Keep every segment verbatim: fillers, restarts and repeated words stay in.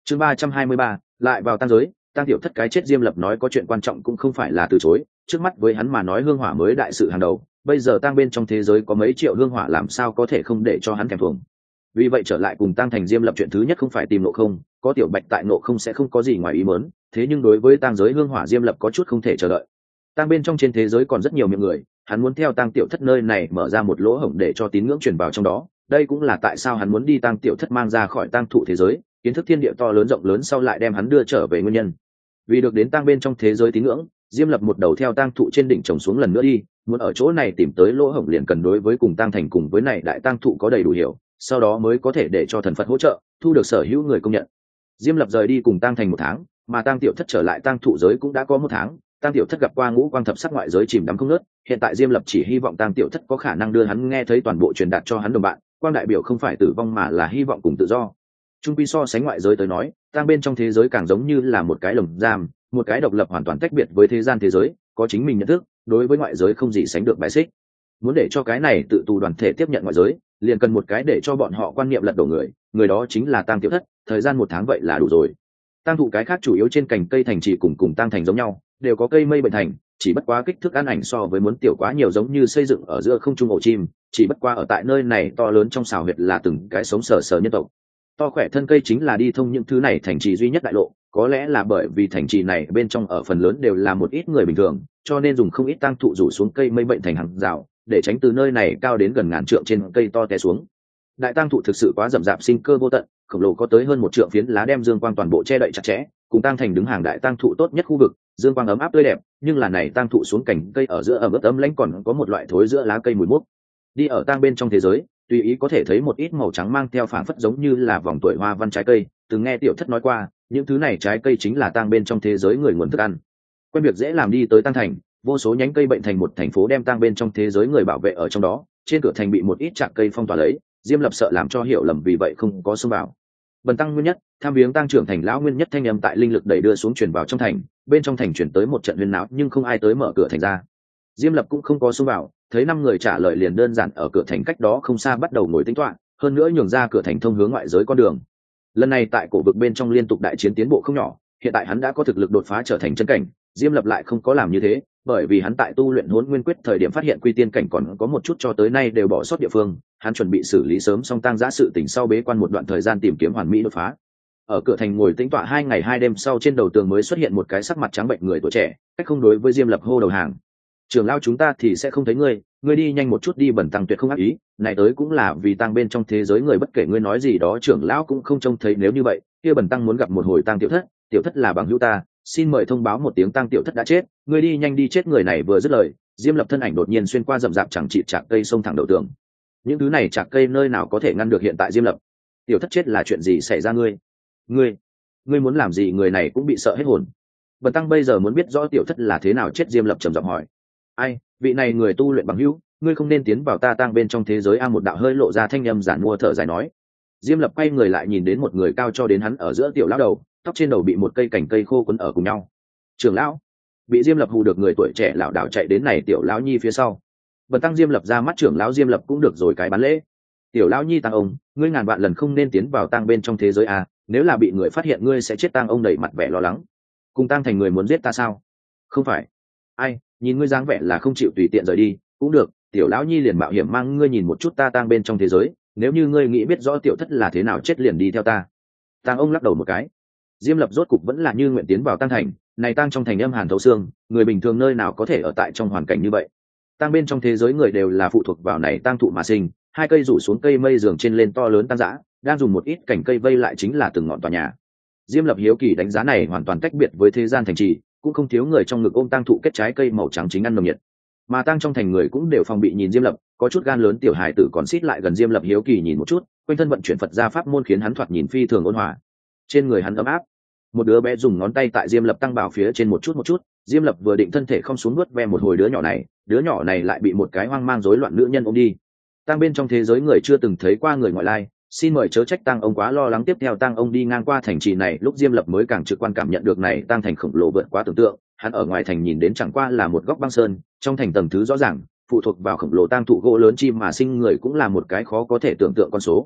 chương ba trăm hai mươi ba lại vào tang giới. Tang tiểu thất cái chết, Diêm Lập nói có chuyện quan trọng cũng không phải là từ chối, trước mắt với hắn mà nói hương hỏa mới đại sự hàng đầu, bây giờ tang bên trong thế giới có mấy triệu hương hỏa làm sao có thể không để cho hắn thèm thuồng. Vì vậy trở lại cùng tang thành Diêm Lập chuyện thứ nhất không phải tìm Nộ Không, có tiểu bạch tại Nộ Không sẽ không có gì ngoài ý muốn, thế nhưng đối với tang giới hương hỏa Diêm Lập có chút không thể chờ đợi. Tang bên trong trên thế giới còn rất nhiều miệng người, hắn muốn theo tang tiểu thất nơi này mở ra một lỗ hổng để cho tín ngưỡng truyền vào trong đó, đây cũng là tại sao hắn muốn đi tang tiểu thất mang ra khỏi tang thụ thế giới, kiến thức thiên địa to lớn rộng lớn sau lại đem hắn đưa trở về nguyên nhân. Vì được đến tang bên trong thế giới tín ngưỡng, Diêm Lập một đầu theo tang thụ trên đỉnh trồng xuống lần nữa đi, muốn ở chỗ này tìm tới lỗ hổng liền cần đối với cùng tang thành cùng với này đại tang thụ có đầy đủ hiểu, sau đó mới có thể để cho thần Phật hỗ trợ, thu được sở hữu người công nhận. Diêm Lập rời đi cùng tang thành một tháng, mà tang tiểu thất trở lại tang thụ giới cũng đã có một tháng. Tang tiểu thất gặp qua ngũ quang thập sắc ngoại giới chìm đắm không nớt, hiện tại Diêm Lập chỉ hy vọng tang tiểu thất có khả năng đưa hắn nghe thấy toàn bộ truyền đạt cho hắn đồng bạn, quang đại biểu không phải tử vong mà là hy vọng cùng tự do. Trung quy so sánh ngoại giới tới nói, tang bên trong thế giới càng giống như là một cái lồng giam, một cái độc lập hoàn toàn tách biệt với thế gian thế giới, có chính mình nhận thức, đối với ngoại giới không gì sánh được bài xích. Muốn để cho cái này tự tù đoàn thể tiếp nhận ngoại giới, liền cần một cái để cho bọn họ quan niệm lật đổ người, người đó chính là tang tiểu thất, thời gian một tháng vậy là đủ rồi. Tang thụ cái khác chủ yếu trên cành cây thành trì cùng cùng tang thành giống nhau, đều có cây mây bệnh thành, chỉ bất quá kích thước ăn ảnh so với muốn tiểu quá nhiều, giống như xây dựng ở giữa không trung ổ chim, chỉ bất qua ở tại nơi này to lớn trong xào huyệt là từng cái sống sờ sờ nhân tộc. To khỏe thân cây chính là đi thông những thứ này thành trì duy nhất đại lộ, có lẽ là bởi vì thành trì này bên trong ở phần lớn đều là một ít người bình thường, cho nên dùng không ít tang thụ rủ xuống cây mây bệnh thành hàng rào, để tránh từ nơi này cao đến gần ngàn trượng trên cây to té xuống. Đại tang thụ thực sự quá rậm rạp sinh cơ vô tận, khổng lồ có tới hơn một trượng phiến lá đem dương quang toàn bộ che đậy chặt chẽ, cùng tang thành đứng hàng đại tang thụ tốt nhất khu vực, dương quang ấm áp tươi đẹp, nhưng là này tang thụ xuống cành cây ở giữa ẩm ướt ấm lãnh còn có một loại thối giữa lá cây mùi mốc. Đi ở tang bên trong thế giới, tùy ý có thể thấy một ít màu trắng mang theo phảng phất giống như là vòng tuổi hoa văn trái cây, từng nghe tiểu thất nói qua, những thứ này trái cây chính là tang bên trong thế giới người nguồn thức ăn. Quen việc dễ làm, đi tới tang thành, vô số nhánh cây bệnh thành một thành phố đem tang bên trong thế giới người bảo vệ ở trong đó, trên cửa thành bị một ít chạc cây phong tỏa lấy, Diêm Lập sợ làm cho hiểu lầm vì vậy không có xông vào. Bần tăng nguyên nhất, tham viếng tang trưởng thành lão nguyên nhất thanh âm tại linh lực đẩy đưa xuống truyền vào trong thành, bên trong thành chuyển tới một trận huyên náo nhưng không ai tới mở cửa thành ra. Diêm Lập cũng không có xông vào, thấy năm người trả lời liền đơn giản ở cửa thành cách đó không xa bắt đầu ngồi tính toán, hơn nữa nhường ra cửa thành thông hướng ngoại giới con đường. Lần này tại cổ vực bên trong liên tục đại chiến tiến bộ không nhỏ, hiện tại hắn đã có thực lực đột phá trở thành chân cảnh. Diêm Lập lại không có làm như thế, bởi vì hắn tại tu luyện Hỗn Nguyên Quyết thời điểm phát hiện quy tiên cảnh còn có một chút cho tới nay đều bỏ sót địa phương, hắn chuẩn bị xử lý sớm xong tang giã sự tình sau bế quan một đoạn thời gian tìm kiếm hoàn mỹ đột phá. Ở cửa thành ngồi tĩnh tọa hai ngày hai đêm sau, trên đầu tường mới xuất hiện một cái sắc mặt trắng bệnh người tuổi trẻ, cách không đối với Diêm Lập hô đầu hàng. Trưởng lão chúng ta thì sẽ không thấy ngươi, ngươi đi nhanh một chút đi, bẩn tăng tuyệt không ác ý, này tới cũng là vì tang bên trong thế giới người bất kể ngươi nói gì đó trưởng lão cũng không trông thấy, nếu như vậy, kia bẩn tăng muốn gặp một hồi tang tiểu thất, tiểu thất là bằng hữu ta, xin mời thông báo một tiếng tang tiểu thất đã chết, ngươi đi nhanh đi chết. Người này vừa dứt lời, Diêm Lập thân ảnh đột nhiên xuyên qua rậm rạp chẳng chịt chạc cây xông thẳng đầu tường. Những thứ này chạc cây nơi nào có thể ngăn được hiện tại Diêm Lập? Tiểu thất chết là chuyện gì xảy ra? Ngươi, ngươi, ngươi muốn làm gì? Người này cũng bị sợ hết hồn. Bần tăng bây giờ muốn biết rõ tiểu thất là thế nào chết. Diêm Lập trầm giọng hỏi. Ai, vị này người tu luyện bằng hữu, ngươi không nên tiến vào ta tang bên trong thế giới a. Một đạo hơi lộ ra thanh âm giản mua thở dài nói. Diêm Lập quay người lại nhìn đến một người cao cho đến hắn ở giữa tiểu lão đầu, tóc trên đầu bị một cây cành cây khô quấn ở cùng nhau. Trưởng lão. Bị Diêm Lập hù được người tuổi trẻ lảo đảo chạy đến này tiểu lão nhi phía sau. Bần tăng Diêm Lập ra mắt trưởng lão. Diêm Lập cũng được rồi cái bán lễ. Tiểu lão nhi tang ông, ngươi ngàn vạn lần không nên tiến vào tang bên trong thế giới a, nếu là bị người phát hiện ngươi sẽ chết. Tang ông đầy mặt vẻ lo lắng. Cùng tang thành người muốn giết ta sao? Không phải. Ai, nhìn ngươi dáng vẻ là không chịu tùy tiện rời đi, cũng được, tiểu lão nhi liền mạo hiểm mang ngươi nhìn một chút ta tang bên trong thế giới, nếu như ngươi nghĩ biết rõ tiểu thất là thế nào chết liền đi theo ta. Tang ông lắc đầu một cái. Diêm Lập rốt cục vẫn là như nguyện tiến vào tang thành, này tang trong thành âm hàn thấu xương, người bình thường nơi nào có thể ở tại trong hoàn cảnh như vậy. Tang bên trong thế giới người đều là phụ thuộc vào này tang thụ mà sinh, hai cây rủ xuống cây mây giường trên lên to lớn tang dã, đang dùng một ít cành cây vây lại chính là từng ngọn tòa nhà. Diêm Lập hiếu kỳ đánh giá này hoàn toàn tách biệt với thế gian thành trì, cũng không thiếu người trong ngực ôm tang thụ kết trái cây màu trắng chính ăn nồng nhiệt, mà tang trong thành người cũng đều phòng bị nhìn Diêm Lập, có chút gan lớn tiểu hài tử còn xít lại gần Diêm Lập hiếu kỳ nhìn một chút, quanh thân vận chuyển Phật gia pháp môn khiến hắn thoạt nhìn phi thường ôn hòa, trên người hắn ấm áp. Một đứa bé dùng ngón tay tại Diêm Lập tăng bảo phía trên một chút một chút, Diêm Lập vừa định thân thể không xuống nuốt ve một hồi đứa nhỏ này, đứa nhỏ này lại bị một cái hoang mang rối loạn nữ nhân ôm đi. Tang bên trong thế giới người chưa từng thấy qua người ngoại lai, xin mời chớ trách Tang ông quá lo lắng. Tiếp theo Tang ông đi ngang qua thành trì này lúc, Diêm Lập mới càng trực quan cảm nhận được này Tang thành khổng lồ vượt quá tưởng tượng. Hắn ở ngoài thành nhìn đến chẳng qua là một góc băng sơn, trong thành tầng thứ rõ ràng phụ thuộc vào khổng lồ tang thụ gỗ lớn chim mà sinh người cũng là một cái khó có thể tưởng tượng con số.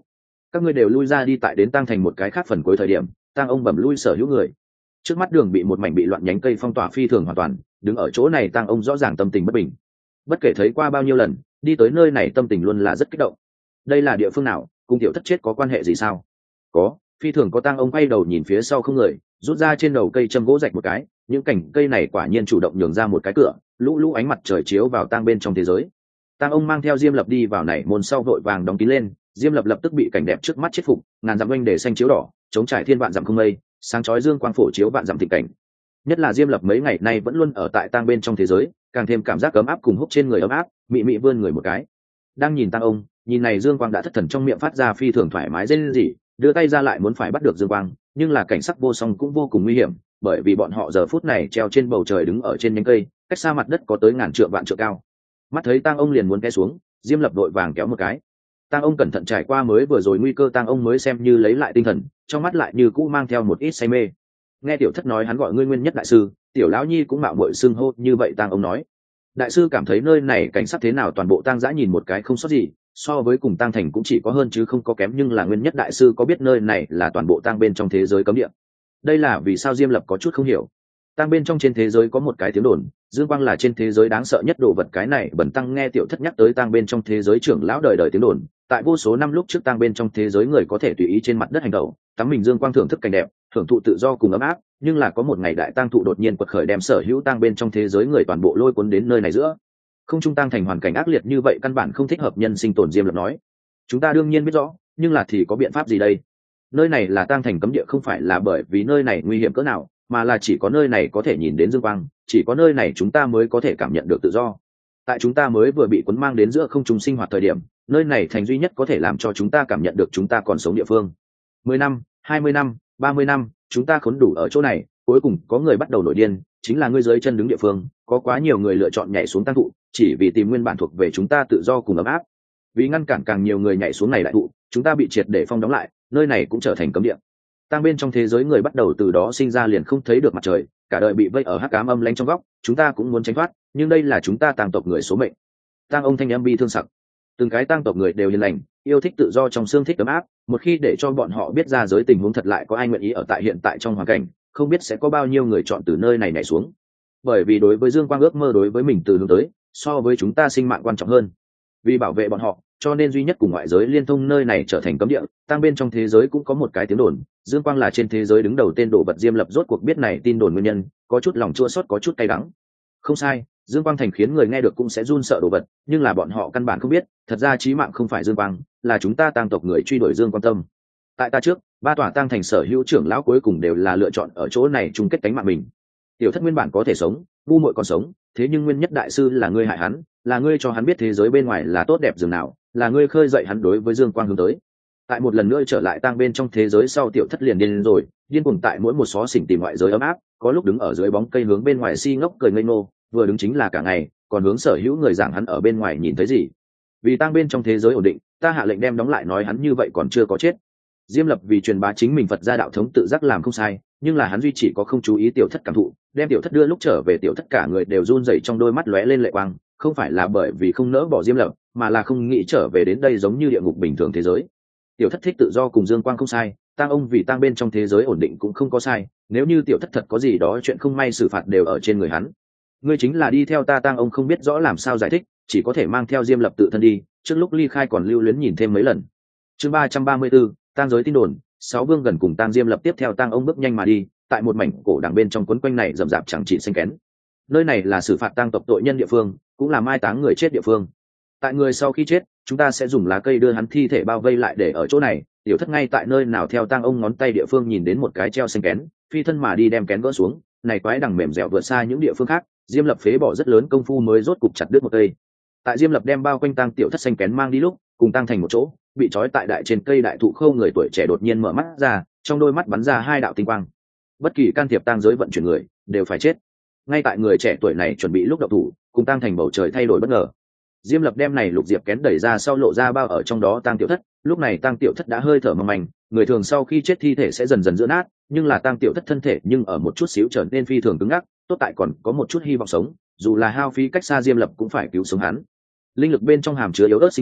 các ngươi đều lui ra đi. Tại đến tăng thành một cái khác phần cuối thời điểm, tăng ông bẩm lui sở hữu người. Trước mắt đường bị một mảnh bị loạn nhánh cây phong tỏa phi thường hoàn toàn, đứng ở chỗ này tăng ông rõ ràng tâm tình bất bình. Bất kể thấy qua bao nhiêu lần, đi tới nơi này tâm tình luôn là rất kích động. Đây là địa phương nào, cùng tiểu thất chết có quan hệ gì sao? Có, phi thường có. Tăng ông quay đầu nhìn phía sau không người, rút ra trên đầu cây châm gỗ rạch một cái, những cành cây này quả nhiên chủ động nhường ra một cái cửa, lũ lũ ánh mặt trời chiếu vào tang bên trong thế giới. Tăng ông mang theo Diêm Lập đi vào này môn sau vội vàng đóng kín lên. Diêm Lập lập tức bị cảnh đẹp trước mắt chết phục, ngàn dặm oanh để xanh chiếu đỏ, chống trải thiên vạn dặm không mây, sáng chói dương quang phổ chiếu vạn dặm thịnh cảnh. Nhất là Diêm Lập mấy ngày nay vẫn luôn ở tại tang bên trong thế giới, càng thêm cảm giác ấm áp cùng hút trên người ấm áp, mị mị vươn người một cái. Đang nhìn Tăng ông, nhìn này dương quang đã thất thần trong miệng phát ra phi thường thoải mái rên rỉ, đưa tay ra lại muốn phải bắt được dương quang, nhưng là cảnh sắc vô song cũng vô cùng nguy hiểm, bởi vì bọn họ giờ phút này treo trên bầu trời đứng ở trên nhánh cây, cách xa mặt đất có tới ngàn trượng vạn trượng cao. Mắt thấy Tăng ông liền muốn té xuống, Diêm Lập đội vàng kéo một cái. Tăng ông cẩn thận trải qua mới vừa rồi nguy cơ, Tăng ông mới xem như lấy lại tinh thần, trong mắt lại như cũ mang theo một ít say mê. Nghe tiểu thất nói hắn gọi ngươi Nguyên Nhất đại sư, tiểu lão nhi cũng mạo muội xưng hô như vậy. Tăng ông nói, đại sư cảm thấy nơi này cảnh sắc thế nào? Toàn bộ Tăng Giã nhìn một cái không sót gì, so với cùng Tăng Thành cũng chỉ có hơn chứ không có kém. Nhưng là Nguyên Nhất đại sư có biết nơi này là toàn bộ Tăng bên trong thế giới cấm địa? Đây là vì sao? Diêm Lập có chút không hiểu. Tăng bên trong trên thế giới có một cái tiếng đồn, dương quang là trên thế giới đáng sợ nhất đồ vật. Cái này Bần Tăng nghe tiểu thất nhắc tới Tăng bên trong thế giới trưởng lão đời đời tiếng đồn. Tại vô số năm lúc trước, Tăng bên trong thế giới người có thể tùy ý trên mặt đất hành động, tắm mình dương quang, thưởng thức cảnh đẹp, thưởng thụ tự do cùng ấm áp. Nhưng là có một ngày đại tăng thụ đột nhiên quật khởi, đem sở hữu Tăng bên trong thế giới người toàn bộ lôi cuốn đến nơi này giữa không trung. Tăng thành hoàn cảnh ác liệt như vậy, căn bản không thích hợp nhân sinh tồn. Diêm Lập nói, chúng ta đương nhiên biết rõ, nhưng là thì có biện pháp gì đây? Nơi này là Tăng thành cấm địa, không phải là bởi vì nơi này nguy hiểm cỡ nào, mà là chỉ có nơi này có thể nhìn đến dương quang, chỉ có nơi này chúng ta mới có thể cảm nhận được tự do. Tại chúng ta mới vừa bị cuốn mang đến giữa không trung sinh hoạt thời điểm, nơi này thành duy nhất có thể làm cho chúng ta cảm nhận được chúng ta còn sống địa phương. Mười năm, hai mươi năm, ba mươi năm, chúng ta khốn đủ ở chỗ này, cuối cùng có người bắt đầu nổi điên, chính là ngươi dưới chân đứng địa phương. Có quá nhiều người lựa chọn nhảy xuống tăng thụ, chỉ vì tìm nguyên bản thuộc về chúng ta tự do cùng ấm áp. Vì ngăn cản càng nhiều người nhảy xuống này đại thụ, chúng ta bị triệt để phong đóng lại, nơi này cũng trở thành cấm địa. Tăng bên trong thế giới người bắt đầu từ đó sinh ra liền không thấy được mặt trời, cả đời bị vây ở hắc ám âm lãnh trong góc. Chúng ta cũng muốn tránh thoát, nhưng đây là chúng ta Tăng tộc người số mệnh. Tăng ông thanh âm bi thương sặc. Từng cái Tăng tộc người đều hiền lành, yêu thích tự do trong xương, thích ấm áp. Một khi để cho bọn họ biết ra giới tình huống thật, lại có ai nguyện ý ở tại hiện tại trong hoàn cảnh, không biết sẽ có bao nhiêu người chọn từ nơi này nhảy xuống. Bởi vì đối với dương quang ước mơ đối với mình từ hướng tới, so với chúng ta sinh mạng quan trọng hơn. Vì bảo vệ bọn họ, cho nên duy nhất cùng ngoại giới liên thông, nơi này trở thành cấm địa. Tăng bên trong thế giới cũng có một cái tiếng đồn, dương quang là trên thế giới đứng đầu tên đồ vật. Diêm Lập rốt cuộc biết này tin đồn nguyên nhân, có chút lòng chua xót, có chút cay đắng. Không sai, dương quang thành khiến người nghe được cũng sẽ run sợ đồ vật, nhưng là bọn họ căn bản không biết, thật ra chí mạng không phải dương quang, là chúng ta Tăng tộc người truy đuổi dương quang tâm. Tại ta trước, ba tòa Tăng thành sở hữu trưởng lão cuối cùng đều là lựa chọn ở chỗ này chung kết cánh mạng mình. Tiểu thất nguyên bản có thể sống, ngu muội còn sống, thế nhưng Nguyên Nhất đại sư là ngươi hại hắn, là ngươi cho hắn biết thế giới bên ngoài là tốt đẹp dường nào, là ngươi khơi dậy hắn đối với dương quang hướng tới. Tại một lần nữa trở lại Tăng bên trong thế giới sau, tiểu thất liền điên rồi, điên cuồng tại mỗi một xó xỉnh tìm ngoại giới ấm áp, có lúc đứng ở dưới bóng cây hướng bên ngoài si ngốc cười ngây ngô, vừa đứng chính là cả ngày, còn hướng sở hữu người giảng hắn ở bên ngoài nhìn thấy gì. Vì Tăng bên trong thế giới ổn định, ta hạ lệnh đem đóng lại, nói hắn như vậy còn chưa có chết. Diêm Lập vì truyền bá chính mình Phật gia đạo thống tự giác làm không sai, nhưng là hắn duy chỉ có không chú ý tiểu thất cảm thụ, đem tiểu thất đưa lúc trở về, tiểu thất cả người đều run rẩy, trong đôi mắt lóe lên lệ quang, không phải là bởi vì không nỡ bỏ Diêm Lập, mà là không nghĩ trở về đến đây giống như địa ngục bình thường thế giới. Tiểu thất thích tự do cùng dương quang không sai, Tăng ông vì Tăng bên trong thế giới ổn định cũng không có sai, nếu như tiểu thất thật có gì đó chuyện không may, xử phạt đều ở trên người hắn. Ngươi chính là đi theo ta. Tăng ông không biết rõ làm sao giải thích, chỉ có thể mang theo Diêm Lập tự thân đi, trước lúc ly khai còn lưu luyến nhìn thêm mấy lần. Chương ba trăm ba mươi tư, Tăng giới tin đồn. Sáu vương gần cùng Tăng Diêm Lập tiếp theo Tăng ông bước nhanh mà đi, tại một mảnh cổ đằng bên trong quấn quanh này rậm rạp chẳng trị xanh kén. Nơi này là xử phạt Tăng tộc tội nhân địa phương, cũng là mai táng người chết địa phương. Tại người sau khi chết, chúng ta sẽ dùng lá cây đưa hắn thi thể bao vây lại để ở chỗ này. Tiểu thất ngay tại nơi nào theo Tăng ông ngón tay địa phương nhìn đến một cái treo xanh kén, phi thân mà đi đem kén gỡ xuống. Này quái đằng mềm dẻo vượt xa những địa phương khác, Diêm Lập phế bỏ rất lớn công phu mới rốt cục chặt đứt một cây. Tại Diêm Lập đem bao quanh Tăng tiểu thất xanh kén mang đi lúc, cùng Tăng thành một chỗ, bị trói tại đại trên cây đại thụ khâu người tuổi trẻ đột nhiên mở mắt ra, trong đôi mắt bắn ra hai đạo tinh quang. Bất kỳ can thiệp Tăng giới vận chuyển người đều phải chết. Ngay tại người trẻ tuổi này chuẩn bị lúc động thủ, cùng Tăng thành bầu trời thay đổi bất ngờ. Diêm Lập đem này lục diệp kén đẩy ra sau, lộ ra bao ở trong đó Tăng tiểu thất. Lúc này Tăng tiểu thất đã hơi thở mỏng manh, người thường sau khi chết thi thể sẽ dần dần giữa nát, nhưng là Tăng tiểu thất thân thể nhưng ở một chút xíu trở nên phi thường cứng ngắc, tốt tại còn có một chút hy vọng sống, dù là hao phí cách xa Diêm Lập cũng phải cứu sống hắn. Linh lực bên trong hàm chứa yếu ớt sinh cơ,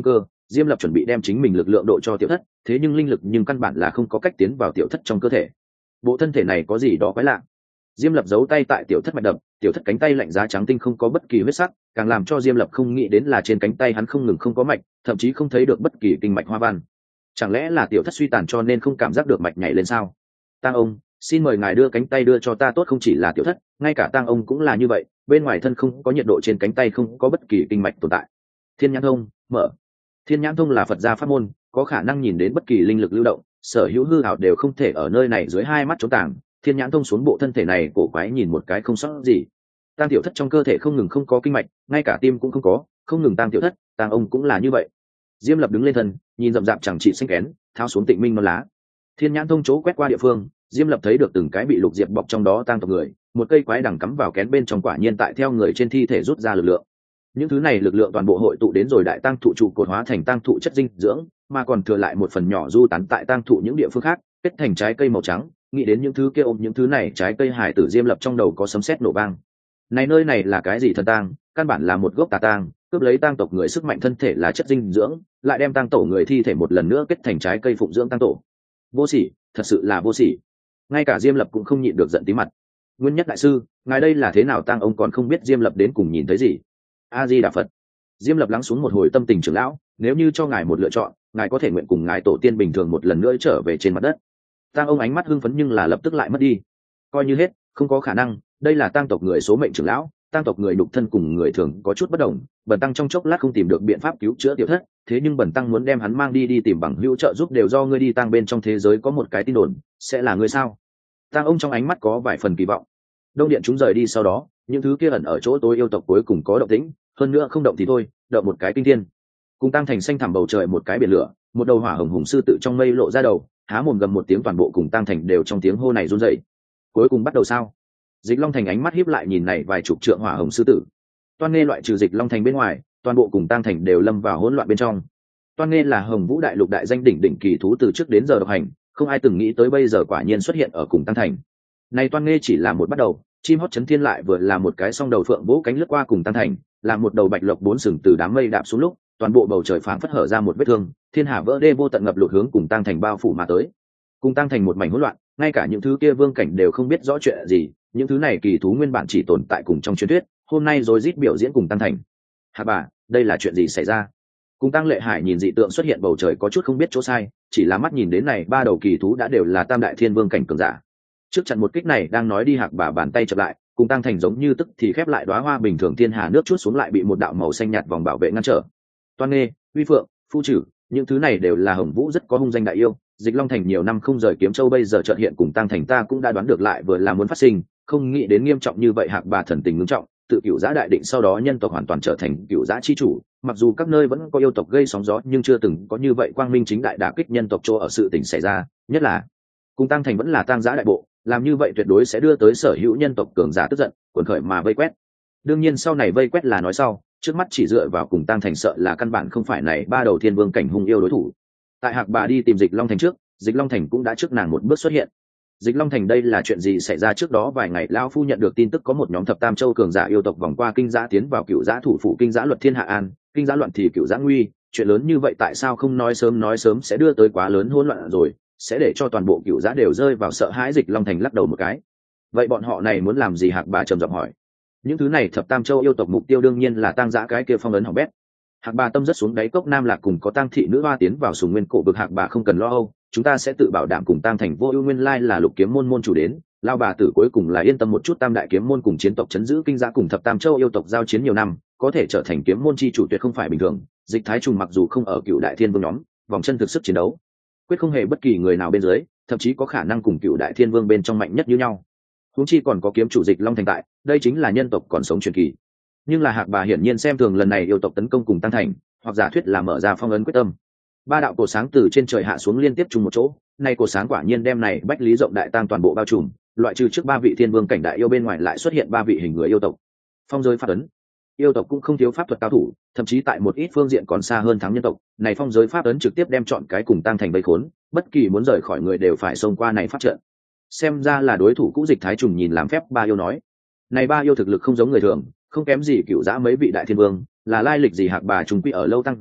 Diêm Lập chuẩn bị đem chính mình lực lượng độ cho tiểu thất, thế nhưng linh lực nhưng căn bản là không có cách tiến vào tiểu thất trong cơ thể. Bộ thân thể này có gì đó quái lạ. Diêm Lập giấu tay tại tiểu thất mạch đập, tiểu thất cánh tay lạnh giá trắng tinh không có bất kỳ huyết sắc, càng làm cho Diêm Lập không nghĩ đến là trên cánh tay hắn không ngừng không có mạch, thậm chí không thấy được bất kỳ kinh mạch hoa văn. Chẳng lẽ là tiểu thất suy tàn cho nên không cảm giác được mạch nhảy lên sao? Tang ông, xin mời ngài đưa cánh tay đưa cho ta tốt, không chỉ là tiểu thất, ngay cả Tang ông cũng là như vậy, bên ngoài thân không có nhiệt độ, trên cánh tay không có bất kỳ kinh mạch tồn tại. Thiên nhãn thông, mở. Thiên nhãn thông là Phật gia pháp môn, có khả năng nhìn đến bất kỳ linh lực lưu động, sở hữu hư ảo đều không thể ở nơi này dưới hai mắt trốn tàng. Thiên nhãn thông xuống bộ thân thể này, cổ quái nhìn một cái không sót gì. Tang tiểu thất trong cơ thể không ngừng không có kinh mạch, ngay cả tim cũng không có, không ngừng Tang tiểu thất, Tang ông cũng là như vậy. Diêm Lập đứng lên thân, nhìn rậm rạp chẳng trị xanh kén, tháo xuống tịnh minh non lá. Thiên nhãn thông chỗ quét qua địa phương, Diêm Lập thấy được từng cái bị lục diệp bọc trong đó tang tộc người, một cây quái đằng cắm vào kén bên trong, quả nhiên tại theo người trên thi thể rút ra lực lượng. Những thứ này lực lượng toàn bộ hội tụ đến rồi đại tang thụ trụ cột, hóa thành tang thụ chất dinh dưỡng, mà còn thừa lại một phần nhỏ du tán tại tang thụ những địa phương khác, kết thành trái cây màu trắng. Nghĩ đến những thứ kia ôm những thứ này trái cây, hải tử Diêm Lập trong đầu có sấm sét nổ vang. Này nơi này là cái gì thần tang? Căn bản là một gốc tà tang, cướp lấy tang tộc người sức mạnh thân thể là chất dinh dưỡng, lại đem tang tổ người thi thể một lần nữa kết thành trái cây phụng dưỡng tang tổ. Vô sỉ, thật sự là vô sỉ. Ngay cả Diêm Lập cũng không nhịn được giận tí mặt. Nguyên Nhất đại sư, ngài đây là thế nào? Tang ông còn không biết Diêm Lập đến cùng nhìn thấy gì. A Di Đà Phật. Diêm Lập lắng xuống một hồi tâm tình trưởng lão, nếu như cho ngài một lựa chọn, ngài có thể nguyện cùng ngài tổ tiên bình thường một lần nữa trở về trên mặt đất. Tang ông ánh mắt hưng phấn nhưng là lập tức lại mất đi. Coi như hết, không có khả năng, đây là tang tộc người số mệnh trưởng lão, tang tộc người đục thân cùng người thường có chút bất đồng, bần tăng trong chốc lát không tìm được biện pháp cứu chữa tiểu thất, thế nhưng bần tăng muốn đem hắn mang đi đi tìm bằng hữu trợ giúp, đều do ngươi đi. Tang bên trong thế giới có một cái tin đồn, sẽ là ngươi sao? Tang ông trong ánh mắt có vài phần kỳ vọng. Đông điện chúng rời đi sau đó, những thứ kia ẩn ở chỗ tối yêu tộc cuối cùng có động tĩnh, hơn nữa không động thì thôi, động một cái kinh thiên. Cùng Tang thành xanh thẳm bầu trời một cái biển lửa, một đầu hỏa hồng hùng sư tự trong mây lộ ra đầu, há mồm gầm một tiếng, toàn bộ cùng Tang thành đều trong tiếng hô này run rẩy. Cuối cùng bắt đầu sao? Dịch Long thành ánh mắt híp lại nhìn này vài chục trượng hỏa hồng sư tử. Toan Nghê loại trừ Dịch Long thành bên ngoài, toàn bộ cùng Tang thành đều lâm vào hỗn loạn bên trong. Toan Nghê là Hồng Vũ đại lục đại danh đỉnh đỉnh kỳ thú, từ trước đến giờ độc hành, không ai từng nghĩ tới bây giờ quả nhiên xuất hiện ở cùng Tang thành. Này Toan Nghê chỉ là một bắt đầu, chim hót chấn thiên lại vừa là một cái song đầu phượng vỗ cánh lướt qua cùng Tang thành, là một đầu bạch lộc bốn sừng từ đám mây đạp xuống lúc, toàn bộ bầu trời phảng phất hở ra một vết thương, thiên hà vỡ đê vô tận ngập lụt hướng cùng Tang thành bao phủ mà tới. Cùng Tang thành một mảnh hỗn loạn, ngay cả những thứ kia vương cảnh đều không biết rõ chuyện gì, những thứ này kỳ thú nguyên bản chỉ tồn tại cùng trong truyền thuyết, hôm nay rồi rít biểu diễn cùng Tang thành. Hà bà, đây là chuyện gì xảy ra? Cùng Tăng Lệ Hải nhìn dị tượng xuất hiện bầu trời có chút không biết chỗ sai, chỉ là mắt nhìn đến này ba đầu kỳ thú đã đều là tam đại thiên vương cảnh cường giả. Trước trận một kích này đang nói đi, Hạc bà bàn tay chập lại, cùng Tăng thành giống như tức thì khép lại đóa hoa bình thường thiên hà nước chút xuống, lại bị một đạo màu xanh nhạt vòng bảo vệ ngăn trở. Toan Nghê, Uy Phượng, Phu Trử, những thứ này đều là Hồng Vũ rất có hung danh đại yêu. Dịch Long thành nhiều năm không rời Kiếm Châu, bây giờ chợt hiện cùng Tăng thành, ta cũng đã đoán được lại vừa là muốn phát sinh, không nghĩ đến nghiêm trọng như vậy. Hạc bà thần tình ngưng trọng, tự Cửu Giã đại định sau đó nhân tộc hoàn toàn trở thành Cửu Giã chi chủ, mặc dù các nơi vẫn có yêu tộc gây sóng gió, nhưng chưa từng có như vậy quang minh chính đại đả kích nhân tộc chỗ ở sự tình xảy ra, nhất là cùng Tăng thành vẫn là Tang Giã đại bộ, làm như vậy tuyệt đối sẽ đưa tới sở hữu nhân tộc cường giả tức giận, cuồn khởi mà vây quét. Đương nhiên sau này vây quét là nói sau, trước mắt chỉ dựa vào cùng Tăng thành sợ là căn bản không phải này ba đầu thiên vương cảnh hung yêu đối thủ. Tại Hạc bà đi tìm Dịch Long thành trước, Dịch Long thành cũng đã trước nàng một bước xuất hiện. Dịch Long thành đây là chuyện gì xảy ra? Trước đó vài ngày lão phu nhận được tin tức có một nhóm thập tam châu cường giả yêu tộc vòng qua Kinh Giã tiến vào Cửu Giã thủ phủ Kinh Giã luật thiên hạ an, Kinh Giã loạn thì Cửu Giã nguy, chuyện lớn như vậy tại sao không nói sớm? Nói sớm sẽ đưa tới quá lớn hỗn loạn rồi, sẽ để cho toàn bộ Cửu Giã đều rơi vào sợ hãi. Dịch Long thành lắc đầu một cái. Vậy bọn họ này muốn làm gì? Hạc bà trầm giọng hỏi. Những thứ này thập tam châu yêu tộc mục tiêu đương nhiên là Tang Giã cái kia phong ấn hỏng bét. Hạc bà tâm rất xuống đáy cốc Nam Lạc cùng có Tang thị nữ hoa tiến vào Sùng Nguyên cổ vực. Hạc bà không cần lo âu, chúng ta sẽ tự bảo đảm cùng Tang thành vô ưu. Nguyên lai là Lục kiếm môn môn chủ đến, lao bà tử cuối cùng là yên tâm một chút. Tam đại kiếm môn cùng chiến tộc chấn giữ Kinh Giã cùng thập tam châu yêu tộc giao chiến nhiều năm, có thể trở thành kiếm môn chi chủ tuyệt không phải bình thường. Dịch Thái Trùng mặc dù không ở Cựu đại thiên vương nhóm, vòng chân thực sức chiến đấu quyết không hề bất kỳ người nào bên dưới, thậm chí có khả năng cùng Cựu đại thiên vương bên trong mạnh nhất như nhau. Huống chi còn có kiếm chủ Dịch Long thành tại, đây chính là nhân tộc còn sống truyền kỳ. Nhưng là Hạc bà hiển nhiên xem thường lần này yêu tộc tấn công cùng Tăng thành, hoặc giả thuyết là mở ra phong ấn quyết tâm. Ba đạo cột sáng từ trên trời hạ xuống liên tiếp chung một chỗ, nay cột sáng quả nhiên đem này bách lý rộng đại tang toàn bộ bao trùm, loại trừ trước ba vị thiên vương cảnh đại yêu bên ngoài lại xuất hiện ba vị hình người yêu tộc. Phong giới pháp ấn, yêu tộc cũng không thiếu pháp thuật cao thủ, thậm chí tại một ít phương diện còn xa hơn thắng nhân tộc. Này phong giới pháp ấn trực tiếp đem chọn cái cùng Tăng thành vây khốn, bất kỳ muốn rời khỏi người đều phải xông qua này pháp trận. Xem ra là đối thủ cũ. Dịch Thái Trùng nhìn làm phép ba yêu nói, này ba yêu thực lực không giống người thường, không kém gì Cửu Giã mấy vị đại thiên vương, là lai lịch gì? Hạc bà trùng quy ở lâu Tăng Giã,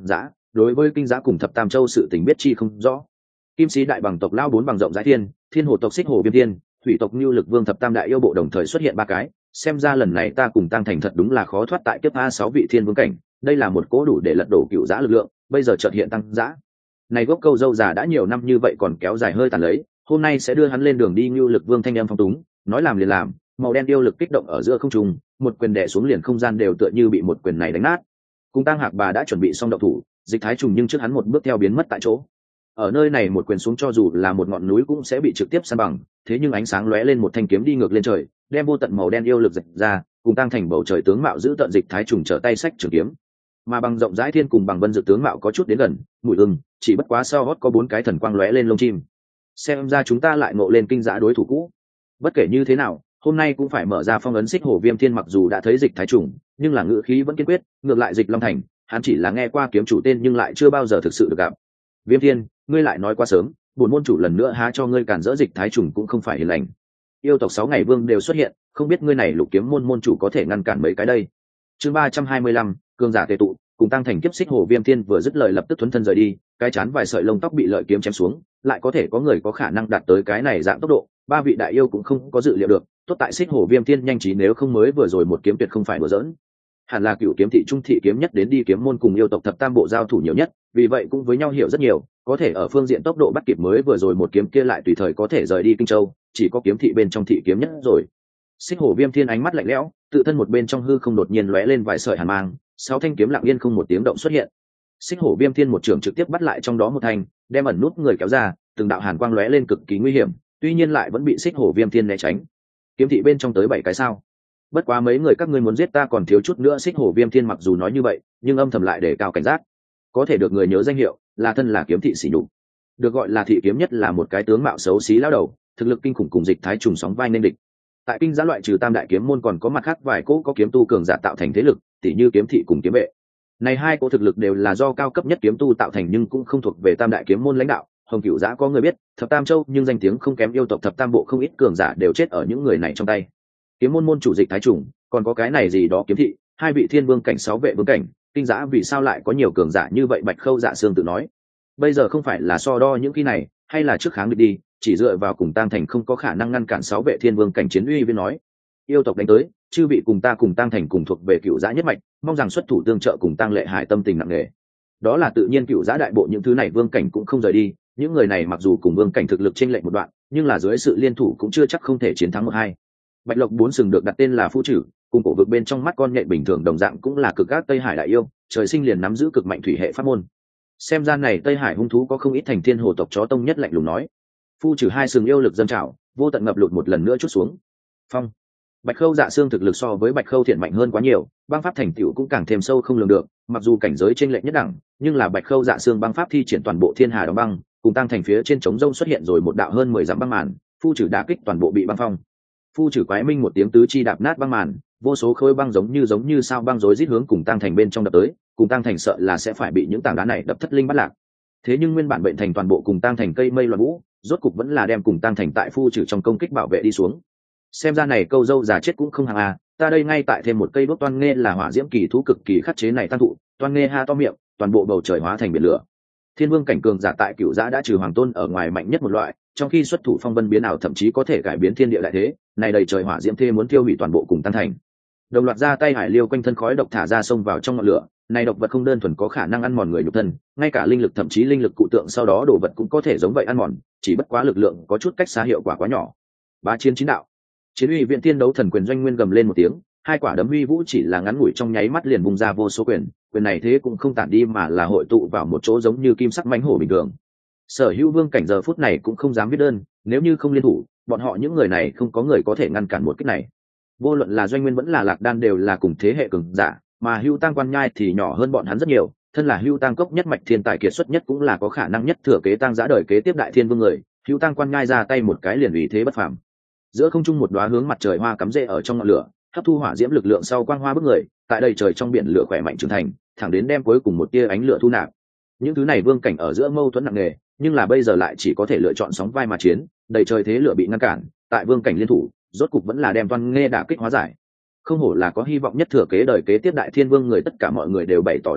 đối với kinh giã cùng thập tam châu sự tình biết chi không rõ. Kim sĩ đại bằng tộc lao bốn bằng rộng rãi thiên, thiên hồ tộc xích hồ viêm thiên, thủy tộc như lực vương thập tam đại yêu bộ đồng thời xuất hiện ba cái, xem ra lần này ta cùng tăng thành thật đúng là khó thoát tại kiếp a sáu vị thiên vương cảnh. Đây là một cỗ đủ để lật đổ cựu giã lực lượng, bây giờ chợt hiện tăng giã. Này gốc câu dâu già đã nhiều năm như vậy còn kéo dài hơi tàn lấy, hôm nay sẽ đưa hắn lên đường đi như lực vương thanh em phong túng, nói làm liền làm, màu đen yêu lực kích động ở giữa không trung, một quyền đè xuống liền không gian đều tựa như bị một quyền này đánh nát. Cùng tăng hạc bà đã chuẩn bị xong động thủ, dịch thái trùng nhưng trước hắn một bước theo biến mất tại chỗ. Ở nơi này một quyền xuống cho dù là một ngọn núi cũng sẽ bị trực tiếp san bằng, thế nhưng ánh sáng lóe lên một thanh kiếm đi ngược lên trời, đem vô tận màu đen yêu lực dịch ra, cùng tăng thành bầu trời tướng mạo giữ tận dịch thái trùng trở tay sách trường kiếm. Mà bằng rộng rãi thiên cùng bằng vân dự tướng mạo có chút đến gần, mùi ưng, chỉ bất quá sau hót có bốn cái thần quang lóe lên lông chim. Xem ra chúng ta lại ngộ lên kinh giã đối thủ cũ. Bất kể như thế nào, hôm nay cũng phải mở ra phong ấn xích hổ viêm thiên, mặc dù đã thấy dịch thái trùng, nhưng là ngữ khí vẫn kiên quyết, ngược lại dịch long thành, hắn chỉ là nghe qua kiếm chủ tên nhưng lại chưa bao giờ thực sự được gặp. Viêm thiên, ngươi lại nói quá sớm, bổn môn chủ lần nữa há cho ngươi cản rỡ dịch thái trùng cũng không phải hiền lành. Yêu tộc sáu ngày vương đều xuất hiện, không biết ngươi này lục kiếm môn môn chủ có thể ngăn cản mấy cái đây. Chương ba trăm hai mươi lăm, cường giả tề tụ, cùng tăng thành kiếp xích hổ viêm thiên vừa dứt lời lập tức thuấn thân rời đi, cái chán vài sợi lông tóc bị lợi kiếm chém xuống, lại có thể có người có khả năng đạt tới cái này dạng tốc độ, ba vị đại yêu cũng không có dự liệu được, tốt tại xích hổ viêm thiên nhanh trí, nếu không mới vừa rồi một kiếm tuyệt không phải đùa giỡn. Hẳn là cựu kiếm thị trung thị kiếm nhất đến đi kiếm môn cùng yêu tộc thập tam bộ giao thủ nhiều nhất, vì vậy cũng với nhau hiểu rất nhiều, có thể ở phương diện tốc độ bắt kịp mới vừa rồi một kiếm kia lại tùy thời có thể rời đi kinh châu, chỉ có kiếm thị bên trong thị kiếm nhất rồi. Xích hổ viêm thiên ánh mắt lạnh lẽo, tự thân một bên trong hư không đột nhiên lóe lên vài sợi hàn mang, sáu thanh kiếm lặng yên không một tiếng động xuất hiện. Xích hổ viêm thiên một trường trực tiếp bắt lại trong đó một thanh, đem ẩn nút người kéo ra, từng đạo hàn quang lóe lên cực kỳ nguy hiểm, tuy nhiên lại vẫn bị xích hổ viêm thiên né tránh. Kiếm thị bên trong tới bảy cái sao? Bất quá mấy người các ngươi muốn giết ta còn thiếu chút nữa. Xích hổ viêm thiên mặc dù nói như vậy, nhưng âm thầm lại để cao cảnh giác. Có thể được người nhớ danh hiệu, là thân là kiếm thị sỉ nhục. Được gọi là thị kiếm nhất là một cái tướng mạo xấu xí lão đầu, thực lực kinh khủng cùng dịch thái trùng sóng vai nên địch. Tại kinh giã loại trừ tam đại kiếm môn còn có mặt khác vài cỗ có kiếm tu cường giả tạo thành thế lực, tỉ như kiếm thị cùng kiếm vệ. Này hai cỗ thực lực đều là do cao cấp nhất kiếm tu tạo thành nhưng cũng không thuộc về tam đại kiếm môn lãnh đạo. Hồng Cửu Giã có người biết, thập tam châu nhưng danh tiếng không kém yêu tộc thập tam bộ, không ít cường giả đều chết ở những người này trong tay. Kiếm môn môn chủ dịch thái trùng, còn có cái này gì đó kiếm thị, hai vị thiên vương cảnh sáu vệ vương cảnh, kinh giã vì sao lại có nhiều cường giả như vậy? Bạch Khâu Dạ Sương tự nói, bây giờ không phải là so đo những khi này, hay là trước kháng địch đi, chỉ dựa vào cùng Tăng Thành không có khả năng ngăn cản sáu vệ thiên vương cảnh chiến uy viên nói. Yêu tộc đánh tới, chư vị cùng ta cùng Tăng Thành cùng thuộc về Cửu Giã nhất mạch, mong rằng xuất thủ tương trợ cùng Tăng Lệ Hải tâm tình nặng nề. Đó là tự nhiên, Cửu Giã đại bộ những thứ này vương cảnh cũng không rời đi, những người này mặc dù cùng vương cảnh thực lực chênh lệch một đoạn, nhưng là dưới sự liên thủ cũng chưa chắc không thể chiến thắng một hai. Bạch Lộc bốn sừng được đặt tên là Phu Trử, cùng cổ vực bên trong mắt con nhện bình thường đồng dạng cũng là cực ác Tây Hải đại yêu, trời sinh liền nắm giữ cực mạnh thủy hệ pháp môn. Xem ra này Tây Hải hung thú có không ít thành thiên hồ tộc chó tông nhất lạnh lùng nói. Phu Trử hai sừng yêu lực dâng trào, vô tận ngập lụt một lần nữa chút xuống. Phong. Bạch Khâu Dạ Xương thực lực so với Bạch Khâu Thiện mạnh hơn quá nhiều, băng pháp thành tựu cũng càng thêm sâu không lường được, mặc dù cảnh giới chênh lệch nhất đẳng, nhưng là Bạch Khâu Dạ Xương băng pháp thi triển toàn bộ thiên hà đóng băng, cùng Tăng Thành phía trên trống rông xuất hiện rồi một đạo hơn mười dặm băng màn, Phu Trử đả kích toàn bộ bị băng phong. Phu Trử quái minh một tiếng tứ chi đạp nát băng màn, vô số khối băng giống như giống như sao băng rối rít hướng cùng Tăng Thành bên trong đập tới, cùng Tăng Thành sợ là sẽ phải bị những tảng đá này đập thất linh bắt lạc. Thế nhưng nguyên bản bệnh thành toàn bộ cùng Tăng Thành cây mây loạn vũ, rốt cục vẫn là đem cùng Tăng Thành tại Phu Trử trong công kích bảo vệ đi xuống. Xem ra này câu dâu già chết cũng không hàng à, ta đây ngay tại thêm một cây đuốc toan nghe là hỏa diễm kỳ thú cực kỳ khắc chế này tăng thụ, toan nghe ha to miệng, toàn bộ bầu trời hóa thành biển lửa. Thiên vương cảnh cường giả tại Cửu Giã đã trừ hoàng tôn ở ngoài mạnh nhất một loại, trong khi xuất thủ phong vân biến ảo thậm chí có thể cải biến thiên địa đại thế, này đầy trời hỏa diễm thê muốn tiêu hủy toàn bộ cùng Tăng Thành. Đồng loạt ra tay hải liêu quanh thân khói độc thả ra xông vào trong ngọn lửa, này độc vật không đơn thuần có khả năng ăn mòn người nhục thân, ngay cả linh lực thậm chí linh lực cụ tượng sau đó đổ vật cũng có thể giống vậy ăn mòn, chỉ bất quá lực lượng có chút cách xa, hiệu quả quá nhỏ. Bá chiến chín đạo. Chiến uy viện tiên đấu thần quyền doanh nguyên gầm lên một tiếng, hai quả đấm uy vũ chỉ là ngắn ngủi trong nháy mắt liền bung ra vô số quyền, quyền này thế cũng không tản đi mà là hội tụ vào một chỗ giống như kim sắc mãnh hổ bình thường. Sở Hữu vương cảnh giờ phút này cũng không dám viết đơn, nếu như không liên thủ, bọn họ những người này không có người có thể ngăn cản một kích này. Vô luận là doanh nguyên vẫn là lạc đan đều là cùng thế hệ cường giả, mà Hưu Tăng Quan Nhai thì nhỏ hơn bọn hắn rất nhiều, thân là Hưu Tăng cốc nhất mạch thiên tài kiệt xuất nhất cũng là có khả năng nhất thừa kế Tăng Giã đời kế tiếp đại thiên vương người, Hưu Tăng Quan Nhai ra tay một cái liền ủy thế bất phàm. Giữa không trung một đóa hướng mặt trời hoa cắm rễ ở trong ngọn lửa, hấp thu hỏa diễm lực lượng sau quang hoa bức người, tại đây trời trong biển lửa khỏe mạnh trưởng thành, thẳng đến đem cuối cùng một tia ánh lửa thu nạp. Những thứ này vương cảnh ở giữa mâu thuẫn nặng nề, nhưng là bây giờ lại chỉ có thể lựa chọn sóng vai mà chiến, đầy trời thế lửa bị ngăn cản, tại vương cảnh liên thủ, rốt cục vẫn là đem Văn Nghê đả kích hóa giải. Không hổ là có hy vọng nhất thừa kế đời kế tiếp đại thiên vương người, tất cả mọi người đều bày tỏ đồng ý,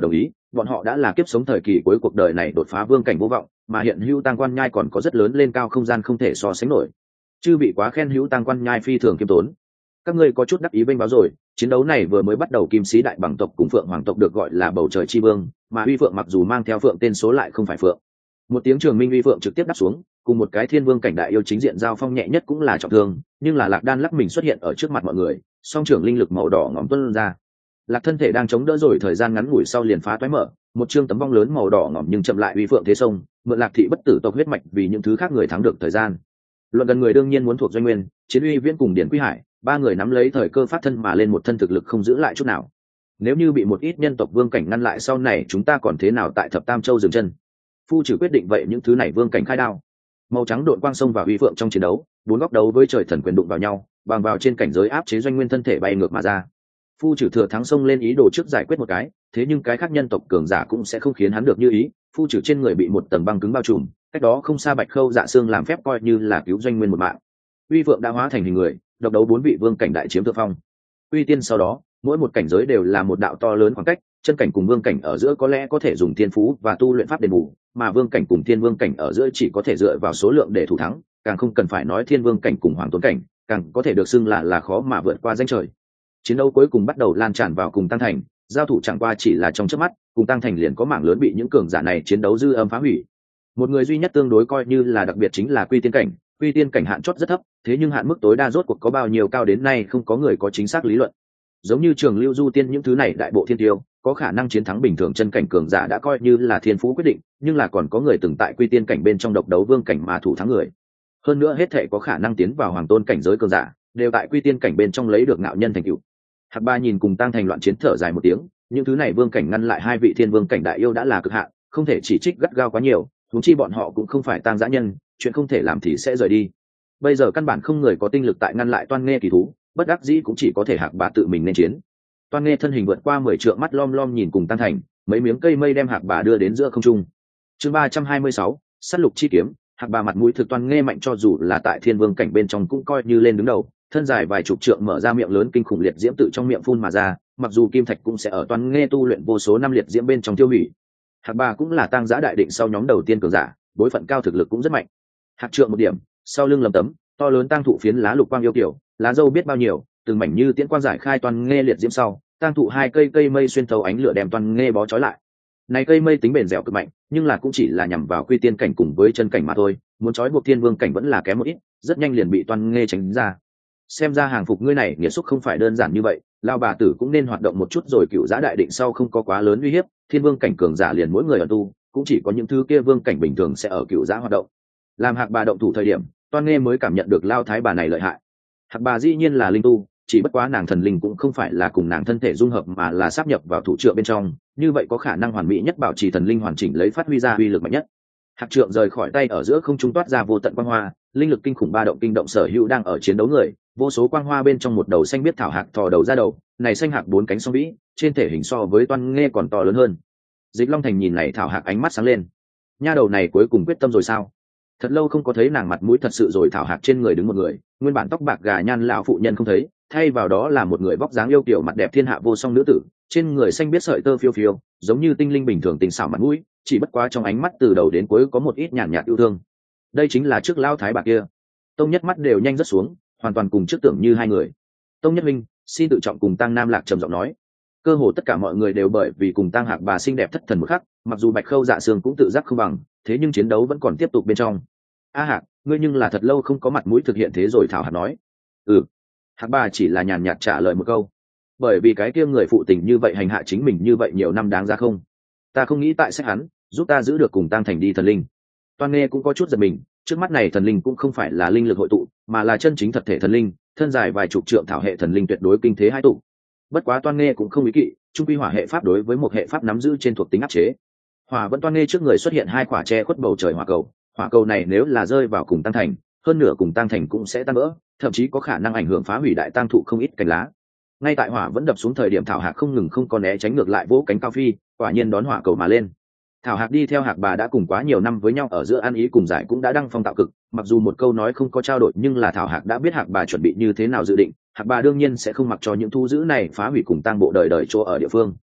bọn họ đã là kiếp sống thời kỳ cuối cuộc đời này đột phá vương cảnh vô vọng, mà hiện hữu tăng quan nhai còn có rất lớn lên cao không gian không thể so sánh nổi. Chư bị quá khen hữu tăng quan nhai phi thường kiêm tốn. Các ngươi có chút đắc ý bênh báo rồi, chiến đấu này vừa mới bắt đầu, kim sĩ đại bằng tộc cùng phượng hoàng tộc được gọi là bầu trời chi vương, mà uy phượng mặc dù mang theo phượng tên số lại không phải phượng. Một tiếng trường minh uy phượng trực tiếp đáp xuống, cùng một cái thiên vương cảnh đại yêu chính diện giao phong nhẹ nhất cũng là trọng thương, nhưng là Lạc Đan lắc mình xuất hiện ở trước mặt mọi người, song trưởng linh lực màu đỏ ngòm tuôn ra. Lạc thân thể đang chống đỡ rồi thời gian ngắn ngủi sau liền phá toái mở, một chương tấm vong lớn màu đỏ ngòm nhưng chậm lại uy phượng thế sông, mượn Lạc thị bất tử tộc huyết mạch vì những thứ khác người thắng được thời gian. Luận gần người đương nhiên muốn thuộc Doanh Nguyên, Chiến Uy Viễn cùng Điển Quy Hải, ba người nắm lấy thời cơ phát thân mà lên một thân thực lực không giữ lại chút nào. Nếu như bị một ít nhân tộc vương cảnh ngăn lại sau này chúng ta còn thế nào tại Thập Tam Châu dừng chân? Phu trừ quyết định vậy những thứ này vương cảnh khai đao. Màu trắng đội quang sông vào uy phượng trong chiến đấu, bốn góc đấu với trời thần quyền đụng vào nhau, bằng vào trên cảnh giới áp chế Doanh Nguyên thân thể bay ngược mà ra. Phu trừ thừa thắng sông lên ý đồ trước giải quyết một cái, thế nhưng cái khác nhân tộc cường giả cũng sẽ không khiến hắn được như ý. Phu trừ trên người bị một tầng băng cứng bao trùm, cách đó không xa Bạch Khâu Dạ Xương làm phép coi như là cứu Doanh Nguyên một mạng. Uy phượng đã hóa thành hình người, độc đấu bốn vị vương cảnh đại chiếm thượng phong. Uy tiên sau đó, mỗi một cảnh giới đều là một đạo to lớn khoảng cách, chân cảnh cùng vương cảnh ở giữa có lẽ có thể dùng thiên phú và tu luyện pháp đền bù, mà vương cảnh cùng thiên vương cảnh ở giữa chỉ có thể dựa vào số lượng để thủ thắng, càng không cần phải nói thiên vương cảnh cùng hoàng tuấn cảnh, càng có thể được xưng là là khó mà vượt qua danh trời. Chiến đấu cuối cùng bắt đầu lan tràn vào cùng Tăng Thành, giao thủ chẳng qua chỉ là trong chớp mắt, cùng Tăng Thành liền có mảng lớn bị những cường giả này chiến đấu dư âm phá hủy. Một người duy nhất tương đối coi như là đặc biệt chính là Quy Tiên cảnh, Quy Tiên cảnh hạn chót rất thấp, thế nhưng hạn mức tối đa rốt cuộc có bao nhiêu cao đến nay không có người có chính xác lý luận. Giống như Trường Lưu Du Tiên những thứ này đại bộ thiên tiêu, có khả năng chiến thắng bình thường chân cảnh cường giả đã coi như là thiên phú quyết định, nhưng là còn có người từng tại Quy Tiên cảnh bên trong độc đấu vương cảnh mà thủ thắng người. Hơn nữa hết thảy có khả năng tiến vào hoàng tôn cảnh giới cường giả, đều tại Quy Tiên cảnh bên trong lấy được ngạo nhân thành tựu. Hạc Ba nhìn cùng Tăng Thành loạn chiến thở dài một tiếng, những thứ này vương cảnh ngăn lại hai vị thiên vương cảnh đại yêu đã là cực hạn, không thể chỉ trích gắt gao quá nhiều, huống chi bọn họ cũng không phải tang dã nhân, chuyện không thể làm thì sẽ rời đi. Bây giờ căn bản không người có tinh lực tại ngăn lại Toan Nghê kỳ thú, bất đắc dĩ cũng chỉ có thể Hạc Bá tự mình nên chiến. Toan Nghê thân hình vượt qua mười trượng, mắt lom lom nhìn cùng Tăng Thành, mấy miếng cây mây đem Hạc Bá đưa đến giữa không trung. Chương ba trăm hai mươi sáu, sát lục chi kiếm. Hạc Bá mặt mũi thực Toan Nghê mạnh cho dù là tại thiên vương cảnh bên trong cũng coi như lên đứng đầu, thân dài vài chục trượng mở ra miệng lớn kinh khủng liệt diễm tự trong miệng phun mà ra, mặc dù kim thạch cũng sẽ ở Toan Nghê tu luyện vô số năm liệt diễm bên trong tiêu hủy. Hạc Bá cũng là tang dã đại định sau nhóm đầu tiên cường giả, bối phận cao thực lực cũng rất mạnh. Hạc trượng một điểm, sau lưng lầm tấm to lớn tang thụ phiến lá lục quang yêu kiểu, lá dâu biết bao nhiêu, từng mảnh như tiễn quang giải khai Toan Nghê liệt diễm sau, tang thụ hai cây cây mây xuyên thấu ánh lửa đem Toan Nghê bó trói lại. Này cây mây tính bền dẻo cực mạnh, nhưng là cũng chỉ là nhằm vào Quy Tiên cảnh cùng với chân cảnh mà thôi, muốn trói buộc thiên vương cảnh vẫn là kém một ít, rất nhanh liền bị Toan Nghê tránh ra. Xem ra hàng phục ngươi này nghĩa xúc không phải đơn giản như vậy, lao bà tử cũng nên hoạt động một chút rồi. Cựu giã đại định sau không có quá lớn uy hiếp, thiên vương cảnh cường giả liền mỗi người ở tu, cũng chỉ có những thứ kia vương cảnh bình thường sẽ ở cựu giã hoạt động. Làm Hạc Bà động thủ thời điểm, Toan Nghê mới cảm nhận được lao thái bà này lợi hại. Hạc Bà dĩ nhiên là linh tu, chỉ bất quá nàng thần linh cũng không phải là cùng nàng thân thể dung hợp mà là sáp nhập vào thủ trượng bên trong, như vậy có khả năng hoàn mỹ nhất bảo trì thần linh hoàn chỉnh lấy phát huy ra uy lực mạnh nhất. Hạc trượng rời khỏi tay ở giữa không trung toát ra vô tận quang hoa, linh lực kinh khủng ba động kinh động sở hữu đang ở chiến đấu người, vô số quang hoa bên trong một đầu xanh biết thảo hạc thò đầu ra đầu, này xanh hạc bốn cánh song vĩ, trên thể hình so với Toan Nghê còn to lớn hơn. Dịch Long Thành nhìn này thảo hạc ánh mắt sáng lên, nha đầu này cuối cùng quyết tâm rồi sao? Thật lâu không có thấy nàng mặt mũi thật sự rồi. Thảo hạc trên người đứng một người, nguyên bản tóc bạc gà nhan lão phụ nhân không thấy, thay vào đó là một người vóc dáng yêu kiều mặt đẹp thiên hạ vô song nữ tử, trên người xanh biết sợi tơ phiêu phiêu, giống như tinh linh bình thường tình xảo mặt mũi, chỉ bất quá trong ánh mắt từ đầu đến cuối có một ít nhàn nhạt yêu thương. Đây chính là trước lao thái bà kia. Tông Nhất mắt đều nhanh rất xuống, hoàn toàn cùng trước tưởng như hai người. Tông Nhất minh, xin tự trọng. Cùng Tăng Nam Lạc trầm giọng nói. Cơ hồ tất cả mọi người đều bởi vì cùng Tăng Hạc bà xinh đẹp thất thần một khắc, mặc dù Bạch Khâu Dạ Sương cũng tự giác không bằng, thế nhưng chiến đấu vẫn còn tiếp tục bên trong. A Hạc, ngươi nhưng là thật lâu không có mặt mũi thực hiện thế rồi. Thảo Hạc nói. Ừ. Hạc bà chỉ là nhàn nhạt trả lời một câu. Bởi vì cái kia người phụ tình như vậy hành hạ chính mình như vậy nhiều năm đáng ra không? Ta không nghĩ tại sách hắn giúp ta giữ được cùng Tăng Thành đi thần linh. Toan Nghê cũng có chút giật mình, trước mắt này thần linh cũng không phải là linh lực hội tụ, mà là chân chính thật thể thần linh, thân dài vài chục trượng thảo hệ thần linh tuyệt đối kinh thế hai tụ. Bất quá Toan Nghê cũng không ý kỵ, trung quy hỏa hệ pháp đối với một hệ pháp nắm giữ trên thuộc tính áp chế. Hỏa vẫn Toan Nghê trước người xuất hiện hai quả che khuất bầu trời hỏa cầu, hỏa cầu này nếu là rơi vào cùng Tăng Thành, hơn nửa cùng Tăng Thành cũng sẽ tan vỡ, thậm chí có khả năng ảnh hưởng phá hủy đại tăng thụ không ít cành lá. Ngay tại hỏa vẫn đập xuống thời điểm, Thảo Hạc không ngừng không có né tránh, ngược lại vỗ cánh cao phi, quả nhiên đón hỏa cầu mà lên. Thảo Hạc đi theo Hạc bà đã cùng quá nhiều năm với nhau, ở giữa ăn ý cùng giải cũng đã đăng phong tạo cực, mặc dù một câu nói không có trao đổi, nhưng là Thảo Hạc đã biết Hạc bà chuẩn bị như thế nào dự định. Hạc bà đương nhiên sẽ không mặc cho những thu giữ này phá hủy cùng tang bộ đời đời chỗ ở địa phương.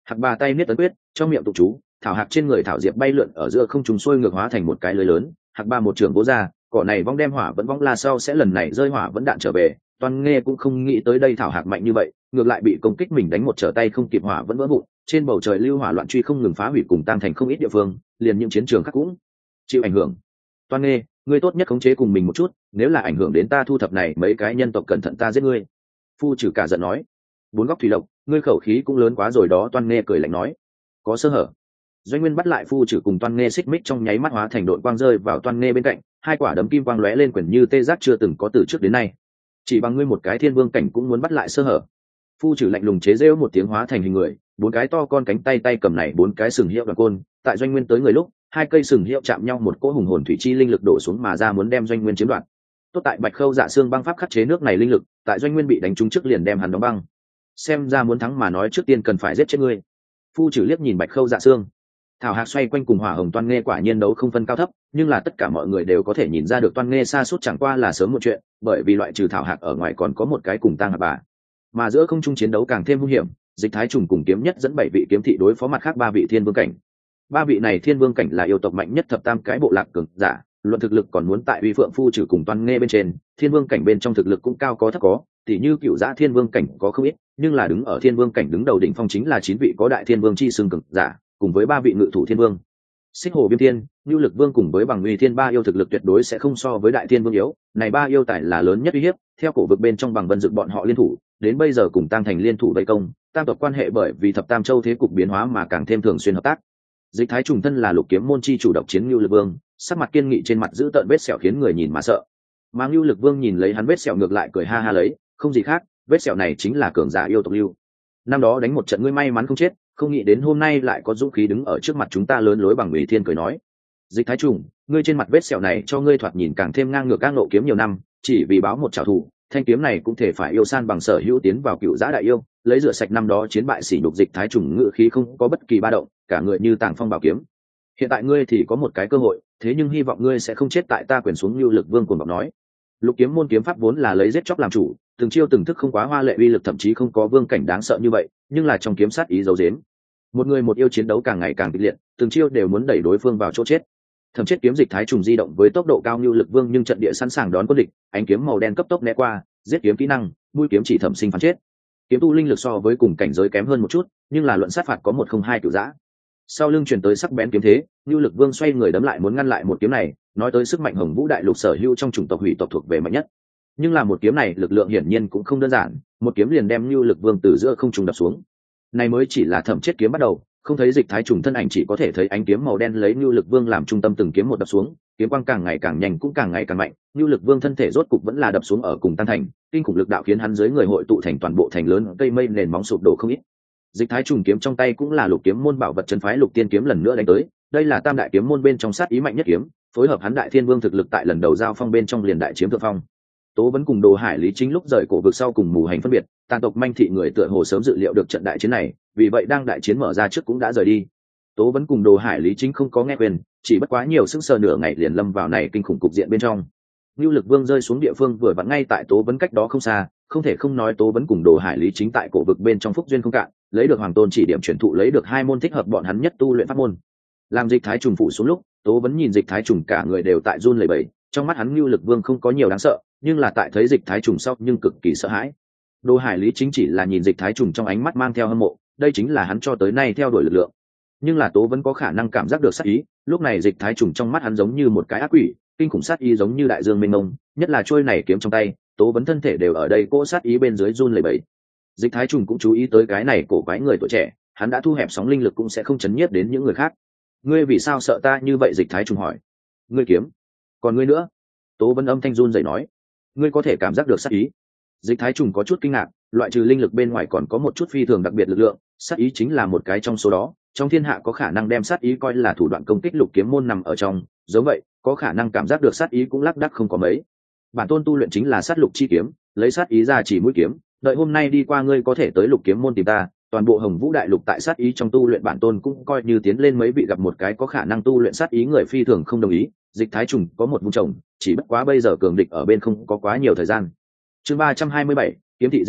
Hạc bà tay niết ấn quyết, trong miệng tụng chú, thảo hạc trên người thảo diệp bay lượn ở giữa không trung xuôi ngược hóa thành một cái lưới lớn. Hạc bà một trường vỗ ra, cỏ này vong đem hỏa vẫn vong la sau sẽ lần này rơi hỏa vẫn đạn trở về. Toan Nghê cũng không nghĩ tới đây thảo hạc mạnh như vậy, ngược lại bị công kích mình đánh một trở tay không kịp, hỏa vẫn vỡ vụn, trên bầu trời lưu hỏa loạn truy không ngừng phá hủy cùng tăng thành không ít địa phương, liền những chiến trường khác cũng chịu ảnh hưởng. Toan Nghê, ngươi tốt nhất khống chế cùng mình một chút, nếu là ảnh hưởng đến ta thu thập này mấy cái nhân tộc, cẩn thận ta giết ngươi. Phu Trừ cả giận nói. Bốn góc thủy lộc, ngươi khẩu khí cũng lớn quá rồi đó. Toan Nghê cười lạnh nói. Có sơ hở. Doanh Nguyên bắt lại Phu Trừ cùng Toan Nghê xích mích, trong nháy mắt hóa thành đội quang rơi vào Toan Nghê bên cạnh, hai quả đấm kim quang lóe lên quyển như tê giác chưa từng có từ trước đến nay. Chỉ bằng ngươi một cái thiên vương cảnh cũng muốn bắt lại sơ hở. Phu Trừ lạnh lùng chế giễu một tiếng, hóa thành hình người, bốn cái to con cánh tay tay cầm này bốn cái sừng hiệu đoàn côn, tại Doanh Nguyên tới người lúc, hai cây sừng hiệu chạm nhau, một cỗ hùng hồn thủy chi linh lực đổ xuống mà ra, muốn đem Doanh Nguyên chiếm đoạt. Tốt tại Bạch Khâu Dạ Xương băng pháp khắc chế nước này linh lực, tại Doanh Nguyên bị đánh trúng trước liền đem hắn đóng băng. Xem ra muốn thắng mà nói trước tiên cần phải giết chết ngươi. Phu Trừ liếc nhìn Bạch Khâu Dạ Xương. Thảo hạc xoay quanh cùng hỏa hồng Toan Nghê quả nhiên đấu không phân cao thấp, nhưng là tất cả mọi người đều có thể nhìn ra được Toan Nghê sa sút chẳng qua là sớm một chuyện, bởi vì loại trừ thảo hạc ở ngoài còn có một cái cùng tang hạc bà. Mà giữa không trung chiến đấu càng thêm hung hiểm, Dịch Thái Trùng cùng Kiếm Nhất dẫn bảy vị kiếm thị đối phó mặt khác ba vị thiên vương cảnh. Ba vị này thiên vương cảnh là yêu tộc mạnh nhất thập tam cái bộ lạc cường giả, luận thực lực còn muốn tại Uy Phượng Phu Trừ cùng Toan Nghê bên trên, thiên vương cảnh bên trong thực lực cũng cao có thấp có, tỉ như Cửu Giã thiên vương cảnh có không ít, nhưng là đứng ở thiên vương cảnh đứng đầu đỉnh phong chính là chín vị có đại thiên vương chi xưng cường giả, cùng với ba vị ngự thủ thiên vương. Xích Hồ Viêm Thiên, Nưu Lực Vương cùng với Bằng Uy Thiên ba yêu thực lực tuyệt đối sẽ không so với đại thiên vương yếu, này ba yêu tài là lớn nhất uy hiếp, theo cổ vực bên trong Bằng Vân Dực bọn họ liên thủ, đến bây giờ cùng Tăng Thành liên thủ vây công, tam tộc quan hệ bởi vì thập tam châu thế cục biến hóa mà càng thêm thường xuyên hợp tác. Dịch Thái Trùng thân là Lục Kiếm môn chi chủ độc chiến Nưu Lực Vương, sắc mặt kiên nghị, trên mặt giữ tợn vết sẹo khiến người nhìn mà sợ. Mà Nưu Lực Vương nhìn lấy hắn vết sẹo ngược lại cười ha ha lấy, không gì khác, vết sẹo này chính là cường giả yêu tộc Lưu. Năm đó đánh một trận ngươi may mắn không chết, không nghĩ đến hôm nay lại có dũng khí đứng ở trước mặt chúng ta lớn lối. Bằng Uy Thiên cười nói. Dịch Thái Trùng, ngươi trên mặt vết sẹo này cho ngươi thoạt nhìn càng thêm ngang ngược các nộ kiếm nhiều năm, chỉ vì báo một trảo thủ, thanh kiếm này cũng thể phải yêu san bằng sở hữu tiến vào Cựu Giã đại yêu, lấy rửa sạch năm đó chiến bại sỉ nhục. Dịch Thái Trùng ngự khí không có bất kỳ ba động, cả người như tàng phong bảo kiếm. Hiện tại ngươi thì có một cái cơ hội, thế nhưng hy vọng ngươi sẽ không chết tại ta quyền xuống. Nưu Lực Vương cuồng vọng nói. Lục Kiếm môn kiếm pháp vốn là lấy giết chóc làm chủ, từng chiêu từng thức không quá hoa lệ, uy lực thậm chí không có vương cảnh đáng sợ như vậy, nhưng là trong kiếm sát ý giấu giếm. Một người một yêu chiến đấu càng ngày càng kịch liệt, từng chiêu đều muốn đẩy đối phương vào chỗ chết. Thẩm Chết kiếm Dịch Thái Trùng di động với tốc độ cao, Nưu Lực Vương nhưng trận địa sẵn sàng đón quân địch, ánh kiếm màu đen cấp tốc né qua, giết kiếm kỹ năng, mũi kiếm chỉ thẩm sinh phán chết. Kiếm tu linh lực so với cùng cảnh giới kém hơn một chút, nhưng là luận sát phạt có một không hai Cửu Giã. Sau lưng truyền tới sắc bén kiếm thế, Nưu Lực Vương xoay người đấm lại muốn ngăn lại một kiếm này, nói tới sức mạnh Hồng Vũ đại lục sở hữu trong chủng tộc hủy tộc thuộc về mạnh nhất. Nhưng là một kiếm này lực lượng hiển nhiên cũng không đơn giản, một kiếm liền đem Nưu Lực Vương từ giữa không trung đập xuống. Này mới chỉ là Thẩm Chết kiếm bắt đầu, không thấy Dịch Thái Trùng thân ảnh, chỉ có thể thấy ánh kiếm màu đen lấy Nưu Lực Vương làm trung tâm từng kiếm một đập xuống, kiếm quang càng ngày càng nhanh cũng càng ngày càng mạnh. Nưu Lực Vương thân thể rốt cục vẫn là đập xuống ở cùng Tăng Thành, kinh khủng lực đạo khiến hắn dưới người hội tụ thành toàn bộ thành lớn cây mây nền móng sụp đổ không ít. Dịch Thái Trùng kiếm trong tay cũng là Lục Kiếm môn bảo vật chân phái Lục Tiên kiếm lần nữa đánh tới, đây là tam đại kiếm môn bên trong sát ý mạnh nhất kiếm, phối hợp hắn Đại Thiên Vương thực lực tại lần đầu giao phong bên trong liền đại chiếm thượng phong. Tố Vấn cùng Đồ Hải Lý Chính lúc rời cổ vực sau cùng mù hành phân biệt, tàn tộc manh thị người tựa hồ sớm dự liệu được trận đại chiến này, vì vậy đang đại chiến mở ra trước cũng đã rời đi. Tố Vấn cùng Đồ Hải Lý Chính không có nghe quyền, chỉ bất quá nhiều sức sờ nửa ngày liền lâm vào này kinh khủng cục diện bên trong. Nưu Lực Vương rơi xuống địa phương vừa vặn ngay tại Tố Vấn cách đó không xa, không thể không nói Tố Vấn cùng Đồ Hải Lý Chính tại cổ vực bên trong phúc duyên không cạn, lấy được Hoàng Tôn chỉ điểm truyền thụ, lấy được hai môn thích hợp bọn hắn nhất tu luyện pháp môn. Làm Dịch Thái Trùng phủ xuống lúc, Tố Vấn nhìn Dịch Thái Trùng cả người đều tại run lẩy bẩy, trong mắt hắn Nưu Lực Vương không có nhiều đáng sợ, nhưng là tại thấy Dịch Thái Trùng sau nhưng cực kỳ sợ hãi. Đồ Hải Lý Chính chỉ là nhìn Dịch Thái Trùng trong ánh mắt mang theo hâm mộ, đây chính là hắn cho tới nay theo đuổi lực lượng. Nhưng là Tố Vấn có khả năng cảm giác được sát ý, lúc này Dịch Thái Trùng trong mắt hắn giống như một cái ác quỷ, kinh khủng sát ý giống như đại dương mênh mông, nhất là trôi này kiếm trong tay, Tố Vấn thân thể đều ở đây cỗ sát ý bên dưới run lẩy bẩy. Dịch Thái Trùng cũng chú ý tới cái này cổ quái người tuổi trẻ, hắn đã thu hẹp sóng linh lực cũng sẽ không chấn nhiếp đến những người khác. Ngươi vì sao sợ ta như vậy? Dịch Thái Trùng hỏi. Ngươi kiếm, còn ngươi nữa? Tố Vấn âm thanh run rẩy nói. Ngươi có thể cảm giác được sát ý? Dịch Thái Trùng có chút kinh ngạc, loại trừ linh lực bên ngoài còn có một chút phi thường đặc biệt lực lượng, sát ý chính là một cái trong số đó. Trong thiên hạ có khả năng đem sát ý coi là thủ đoạn công kích Lục Kiếm môn nằm ở trong, giống vậy, có khả năng cảm giác được sát ý cũng lác đác không có mấy. Bản tôn tu luyện chính là sát lục chi kiếm, lấy sát ý ra chỉ mũi kiếm, đợi hôm nay đi qua ngươi có thể tới Lục Kiếm môn tìm ta, toàn bộ Hồng Vũ đại lục tại sát ý trong tu luyện bản tôn cũng coi như tiến lên mấy vị. Gặp một cái có khả năng tu luyện sát ý người phi thường không đồng ý, Dịch Thái Trùng có một vùng chồng, chỉ bất quá bây giờ cường địch ở bên không có quá nhiều thời gian. Chương ba trăm hai mươi bảy, kiếm thị Dịch Điên,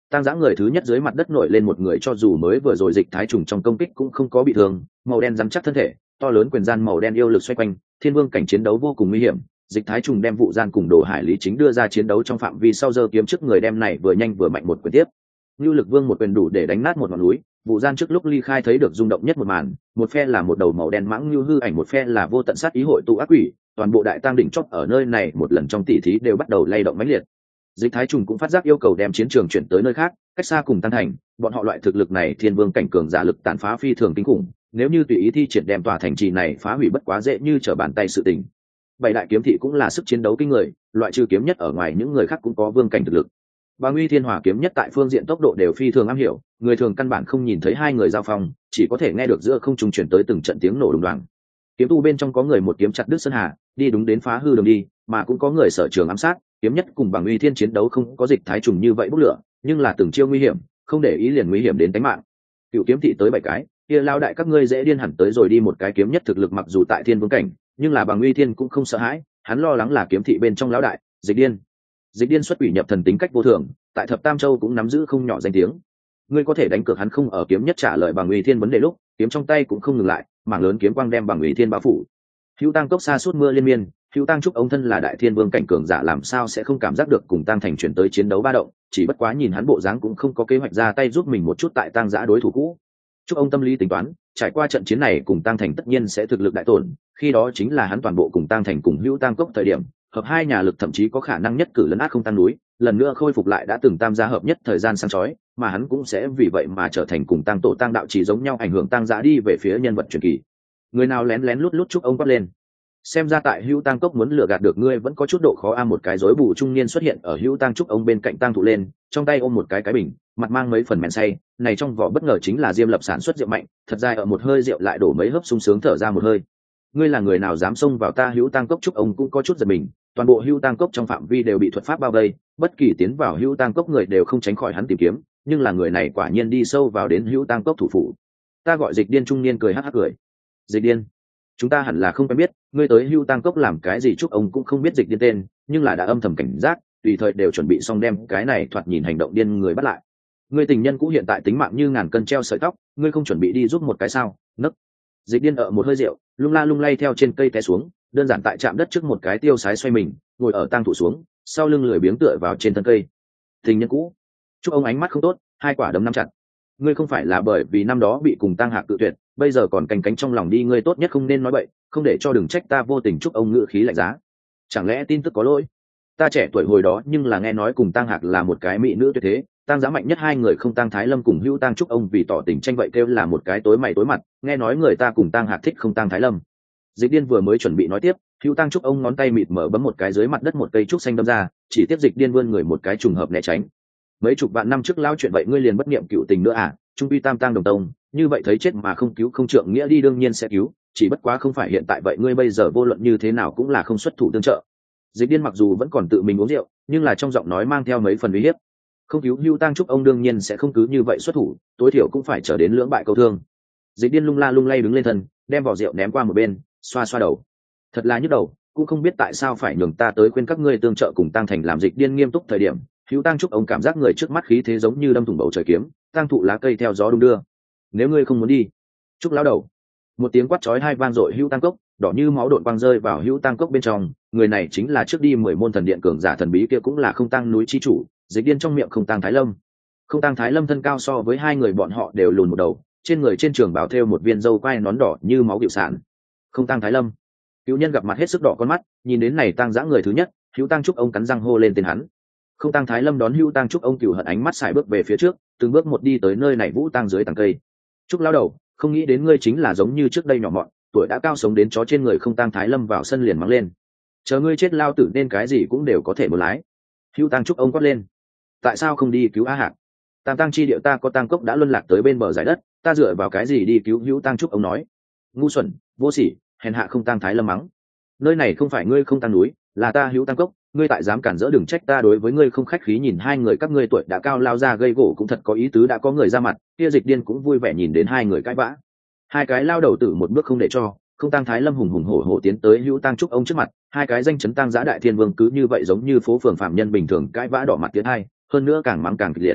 Tang giã người thứ nhất dưới mặt đất nổi lên một người, cho dù mới vừa rồi dịch thái trùng trong công kích cũng không có bị thương, màu đen rắn chắc thân thể, to lớn quyền gian màu đen yêu lực xoay quanh, thiên vương cảnh chiến đấu vô cùng nguy hiểm. Dịch thái trùng đem vụ gian cùng đồ hải lý chính đưa ra chiến đấu trong phạm vi sau giơ kiếm trước người, đem này vừa nhanh vừa mạnh một quyền tiếp. Nưu lực vương một quyền đủ để đánh nát một ngọn núi. Vụ gian trước lúc ly khai thấy được rung động nhất một màn, một phe là một đầu màu đen mãng như hư ảnh, một phe là vô tận sát ý hội tụ ác quỷ, toàn bộ đại tang đỉnh chót ở nơi này một lần trong tỷ thí đều bắt đầu lay động mãnh liệt. Dịch thái trùng cũng phát giác yêu cầu đem chiến trường chuyển tới nơi khác, cách xa cùng Tăng Thành, bọn họ loại thực lực này thiên vương cảnh cường giả lực tàn phá phi thường kinh khủng, nếu như tùy ý thi triển đem tòa thành trì này phá hủy bất quá dễ như trở bàn tay sự tình. Bảy đại kiếm thị cũng là sức chiến đấu kinh người, loại trừ kiếm nhất ở ngoài những người khác cũng có vương cảnh thực lực. Bà Nguy Thiên Hỏa kiếm nhất tại phương diện tốc độ đều phi thường am hiểu, người thường căn bản không nhìn thấy hai người giao phong, chỉ có thể nghe được giữa không trung truyền tới từng trận tiếng nổ đùng đoàng. Kiếm tu bên trong có người một kiếm chặt đứt sơn hà, đi đúng đến phá hư đường đi, mà cũng có người sở trường ám sát, kiếm nhất cùng Bà Nguy Thiên chiến đấu không có dịch thái trùng như vậy bốc lửa, nhưng là từng chiêu nguy hiểm, không để ý liền nguy hiểm đến tính mạng. Cựu kiếm thị tới bảy cái, kia lao đại các ngươi dễ điên hẳn tới rồi đi, một cái kiếm nhất thực lực mặc dù tại thiên vương cảnh, nhưng là Bà Nguy Thiên cũng không sợ hãi, hắn lo lắng là kiếm thị bên trong lão đại, Dịch Điên. Dịch Điên xuất quỷ nhập thần, tính cách vô thường, tại thập tam châu cũng nắm giữ không nhỏ danh tiếng. Ngươi có thể đánh cược hắn không ở kiếm nhất trả lời Bằng Uy Thiên vấn đề lúc, kiếm trong tay cũng không ngừng lại, mảng lớn kiếm quang đem Bằng Uy Thiên bao phủ. Hữu Tăng cốc xa suốt mưa liên miên, Hữu Tăng trúc ông thân là đại thiên vương cảnh cường giả làm sao sẽ không cảm giác được cùng Tăng Thành chuyển tới chiến đấu ba động, chỉ bất quá nhìn hắn bộ dáng cũng không có kế hoạch ra tay giúp mình một chút tại Tăng giã đối thủ cũ. Trúc ông tâm lý tính toán, trải qua trận chiến này cùng Tăng Thành tất nhiên sẽ thực lực đại tổn, khi đó chính là hắn toàn bộ cùng Tăng Thành cùng Hữu Tăng cốc thời điểm, hợp hai nhà lực thậm chí có khả năng nhất cử lấn át không tăng núi, lần nữa khôi phục lại đã từng tam gia hợp nhất thời gian sáng chói, mà hắn cũng sẽ vì vậy mà trở thành cùng tăng tổ tăng đạo chỉ giống nhau ảnh hưởng tăng giã đi về phía nhân vật truyền kỳ. Người nào lén lén lút lút chúc ông quát lên, xem ra tại Hữu Tăng cốc muốn lừa gạt được ngươi vẫn có chút độ khó a. Một cái rối bù trung niên xuất hiện ở Hữu Tăng trúc ông bên cạnh tăng thụ lên, trong tay ôm một cái cái bình, mặt mang mấy phần men say, này trong vỏ bất ngờ chính là Diêm Lập sản xuất rượu mạnh, thật dài ở một hơi rượu lại đổ mấy hớp sung sướng thở ra một hơi. Ngươi là người nào dám xông vào ta Hữu Tăng cốc? Trúc ông cũng có chút giật mình, toàn bộ Hữu Tăng cốc trong phạm vi đều bị thuật pháp bao vây, bất kỳ tiến vào Hữu Tăng cốc người đều không tránh khỏi hắn tìm kiếm, nhưng là người này quả nhiên đi sâu vào đến Hữu Tăng cốc thủ phủ. Ta gọi Dịch Điên. Trung niên cười hắc hắc cười. Dịch Điên, chúng ta hẳn là không quen biết, ngươi tới Hữu Tăng cốc làm cái gì? Trúc ông cũng không biết Dịch Điên tên, nhưng là đã âm thầm cảnh giác, tùy thời đều chuẩn bị xong đem cái này thoạt nhìn hành động điên người bắt lại. Ngươi tình nhân cũ hiện tại tính mạng như ngàn cân treo sợi tóc, ngươi không chuẩn bị đi giúp một cái sao? Nấc. Dịch Điên ở một hơi rượu, lung la lung lay theo trên cây té xuống, đơn giản tại chạm đất trước một cái tiêu sái xoay mình, ngồi ở tang thụ xuống, sau lưng lười biếng tựa vào trên thân cây. Tình nhân cũ. Chúc ông ánh mắt không tốt, hai quả đấm nắm chặt. Ngươi không phải là bởi vì năm đó bị cùng Tang Hạc cự tuyệt, bây giờ còn canh cánh trong lòng đi, ngươi tốt nhất không nên nói bậy, không để cho đừng trách ta vô tình. Chúc ông ngữ khí lạnh giá. Chẳng lẽ tin tức có lỗi? Ta trẻ tuổi hồi đó nhưng là nghe nói cùng Tang Hạc là một cái mỹ nữ tuyệt thế, Tang giá mạnh nhất hai người không Tang Thái Lâm cùng Hữu Tăng Trúc ông vì tỏ tình tranh vậy kêu là một cái tối mày tối mặt, nghe nói người ta cùng Tang Hạc thích không Tang Thái Lâm. Dịch Điên vừa mới chuẩn bị nói tiếp, Hữu Tăng Trúc ông ngón tay mịt mở bấm một cái dưới mặt đất một cây trúc xanh đâm ra, chỉ tiếp Dịch Điên vươn người một cái trùng hợp né tránh. Mấy chục vạn năm trước lao chuyện vậy ngươi liền bất niệm cựu tình nữa à? Trung quy tam tang đồng tông, như vậy thấy chết mà không cứu không trượng nghĩa đi đương nhiên sẽ cứu, chỉ bất quá không phải hiện tại vậy ngươi bây giờ vô luận như thế nào cũng là không xuất thủ tương trợ. Dịch Điên mặc dù vẫn còn tự mình uống rượu, nhưng là trong giọng nói mang theo mấy phần uy hiếp. Không cứu Hữu Tăng Trúc ông đương nhiên sẽ không cứ như vậy xuất thủ, tối thiểu cũng phải trở đến lưỡng bại câu thương. Dịch Điên lung la lung lay đứng lên thân, đem vỏ rượu ném qua một bên, xoa xoa đầu. Thật là nhức đầu, cũng không biết tại sao phải nhường ta tới khuyên các ngươi tương trợ cùng Tăng Thành. Làm Dịch Điên nghiêm túc thời điểm, Hữu Tăng Trúc ông cảm giác người trước mắt khí thế giống như đâm thủng bầu trời kiếm, tang thụ lá cây theo gió đung đưa. Nếu ngươi không muốn đi, Trúc lão đầu. Một tiếng quát chói hai vang dội Hữu Tăng cốc, đỏ như máu độn quang rơi vào Hữu Tăng cốc bên trong, người này chính là trước đi mười môn thần điện cường giả thần bí kia, cũng là không Tăng núi chi chủ, Dịch Điên trong miệng không Tăng Thái Lâm. Không Tăng Thái Lâm thân cao so với hai người bọn họ đều lùn một đầu, trên người trên trường bảo thêu một viên dâu quai nón đỏ như máu điệu sản. Không Tăng Thái Lâm. Cựu nhân gặp mặt hết sức đỏ con mắt, nhìn đến này Tăng giã người thứ nhất, Hữu Tăng Trúc ông cắn răng hô lên tên hắn. Không Tăng Thái Lâm đón Hữu Tăng Trúc ông cửu hận ánh mắt xài bước về phía trước, từng bước một đi tới nơi này Vũ Tăng dưới tầng cây. Trúc lão đầu, không nghĩ đến ngươi chính là giống như trước đây nhỏ mọn, tuổi đã cao sống đến chó trên người. Không Tăng Thái Lâm vào sân liền mắng lên, chờ ngươi chết lao tử nên cái gì cũng đều có thể một lái. Hữu Tăng Trúc ông quát lên, tại sao không đi cứu A Hạc? Tam Tăng chi điệu ta có Tăng cốc đã luân lạc tới bên bờ giải đất, ta dựa vào cái gì đi cứu? Hữu Tăng Trúc ông nói, ngu xuẩn, vô sỉ, hèn hạ. Không Tăng Thái Lâm mắng, nơi này không phải ngươi không Tăng núi, là ta Hữu Tăng cốc, ngươi tại dám cản rỡ đừng trách ta đối với ngươi không khách khí. Nhìn hai người các ngươi tuổi đã cao lao ra gây gỗ cũng thật có ý tứ, đã có người ra mặt. Kia Dịch Điên cũng vui vẻ nhìn đến hai người cãi vã, hai cái lao đầu tử một bước không để cho. Không Tăng Thái Lâm hùng hùng hổ hổ tiến tới Hữu Tăng Trúc ông trước mặt, hai cái danh chấn Tăng giã đại thiên vương cứ như vậy giống như phố phường phạm nhân bình thường cãi vã đỏ mặt tiến hai, hơn nữa càng mắng càng kịch liệt.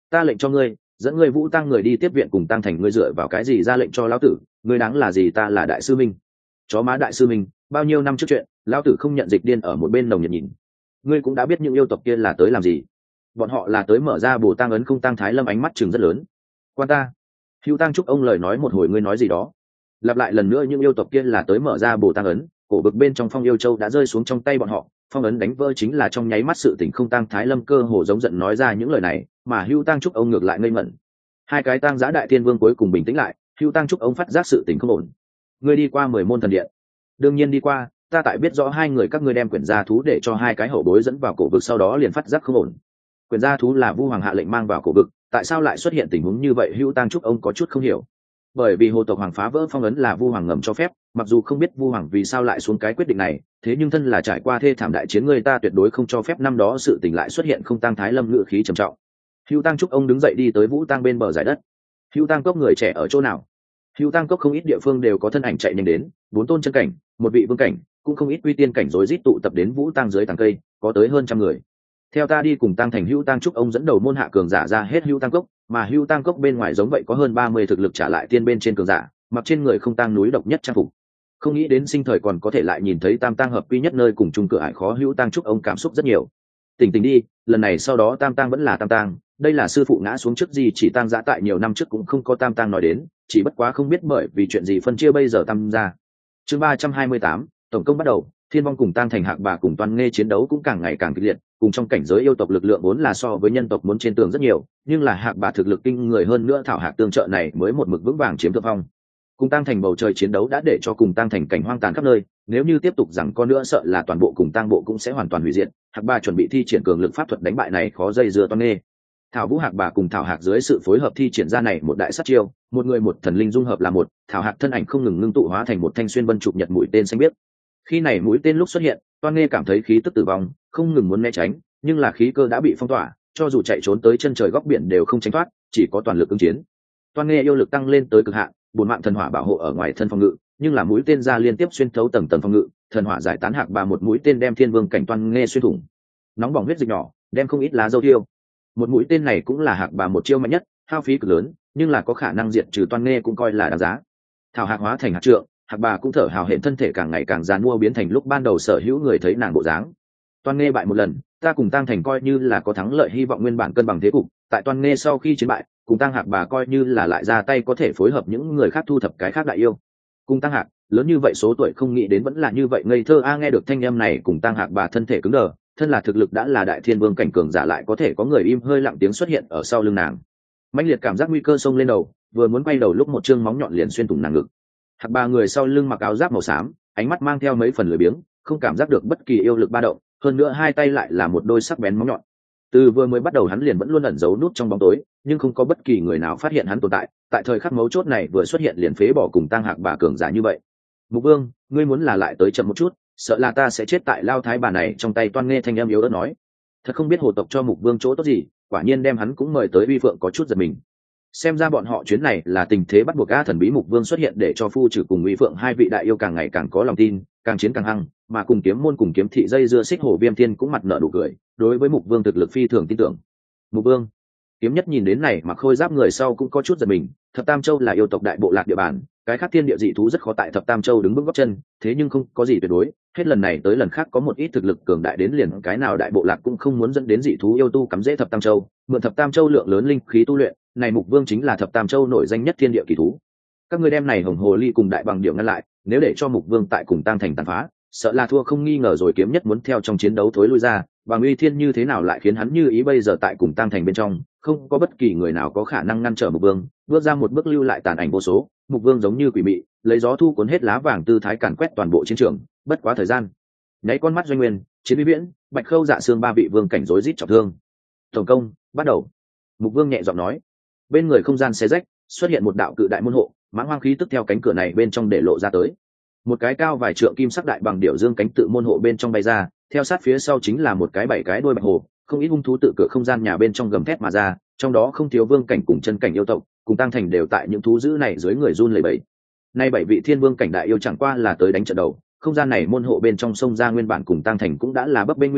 ta lệnh cho ngươi dẫn ngươi vũ tăng người đi tiếp viện cùng tăng thành, ngươi dựa vào cái gì ra lệnh cho lão tử? Ngươi đáng là gì? Ta là đại sư minh. Chó má đại sư minh, bao nhiêu năm trước chuyện, lão tử không nhận. Dịch điên ở một bên nồng nhiệt nhìn. Ngươi cũng đã biết những yêu tộc kia là tới làm gì? Bọn họ là tới mở ra bồ tang ấn. Không, Tăng Thái Lâm ánh mắt chừng rất lớn. Quan ta. Hữu Tăng Trúc ông lời nói một hồi, ngươi nói gì đó? Lặp lại lần nữa, những yêu tộc kia là tới mở ra bồ tang ấn. Cổ vực bên trong Phong Yêu Châu đã rơi xuống trong tay bọn họ, phong ấn đánh vỡ chính là trong nháy mắt sự tình. Không, Tăng Thái Lâm cơ hồ giống giận nói ra những lời này, mà Hữu Tăng Trúc ông ngược lại ngây ngẩn. Hai cái tang giã đại tiên vương cuối cùng bình tĩnh lại. Hữu Tăng Trúc ông phát giác sự tình không ổn. Ngươi đi qua mười môn thần điện? Đương nhiên đi qua, ta tại biết rõ hai người các ngươi đem quyển gia thú để cho hai cái hậu bối dẫn vào cổ vực, sau đó liền phát giác không ổn. Quyển gia thú là Vu Hoàng hạ lệnh mang vào cổ vực, tại sao lại xuất hiện tình huống như vậy? Hữu Tăng Trúc ông có chút không hiểu. Bởi vì hồ tộc hoàng phá vỡ phong ấn là Vu Hoàng ngầm cho phép, mặc dù không biết Vu Hoàng vì sao lại xuống cái quyết định này, thế nhưng thân là trải qua thê thảm đại chiến, người ta tuyệt đối không cho phép năm đó sự tình lại xuất hiện. Không, Tăng Thái Lâm ngự khí trầm trọng. Hữu Tăng Trúc ông đứng dậy đi tới Vũ Tăng bên bờ giải đất. Hữu Tăng Cốc người trẻ ở chỗ nào? Hữu Tăng Cốc không ít địa phương đều có thân ảnh chạy nhanh đến, bốn tôn chân cảnh, một vị vương cảnh, cũng không ít uy tiên cảnh rối rít tụ tập đến Vũ Tăng dưới tàng cây, có tới hơn trăm người. Theo ta đi cùng Tăng thành. Hữu Tăng Trúc ông dẫn đầu môn hạ cường giả ra hết Hữu Tăng Cốc, mà Hữu Tăng Cốc bên ngoài giống vậy có hơn ba mươi thực lực trả lại tiên bên trên cường giả, mặc trên người không tang núi độc nhất trang phục. Không nghĩ đến sinh thời còn có thể lại nhìn thấy tam tang hợp quy nhất nơi cùng chung cửa ải khó. Hữu Tăng Trúc ông cảm xúc rất nhiều. Tỉnh tỉnh đi, lần này sau đó tam tang vẫn là tam tang, đây là sư phụ ngã xuống trước gì chỉ tang giã tại nhiều năm trước cũng không có tam tang nói đến, chỉ bất quá không biết bởi vì chuyện gì phân chia bây giờ tam ra. Chương ba trăm hai mươi tám, tổng công bắt đầu. Thiên Vong cùng Tang thành Hạc Bà cùng Toan Nghê chiến đấu cũng càng ngày càng kịch liệt, cùng trong cảnh giới yêu tộc lực lượng vốn là so với nhân tộc muốn trên tường rất nhiều, nhưng là Hạc Bà thực lực kinh người hơn nữa, thảo hạc tương trợ này mới một mực vững vàng chiếm thượng phong. Cùng Tang thành bầu trời chiến đấu đã để cho cùng Tang thành cảnh hoang tàn khắp nơi, nếu như tiếp tục rằng con nữa sợ là toàn bộ cùng Tang bộ cũng sẽ hoàn toàn hủy diệt. Hạc Bà chuẩn bị thi triển cường lực pháp thuật đánh bại này khó dây dưa Toan Nghê. Thảo Vũ Hạc Bà cùng Thảo Hạc dưới sự phối hợp thi triển ra này một đại sát chiêu, một người một thần linh dung hợp là một, Thảo Hạc thân ảnh không ngừng ngưng tụ hóa thành một thanh xuyên vân trục nhật mũi tên xanh biếc. Khi này mũi tên lúc xuất hiện, Toan Nghê cảm thấy khí tức tử vong, không ngừng muốn né tránh, nhưng là khí cơ đã bị phong tỏa, cho dù chạy trốn tới chân trời góc biển đều không tránh thoát, chỉ có toàn lực ứng chiến. Toan Nghê yêu lực tăng lên tới cực hạn, bổn mạng thần hỏa bảo hộ ở ngoài thân phòng ngự, nhưng là mũi tên ra liên tiếp xuyên thấu tầng tầng phòng ngự, thần hỏa giải tán. Hạc Bà một mũi tên đem thiên vương cảnh Toan Nghê xuyên thủng, nóng bỏng huyết dịch nhỏ, đem không ít lá dâu tiêu. Một mũi tên này cũng là Hạc Bà một chiêu mạnh nhất, hao phí cực lớn, nhưng là có khả năng diệt trừ Toan Nghê cũng coi là đáng giá. Thảo Hạc hóa thành hạt trượng, Hạc Bà cũng thở hào hển, thân thể càng ngày càng giàn mua, biến thành lúc ban đầu sở hữu người thấy nàng bộ dáng. Toan Nghê bại một lần, ta cùng Tang thành coi như là có thắng lợi hy vọng, nguyên bản cân bằng thế cục. Tại Toan Nghê sau khi chiến bại, cùng Tang Hạc Bà coi như là lại ra tay có thể phối hợp những người khác thu thập cái khác đại yêu. Cùng Tang Hạc lớn như vậy số tuổi không nghĩ đến vẫn là như vậy ngây thơ a. Nghe được thanh âm này, cùng Tang Hạc Bà thân thể cứng đờ, thân là thực lực đã là đại thiên vương cảnh cường giả lại có thể có người im hơi lặng tiếng xuất hiện ở sau lưng nàng. Mãnh liệt cảm giác nguy cơ xông lên đầu, vừa muốn quay đầu lúc một chương móng nhọn liền xuyên thủng nàng ngực. Hạc Bà người sau lưng mặc áo giáp màu xám, ánh mắt mang theo mấy phần lười biếng, không cảm giác được bất kỳ yêu lực ba động, hơn nữa hai tay lại là một đôi sắc bén móng nhọn. Từ vừa mới bắt đầu hắn liền vẫn luôn ẩn giấu nút trong bóng tối, nhưng không có bất kỳ người nào phát hiện hắn tồn tại. Tại thời khắc mấu chốt này vừa xuất hiện liền phế bỏ cùng Tang Hạc Bà cường giả như vậy. Mục Vương, ngươi muốn là lại tới chậm một chút, sợ là ta sẽ chết tại lao thái bà này trong tay. Toan Nghê thanh âm yếu ớt nói. Thật không biết hồ tộc cho Mục Vương chỗ tốt gì, quả nhiên đem hắn cũng mời tới uy phượng có chút giật mình. Xem ra bọn họ chuyến này là tình thế bắt buộc. A thần bí Mục Vương xuất hiện để cho Phu Trừ cùng uy phượng hai vị đại yêu càng ngày càng có lòng tin, càng chiến càng hăng, mà cùng kiếm môn cùng kiếm thị dây dưa xích hổ viêm thiên cũng mặt nở nụ cười, đối với Mục Vương thực lực phi thường tin tưởng. Mục Vương, kiếm nhất nhìn đến này mặc khôi giáp người sau cũng có chút giật mình. Thập Tam Châu là yêu tộc đại bộ lạc địa bàn, cái khác thiên địa dị thú rất khó tại Thập Tam Châu đứng vững gót chân, thế nhưng không có gì tuyệt đối, hết lần này tới lần khác có một ít thực lực cường đại đến liền cái nào đại bộ lạc cũng không muốn dẫn đến dị thú yêu tu cắm rễ Thập Tam Châu, mượn Thập Tam Châu lượng lớn linh khí tu luyện. Này Mục Vương chính là Thập Tam Châu nổi danh nhất thiên địa kỳ thú. Các ngươi đem này hồng hồ ly cùng đại bằng điệu ngăn lại, nếu để cho Mục Vương tại cùng Tang thành tàn phá, sợ là thua không nghi ngờ rồi. Kiếm nhất muốn theo trong chiến đấu thối lui ra, bằng uy thiên như thế nào lại khiến hắn như ý bây giờ tại cùng Tang thành bên trong, không có bất kỳ người nào có khả năng ngăn trở Mục Vương, bước ra một bước lưu lại tàn ảnh vô số. Mục Vương giống như quỷ mị, lấy gió thu cuốn hết lá vàng tư thái càn quét toàn bộ chiến trường. Bất quá thời gian, nháy con mắt Doanh Nguyên, Chiến Bí Viễn, Bạch Khâu, Dạ Xương ba vị vương cảnh rối rít trọng thương. Tổng công bắt đầu. Mục Vương nhẹ giọng nói. Bên người không gian xé rách, xuất hiện một đạo cự đại môn hộ, mãng hoang khí tức theo cánh cửa này bên trong để lộ ra tới. Một cái cao vài trượng kim sắc đại bằng điểu dương cánh tự môn hộ bên trong bay ra, theo sát phía sau chính là một cái bảy cái đuôi bạch hồ, không ít hung thú tự cửa không gian nhà bên trong gầm thét mà ra, trong đó không thiếu vương cảnh cùng chân cảnh yêu tộc, cùng Tang thành đều tại những thú dữ này dưới người run lẩy bẩy. Nay bảy vị thiên vương cảnh đại yêu chẳng qua là tới đánh trận đầu, không gian này môn hộ bên trong sông ra nguyên bản cùng Tang thành cũng đã là bấp bênh nguy hiểm,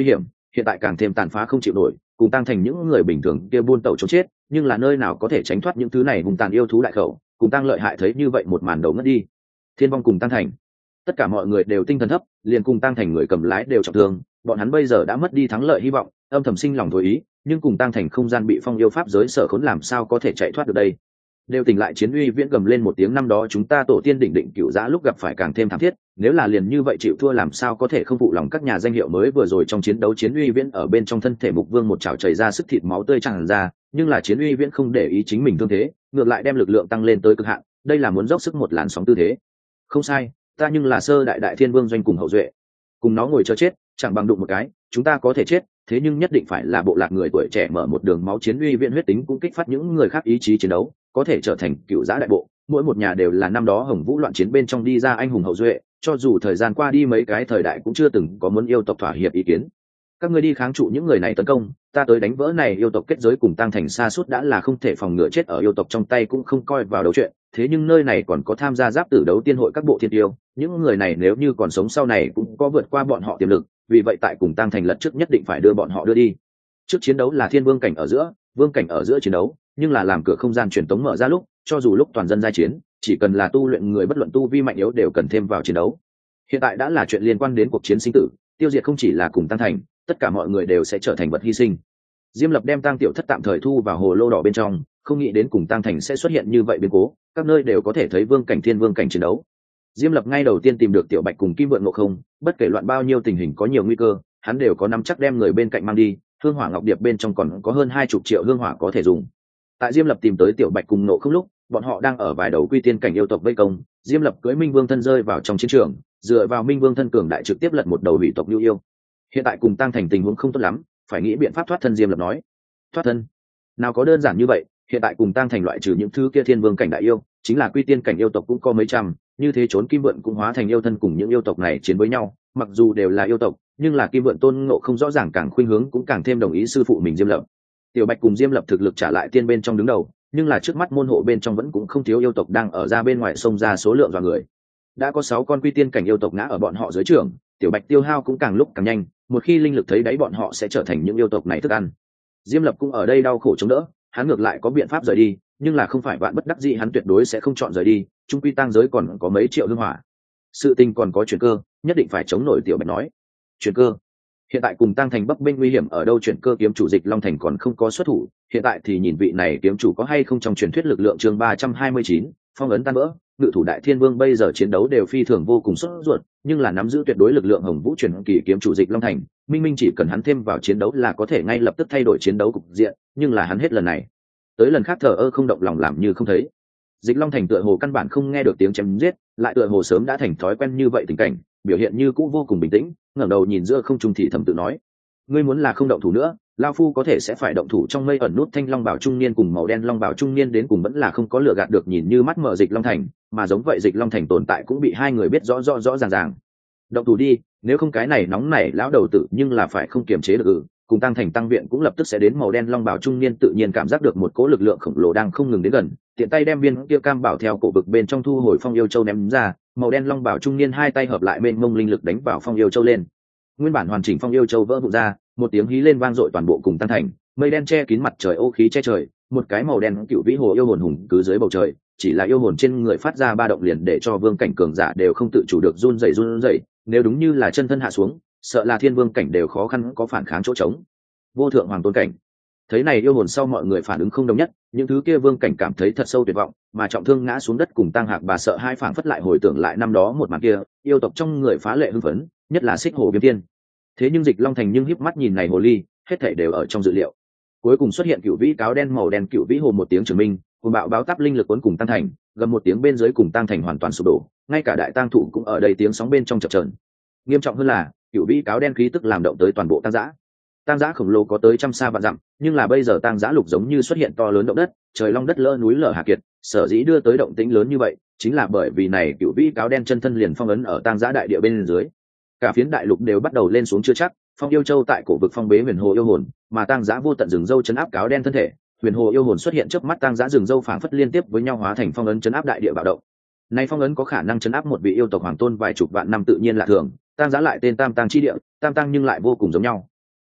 hiện tại càng thêm tàn phá không chịu nổi, cùng tăng thành những người bình thường kia buôn tẩu trốn chết, nhưng là nơi nào có thể tránh thoát những thứ này hung tàn yêu thú đại khẩu, cùng tăng lợi hại thấy như vậy một màn đầu ngất đi. Thiên vong cùng tăng thành, tất cả mọi người đều tinh thần thấp, liền cùng tăng thành người cầm lái đều trọng thương, bọn hắn bây giờ đã mất đi thắng lợi hy vọng, âm thầm sinh lòng thối ý, nhưng cùng tăng thành không gian bị phong yêu pháp giới sở khốn làm sao có thể chạy thoát được đây. Đều tỉnh lại, Chiến Uy Viễn gầm lên một tiếng, năm đó chúng ta tổ tiên đỉnh định cựu giã lúc gặp phải càng thêm thảm thiết, nếu là liền như vậy chịu thua làm sao có thể không phụ lòng các nhà danh hiệu mới vừa rồi trong chiến đấu. Chiến Uy Viễn ở bên trong thân thể Mục Vương một chảo chảy ra sức thịt máu tươi tràn ra, nhưng là Chiến Uy Viễn không để ý chính mình thương thế, ngược lại đem lực lượng tăng lên tới cực hạn, đây là muốn dốc sức một làn sóng tư thế. Không sai, ta nhưng là sơ đại đại thiên vương doanh cùng hậu duệ, cùng nó ngồi chờ chết chẳng bằng đụng một cái, chúng ta có thể chết, thế nhưng nhất định phải là bộ lạc người tuổi trẻ mở một đường máu. Chiến Uy Viễn huyết tính cũng kích phát những người khác ý chí chiến đấu, có thể trở thành cựu giã đại bộ, mỗi một nhà đều là năm đó Hồng Vũ loạn chiến bên trong đi ra anh hùng hậu duệ, cho dù thời gian qua đi mấy cái thời đại cũng chưa từng có muốn yêu tộc thỏa hiệp ý kiến. Các ngươi đi kháng trụ những người này tấn công, ta tới đánh vỡ này yêu tộc kết giới cùng tăng thành xa suốt đã là không thể phòng ngừa, chết ở yêu tộc trong tay cũng không coi vào đầu chuyện, thế nhưng nơi này còn có tham gia giáp tử đấu tiên hội các bộ thiên tiêu, những người này nếu như còn sống sau này cũng có vượt qua bọn họ tiềm lực, vì vậy tại cùng tăng thành lật trước nhất định phải đưa bọn họ đưa đi. Trước chiến đấu là thiên vương cảnh ở giữa, vương cảnh ở giữa chiến đấu, nhưng là làm cửa không gian truyền tống mở ra lúc, cho dù lúc toàn dân giai chiến, chỉ cần là tu luyện người bất luận tu vi mạnh yếu đều cần thêm vào chiến đấu. Hiện tại đã là chuyện liên quan đến cuộc chiến sinh tử, tiêu diệt không chỉ là cùng tăng thành, tất cả mọi người đều sẽ trở thành vật hy sinh. Diêm Lập đem Tăng Tiểu Thất tạm thời thu vào hồ lô đỏ bên trong, không nghĩ đến cùng tăng thành sẽ xuất hiện như vậy biến cố, các nơi đều có thể thấy vương cảnh thiên vương cảnh chiến đấu. Diêm Lập ngay đầu tiên tìm được Tiểu Bạch cùng Kim Vượn Ngộ Không, bất kể loạn bao nhiêu tình hình có nhiều nguy cơ, hắn đều có nắm chắc đem người bên cạnh mang đi. Hương Hỏa Ngọc Điệp bên trong còn có hơn hai chục triệu hương hỏa có thể dùng. Tại Diêm Lập tìm tới Tiểu Bạch cùng Ngộ Không lúc, bọn họ đang ở vài đầu quy tiên cảnh yêu tộc vây công, Diêm Lập cưỡi Minh Vương thân rơi vào trong chiến trường, dựa vào Minh Vương thân cường đại trực tiếp lật một đầu hủy tộc lưu yêu. Hiện tại cùng tăng thành tình huống không tốt lắm, phải nghĩ biện pháp thoát thân. Diêm Lập nói. Thoát thân? Nào có đơn giản như vậy, hiện tại cùng tăng thành loại trừ những thứ kia thiên vương cảnh đại yêu, chính là quy tiên cảnh yêu tộc cũng có mấy trăm, như thế trốn Kim Vượn cũng hóa thành yêu thân cùng những yêu tộc này chiến với nhau, mặc dù đều là yêu tộc, nhưng là Kim Vượn Tôn Ngộ Không rõ ràng càng khuynh hướng cũng càng thêm đồng ý sư phụ mình Diêm Lập. Tiểu Bạch cùng Diêm Lập thực lực trả lại tiên bên trong đứng đầu, nhưng là trước mắt môn hộ bên trong vẫn cũng không thiếu yêu tộc đang ở ra bên ngoài xông ra số lượng dọa người. Đã có sáu con quy tiên cảnh yêu tộc ngã ở bọn họ dưới trưởng, Tiểu Bạch tiêu hao cũng càng lúc càng nhanh, một khi linh lực thấy đáy bọn họ sẽ trở thành những yêu tộc này thức ăn. Diêm Lập cũng ở đây đau khổ chống đỡ, hắn ngược lại có biện pháp rời đi, nhưng là không phải vạn bất đắc dĩ hắn tuyệt đối sẽ không chọn rời đi, trung quy tăng giới còn có mấy triệu hương hỏa. Sự tình còn có chuyển cơ, nhất định phải chống nổi. Tiểu Bạch nói. Chuyển cơ? Hiện tại cùng tăng thành bấp bênh nguy hiểm ở đâu, chuyển cơ kiếm chủ Dịch Long Thành còn không có xuất thủ, hiện tại thì nhìn vị này kiếm chủ có hay không trong truyền thuyết lực lượng. Chương ba trăm hai mươi chín, phong ấn tan vỡ. Ngự thủ đại thiên vương bây giờ chiến đấu đều phi thường vô cùng sốt ruột, nhưng là nắm giữ tuyệt đối lực lượng Hồng Vũ truyền kỳ kiếm chủ Dịch Long Thành, minh minh chỉ cần hắn thêm vào chiến đấu là có thể ngay lập tức thay đổi chiến đấu cục diện, nhưng là hắn hết lần này tới lần khác thờ ơ không động lòng làm như không thấy. Dịch Long Thành tựa hồ căn bản không nghe được tiếng chém giết, lại tựa hồ sớm đã thành thói quen như vậy tình cảnh, biểu hiện như cũ vô cùng bình tĩnh, ngẩng đầu nhìn giữa không trung thì thầm tự nói: ngươi muốn là không động thủ nữa, lao phu có thể sẽ phải động thủ. Trong mây ẩn nút thanh long bảo trung niên cùng màu đen long bảo trung niên đến cùng vẫn là không có lựa gạt được nhìn như mắt mở Dịch Long Thành, mà giống vậy Dịch Long Thành tồn tại cũng bị hai người biết rõ rõ rõ ràng ràng. Động thủ đi, nếu không cái này nóng nảy lão đầu tử nhưng là phải không kiềm chế được. Ừ, cùng tăng thành tăng viện cũng lập tức sẽ đến. Màu đen long bảo trung niên tự nhiên cảm giác được một cỗ lực lượng khổng lồ đang không ngừng đến gần, tiện tay đem viên kia cam bảo theo cổ vực bên trong thu hồi phong yêu châu ném ra. Màu đen long bảo trung niên hai tay hợp lại bên mông linh lực đánh vào phong yêu châu lên, nguyên bản hoàn chỉnh phong yêu châu vỡ vụn ra, một tiếng hí lên vang dội toàn bộ cùng tăng thành. Mây đen che kín mặt trời, ô khí che trời, một cái màu đen cựu vĩ hồ yêu hồn hùng cứ dưới bầu trời, chỉ là yêu hồn trên người phát ra ba động liền để cho vương cảnh cường giả đều không tự chủ được run rẩy run rẩy, nếu đúng như là chân thân hạ xuống, sợ là thiên vương cảnh đều khó khăn có phản kháng chỗ trống. Vô thượng hoàng tôn cảnh thấy này yêu hồn sau, mọi người phản ứng không đồng nhất, những thứ kia vương cảnh cảm thấy thật sâu tuyệt vọng, mà trọng thương ngã xuống đất cùng tăng hạc bà sợ hai phảng phất lại hồi tưởng lại năm đó một màn kia, yêu tộc trong người phá lệ hưng phấn, nhất là Xích Hồ Viêm Tiên. Thế nhưng Dịch Long Thành nhưng híp mắt nhìn này hồ ly, hết thảy đều ở trong dự liệu. Cuối cùng xuất hiện cựu vĩ cáo đen màu đen cựu vĩ hồ một tiếng trường minh, cùng bạo báo táp linh lực cuốn cùng tăng thành, gầm một tiếng bên dưới cùng tăng thành hoàn toàn sụp đổ, ngay cả đại tang thủ cũng ở đây tiếng sóng bên trong chập chờn. Nghiêm trọng hơn là cựu vĩ cáo đen khí tức làm động tới toàn bộ tăng dã. Tăng dã khổng lồ có tới trăm xa vạn dặm, nhưng là bây giờ tăng dã lục giống như xuất hiện to lớn động đất, trời long đất lỡ núi lở hạ kiệt, sở dĩ đưa tới động tĩnh lớn như vậy, chính là bởi vì này cựu vĩ cáo đen chân thân liền phong ấn ở tăng dã đại địa bên dưới. Cả phiến đại lục đều bắt đầu lên xuống chưa chắc, phong yêu châu tại cổ vực phong bế huyền hồ yêu hồn, mà tăng dã vô tận rừng dâu chấn áp cáo đen thân thể, huyền hồ yêu hồn xuất hiện trước mắt tăng dã rừng dâu phảng phất liên tiếp với nhau hóa thành phong ấn chấn áp đại địa bạo động. Này phong ấn có khả năng chấn áp một vị yêu tộc hoàng tôn vài chục vạn năm tự nhiên là thường, tăng dã lại tên tam tăng chi địa, tam tăng nhưng lại vô cùng giống nhau.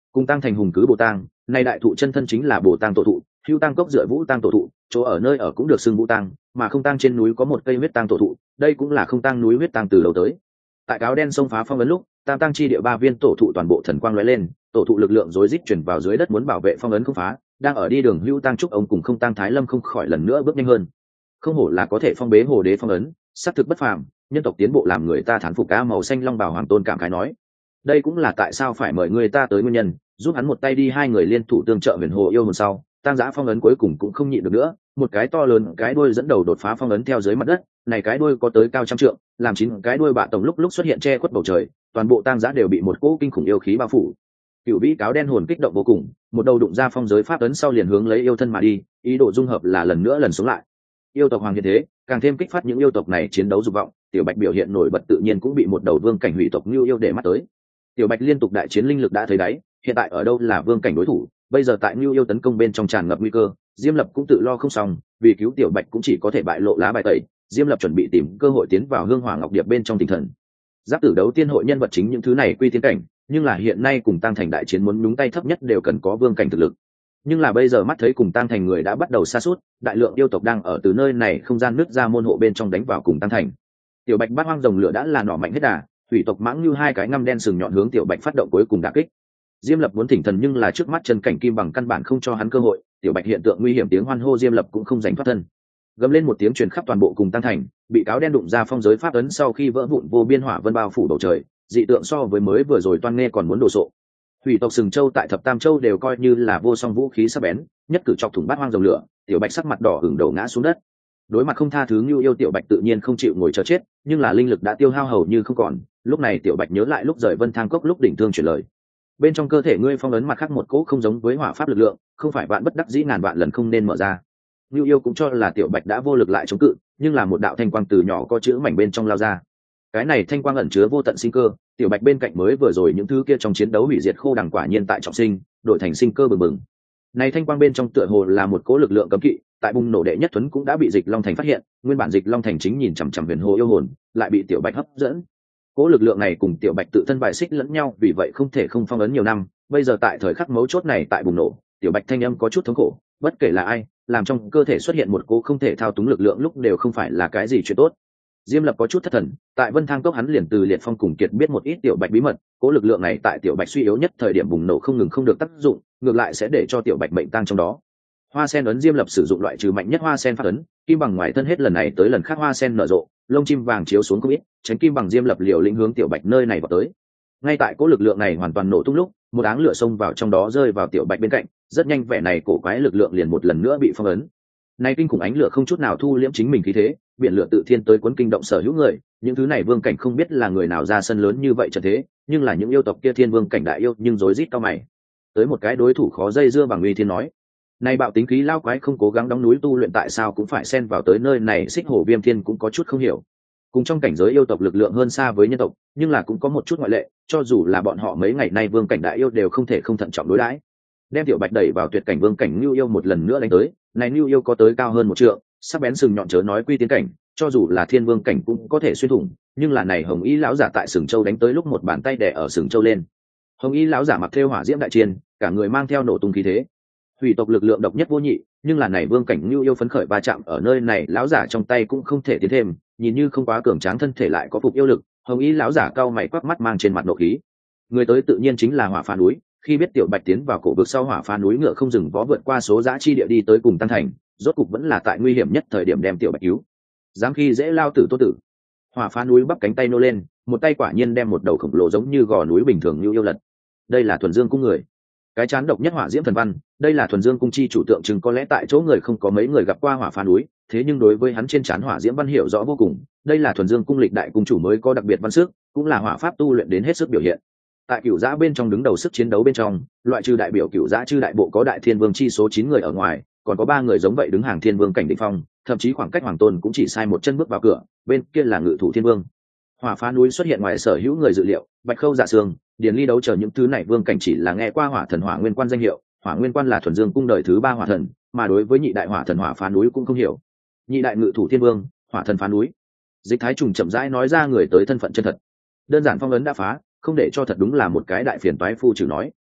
Cùng tăng thành hùng cứ bồ tang, nay đại thụ chân thân chính là bồ tang tổ thụ, hưu tăng cốc dựa vũ tăng tổ thụ, chỗ ở nơi ở cũng được xưng vũ tăng, mà không tăng trên núi có một cây huyết tăng tổ thụ, đây cũng là không tăng núi huyết tăng từ đầu tới. Tại cáo đen sông phá phong ấn lúc, tam tăng chi địa ba viên tổ thụ toàn bộ thần quang lóe lên, tổ thụ lực lượng rối rít chuyển vào dưới đất muốn bảo vệ phong ấn không phá, đang ở đi đường hưu tăng trúc ông cùng không tăng thái lâm không khỏi lần nữa bước nhanh hơn. Không hổ là có thể phong bế hồ đế phong ấn, xác thực bất phàm, nhân tộc tiến bộ làm người ta thán phục. Cá màu xanh long bào hoàng tôn cảm khái nói, đây cũng là tại sao phải mời người ta tới nguyên nhân, giúp hắn một tay đi. Hai người liên thủ tương trợ huyền hồ yêu hồn sau, tăng giã phong ấn cuối cùng cũng không nhịn được nữa, một cái to lớn cái đuôi dẫn đầu đột phá phong ấn theo dưới mặt đất, này cái đuôi có tới cao trăm trượng, làm chín cái đuôi bạ tổng lúc lúc xuất hiện che khuất bầu trời, toàn bộ tăng giã đều bị một cỗ kinh khủng yêu khí bao phủ. Cửu vĩ cáo đen hồn kích động vô cùng, một đầu đụng ra phong giới pháp ấn sau liền hướng lấy yêu thân mà đi, ý đồ dung hợp là lần nữa lần sống lại. Yêu tộc hoàng hiện thế, càng thêm kích phát những yêu tộc này chiến đấu dục vọng. Tiểu Bạch biểu hiện nổi bật tự nhiên cũng bị một đầu vương cảnh hủy tộc như yêu để mắt tới. Tiểu Bạch liên tục đại chiến linh lực đã thấy đáy, hiện tại ở đâu là vương cảnh đối thủ, bây giờ tại Nưu yêu tấn công bên trong tràn ngập nguy cơ, Diêm Lập cũng tự lo không xong, vì cứu Tiểu Bạch cũng chỉ có thể bại lộ lá bài tẩy. Diêm Lập chuẩn bị tìm cơ hội tiến vào Hương Hỏa Ngọc Điệp bên trong tinh thần. Giáp tử đấu tiên hội nhân vật chính những thứ này quy tiến cảnh, nhưng là hiện nay cùng tăng thành đại chiến muốn nhúng tay thấp nhất đều cần có vương cảnh thực lực. Nhưng là bây giờ mắt thấy cùng tăng thành người đã bắt đầu sa sút, đại lượng yêu tộc đang ở từ nơi này không gian nứt ra môn hộ bên trong đánh vào cùng tăng thành. Tiểu Bạch bát hoang rồng lửa đã là nỏ mạnh hết đà, thủy tộc mãng như hai cái ngăm đen sừng nhọn hướng Tiểu Bạch phát động cuối cùng đả kích. Diêm Lập muốn thỉnh thần nhưng là trước mắt chân cảnh kim bằng căn bản không cho hắn cơ hội, Tiểu Bạch hiện tượng nguy hiểm tiếng hoan hô Diêm Lập cũng không giành thoát thân. Gầm lên một tiếng truyền khắp toàn bộ cùng tăng thành, bị cáo đen đụng ra phong giới pháp ấn sau khi vỡ vụn vô biên hỏa vân bao phủ bầu trời, dị tượng so với mới vừa rồi toan nghe còn muốn đồ sộ. Thủy tộc sừng châu tại thập tam châu đều coi như là vô song vũ khí sắc bén, nhất cử chọc thủng bát hoang rồng lửa, Tiểu Bạch sắc mặt đỏ ửng đầu ngã xuống đất. Đối mặt không tha thứ Nưu yêu, Tiểu Bạch tự nhiên không chịu ngồi chờ chết, nhưng là linh lực đã tiêu hao hầu như không còn. Lúc này Tiểu Bạch nhớ lại lúc rời Vân Thang Cốc lúc đỉnh thương chuyển lời, bên trong cơ thể ngươi phong ấn mặt khác một cỗ không giống với hỏa pháp lực lượng, không phải vạn bất đắc dĩ ngàn vạn lần không nên mở ra. Nưu yêu cũng cho là Tiểu Bạch đã vô lực lại chống cự, nhưng là một đạo thanh quang từ nhỏ có chữ mảnh bên trong lao ra. Cái này thanh quang ẩn chứa vô tận sinh cơ, Tiểu Bạch bên cạnh mới vừa rồi những thứ kia trong chiến đấu hủy diệt khô đằng quả nhiên tại trọng sinh, đổi thành sinh cơ bừng bừng. Này thanh quang bên trong tựa hồ là một cỗ lực lượng cấm kỵ, tại bùng nổ đệ nhất tuấn cũng đã bị Dịch Long Thành phát hiện, nguyên bản Dịch Long Thành chính nhìn chằm chằm huyền hồ yêu hồn, lại bị Tiểu Bạch hấp dẫn. Cỗ lực lượng này cùng Tiểu Bạch tự thân bài xích lẫn nhau, vì vậy không thể không phong ấn nhiều năm, bây giờ tại thời khắc mấu chốt này tại bùng nổ, Tiểu Bạch thanh âm có chút thống khổ, bất kể là ai, làm trong cơ thể xuất hiện một cỗ không thể thao túng lực lượng lúc đều không phải là cái gì chuyện tốt. Diêm Lập có chút thất thần, tại Vân Thang Cốc hắn liền từ Liệt Phong cùng Kiệt biết một ít Tiểu Bạch bí mật, cỗ lực lượng này tại Tiểu Bạch suy yếu nhất thời điểm bùng nổ không ngừng không được tác dụng, ngược lại sẽ để cho Tiểu Bạch mệnh tang trong đó. Hoa sen ấn Diêm Lập sử dụng loại trừ mạnh nhất hoa sen pháp ấn, kim bằng ngoài thân hết lần này tới lần khác hoa sen nở rộ, lông chim vàng chiếu xuống không ít, tránh kim bằng Diêm Lập liều lĩnh hướng Tiểu Bạch nơi này vào tới. Ngay tại cỗ lực lượng này hoàn toàn nổ tung lúc, một áng lửa xông vào trong đó rơi vào Tiểu Bạch bên cạnh, rất nhanh vẻ này cổ quái lực lượng liền một lần nữa bị phong ấn. Nay kinh khủng ánh lửa không chút nào thu liễm chính mình khí thế, biển lửa tự thiên tới cuốn kinh động sở hữu người, những thứ này vương cảnh không biết là người nào ra sân lớn như vậy trận thế, nhưng là những yêu tộc kia thiên vương cảnh đại yêu nhưng rối rít cao mày. Tới một cái đối thủ khó dây dưa bằng uy thiên nói, nay bạo tính khí lao quái không cố gắng đóng núi tu luyện tại sao cũng phải xen vào tới nơi này. Xích Hổ Viêm Thiên cũng có chút không hiểu, cùng trong cảnh giới yêu tộc lực lượng hơn xa với nhân tộc, nhưng là cũng có một chút ngoại lệ, cho dù là bọn họ mấy ngày nay vương cảnh đại yêu đều không thể không thận trọng đối đãi. Đem Tiểu Bạch đẩy vào tuyệt cảnh vương cảnh Nưu yêu một lần nữa đánh tới, này Nưu yêu có tới cao hơn một trượng, sắc bén sừng nhọn chớ nói quy tiến cảnh, cho dù là thiên vương cảnh cũng có thể xuyên thủng, nhưng là này Hồng Y lão giả tại sừng châu đánh tới lúc một bàn tay đè ở sừng châu lên. Hồng Y lão giả mặc thêu hỏa diễm đại chiên, cả người mang theo nổ tung khí thế. Hủy tộc lực lượng độc nhất vô nhị, nhưng là này vương cảnh Nưu yêu phấn khởi ba chạm ở nơi này lão giả trong tay cũng không thể tiến thêm, nhìn như không quá cường tráng thân thể lại có phục yêu lực. Hồng Y lão giả cao mày quắc mắt mang trên mặt nộ khí. Người tới tự nhiên chính là Hỏa Phá núi. Khi biết Tiểu Bạch tiến vào cổ vực sau, Hỏa Phá núi ngựa không dừng vó vượt qua số dã chi địa đi tới cùng tăng thành, rốt cục vẫn là tại nguy hiểm nhất thời điểm đem Tiểu Bạch cứu. Dám khi dễ lao tử tốt tử. Hỏa Phá núi bắp cánh tay nô lên, một tay quả nhiên đem một đầu khổng lồ giống như gò núi bình thường Nưu yêu lật. Đây là Thuần Dương cung người. Cái chán độc nhất hỏa diễm thần văn, đây là Thuần Dương cung chi chủ tượng trưng, có lẽ tại chỗ người không có mấy người gặp qua Hỏa Phá núi, thế nhưng đối với hắn trên chán hỏa diễm văn hiểu rõ vô cùng, đây là Thuần Dương cung lịch đại cung chủ mới có đặc biệt văn sức, cũng là hỏa pháp tu luyện đến hết sức biểu hiện. Tại Cửu Giã bên trong đứng đầu sức chiến đấu bên trong, loại trừ đại biểu Cửu Giã chư đại bộ có đại thiên vương chi số chín người ở ngoài, còn có ba người giống vậy đứng hàng thiên vương cảnh đỉnh phong, thậm chí khoảng cách hoàng tôn cũng chỉ sai một chân bước vào cửa, bên kia là ngự thủ thiên vương. Hỏa Phá núi xuất hiện ngoài sở hữu người dự liệu, Bạch Khâu Dạ Sương, Điền Ly đấu chờ những thứ này vương cảnh chỉ là nghe qua Hỏa Thần Hỏa Nguyên Quan danh hiệu, Hỏa Nguyên Quan là Thuần Dương cung đời thứ ba hỏa thần, mà đối với nhị đại hỏa thần Hỏa Phá núi cũng không hiểu. Nhị đại ngự thủ thiên vương, Hỏa Thần Phá núi. Dịch Thái Trùng chậm rãi nói ra người tới thân phận chân thật. Đơn giản phong ấn đã phá, không để cho thật đúng là một cái đại phiền toái phu trừ nói.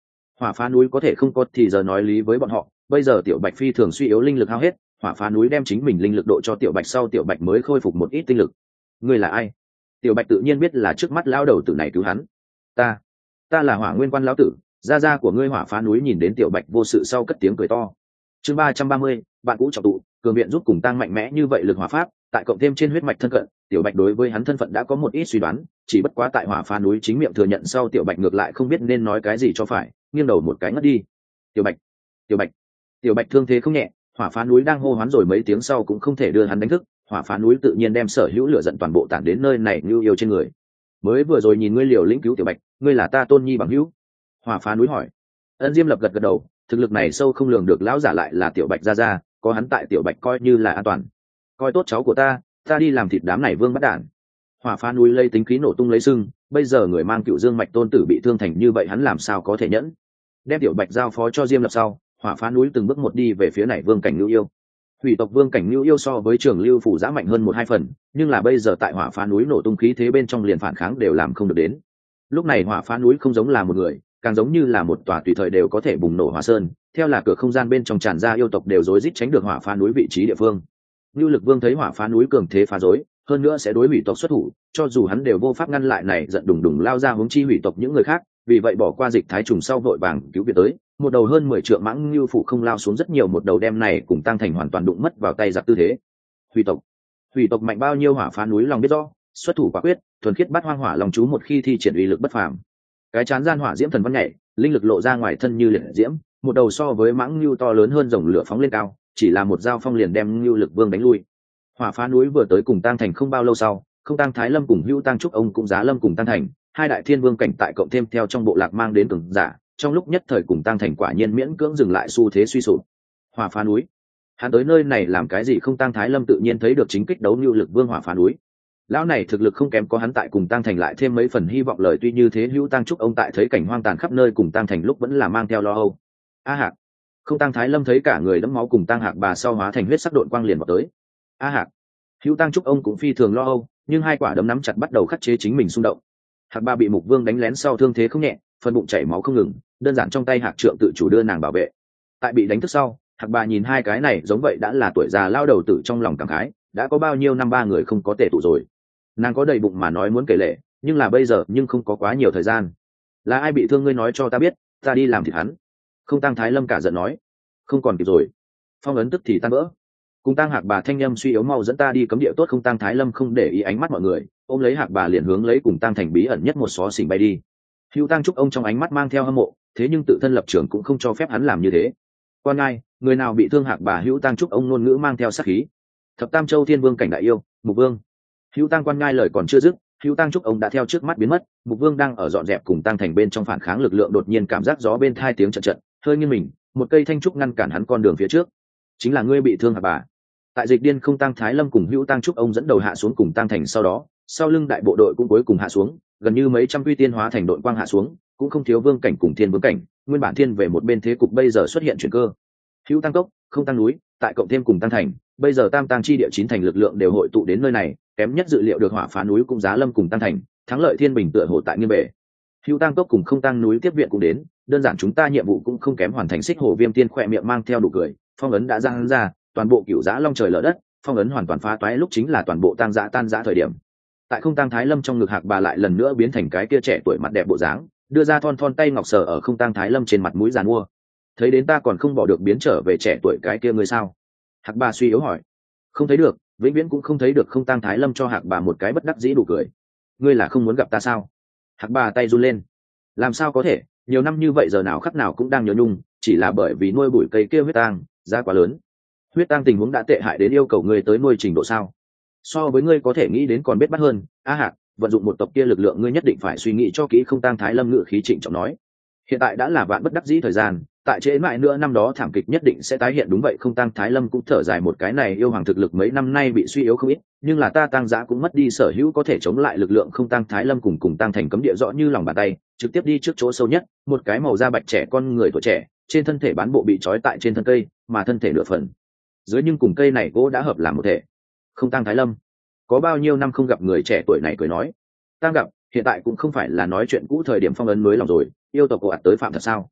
Hỏa phá núi có thể không có thì giờ nói lý với bọn họ, bây giờ tiểu bạch phi thường suy yếu, linh lực hao hết, hỏa phá núi đem chính mình linh lực độ cho tiểu bạch sau, tiểu bạch mới khôi phục một ít tinh lực. Ngươi là ai? Tiểu bạch tự nhiên biết là trước mắt lão đầu tử này cứu hắn. Ta, ta là Hỏa Nguyên Quan lão tử, gia gia của ngươi. Hỏa phá núi nhìn đến tiểu bạch vô sự sau cất tiếng cười to. Chương ba trăm ba mươi, bạn cũ trọng tụ, cường viện giúp cùng tăng mạnh mẽ như vậy lực hỏa pháp, tại cộng thêm trên huyết mạch thân cận, tiểu bạch đối với hắn thân phận đã có một ít suy đoán, chỉ bất quá tại Hỏa phá núi chính miệng thừa nhận sau, tiểu bạch ngược lại không biết nên nói cái gì cho phải, nghiêng đầu một cái ngất đi. Tiểu bạch, tiểu bạch, tiểu bạch thương thế không nhẹ, Hỏa phá núi đang hô hoán rồi mấy tiếng sau cũng không thể đưa hắn đánh thức. Hỏa phá núi tự nhiên đem sở hữu lửa giận toàn bộ tản đến nơi này như yêu trên người. Mới vừa rồi nhìn ngươi liều lĩnh cứu tiểu bạch, ngươi là ta tôn nhi bằng hữu? Hỏa phá núi hỏi. Ân Diêm Lập gật gật đầu, thực lực này sâu không lường được, lão giả lại là tiểu bạch gia gia, có hắn tại tiểu bạch coi như là an toàn. Coi tốt cháu của ta, ta đi làm thịt đám này vương bắt đản. Hỏa phá núi lây tính khí nổ tung lấy sưng, bây giờ người mang cựu dương mạch tôn tử bị thương thành như vậy, hắn làm sao có thể nhẫn. Đem tiểu bạch giao phó cho Diêm Lập sau, Hỏa phá núi từng bước một đi về phía này vương cảnh lưu yêu. Hủy tộc vương cảnh lưu yêu so với trường lưu phủ giã mạnh hơn một hai phần, nhưng là bây giờ tại Hỏa phá núi nổ tung khí thế bên trong, liền phản kháng đều làm không được đến. Lúc này Hỏa phá núi không giống là một người, càng giống như là một tòa tùy thời đều có thể bùng nổ hỏa sơn, theo là cửa không gian bên trong tràn ra, yêu tộc đều rối rít tránh được Hỏa phá núi vị trí địa phương. Nưu Lực Vương thấy Hỏa phá núi cường thế phá rối, hơn nữa sẽ đối hủy tộc xuất thủ, cho dù hắn đều vô pháp ngăn lại, này giận đùng đùng lao ra hướng chi hủy tộc những người khác, vì vậy bỏ qua dịch thái trùng sau vội vàng cứu viện tới, một đầu hơn mười trượng mãng lưu phụ không lao xuống rất nhiều, một đầu đem này cùng tăng thành hoàn toàn đụng mất vào tay giặc tư thế. Hủy tộc, hủy tộc mạnh bao nhiêu Hỏa phá núi lòng biết rõ, xuất thủ quả quyết, thuần khiết bắt hoang hỏa lòng chú một khi thi triển uy lực bất phàm. Cái chán gian hỏa diễm thần văn nhảy, linh lực lộ ra ngoài thân như liệt diễm, một đầu so với mãng lưu to lớn hơn rồng lửa phóng lên cao, chỉ là một dao phong liền đem Lưu Lực Vương đánh lui. Hỏa phá núi vừa tới cùng tăng thành không bao lâu sau, không tăng Thái Lâm cùng Hữu Tăng Trúc ông cũng giá lâm cùng tăng thành, hai đại thiên vương cảnh tại cộng thêm theo trong bộ lạc mang đến cường giả, trong lúc nhất thời cùng tăng thành quả nhiên miễn cưỡng dừng lại xu thế suy sụp. Hỏa phá núi, hắn tới nơi này làm cái gì? Không tăng Thái Lâm tự nhiên thấy được chính kích đấu Lưu Lực Vương Hỏa phá núi. Lão này thực lực không kém, có hắn tại cùng tăng thành lại thêm mấy phần hy vọng. Lời tuy như thế, Hữu Tăng Trúc ông tại thấy cảnh hoang tàn khắp nơi cùng tăng thành lúc vẫn là mang theo lo âu. A Hạc, không tăng Thái Lâm thấy cả người đẫm máu cùng tăng Hạc bà sau hóa thành huyết sắc độn quang liền vào tới. A Hạc, Hữu Tăng Trúc ông cũng phi thường lo âu, nhưng hai quả đấm nắm chặt bắt đầu khắc chế chính mình xung động. Hạc bà bị Mục Vương đánh lén sau thương thế không nhẹ, phần bụng chảy máu không ngừng, đơn giản trong tay Hạc trượng tự chủ đưa nàng bảo vệ. Tại bị đánh thức sau, Hạc bà nhìn hai cái này giống vậy đã là tuổi già lao đầu tử, trong lòng cảm khái, đã có bao nhiêu năm ba người không có tề tụ rồi. Nàng có đầy bụng mà nói muốn kể lể, nhưng là bây giờ nhưng không có quá nhiều thời gian. Là ai bị thương ngươi nói cho ta biết, ta đi làm thịt hắn. Không tăng Thái Lâm cả giận nói. Không còn kịp rồi, phong ấn tức thì tan vỡ. Cùng tăng Hạc bà thanh â m suy yếu, mau dẫn ta đi cấm địa tốt. Không tăng Thái Lâm không để ý ánh mắt mọi người, ôm lấy Hạc bà liền hướng lấy cùng tăng thành bí ẩn nhất một xó xỉnh bay đi. Hữu Tăng Trúc ông trong ánh mắt mang theo hâm mộ, thế nhưng tự thân lập trường cũng không cho phép hắn làm như thế. Quan ngai, người nào bị thương? Hạc bà Hữu Tăng Trúc ông ngôn ngữ mang theo sát khí. Thập Tam Châu Thiên Vương cảnh đại yêu, Mục Vương. Hữu Tăng quan ngai lời còn chưa dứt, Hữu Tăng Trúc ông đã theo trước mắt biến mất. Mục Vương đang ở dọn dẹp cùng tăng thành bên trong phản kháng lực lượng, đột nhiên cảm giác gió bên thai tiếng trận trận, hơi nghiêng mình, một cây thanh trúc ngăn cản hắn con đường phía trước. Chính là ngươi bị thương hả bà? Tại dịch điên không tăng Thái Lâm cùng Hữu Tăng Trúc ông dẫn đầu hạ xuống cùng tăng thành, sau đó sau lưng đại bộ đội cũng cuối cùng hạ xuống, gần như mấy trăm quy tiên hóa thành đội quang hạ xuống, cũng không thiếu vương cảnh cùng thiên vương cảnh, nguyên bản thiên về một bên thế cục bây giờ xuất hiện chuyển cơ. Hữu Tăng Cốc, không tăng núi, tại cộng thêm cùng tăng thành, bây giờ tam tăng chi địa chín thành lực lượng đều hội tụ đến nơi này, kém nhất dự liệu được Hỏa phá núi cũng giá lâm cùng tăng thành, thắng lợi thiên bình tựa hồ tại nghiêng bể. Hữu Tăng Cốc cùng không tăng núi tiếp viện cũng đến, đơn giản chúng ta nhiệm vụ cũng không kém hoàn thành. Xích Hổ Viêm Tiên khỏe miệng mang theo đủ cười, phong ấn đã giang ra, toàn bộ cửu giã long trời lở đất, phong ấn hoàn toàn phá toái, lúc chính là toàn bộ tăng giã tan giã thời điểm. Tại không tăng Thái Lâm trong ngực Hạc bà lại lần nữa biến thành cái kia trẻ tuổi mặt đẹp bộ dáng, đưa ra thon thon tay ngọc sờ ở không tăng Thái Lâm trên mặt mũi giàn mua. Thấy đến ta còn không bỏ được biến trở về trẻ tuổi cái kia người sao? Hạc bà suy yếu hỏi. Không thấy được, vĩnh viễn cũng không thấy được. Không tăng Thái Lâm cho Hạc bà một cái bất đắc dĩ đủ cười. Ngươi là không muốn gặp ta sao? Hạc bà tay run lên. Làm sao có thể, nhiều năm như vậy giờ nào khắc nào cũng đang nhớ nhung, chỉ là bởi vì nuôi bụi cây kia huyết tang giá quá lớn. Huyết tang tình huống đã tệ hại đến yêu cầu ngươi tới nuôi trình độ sao? So với ngươi có thể nghĩ đến còn biết bắt hơn. A Hạc, vận dụng một tộc kia lực lượng ngươi nhất định phải suy nghĩ cho kỹ. Không tăng Thái Lâm ngự khí trịnh trọng nói. Hiện tại đã là vạn bất đắc dĩ thời gian, tại trễ mãi nữa năm đó thảm kịch nhất định sẽ tái hiện. Đúng vậy, không tăng Thái Lâm cũng thở dài một cái, này yêu hoàng thực lực mấy năm nay bị suy yếu không ít, nhưng là ta tăng giã cũng mất đi sở hữu có thể chống lại lực lượng. Không tăng Thái Lâm cùng cùng tăng thành cấm địa rõ như lòng bàn tay, trực tiếp đi trước chỗ sâu nhất, một cái màu da bạch trẻ con người tuổi trẻ, trên thân thể bán bộ bị trói tại trên thân cây, mà thân thể nửa phần dưới nhưng cùng cây này gỗ đã hợp làm một thể. Không tăng Thái Lâm, có bao nhiêu năm không gặp người trẻ tuổi này cười nói. Tăng gặp, hiện tại cũng không phải là nói chuyện cũ thời điểm, phong ấn mới lòng rồi, yêu tộc ồ ạt tới phạm thật sao?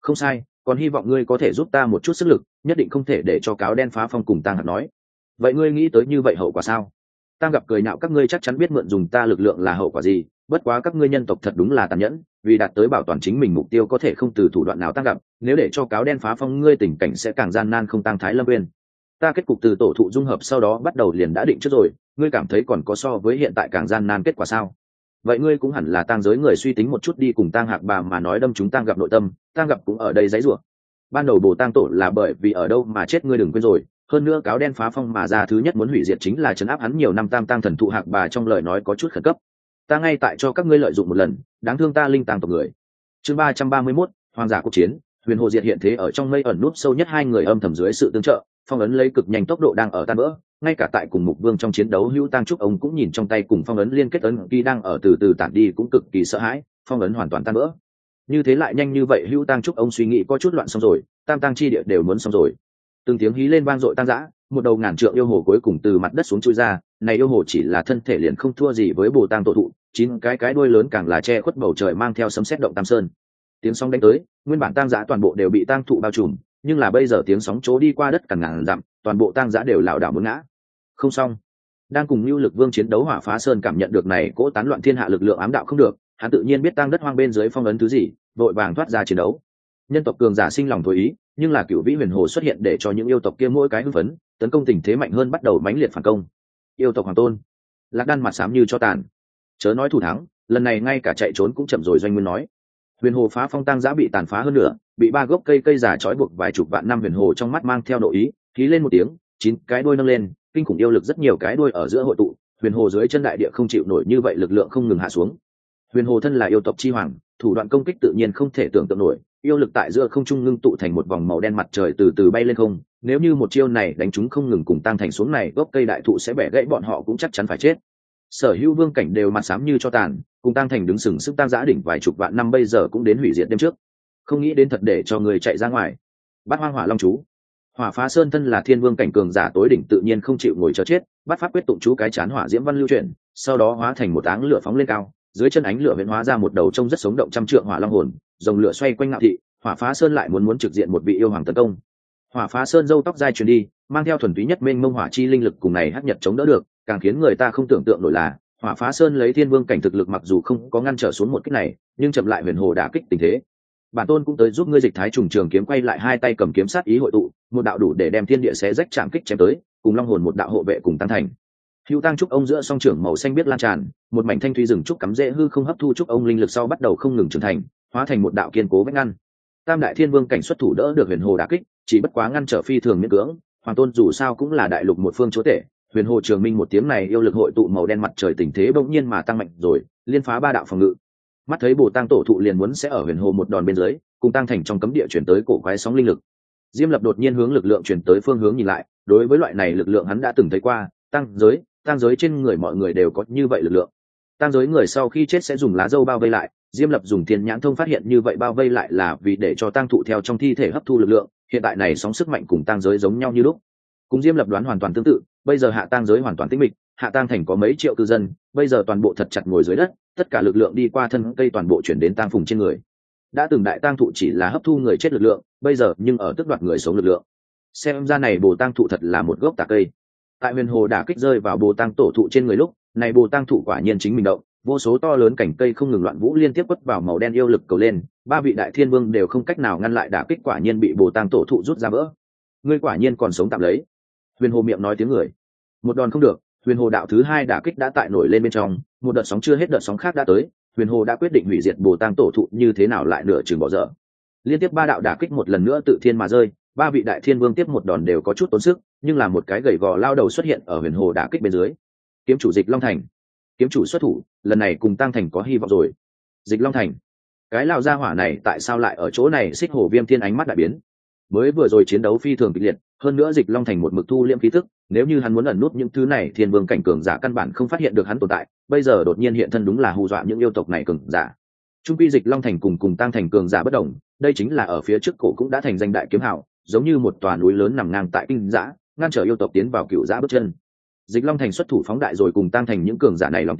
Không sai, còn hy vọng ngươi có thể giúp ta một chút sức lực, nhất định không thể để cho cáo đen phá phong cùng Tang Hạc nói. Vậy ngươi nghĩ tới như vậy hậu quả sao? Tang gặp cười nhạo, các ngươi chắc chắn biết mượn dùng ta lực lượng là hậu quả gì, bất quá các ngươi nhân tộc thật đúng là tàn nhẫn, vì đạt tới bảo toàn chính mình mục tiêu có thể không từ thủ đoạn nào. Tang gặp, nếu để cho cáo đen phá phong, ngươi tình cảnh sẽ càng gian nan không Tang Thái Lâm Uyên. Ta kết cục từ tổ thụ dung hợp sau đó bắt đầu liền đã định trước rồi, ngươi cảm thấy còn có so với hiện tại càng gian nan kết quả sao? Vậy ngươi cũng hẳn là Tang giới người suy tính một chút đi, cùng Tang Hạc bà mà nói đâm chúng Tang gặp nội tâm, Tang gặp cũng ở đây giãy giụa. Ban đầu Bồ Tang tổ là bởi vì ở đâu mà chết ngươi đừng quên rồi, hơn nữa cáo đen phá phong mà ra thứ nhất muốn hủy diệt chính là trấn áp hắn nhiều năm tam tang thần thụ. Hạc bà trong lời nói có chút khẩn cấp. Ta ngay tại cho các ngươi lợi dụng một lần, đáng thương ta linh tang tộc người. Chương ba trăm ba mươi mốt, hoàng giả cuộc chiến. Huyền Hồ Diệt hiện thế ở trong mây ẩn núp sâu nhất, hai người âm thầm dưới sự tương trợ, phong ấn lấy cực nhanh tốc độ đang ở tan vỡ. Ngay cả tại cùng Mục Vương trong chiến đấu, Hữu Tang Trúc ông cũng nhìn trong tay cùng phong ấn liên kết ấn ký đang ở từ từ tản đi, cũng cực kỳ sợ hãi, phong ấn hoàn toàn tan vỡ. Như thế lại nhanh như vậy, Hữu Tang Trúc ông suy nghĩ có chút loạn, xong rồi, tam tang chi địa đều muốn xong rồi. Từng tiếng hí lên vang dội tan rã, một đầu ngàn trượng yêu hồ cuối cùng từ mặt đất xuống chui ra. Này yêu hồ chỉ là thân thể liền không thua gì với Bồ Tang tổ thụ, chín cái cái đuôi lớn càng là che khuất bầu trời, mang theo sấm sét động tam sơn. Tiếng sóng đánh tới, nguyên bản tang dã toàn bộ đều bị tang thụ bao trùm, nhưng là bây giờ tiếng sóng chỗ đi qua đất càng ngàn dặm, toàn bộ tang dã đều lảo đảo muốn ngã. Không xong. Đang cùng Nưu Lực Vương chiến đấu Hỏa Phá Sơn cảm nhận được này cỗ tán loạn thiên hạ lực lượng ám đạo không được, hắn tự nhiên biết tang đất hoang bên dưới phong ấn thứ gì, vội vàng thoát ra chiến đấu. Nhân tộc cường giả sinh lòng thối ý, nhưng là Cửu Vĩ Huyền Hồ xuất hiện để cho những yêu tộc kia mỗi cái hưng phấn, tấn công tình thế mạnh hơn, bắt đầu mãnh liệt phản công. Yêu tộc Hoàng Tôn, Lạc Đan mặt xám như cho tàn, chớ nói thủ thắng, lần này ngay cả chạy trốn cũng chậm rồi. Doanh Nguyên nói, Huyền Hồ phá phong tang giã bị tàn phá hơn nữa, bị ba gốc cây cây giả trói buộc vài chục vạn năm. Huyền Hồ trong mắt mang theo nội ý, khí lên một tiếng, chín cái đuôi nâng lên, kinh khủng yêu lực rất nhiều cái đuôi ở giữa hội tụ. Huyền Hồ dưới chân đại địa không chịu nổi như vậy lực lượng, không ngừng hạ xuống. Huyền Hồ thân là yêu tộc chi hoàng, thủ đoạn công kích tự nhiên không thể tưởng tượng nổi, yêu lực tại giữa không trung ngưng tụ thành một vòng màu đen, mặt trời từ từ bay lên không. Nếu như một chiêu này đánh chúng không ngừng cùng tăng thành xuống, này gốc cây đại thụ sẽ bẻ gãy, bọn họ cũng chắc chắn phải chết. Sở hữu vương cảnh đều mặt xám như cho tàn, cùng tăng thành đứng sừng sức tang giã đỉnh vài chục vạn năm, bây giờ cũng đến hủy diệt đêm trước. Không nghĩ đến thật để cho người chạy ra ngoài. Bát Hoang Hỏa Long chú. Hỏa Phá Sơn thân là thiên vương cảnh cường giả tối đỉnh, tự nhiên không chịu ngồi chờ chết, bắt pháp quyết tụng chú, cái chán hỏa diễm văn lưu chuyển, sau đó hóa thành một áng lửa phóng lên cao. Dưới chân ánh lửa biến hóa ra một đầu trông rất sống động trăm trượng hỏa long hồn, dòng lửa xoay quanh ngạo thị. Hỏa Phá Sơn lại muốn muốn trực diện một vị yêu hoàng tấn công. Hỏa Phá Sơn râu tóc dai truyền đi, mang theo thuần túy nhất mênh mông hỏa chi linh lực, cùng này hắc nhật chống đỡ được, càng khiến người ta không tưởng tượng nổi là Hỏa Phá Sơn lấy thiên vương cảnh thực lực, mặc dù không có ngăn trở xuống một kích này, nhưng chậm lại Huyền Hồ đả kích tình thế. Bản tôn cũng tới giúp ngươi. Dịch Thái trùng trường kiếm quay lại, hai tay cầm kiếm sát ý hội tụ, một đạo đủ để đem thiên địa xé rách chạm kích chém tới, cùng long hồn một đạo hộ vệ cùng tăng thành. Hữu Tang trúc ông giữa song trưởng màu xanh biết lan tràn, một mảnh thanh thủy rừng trúc cắm rễ hư không, hấp thu trúc ông linh lực sau bắt đầu không ngừng trưởng thành, hóa thành một đạo kiên cố vách ngăn. Tam đại thiên vương cảnh xuất thủ đỡ được Huyền Hồ đả kích, chỉ bất quá ngăn trở phi thường miễn cưỡng. Hoàng tôn dù sao cũng là đại lục một phương chúa tể, Huyền Hồ trường minh một tiếng này yêu lực hội tụ màu đen, mặt trời tình thế bỗng nhiên mà tăng mạnh rồi, liên phá ba đạo phòng ngự. Mắt thấy Bồ Tang tổ thụ liền muốn sẽ ở Huyền Hồ một đòn bên dưới, cùng tăng thành trong cấm địa chuyển tới cổ quái sóng linh lực. Diêm Lập đột nhiên hướng lực lượng chuyển tới phương hướng nhìn lại, đối với loại này lực lượng hắn đã từng thấy qua, tăng giới, tăng giới trên người mọi người đều có như vậy lực lượng. Tăng giới người sau khi chết sẽ dùng lá dâu bao vây lại, Diêm Lập dùng thiên nhãn thông phát hiện như vậy bao vây lại là vì để cho tăng thụ theo trong thi thể hấp thu lực lượng. Hiện tại này sóng sức mạnh cùng tăng giới giống nhau như lúc, cùng Diêm Lập đoán hoàn toàn tương tự. Bây giờ hạ tăng giới hoàn toàn tĩnh mịch, hạ tăng thành có mấy triệu cư dân, bây giờ toàn bộ thật chặt ngồi dưới đất, tất cả lực lượng đi qua thân cây toàn bộ chuyển đến tang phùng trên người. Đã từng đại tang thụ chỉ là hấp thu người chết lực lượng, bây giờ nhưng ở tước đoạt người sống lực lượng. Xem ra này Bồ Tang thụ thật là một gốc tà cây. Tại Huyền Hồ đả kích rơi vào Bồ Tang tổ thụ trên người lúc, này Bồ Tang thụ quả nhiên chính mình động, vô số to lớn cảnh cây không ngừng loạn vũ liên tiếp quất vào màu đen yêu lực cầu lên, ba vị đại thiên vương đều không cách nào ngăn lại đả kích, quả nhiên bị Bồ Tang tổ thụ rút ra vỡ. Ngươi quả nhiên còn sống tạm lấy. Huyền Hồ miệng nói tiếng người. Một đòn không được, Huyền Hồ đạo thứ hai đả kích đã tại nổi lên bên trong, một đợt sóng chưa hết, đợt sóng khác đã tới. Huyền Hồ đã quyết định hủy diệt Bồ Tang tổ thụ, như thế nào lại nửa chừng bỏ dở. Liên tiếp ba đạo đả kích một lần nữa tự thiên mà rơi, ba vị đại thiên vương tiếp một đòn đều có chút tốn sức, nhưng là một cái gầy gò lao đầu xuất hiện ở Huyền Hồ đả kích bên dưới. Kiếm chủ Dịch Long Thành, kiếm chủ xuất thủ, lần này cùng Tăng Thành có hy vọng rồi. Dịch Long Thành, cái lao gia hỏa này tại sao lại ở chỗ này? Xích Hổ Viêm Thiên ánh mắt đại biến. Mới vừa rồi chiến đấu phi thường kịch liệt, hơn nữa Dịch Long Thành một mực thu liễm khí tức, nếu như hắn muốn ẩn nút những thứ này, thiên vương cảnh cường giả căn bản không phát hiện được hắn tồn tại, bây giờ đột nhiên hiện thân đúng là hù dọa những yêu tộc này cường giả. Trung quy Dịch Long Thành cùng cùng Tăng Thành cường giả bất đồng, đây chính là ở phía trước cổ cũng đã thành danh đại kiếm hào, giống như một tòa núi lớn nằm ngang tại kinh dã, ngăn trở yêu tộc tiến vào cựu dã bước chân. Dịch Long Thành xuất thủ phóng đại rồi cùng Tăng Thành những cường giả này lòng tin,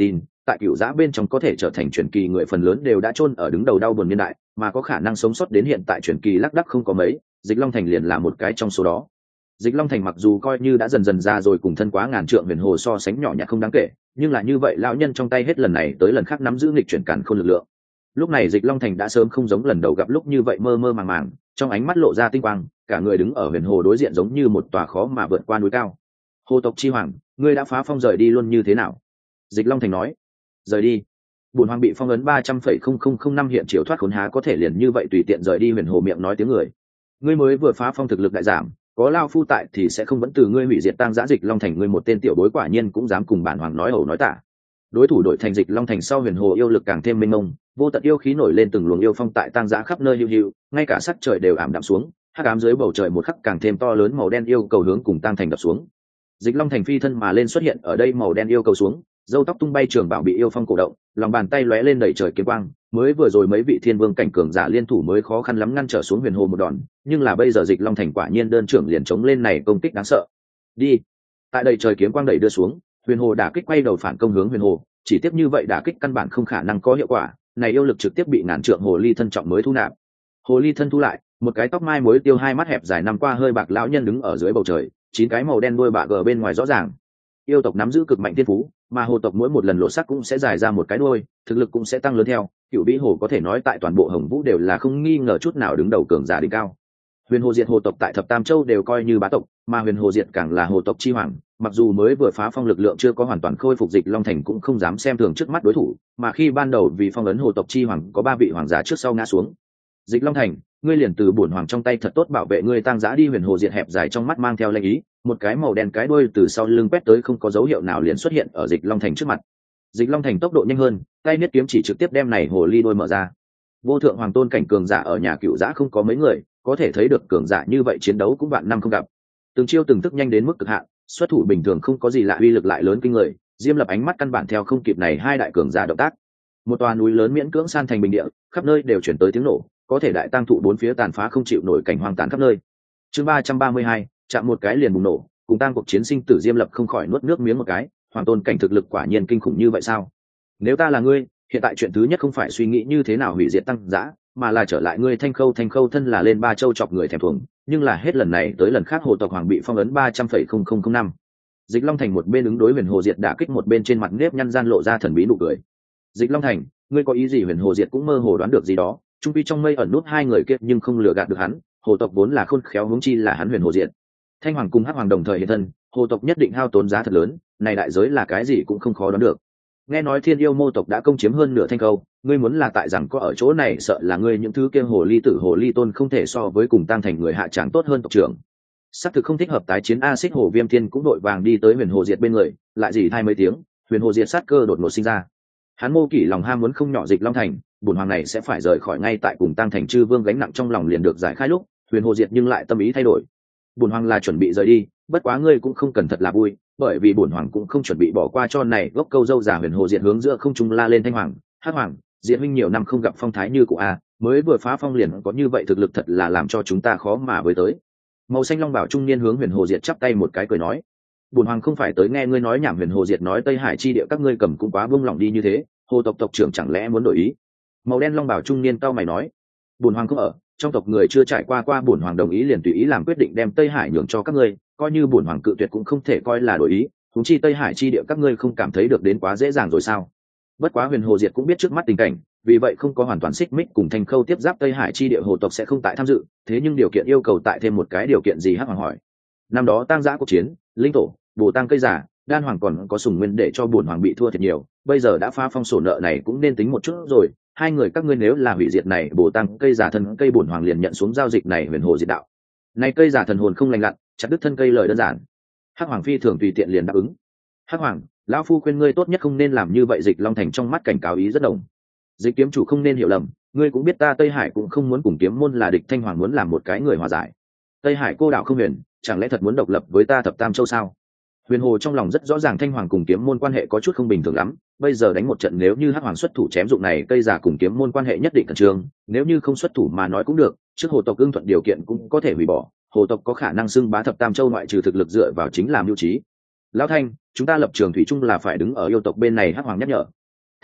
tại cựu giã bên trong có thể trở thành truyền kỳ người phần lớn đều đã chôn ở đứng đầu đau buồn niên đại, mà có khả năng sống sót đến hiện tại truyền kỳ lác đác không có mấy, Dịch Long Thành liền là một cái trong số đó. Dịch Long Thành mặc dù coi như đã dần dần ra rồi, cùng thân quá ngàn trượng huyền hồ so sánh nhỏ nhặt không đáng kể, nhưng là như vậy lão nhân trong tay hết lần này tới lần khác nắm giữ nghịch chuyển càn khôn lực lượng. Lúc này Dịch Long Thành đã sớm không giống lần đầu gặp lúc như vậy mơ mơ màng màng, trong ánh mắt lộ ra tinh quang, cả người đứng ở huyền hồ đối diện giống như một tòa khó mà vượt qua núi cao. Hồ tộc chi hoàng, ngươi đã phá phong rời đi luôn như thế nào? Dịch Long Thành nói. Rời đi? Bổn hoàng bị phong ấn ba trăm phẩy không không không năm hiện chiếu thoát khốn há có thể liền như vậy tùy tiện rời đi? Huyền hồ miệng nói tiếng người. Ngươi mới vừa phá phong thực lực đại giảm, có lao phu tại thì sẽ không vẫn từ ngươi hủy diệt tang giã. Dịch Long Thành, ngươi một tên tiểu bối quả nhiên cũng dám cùng bản hoàng nói ẩu nói tả. Đối thủ đổi thành Dịch Long Thành sau, huyền hồ yêu lực càng thêm mênh mông, vô tận yêu khí nổi lên, từng luồng yêu phong tại tang giã khắp nơi hữu hữu, ngay cả sắc trời đều ảm đạm xuống, hắc ám dưới bầu trời một khắc càng thêm to lớn, màu đen yêu cầu hướng cùng tang thành đập xuống. Dịch Long Thành phi thân mà lên xuất hiện ở đây, màu đen yêu cầu xuống, râu tóc tung bay, trường bảo bị yêu phong cổ động, lòng bàn tay lóe lên đầy trời kiếm quang, mới vừa rồi mấy vị thiên vương cảnh cường giả liên thủ mới khó khăn lắm ngăn trở xuống huyền hồ một đòn, nhưng là bây giờ Dịch Long Thành quả nhiên đơn trưởng liền chống lên này công kích đáng sợ. Đi. Tại đầy trời kiếm quang đẩy đưa xuống, huyền hồ đả kích quay đầu phản công hướng huyền hồ, chỉ tiếp như vậy đả kích căn bản không khả năng có hiệu quả, này yêu lực trực tiếp bị ngàn trượng hồ ly thân trọng mới thu nạp. Hồ ly thân thu lại, một cái tóc mai mối tiêu, hai mắt hẹp dài năm qua hơi bạc lão nhân đứng ở dưới bầu trời, chín cái màu đen đuôi bạ gờ bên ngoài rõ ràng. Yêu tộc nắm giữ cực mạnh thiên phú, mà hồ tộc mỗi một lần lộ sắc cũng sẽ dài ra một cái đuôi, thực lực cũng sẽ tăng lớn theo. Cựu vĩ hồ có thể nói tại toàn bộ Hồng Vũ đều là không nghi ngờ chút nào đứng đầu cường giả đỉnh cao. Huyền hồ diệt hồ tộc tại thập tam châu đều coi như bá tộc, mà huyền hồ diệt càng là hồ tộc chi hoàng. Mặc dù mới vừa phá phong lực lượng chưa có hoàn toàn khôi phục, Dịch Long Thành cũng không dám xem thường trước mắt đối thủ, mà khi ban đầu vì phong ấn hồ tộc chi hoàng có ba vị hoàng giả trước sau ngã xuống. Dịch Long Thành, ngươi liền từ bổn hoàng trong tay thật tốt bảo vệ ngươi tang giã đi. Huyền hồ diệt hẹp dài trong mắt mang theo lệnh ý, một cái màu đen cái đuôi từ sau lưng quét tới, không có dấu hiệu nào liền xuất hiện ở Dịch Long Thành trước mặt. Dịch Long Thành tốc độ nhanh hơn, tay niết kiếm chỉ trực tiếp đem này hồ ly đuôi mở ra. Vô thượng hoàng tôn cảnh cường giả ở nhà cựu giã không có mấy người, có thể thấy được cường giả như vậy chiến đấu cũng vạn năm không gặp. Từng chiêu từng thức nhanh đến mức cực hạn, xuất thủ bình thường không có gì lạ, uy lực lại lớn kinh người. Diêm Lập ánh mắt căn bản theo không kịp này hai đại cường giả động tác. Một tòa núi lớn miễn cưỡng san thành bình địa, khắp nơi đều chuyển tới tiếng nổ, có thể đại tăng thụ bốn phía tàn phá không chịu nổi, cảnh hoang tàn khắp nơi. Chương ba trăm ba mươi hai, chạm một cái liền bùng nổ, cùng tang cuộc chiến sinh tử. Diêm Lập không khỏi nuốt nước miếng một cái, hoàng tôn cảnh thực lực quả nhiên kinh khủng như vậy sao? Nếu ta là ngươi, hiện tại chuyện thứ nhất không phải suy nghĩ như thế nào hủy diệt tăng giã, mà là trở lại ngươi Thanh Khâu. Thanh Khâu thân là lên ba châu chọc người thèm thuồng, nhưng là hết lần này tới lần khác hồ tộc hoàng bị phong ấn ba trăm phẩy không không không năm. Dịch Long Thành một bên ứng đối huyền hồ diệt đả kích, một bên trên mặt nếp nhăn gian lộ ra thần bí nụ cười. Dịch Long Thành, ngươi có ý gì? Huyền hồ diệt cũng mơ hồ đoán được gì đó, trung quy trong mây ẩn nút hai người kia nhưng không lừa gạt được hắn. Hồ tộc vốn là khôn khéo, huống chi là hắn huyền hồ diệt. Thanh hoàng cùng hắc hoàng đồng thời hiện thân, hồ tộc nhất định hao tốn giá thật lớn, này đại giới là cái gì cũng không khó đoán được. Nghe nói thiên yêu mô tộc đã công chiếm hơn nửa Thanh Khâu, ngươi muốn là tại rằng có ở chỗ này, sợ là ngươi những thứ kia hồ ly tử hồ ly tôn không thể so với cùng tăng thành người hạ tràng tốt hơn tộc trưởng. Xác thực không thích hợp tái chiến. A Xích Hồ Viêm Thiên cũng đội vàng đi tới huyền hồ diệt bên người, lại dì thay mấy tiếng, huyền hồ diệt sát cơ đột ngột sinh ra. Hắn mô kỷ lòng ham muốn không nhỏ Dịch Long Thành, bổn hoàng này sẽ phải rời khỏi ngay tại cùng tăng thành chư vương gánh nặng trong lòng liền được giải khai lúc, huyền hồ diệt nhưng lại tâm ý thay đổi. Bổn hoàng là chuẩn bị rời đi, bất quá ngươi cũng không cần thật là vui, bởi vì bổn hoàng cũng không chuẩn bị bỏ qua cho này gốc câu dâu già. Huyền hồ diệt hướng giữa không trung la lên, Thanh hoàng, hắc hoàng, diệt huynh nhiều năm không gặp phong thái như cụ a, mới vừa phá phong liền có như vậy thực lực, thật là làm cho chúng ta khó mà với tới. Màu xanh long bảo trung niên hướng huyền hồ diệt chắp tay một cái cười nói, bổn hoàng không phải tới nghe ngươi nói nhảm. Huyền hồ diệt nói, Tây Hải chi địa các ngươi cầm cũng quá buông lỏng đi như thế, hồ tộc tộc trưởng chẳng lẽ muốn đổi ý? Màu đen long bảo trung niên cau mày nói, bổn hoàng không ở trong tộc người chưa trải qua qua, bổn hoàng đồng ý liền tùy ý làm quyết định đem Tây Hải nhường cho các ngươi, coi như bổn hoàng cự tuyệt cũng không thể coi là đổi ý, huống chi Tây Hải chi địa các ngươi không cảm thấy được đến quá dễ dàng rồi sao? Bất quá huyền hồ diệt cũng biết trước mắt tình cảnh, vì vậy không có hoàn toàn xích mích cùng Thanh Khâu tiếp giáp Tây Hải chi địa hồ tộc sẽ không tại tham dự, thế nhưng điều kiện yêu cầu tại thêm một cái điều kiện gì? Hắc hoàng hỏi. Năm đó tang giã cuộc chiến, linh tổ, bồ tang cây giả, đan hoàng còn có sùng nguyên để cho bổn hoàng bị thua thiệt nhiều, bây giờ đã phá phong, sổ nợ này cũng nên tính một chút rồi. Hai người các ngươi nếu là hủy diệt này bồ tang cây giả thân cây, bổn hoàng liền nhận xuống giao dịch này. Huyền hồ diệt đạo. Này cây giả thần hồn không lành lặn, chặt đứt thân cây lời đơn giản. Hắc hoàng phi thường tùy tiện liền đáp ứng. Hắc hoàng, lão phu khuyên ngươi tốt nhất không nên làm như vậy. Dịch Long Thành trong mắt cảnh cáo ý rất đồng. Dịch kiếm chủ không nên hiểu lầm, ngươi cũng biết ta Tây Hải cũng không muốn cùng kiếm môn là địch. Thanh hoàng muốn làm một cái người hòa giải. Tây Hải cô đạo không huyền, chẳng lẽ thật muốn độc lập với ta thập tam châu sao? Huyền hồ trong lòng rất rõ ràng Thanh hoàng cùng kiếm môn quan hệ có chút không bình thường lắm, bây giờ đánh một trận, nếu như Hắc hoàng xuất thủ chém dụng này cây giả, cùng kiếm môn quan hệ nhất định khẩn trương, nếu như không xuất thủ mà nói cũng được, trước hồ tộc ưng thuận điều kiện cũng có thể hủy bỏ. Hồ tộc có khả năng xưng bá thập tam châu, ngoại trừ thực lực dựa vào chính là mưu trí. Lão Thanh, chúng ta lập trường thủy chung là phải đứng ở yêu tộc bên này. Hắc hoàng nhắc nhở.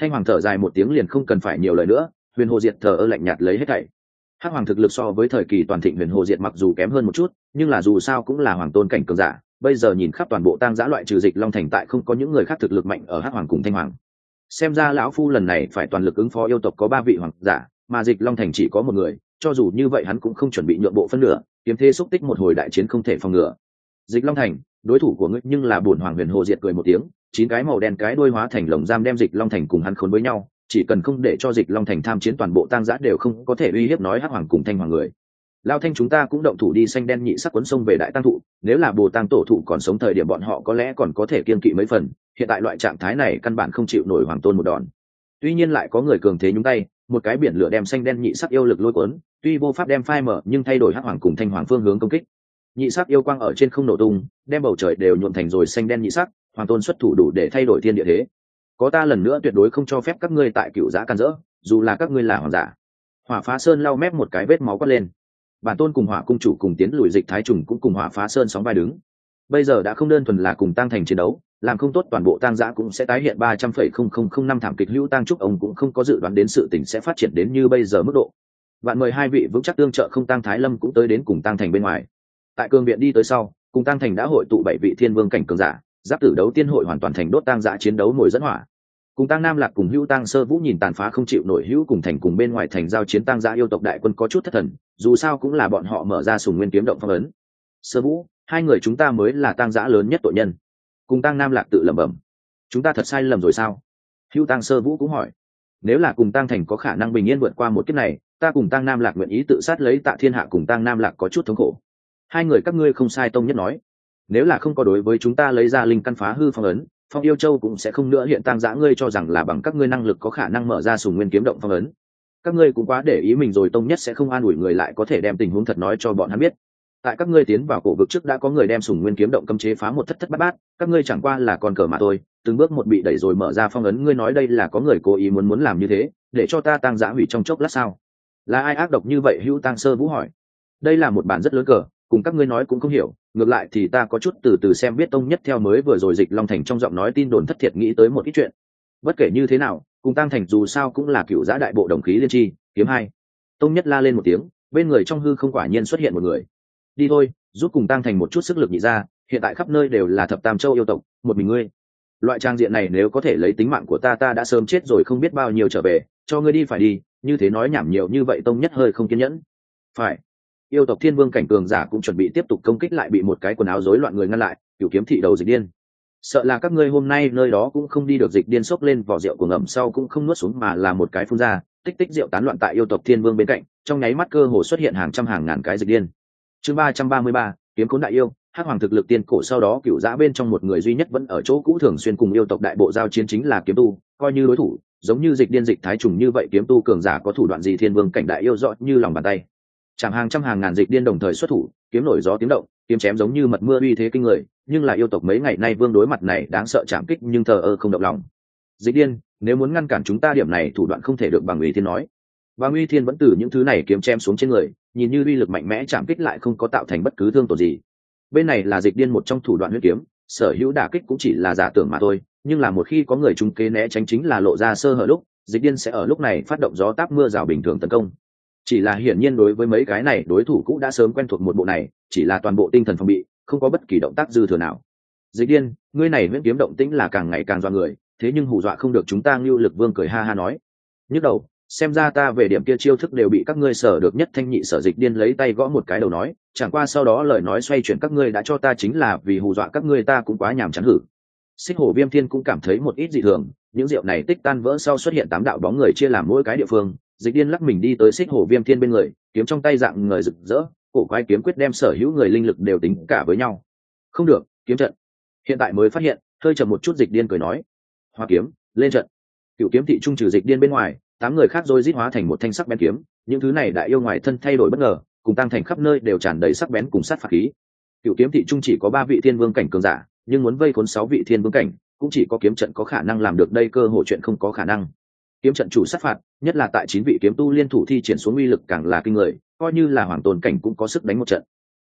Thanh hoàng thở dài một tiếng liền không cần phải nhiều lời nữa. Huyền Hồ Diệt thờ ơ lạnh nhạt lấy hết thảy. Hắc hoàng thực lực so với thời kỳ toàn thịnh Huyền Hồ Diệt mặc dù kém hơn một chút, nhưng là dù sao cũng là hoàng tôn cảnh cường giả. Bây giờ nhìn khắp toàn bộ tang giã loại trừ Dịch Long Thành tại không có những người khác thực lực mạnh ở Hắc hoàng cùng Thanh hoàng. Xem ra lão phu lần này phải toàn lực ứng phó yêu tộc có ba vị hoàng giả, mà Dịch Long Thành chỉ có một người, cho dù như vậy hắn cũng không chuẩn bị nhượng bộ phân nửa, kiếm thế xúc tích một hồi đại chiến không thể phòng ngừa. Dịch Long Thành, đối thủ của ngươi nhưng là bổn hoàng Huyền Hồ Diệt cười một tiếng, chín cái màu đen cái đuôi hóa thành lồng giam đem Dịch Long Thành cùng hắn khốn với nhau, chỉ cần không để cho Dịch Long Thành tham chiến toàn bộ tang giã đều không có thể uy hiếp nói Hắc hoàng cùng Thanh hoàng người. Lao Thanh chúng ta cũng động thủ đi xanh đen nhị sắc cuốn sông về đại tăng thụ, nếu là Bồ Tang tổ thụ còn sống thời điểm bọn họ có lẽ còn có thể kiên kỵ mấy phần, hiện tại loại trạng thái này căn bản không chịu nổi hoàng tôn một đòn. Tuy nhiên lại có người cường thế nhúng tay, một cái biển lửa đem xanh đen nhị sắc yêu lực lôi cuốn, tuy vô pháp đem phai mở nhưng thay đổi Hắc hoàng cùng Thanh hoàng phương hướng công kích. Nhị sắc yêu quang ở trên không nổ tung, đem bầu trời đều nhuộm thành rồi xanh đen nhị sắc, hoàng tôn xuất thủ đủ để thay đổi thiên địa thế. Có ta lần nữa tuyệt đối không cho phép các ngươi tại Cửu Giã can dỡ, dù là các ngươi là hoàng giả. Hỏa Phá Sơn lau mép một cái vết máu quát lên. Bản tôn cùng Hỏa cung chủ cùng tiến lùi Dịch Thái trùng cũng cùng Hỏa Phá Sơn sóng vai đứng. Bây giờ đã không đơn thuần là cùng Tang Thành chiến đấu, làm không tốt toàn bộ tang giã cũng sẽ tái hiện ba trăm phẩy không không không năm thảm kịch hữu tang trúc ông cũng không có dự đoán đến sự tình sẽ phát triển đến như bây giờ mức độ. Bạn mời hai vị vững chắc tương trợ không Tang Thái Lâm cũng tới đến cùng Tang Thành bên ngoài. Tại cương viện đi tới sau, cùng Tang Thành đã hội tụ bảy vị thiên vương cảnh cường giả, giáp tử đấu tiên hội hoàn toàn thành đốt tang giã chiến đấu mồi dẫn hỏa. Cùng Tang Nam Lạc cùng Hữu Tang Sơ Vũ nhìn tàn phá không chịu nổi Hữu cùng thành cùng bên ngoài thành giao chiến tang giã yêu tộc đại quân có chút thất thần, dù sao cũng là bọn họ mở ra Sùng Nguyên kiếm động phong ấn. Sơ Vũ, hai người chúng ta mới là tang giã lớn nhất tội nhân. Cùng Tang Nam Lạc tự lẩm bẩm, chúng ta thật sai lầm rồi sao? Hữu Tang Sơ Vũ cũng hỏi, nếu là cùng Tang Thành có khả năng bình yên vượt qua một kiếp này, ta cùng Tang Nam Lạc nguyện ý tự sát lấy Tạ Thiên Hạ cùng Tang Nam Lạc có chút thống khổ. Hai người các ngươi không sai. Tông Nhất nói, nếu là không có đối với chúng ta lấy ra linh căn phá hư phong ấn, Phong Yêu Châu cũng sẽ không nữa hiện tang giã. Ngươi cho rằng là bằng các ngươi năng lực có khả năng mở ra Sùng Nguyên kiếm động phong ấn? Các ngươi cũng quá để ý mình rồi. Tông Nhất sẽ không an ủi người, lại có thể đem tình huống thật nói cho bọn hắn biết. Tại các ngươi tiến vào cổ vực trước đã có người đem Sùng Nguyên kiếm động cấm chế phá một thất thất bát bát, các ngươi chẳng qua là con cờ mà thôi, từng bước một bị đẩy rồi mở ra phong ấn. Ngươi nói đây là có người cố ý muốn muốn làm như thế, để cho ta tang giã hủy trong chốc lát sao? Là ai ác độc như vậy? Hữu Tang Sơ Vũ hỏi. Đây là một bản rất lớn cờ, cùng các ngươi nói cũng không hiểu, ngược lại thì ta có chút từ từ xem biết. Tông Nhất theo mới vừa rồi Dịch Long Thành trong giọng nói tin đồn thất thiệt nghĩ tới một ít chuyện. Bất kể như thế nào, cùng Tang Thành dù sao cũng là Cửu Giã đại bộ đồng khí liên chi, kiếm hai. Tông Nhất la lên một tiếng, bên người trong hư không quả nhiên xuất hiện một người. Đi thôi, giúp cùng Tang Thành một chút sức lực nhị ra, hiện tại khắp nơi đều là thập tam châu yêu tộc, một mình ngươi. Loại trang diện này nếu có thể lấy tính mạng của ta ta đã sớm chết rồi không biết bao nhiêu trở về, cho ngươi đi phải đi, như thế nói nhảm nhiều như vậy. Tông Nhất hơi không kiên nhẫn. Phải. Yêu tộc thiên vương cảnh cường giả cũng chuẩn bị tiếp tục công kích, lại bị một cái quần áo rối loạn người ngăn lại. Cửu kiếm thị đầu Dịch Điên, sợ là các ngươi hôm nay nơi đó cũng không đi được. Dịch Điên xốc lên vỏ rượu của ngậm sau cũng không nuốt xuống mà là một cái phun ra, tích tích rượu tán loạn tại yêu tộc thiên vương bên cạnh, trong nháy mắt cơ hồ xuất hiện hàng trăm hàng ngàn cái Dịch Điên. Chương ba trăm ba mươi ba, kiếm khốn đại yêu. Hắc hoàng thực lực tiên cổ, sau đó Cửu Giã bên trong một người duy nhất vẫn ở chỗ cũ thường xuyên cùng yêu tộc đại bộ giao chiến chính là kiếm tu, coi như đối thủ giống như Dịch Điên Dịch Thái trùng như vậy kiếm tu cường giả có thủ đoạn gì thiên vương cảnh đại yêu rõ như lòng bàn tay. Chẳng hàng trăm hàng ngàn Dịch Điên đồng thời xuất thủ, kiếm nổi gió tiếng động, kiếm chém giống như mật mưa uy thế kinh người, nhưng là yêu tộc mấy ngày nay vương đối mặt này đáng sợ chạm kích nhưng thờ ơ không động lòng. Dịch Điên, nếu muốn ngăn cản chúng ta điểm này thủ đoạn không thể được bằng Uy Thiên nói. Và Uy Thiên vẫn từ những thứ này kiếm chém xuống trên người, nhìn như uy lực mạnh mẽ chạm kích lại không có tạo thành bất cứ thương tổn gì. Bên này là Dịch Điên một trong thủ đoạn huyết kiếm, sở hữu đả kích cũng chỉ là giả tưởng mà thôi, nhưng là một khi có người trúng kế né tránh chính là lộ ra sơ hở lúc, Dịch Điên sẽ ở lúc này phát động gió táp mưa rào bình thường tấn công. Chỉ là hiển nhiên đối với mấy cái này đối thủ cũng đã sớm quen thuộc một bộ này, chỉ là toàn bộ tinh thần phòng bị, không có bất kỳ động tác dư thừa nào. Dịch Điên, ngươi này huyễn kiếm động tĩnh là càng ngày càng dọa người, thế nhưng hù dọa không được chúng ta. Ngưu Lực Vương cười ha ha nói, nhức đầu, xem ra ta về điểm kia chiêu thức đều bị các ngươi sở được nhất thanh nhị sở. Dịch Điên lấy tay gõ một cái đầu nói, chẳng qua sau đó lời nói xoay chuyển, các ngươi đã cho ta chính là vì hù dọa các ngươi, ta cũng quá nhàm chán hử. Xích Hổ Viêm Thiên cũng cảm thấy một ít dị thường, những rượu này tích tan vỡ sau xuất hiện tám đạo bóng người chia làm mỗi cái địa phương. Dịch Điên lắc mình đi tới Xích Hổ Viêm Thiên bên người, kiếm trong tay dạng người rực rỡ, cổ quái kiếm quyết đem sở hữu người linh lực đều tính cả với nhau. Không được, kiếm trận. Hiện tại mới phát hiện, hơi chậm một chút. Dịch Điên cười nói, Hoa kiếm, lên trận. Cửu kiếm thị trung trừ Dịch Điên bên ngoài, tám người khác rồi rít hóa thành một thanh sắc bén kiếm, những thứ này đại yêu ngoài thân thay đổi bất ngờ, cùng tăng thành khắp nơi đều tràn đầy sắc bén cùng sát phạt khí. Cửu kiếm thị trung chỉ có ba vị thiên vương cảnh cường giả, nhưng muốn vây khốn sáu vị thiên vương cảnh, cũng chỉ có kiếm trận có khả năng làm được, đây cơ hội chuyện không có khả năng. Kiếm trận chủ sát phạt, nhất là tại chín vị kiếm tu liên thủ thi triển xuống uy lực càng là kinh người, coi như là hoàng tôn cảnh cũng có sức đánh một trận.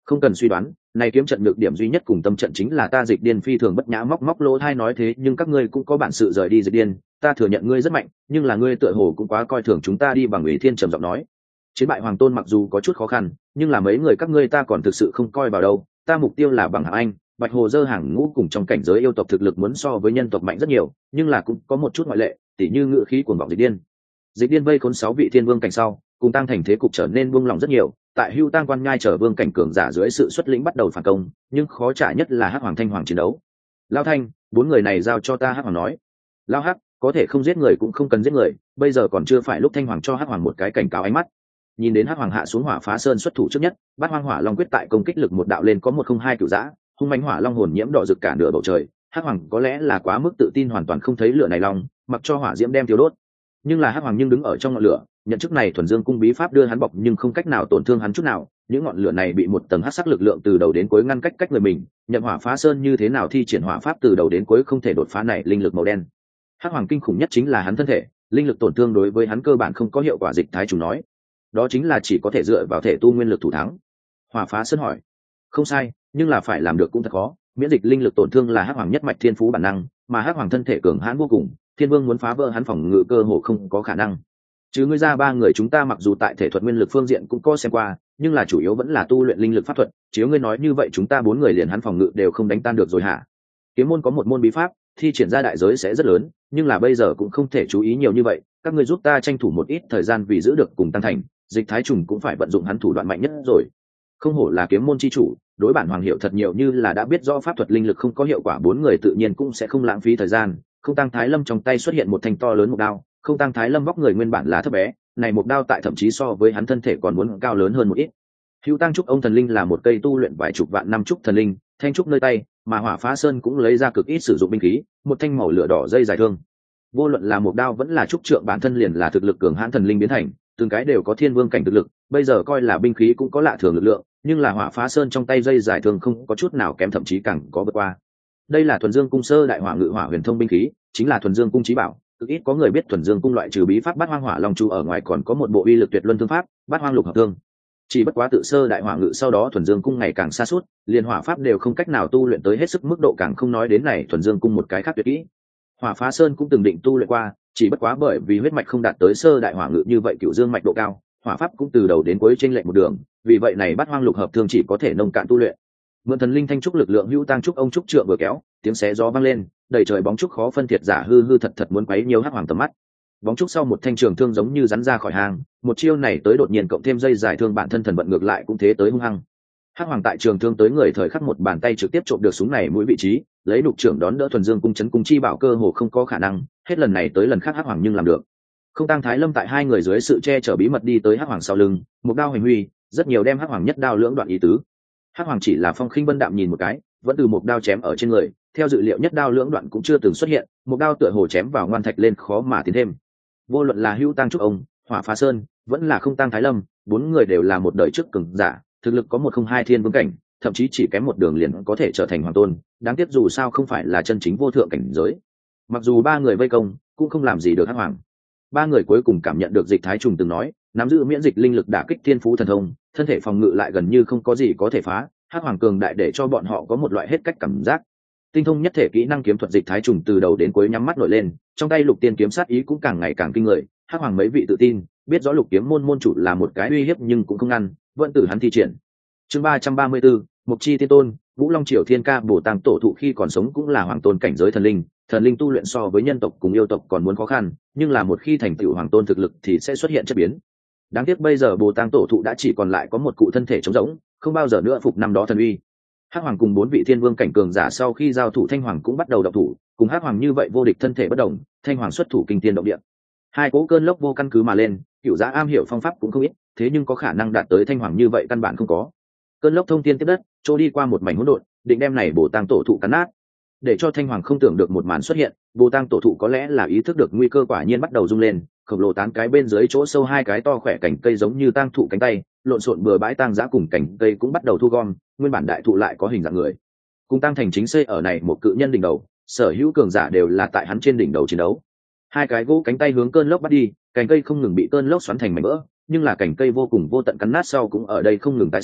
Không cần suy đoán, này kiếm trận nhược điểm duy nhất cùng tâm trận chính là ta Dịch Điên phi thường bất nhã móc móc lỗ thai nói thế, nhưng các ngươi cũng có bản sự rời đi Dịch Điên, ta thừa nhận ngươi rất mạnh, nhưng là ngươi tựa hồ cũng quá coi thường chúng ta đi. Bằng Ủy Thiên trầm giọng nói, chiến bại Hoàng Tôn mặc dù có chút khó khăn, nhưng là mấy người các ngươi ta còn thực sự không coi vào đâu, ta mục tiêu là bằng hạng anh, Bạch Hồ dơ hàng ngũ cùng trong cảnh giới yêu tộc thực lực muốn so với nhân tộc mạnh rất nhiều, nhưng là cũng có một chút ngoại lệ, tỉ như ngự khí cuồng vọng Dịch Điên. Dịch Điên vây khốn sáu vị thiên vương cảnh sau, cùng tăng thành thế cục trở nên buông lỏng rất nhiều, tại Hưu Tang Quan Nhai trở vương cảnh cường giả dưới sự xuất lĩnh bắt đầu phản công, nhưng khó trả nhất là Hắc Hoàng Thanh Hoàng chiến đấu. Lao Thanh, bốn người này giao cho ta. Hắc Hoàng nói. Lao Hắc, có thể không giết người cũng không cần giết người, bây giờ còn chưa phải lúc Thanh Hoàng cho Hắc Hoàng một cái cảnh cáo ánh mắt. Nhìn đến Hắc Hoàng hạ xuống Hỏa Phá Sơn xuất thủ trước nhất, Bát Hoang Hỏa Long quyết tại công kích lực một đạo lên có một không hai cửu dã, hung mãnh hỏa long hồn nhiễm đỏ rực cả nửa bầu trời. Hắc Hoàng có lẽ là quá mức tự tin hoàn toàn không thấy lửa này long, mặc cho hỏa diễm đem tiêu đốt. Nhưng là Hắc Hoàng nhưng đứng ở trong ngọn lửa, nhận chức này thuần dương cung bí pháp đưa hắn bọc nhưng không cách nào tổn thương hắn chút nào. Những ngọn lửa này bị một tầng hắc sắc lực lượng từ đầu đến cuối ngăn cách cách người mình, nhận Hỏa Phá Sơn như thế nào thi triển hỏa pháp từ đầu đến cuối không thể đột phá này linh lực màu đen. Hắc Hoàng kinh khủng nhất chính là hắn thân thể, linh lực tổn thương đối với hắn cơ bản không có hiệu quả. Dịch Thái Trùng nói, đó chính là chỉ có thể dựa vào thể tu nguyên lực thủ thắng. Hỏa Phá Sơn hỏi, không sai, nhưng là phải làm được cũng thật khó. Miễn dịch linh lực tổn thương là Hắc Hoàng nhất mạch thiên phú bản năng, mà Hắc Hoàng thân thể cường hãn vô cùng, Thiên Vương muốn phá vỡ hắn phòng ngự cơ hồ không có khả năng. Chứ ngươi ra ba người chúng ta mặc dù tại thể thuật nguyên lực phương diện cũng có xem qua, nhưng là chủ yếu vẫn là tu luyện linh lực pháp thuật. Chiếu ngươi nói như vậy chúng ta bốn người liền hắn phòng ngự đều không đánh tan được rồi hả? Kiếm môn có một môn bí pháp, thi triển ra đại giới sẽ rất lớn, nhưng là bây giờ cũng không thể chú ý nhiều như vậy. Các ngươi giúp ta tranh thủ một ít thời gian vì giữ được cùng tăng thành. Dịch Thái Trùng cũng phải vận dụng hắn thủ đoạn mạnh nhất rồi. Không hổ là kiếm môn chi chủ, đối bản Hoàng Hiệu thật nhiều như là đã biết rõ pháp thuật linh lực không có hiệu quả, bốn người tự nhiên cũng sẽ không lãng phí thời gian. Không Tăng Thái Lâm trong tay xuất hiện một thanh to lớn một đao. Không Tăng Thái Lâm vóc người nguyên bản là thấp bé, này một đao tại thậm chí so với hắn thân thể còn muốn cao lớn hơn một ít. Hữu Tăng Trúc ông thần linh là một cây tu luyện vài chục vạn năm trúc thần linh, thanh trúc nơi tay, mà Hỏa Phá Sơn cũng lấy ra cực ít sử dụng binh khí, một thanh màu lửa đỏ dây dài thương. Vô luận là một đao vẫn là trúc trượng bản thân liền là thực lực cường hãn thần linh biến thành, từng cái đều có thiên vương cảnh thực lực, bây giờ coi là binh khí cũng có lạ thường lực lượng, nhưng là Hỏa Phá Sơn trong tay dây dài thương không có chút nào kém, thậm chí càng có vượt qua. Đây là thuần dương cung sơ đại hỏa ngự hỏa huyền thông binh khí, chính là thuần dương cung chí bảo. Cực ít có người biết thuần dương cung loại trừ bí pháp Bát Hoang Hỏa Long Chu ở ngoài còn có một bộ uy lực tuyệt luân thương pháp, Bát Hoang Lục Hợp Thương. Chỉ bất quá tự sơ đại hỏa ngự sau đó thuần dương cung ngày càng xa suốt, liền hỏa pháp đều không cách nào tu luyện tới hết sức mức độ, càng không nói đến này thuần dương cung một cái khác tuyệt kỹ. Hỏa Phá Sơn cũng từng định tu luyện qua, chỉ bất quá bởi vì huyết mạch không đạt tới sơ đại hỏa ngự như vậy cửu dương mạch độ cao, hỏa pháp cũng từ đầu đến cuối chênh lệch một đường, vì vậy này Bát Hoang Lục Hợp Thương chỉ có thể nông cạn tu luyện. Mượn thần linh thanh trúc lực lượng, Hữu Tăng Trúc ông trúc trượng vừa kéo, tiếng xé gió vang lên, đầy trời bóng trúc khó phân thiệt giả hư hư thật thật muốn quấy nhiều Hắc Hoàng tầm mắt. Bóng trúc sau một thanh trường thương giống như rắn ra khỏi hang, một chiêu này tới đột nhiên cộng thêm dây dài thương bản thân thần vận ngược lại cũng thế tới hung hăng. Hắc Hoàng tại trường thương tới người thời khắc một bàn tay trực tiếp trộm được súng này mũi vị trí, lấy đục trưởng đón đỡ thuần dương cung chấn cung chi bảo cơ hồ không có khả năng, hết lần này tới lần khác Hắc Hoàng nhưng làm được. Không Tăng Thái Lâm tại hai người dưới sự che chở bí mật đi tới Hắc Hoàng sau lưng, một đao hành huy, rất nhiều đem Hắc Hoàng nhất đao lưỡng đoạn ý tứ. Hắc Hoàng chỉ là phong khinh vân đạm nhìn một cái, vẫn từ một đao chém ở trên người, theo dự liệu nhất đao lưỡng đoạn cũng chưa từng xuất hiện, một đao tựa hồ chém vào ngoan thạch lên khó mà tiến thêm. Vô luận là Hữu Tăng Trúc ông, Hỏa Phá Sơn, vẫn là Không Tăng Thái Lâm, bốn người đều là một đời trước cường giả, thực lực có một không hai thiên vương cảnh, thậm chí chỉ kém một đường liền có thể trở thành hoàng tôn, đáng tiếc dù sao không phải là chân chính vô thượng cảnh giới. Mặc dù ba người vây công, cũng không làm gì được Hắc Hoàng. Ba người cuối cùng cảm nhận được Dịch Thái Trùng từng nói, nắm giữ miễn dịch linh lực đả kích thiên phú thần thông, thân thể phòng ngự lại gần như không có gì có thể phá, Hắc Hoàng cường đại để cho bọn họ có một loại hết cách cảm giác. Tinh thông nhất thể kỹ năng kiếm thuật Dịch Thái Trùng từ đầu đến cuối nhắm mắt nổi lên, trong tay lục tiên kiếm sát ý cũng càng ngày càng kinh người. Hắc Hoàng mấy vị tự tin, biết rõ lục kiếm môn môn chủ là một cái uy hiếp nhưng cũng không ngăn, vẫn từ hắn thi triển. Chương ba trăm ba mươi tư, Mục Chi Tiên Tôn, Vũ Long Triều Thiên Ca Bồ Tàng tổ thụ khi còn sống cũng là hoàng tôn cảnh giới thần linh, thần linh tu luyện so với nhân tộc cùng yêu tộc còn muốn khó khăn, nhưng là một khi thành tựu hoàng tôn thực lực thì sẽ xuất hiện chất biến. Đáng tiếc bây giờ Bồ Tàng tổ thụ đã chỉ còn lại có một cụ thân thể trống rỗng, không bao giờ nữa phục năm đó thần uy. Hắc Hoàng cùng bốn vị thiên vương cảnh cường giả sau khi giao thủ, Thanh Hoàng cũng bắt đầu động thủ, cùng Hắc Hoàng như vậy vô địch thân thể bất động, Thanh Hoàng xuất thủ kinh thiên động địa. Hai cỗ cơn lốc vô căn cứ mà lên, cựu giá am hiểu phong pháp cũng không ít, thế nhưng có khả năng đạt tới Thanh Hoàng như vậy căn bản không có. Cơn lốc thông thiên tiếp đất, trôi đi qua một mảnh hỗn độn, định đem này Bồ Tàng tổ thụ cắn nát. Để cho Thanh Hoàng không tưởng được một màn xuất hiện, Bồ Tàng tổ thụ có lẽ là ý thức được nguy cơ, quả nhiên bắt đầu rung lên, khổng lồ tán cái bên dưới chỗ sâu hai cái to khỏe cành cây giống như tang thụ cánh tay, lộn xộn bừa bãi tang giá cùng cành cây cũng bắt đầu thu gom, nguyên bản đại thụ lại có hình dạng người. Cùng Tăng Thành chính xây ở này một cự nhân đỉnh đầu, sở hữu cường giả đều là tại hắn trên đỉnh đầu chiến đấu. Hai cái gỗ cánh tay hướng cơn lốc bắt đi, cành cây không ngừng bị cơn lốc xoắn thành mảnh vỡ, nhưng là cành cây vô cùng vô tận cắn nát sau cũng ở đây không ngừng tái sinh,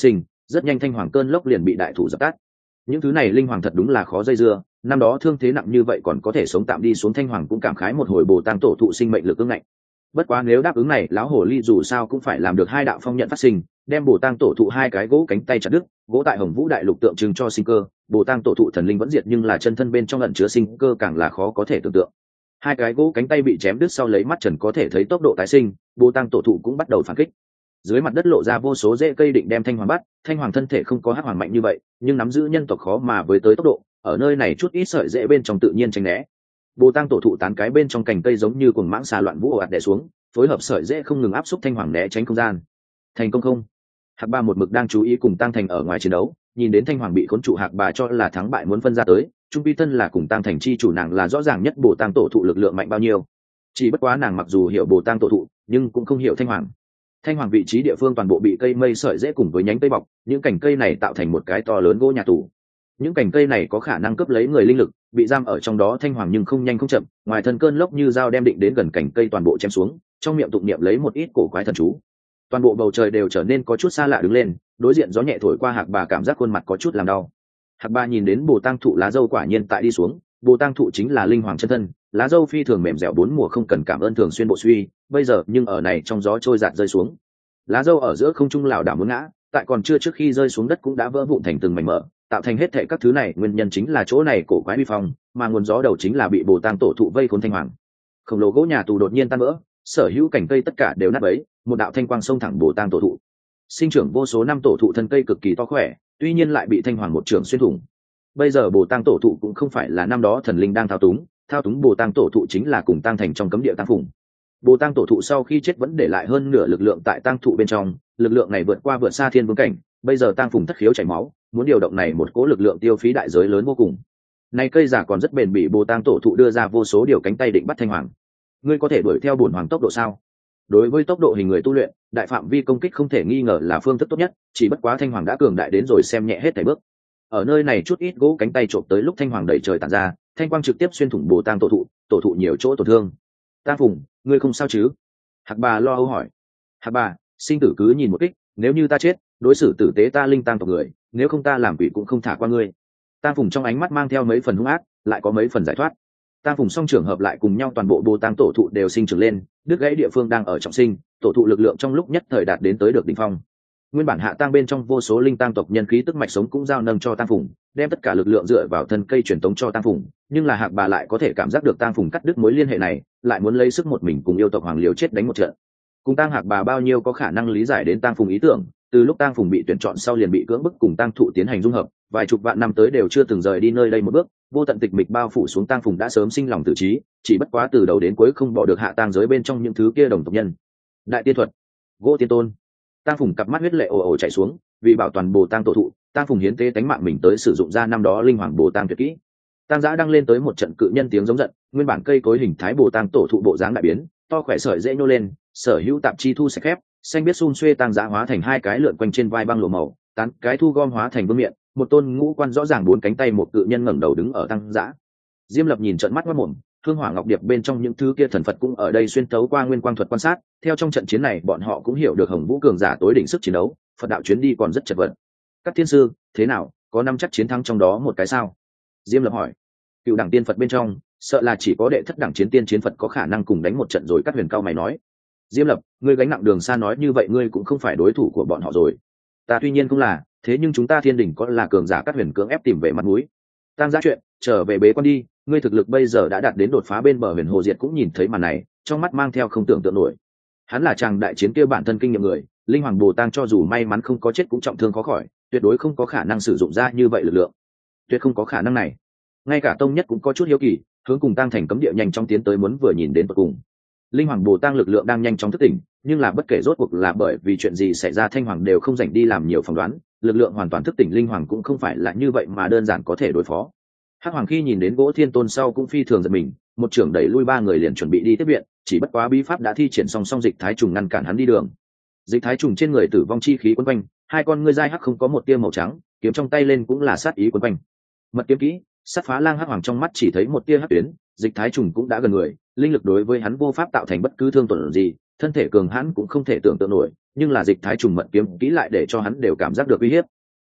rất nhanh thanh hoàng cơn lốc liền bị đại thủ dập tắt. Những thứ này linh hoàng thật đúng là khó dây dưa, năm đó thương thế nặng như vậy còn có thể sống tạm đi xuống, thanh hoàng cũng cảm khái một hồi bồ tang tổ thụ sinh mệnh lực ương ngạnh. Bất quá nếu đáp ứng này lão hồ ly dù sao cũng phải làm được hai đạo phong nhận phát sinh, đem bồ tang tổ thụ hai cái gỗ cánh tay chặt đứt, gỗ tại hồng vũ đại lục tượng trưng cho sinh cơ, bồ tang tổ thụ thần linh vẫn diệt nhưng là chân thân bên trong ẩn chứa sinh cơ càng là khó có thể tưởng tượng. Hai cái gỗ cánh tay bị chém đứt sau lấy mắt trần có thể thấy tốc độ tái sinh, bồ tang tổ thụ cũng bắt đầu phản kích. Dưới mặt đất lộ ra vô số rễ cây định đem thanh hoàng bắt, thanh hoàng thân thể không có hắc hoàng mạnh như vậy, nhưng nắm giữ nhân tộc khó mà với tới tốc độ, ở nơi này chút ít sợi rễ bên trong tự nhiên tránh né. Bồ tang tổ thụ tán cái bên trong cành cây giống như cuồng mãng xà loạn vũ ồ ạt đè xuống, phối hợp sợi rễ không ngừng áp xúc thanh hoàng né tránh không gian. Thành công không? Hạc Ba một mực đang chú ý cùng Tăng Thành ở ngoài chiến đấu, nhìn đến thanh hoàng bị khốn trụ, Hạc Ba cho là thắng bại muốn phân ra tới, trung pi thân là cùng Tăng Thành chi chủ nàng là rõ ràng nhất bồ tang tổ thụ lực lượng mạnh bao nhiêu. Chỉ bất quá nàng mặc dù hiểu bồ tang tổ thụ, nhưng cũng không hiểu thanh hoàng. Thanh hoàng vị trí địa phương toàn bộ bị cây mây sợi rễ cùng với nhánh cây bọc, những cành cây này tạo thành một cái to lớn gỗ nhà tù. Những cành cây này có khả năng cướp lấy người linh lực, bị giam ở trong đó thanh hoàng nhưng không nhanh không chậm, ngoài thân cơn lốc như dao đem định đến gần cành cây toàn bộ chém xuống, trong miệng tụng niệm lấy một ít cổ quái thần chú. Toàn bộ bầu trời đều trở nên có chút xa lạ đứng lên, đối diện gió nhẹ thổi qua, Hạc Bà cảm giác khuôn mặt có chút làm đau. Hạc Bà nhìn đến bồ tang thụ lá dâu quả nhiên tại đi xuống, bồ tang thụ chính là linh hoàng chân thân, lá dâu phi thường mềm dẻo bốn mùa không cần cảm ơn thường xuyên bộ suy, bây giờ nhưng ở này trong gió trôi giạt rơi xuống. Lá dâu ở giữa không trung lảo đảo muốn ngã, tại còn chưa trước khi rơi xuống đất cũng đã vỡ vụn thành từng mảnh mỡ, tạo thành hết thảy các thứ này nguyên nhân chính là chỗ này cổ quái uy phong, mà nguồn gió đầu chính là bị bồ tang tổ thụ vây khốn thanh hoàng. Khổng lồ gỗ nhà tù đột nhiên tan vỡ, sở hữu cảnh cây tất cả đều nát bấy, một đạo thanh quang xông thẳng bồ tang tổ thụ. Sinh trưởng vô số năm tổ thụ thân cây cực kỳ to khỏe, tuy nhiên lại bị thanh hoàng một trường xuyên thủng. Bây giờ bồ tang tổ thụ cũng không phải là năm đó thần linh đang thao túng, thao túng bồ tang tổ thụ chính là cùng Tăng Thành trong cấm địa Tăng Phùng. Bồ tang tổ thụ sau khi chết vẫn để lại hơn nửa lực lượng tại tang thụ bên trong, lực lượng này vượt qua vượt xa thiên vương cảnh, bây giờ Tăng Phùng thất khiếu chảy máu, muốn điều động này một cỗ lực lượng tiêu phí đại giới lớn vô cùng. Này cây giả còn rất bền bỉ, bồ tang tổ thụ đưa ra vô số điều cánh tay định bắt thanh hoàng. Ngươi có thể đuổi theo bổn hoàng tốc độ sao? Đối với tốc độ hình người tu luyện, đại phạm vi công kích không thể nghi ngờ là phương thức tốt nhất, chỉ bất quá thanh hoàng đã cường đại đến rồi xem nhẹ hết thảy bước. Ở nơi này chút ít gỗ cánh tay trộm tới lúc thanh hoàng đẩy trời tản ra, thanh quang trực tiếp xuyên thủng bồ tang tổ thụ, tổ thụ nhiều chỗ tổn thương. Tăng Phùng, ngươi không sao chứ? Hạc Bà lo âu hỏi. Hạc Bà, sinh tử cứ nhìn một kích, nếu như ta chết, đối xử tử tế ta linh tang tộc người, nếu không ta làm quỷ cũng không thả qua ngươi. Tăng Phùng trong ánh mắt mang theo mấy phần hung ác, lại có mấy phần giải thoát. Tăng Phùng song trường hợp lại cùng nhau, toàn bộ bồ tang tổ thụ đều sinh trưởng lên, đứt gãy địa phương đang ở trọng sinh, tổ thụ lực lượng trong lúc nhất thời đạt đến tới được đỉnh phong. Nguyên bản hạ tang bên trong vô số linh tang tộc nhân khí tức mạch sống cũng giao nâng cho Tăng Phùng, đem tất cả lực lượng dựa vào thân cây truyền tống cho Tăng Phùng, nhưng là Hạc Bà lại có thể cảm giác được Tăng Phùng cắt đứt mối liên hệ này, lại muốn lấy sức một mình cùng yêu tộc hoàng liều chết đánh một trận. Cùng Tăng Hạc Bà bao nhiêu có khả năng lý giải đến Tăng Phùng ý tưởng, từ lúc Tăng Phùng bị tuyển chọn sau liền bị cưỡng bức cùng Tăng thụ tiến hành dung hợp, vài chục vạn năm tới đều chưa từng rời đi nơi đây một bước, vô tận tịch mịch bao phủ xuống, Tăng Phùng đã sớm sinh lòng tự trí, chỉ bất quá từ đầu đến cuối không bỏ được hạ tang giới bên trong những thứ kia đồng tộc nhân. Đại tiên thuật, gỗ tiên tôn. Tăng Phùng cặp mắt huyết lệ ồ ồ chảy xuống, vì bảo toàn bồ tang tổ thụ, Tăng Phùng hiến tế tánh mạng mình tới sử dụng ra năm đó linh hoàng bồ tang tuyệt kỹ. Tăng Giã đang lên tới một trận cự nhân tiếng giống giận, nguyên bản cây cối hình thái bồ tang tổ thụ bộ dáng đại biến, to khỏe sợi dễ nhô lên, sở hữu tạp chi thu sạch khép, xanh biết xun xuê. Tăng Giã hóa thành hai cái lượn quanh trên vai băng lộ màu, tán cái thu gom hóa thành vương miện, một tôn ngũ quan rõ ràng bốn cánh tay một cự nhân ngẩng đầu đứng ở Tăng Giã. Diêm Lập nhìn trận mắt mất mồm, hương hỏa ngọc điệp bên trong những thứ kia thần Phật cũng ở đây xuyên tấu qua nguyên quang thuật quan sát, theo trong trận chiến này bọn họ cũng hiểu được Hồng Vũ cường giả tối đỉnh sức chiến đấu, Phật đạo chuyến đi còn rất chật vật. Các thiên sư, thế nào, có năm chắc chiến thắng trong đó một cái sao? Diêm Lập hỏi. Cựu đẳng tiên Phật bên trong, sợ là chỉ có đệ thất đẳng chiến tiên chiến Phật có khả năng cùng đánh một trận rồi. Các huyền cao mày nói. Diêm Lập, ngươi gánh nặng đường xa nói như vậy ngươi cũng không phải đối thủ của bọn họ rồi. Ta tuy nhiên cũng là, thế nhưng chúng ta thiên đỉnh có là cường giả. Các huyền cưỡng ép tìm về mặt mũi. Tam Giã chuyện, trở về bế quan đi, ngươi thực lực bây giờ đã đạt đến đột phá. Bên bờ Huyền Hồ Diệt cũng nhìn thấy màn này, trong mắt mang theo không tưởng tượng nổi. Hắn là chàng đại chiến kia bản thân kinh nghiệm người, linh hoàng bồ tang cho dù may mắn không có chết cũng trọng thương khó khỏi, tuyệt đối không có khả năng sử dụng ra như vậy lực lượng, tuyệt không có khả năng này. Ngay cả tông nhất cũng có chút hiếu kỳ, hướng cùng Tăng Thành cấm địa nhanh chóng tiến tới muốn vừa nhìn đến tận cùng. Linh hoàng bồ tang lực lượng đang nhanh chóng thức tỉnh, nhưng là bất kể rốt cuộc là bởi vì chuyện gì xảy ra, thanh hoàng đều không dành đi làm nhiều phỏng đoán, lực lượng hoàn toàn thức tỉnh linh hoàng cũng không phải là như vậy mà đơn giản có thể đối phó. Hắc hoàng khi nhìn đến gỗ thiên tôn sau cũng phi thường giật mình, một trưởng đẩy lui ba người liền chuẩn bị đi tiếp viện, chỉ bất quá bí pháp đã thi triển song song, dịch thái trùng ngăn cản hắn đi đường. Dịch thái trùng trên người tử vong chi khí quấn quanh, hai con ngươi dai hắc không có một tia màu trắng, kiếm trong tay lên cũng là sát ý quấn quanh. Mật kiếm kỹ, sát phá lang. Hắc hoàng trong mắt chỉ thấy một tia hắc tuyến, dịch thái trùng cũng đã gần người, linh lực đối với hắn vô pháp tạo thành bất cứ thương tổn gì, thân thể cường hãn cũng không thể tưởng tượng nổi, nhưng là dịch thái trùng mật kiếm kỹ lại để cho hắn đều cảm giác được uy hiếp.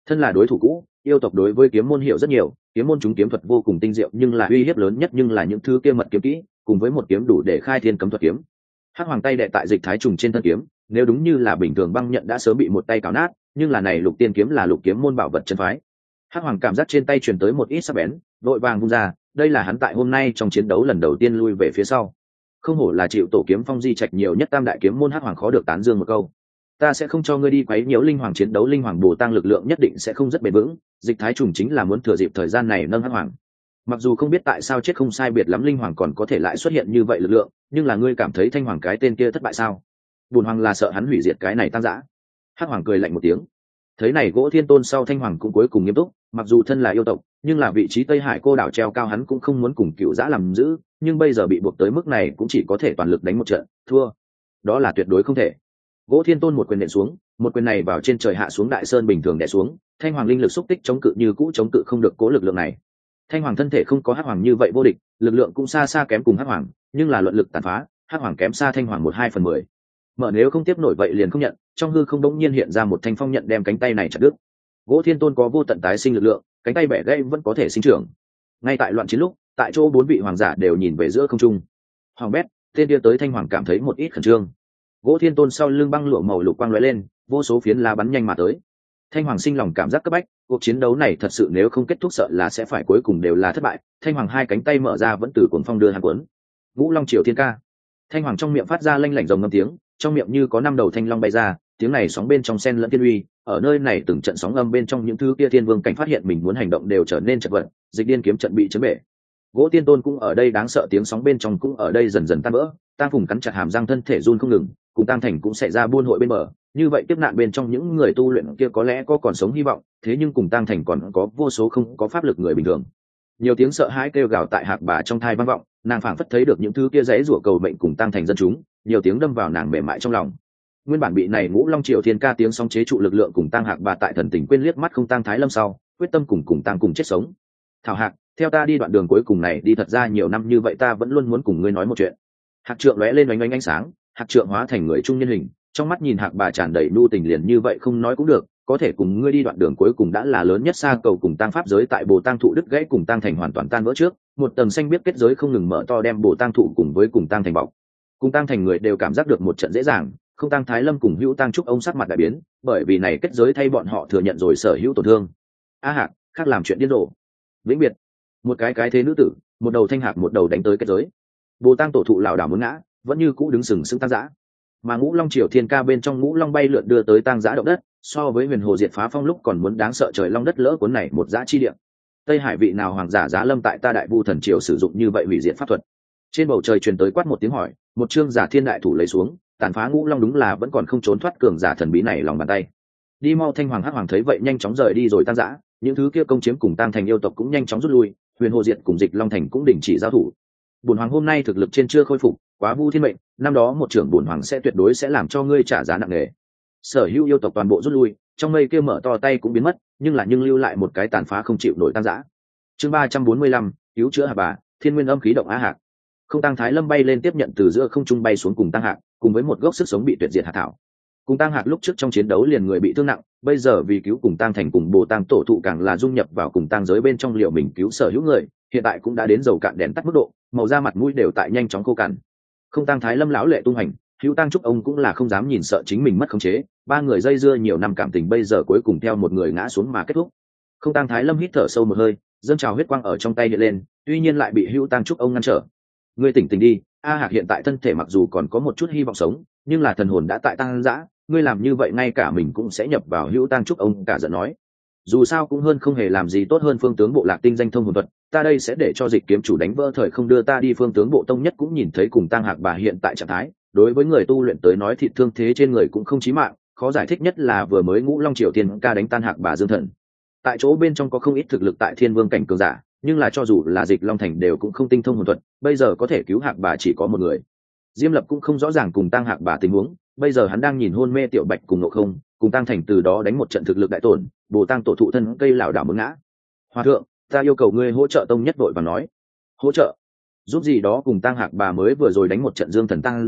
Thân là đối thủ cũ, yêu tộc đối với kiếm môn hiểu rất nhiều, kiếm môn chúng kiếm thuật vô cùng tinh diệu, nhưng là uy hiếp lớn nhất nhưng là những thứ kia mật kiếm kỹ, cùng với một kiếm đủ để khai thiên cấm thuật kiếm. Hắc hoàng tay đệ tại dịch thái trùng trên thân kiếm, nếu đúng như là bình thường băng nhận đã sớm bị một tay cào nát, nhưng là này lục tiên kiếm là lục kiếm môn bảo vật chân phái. Hắc hoàng cảm giác trên tay truyền tới một ít sắc bén, vội vàng vung ra, đây là hắn tại hôm nay trong chiến đấu lần đầu tiên lui về phía sau. Không hổ là chịu tổ kiếm phong di trạch nhiều nhất tam đại kiếm môn, Hắc hoàng khó được tán dương một câu. Ta sẽ không cho ngươi đi quấy nhiễu linh hoàng chiến đấu, linh hoàng bổ tăng lực lượng nhất định sẽ không rất bền vững, dịch thái trùng chính là muốn thừa dịp thời gian này nâng Hắc hoàng. Mặc dù không biết tại sao chết không sai biệt lắm linh hoàng còn có thể lại xuất hiện như vậy lực lượng, nhưng là ngươi cảm thấy thanh hoàng cái tên kia thất bại sao? Bùn hoàng là sợ hắn hủy diệt cái này tăng dã. Hắc hoàng cười lạnh một tiếng. Thấy này gỗ thiên tôn sau, thanh hoàng cũng cuối cùng nghiêm túc, mặc dù thân là yêu tộc, nhưng là vị trí Tây Hải cô đảo treo cao hắn cũng không muốn cùng cựu dã làm giữ, nhưng bây giờ bị buộc tới mức này cũng chỉ có thể toàn lực đánh một trận, thua. Đó là tuyệt đối không thể. Gỗ thiên tôn một quyền nện xuống, một quyền này vào trên trời hạ xuống đại sơn bình thường đè xuống, thanh hoàng linh lực xúc tích chống cự như cũ chống cự không được cố lực lượng này. Thanh hoàng thân thể không có Hắc hoàng như vậy vô địch, lực lượng cũng xa xa kém cùng Hắc hoàng, nhưng là luận lực tàn phá, Hắc hoàng kém xa thanh hoàng một hai phần mười. Mở nếu không tiếp nổi vậy liền không nhận, trong hư không đống nhiên hiện ra một thanh phong nhận đem cánh tay này chặt đứt. Gỗ thiên tôn có vô tận tái sinh lực lượng, cánh tay bẻ gãy vẫn có thể sinh trưởng. Ngay tại loạn chiến lúc, tại chỗ bốn vị hoàng giả đều nhìn về giữa không trung. Hoàng bét, tên kia tới, thanh hoàng cảm thấy một ít khẩn trương. Gỗ thiên tôn sau lưng băng lụa màu lục quang lóe lên, vô số phiến lá bắn nhanh mà tới. Thanh hoàng sinh lòng cảm giác cấp bách, cuộc chiến đấu này thật sự nếu không kết thúc sợ là sẽ phải cuối cùng đều là thất bại. Thanh hoàng hai cánh tay mở ra vẫn từ cuồng phong đưa hắn cuốn. Ngũ long triều thiên ca. Thanh hoàng trong miệng phát ra lanh lảnh rồng ngâm tiếng, trong miệng như có năm đầu thanh long bay ra, tiếng này sóng bên trong sen lẫn thiên uy, ở nơi này từng trận sóng âm bên trong những thứ kia thiên vương cảnh phát hiện mình muốn hành động đều trở nên chật vật, dịch điên kiếm trận bị chấn bể. Gỗ tiên tôn cũng ở đây, đáng sợ tiếng sóng bên trong cũng ở đây dần dần tan vỡ, Tang Phùng cắn chặt hàm răng, thân thể run không ngừng, cùng Tang Thành cũng sẽ ra buôn hội bên bờ, như vậy tiếp nạn bên trong những người tu luyện kia có lẽ có còn sống hy vọng, thế nhưng cùng Tang Thành còn có vô số không có pháp lực người bình thường. Nhiều tiếng sợ hãi kêu gào tại Hạc Bà trong thai vang vọng, nàng phảng phất thấy được những thứ kia giấy rủa cầu mệnh cùng Tang Thành dân chúng, nhiều tiếng đâm vào nàng mềm mại trong lòng. Nguyên bản bị này Ngũ Long Triều Thiên ca tiếng sóng chế trụ lực lượng cùng Tang Hạc Bà tại thần tình quên liếc mắt không Tang Thái Lâm sau, quyết tâm cùng cùng Tang cùng chết sống. Thảo Hạc, theo ta đi đoạn đường cuối cùng này đi, thật ra nhiều năm như vậy ta vẫn luôn muốn cùng ngươi nói một chuyện. Hạc Trượng lóe lên oánh oánh ánh sáng, Hạc Trượng hóa thành người trung nhân hình, trong mắt nhìn Hạc Bà tràn đầy nhu tình, liền như vậy không nói cũng được, có thể cùng ngươi đi đoạn đường cuối cùng đã là lớn nhất xa cầu, cùng Tang pháp giới tại Bồ Tang thụ đứt gãy cùng Tang Thành hoàn toàn tan vỡ trước, một tầng xanh biết kết giới không ngừng mở to đem Bồ Tang thụ cùng với cùng Tang Thành bọc. Cùng Tang Thành người đều cảm giác được một trận dễ dàng, không Tang Thái Lâm cùng Hữu Tang Trúc ông sắc mặt đại biến, bởi vì này kết giới thay bọn họ thừa nhận rồi sở hữu tổn thương. A Hạc, khác làm chuyện điên rồ. Vĩnh biệt. Một cái cái thế nữ tử, một đầu thanh hạc một đầu đánh tới kết giới. Bồ Tang tổ thụ lảo đảo muốn ngã, vẫn như cũ đứng sừng sững Tang Dã. Mà Ngũ Long Triều Thiên ca bên trong Ngũ Long bay lượn đưa tới Tang Dã động đất, so với Huyền Hồ diệt phá phong lúc còn muốn đáng sợ, trời long đất lỡ cuốn này một dã chi địa. Tây Hải vị nào hoàng giả giá lâm tại ta Đại Vu Thần Triều sử dụng như vậy hủy diệt pháp thuật? Trên bầu trời truyền tới quát một tiếng hỏi, một chương giả thiên đại thủ lấy xuống, tàn phá Ngũ Long đúng là vẫn còn không trốn thoát cường giả thần bí này lòng bàn tay. Đi mau. Thanh hoàng Hắc hoàng thấy vậy nhanh chóng rời đi rồi tan rã, những thứ kia công chiếm cùng Tang Thành yêu tộc cũng nhanh chóng rút lui, Huyền Hồ Diệt cùng Dịch Long Thành cũng đình chỉ giao thủ. Bổn hoàng hôm nay thực lực trên chưa khôi phục, quá vu thiên mệnh, năm đó một trưởng bổn hoàng sẽ tuyệt đối sẽ làm cho ngươi trả giá nặng nề. Sở hữu yêu tộc toàn bộ rút lui, trong mây kia mở to tay cũng biến mất, nhưng là nhưng lưu lại một cái tàn phá không chịu nổi tan rã. Chương ba trăm bốn mươi lăm, cứu chữa Hà Bà, Thiên Nguyên âm khí động Á Hạc. Không Tang Thái Lâm bay lên tiếp nhận từ giữa không trung bay xuống cùng Tang Hạc, cùng với một gốc sức sống bị tuyệt diệt hạt thảo. Cùng Tang Hạc lúc trước trong chiến đấu liền người bị thương nặng, bây giờ vì cứu cùng Tang Thành cùng Bồ Tang tổ thụ càng là dung nhập vào cùng Tang giới bên trong, liệu mình cứu sở hữu người, hiện tại cũng đã đến dầu cạn đèn tắt mức độ, màu da mặt mũi đều tại nhanh chóng khô cằn. Không Tang Thái Lâm lão lệ tung hành, Hữu Tang Trúc ông cũng là không dám nhìn sợ chính mình mất khống chế, ba người dây dưa nhiều năm cảm tình bây giờ cuối cùng theo một người ngã xuống mà kết thúc. Không Tang Thái Lâm hít thở sâu một hơi, dâng trào huyết quang ở trong tay hiện lên, tuy nhiên lại bị Hữu Tang Trúc ông ngăn trở. Ngươi tỉnh tỉnh đi, A Hạc hiện tại thân thể mặc dù còn có một chút hy vọng sống, nhưng là thần hồn đã tại tăng dã, ngươi làm như vậy ngay cả mình cũng sẽ nhập vào. Hữu Tang Trúc ông cả giận nói, dù sao cũng hơn không hề làm gì tốt hơn phương tướng bộ lạc tinh danh thông hồn thuật, ta đây sẽ để cho Dịch kiếm chủ đánh vỡ thời không đưa ta đi. Phương tướng bộ tông nhất cũng nhìn thấy cùng Tang Hạc bà hiện tại trạng thái, đối với người tu luyện tới nói thịt thương thế trên người cũng không chí mạng, khó giải thích nhất là vừa mới Ngũ Long Triều Thiên ca đánh tan Hạc bà Dương Thần, tại chỗ bên trong có không ít thực lực tại thiên vương cảnh cường giả, nhưng là cho dù là Dịch Long Thành đều cũng không tinh thông hồn thuật, bây giờ có thể cứu Hạc bà chỉ có một người. Diêm Lập cũng không rõ ràng cùng Tang Hạc bà tình huống, bây giờ hắn đang nhìn hôn mê Tiểu Bạch cùng Ngộ Không, cùng Tang Thành từ đó đánh một trận thực lực đại tổn, Bồ Tang tổ thụ thân cây lảo đảo muốn ngã. Hòa thượng, ta yêu cầu ngươi hỗ trợ. Tông nhất vội và nói, hỗ trợ giúp gì đó? Cùng Tang Hạc bà mới vừa rồi đánh một trận Dương Thần tăng dã,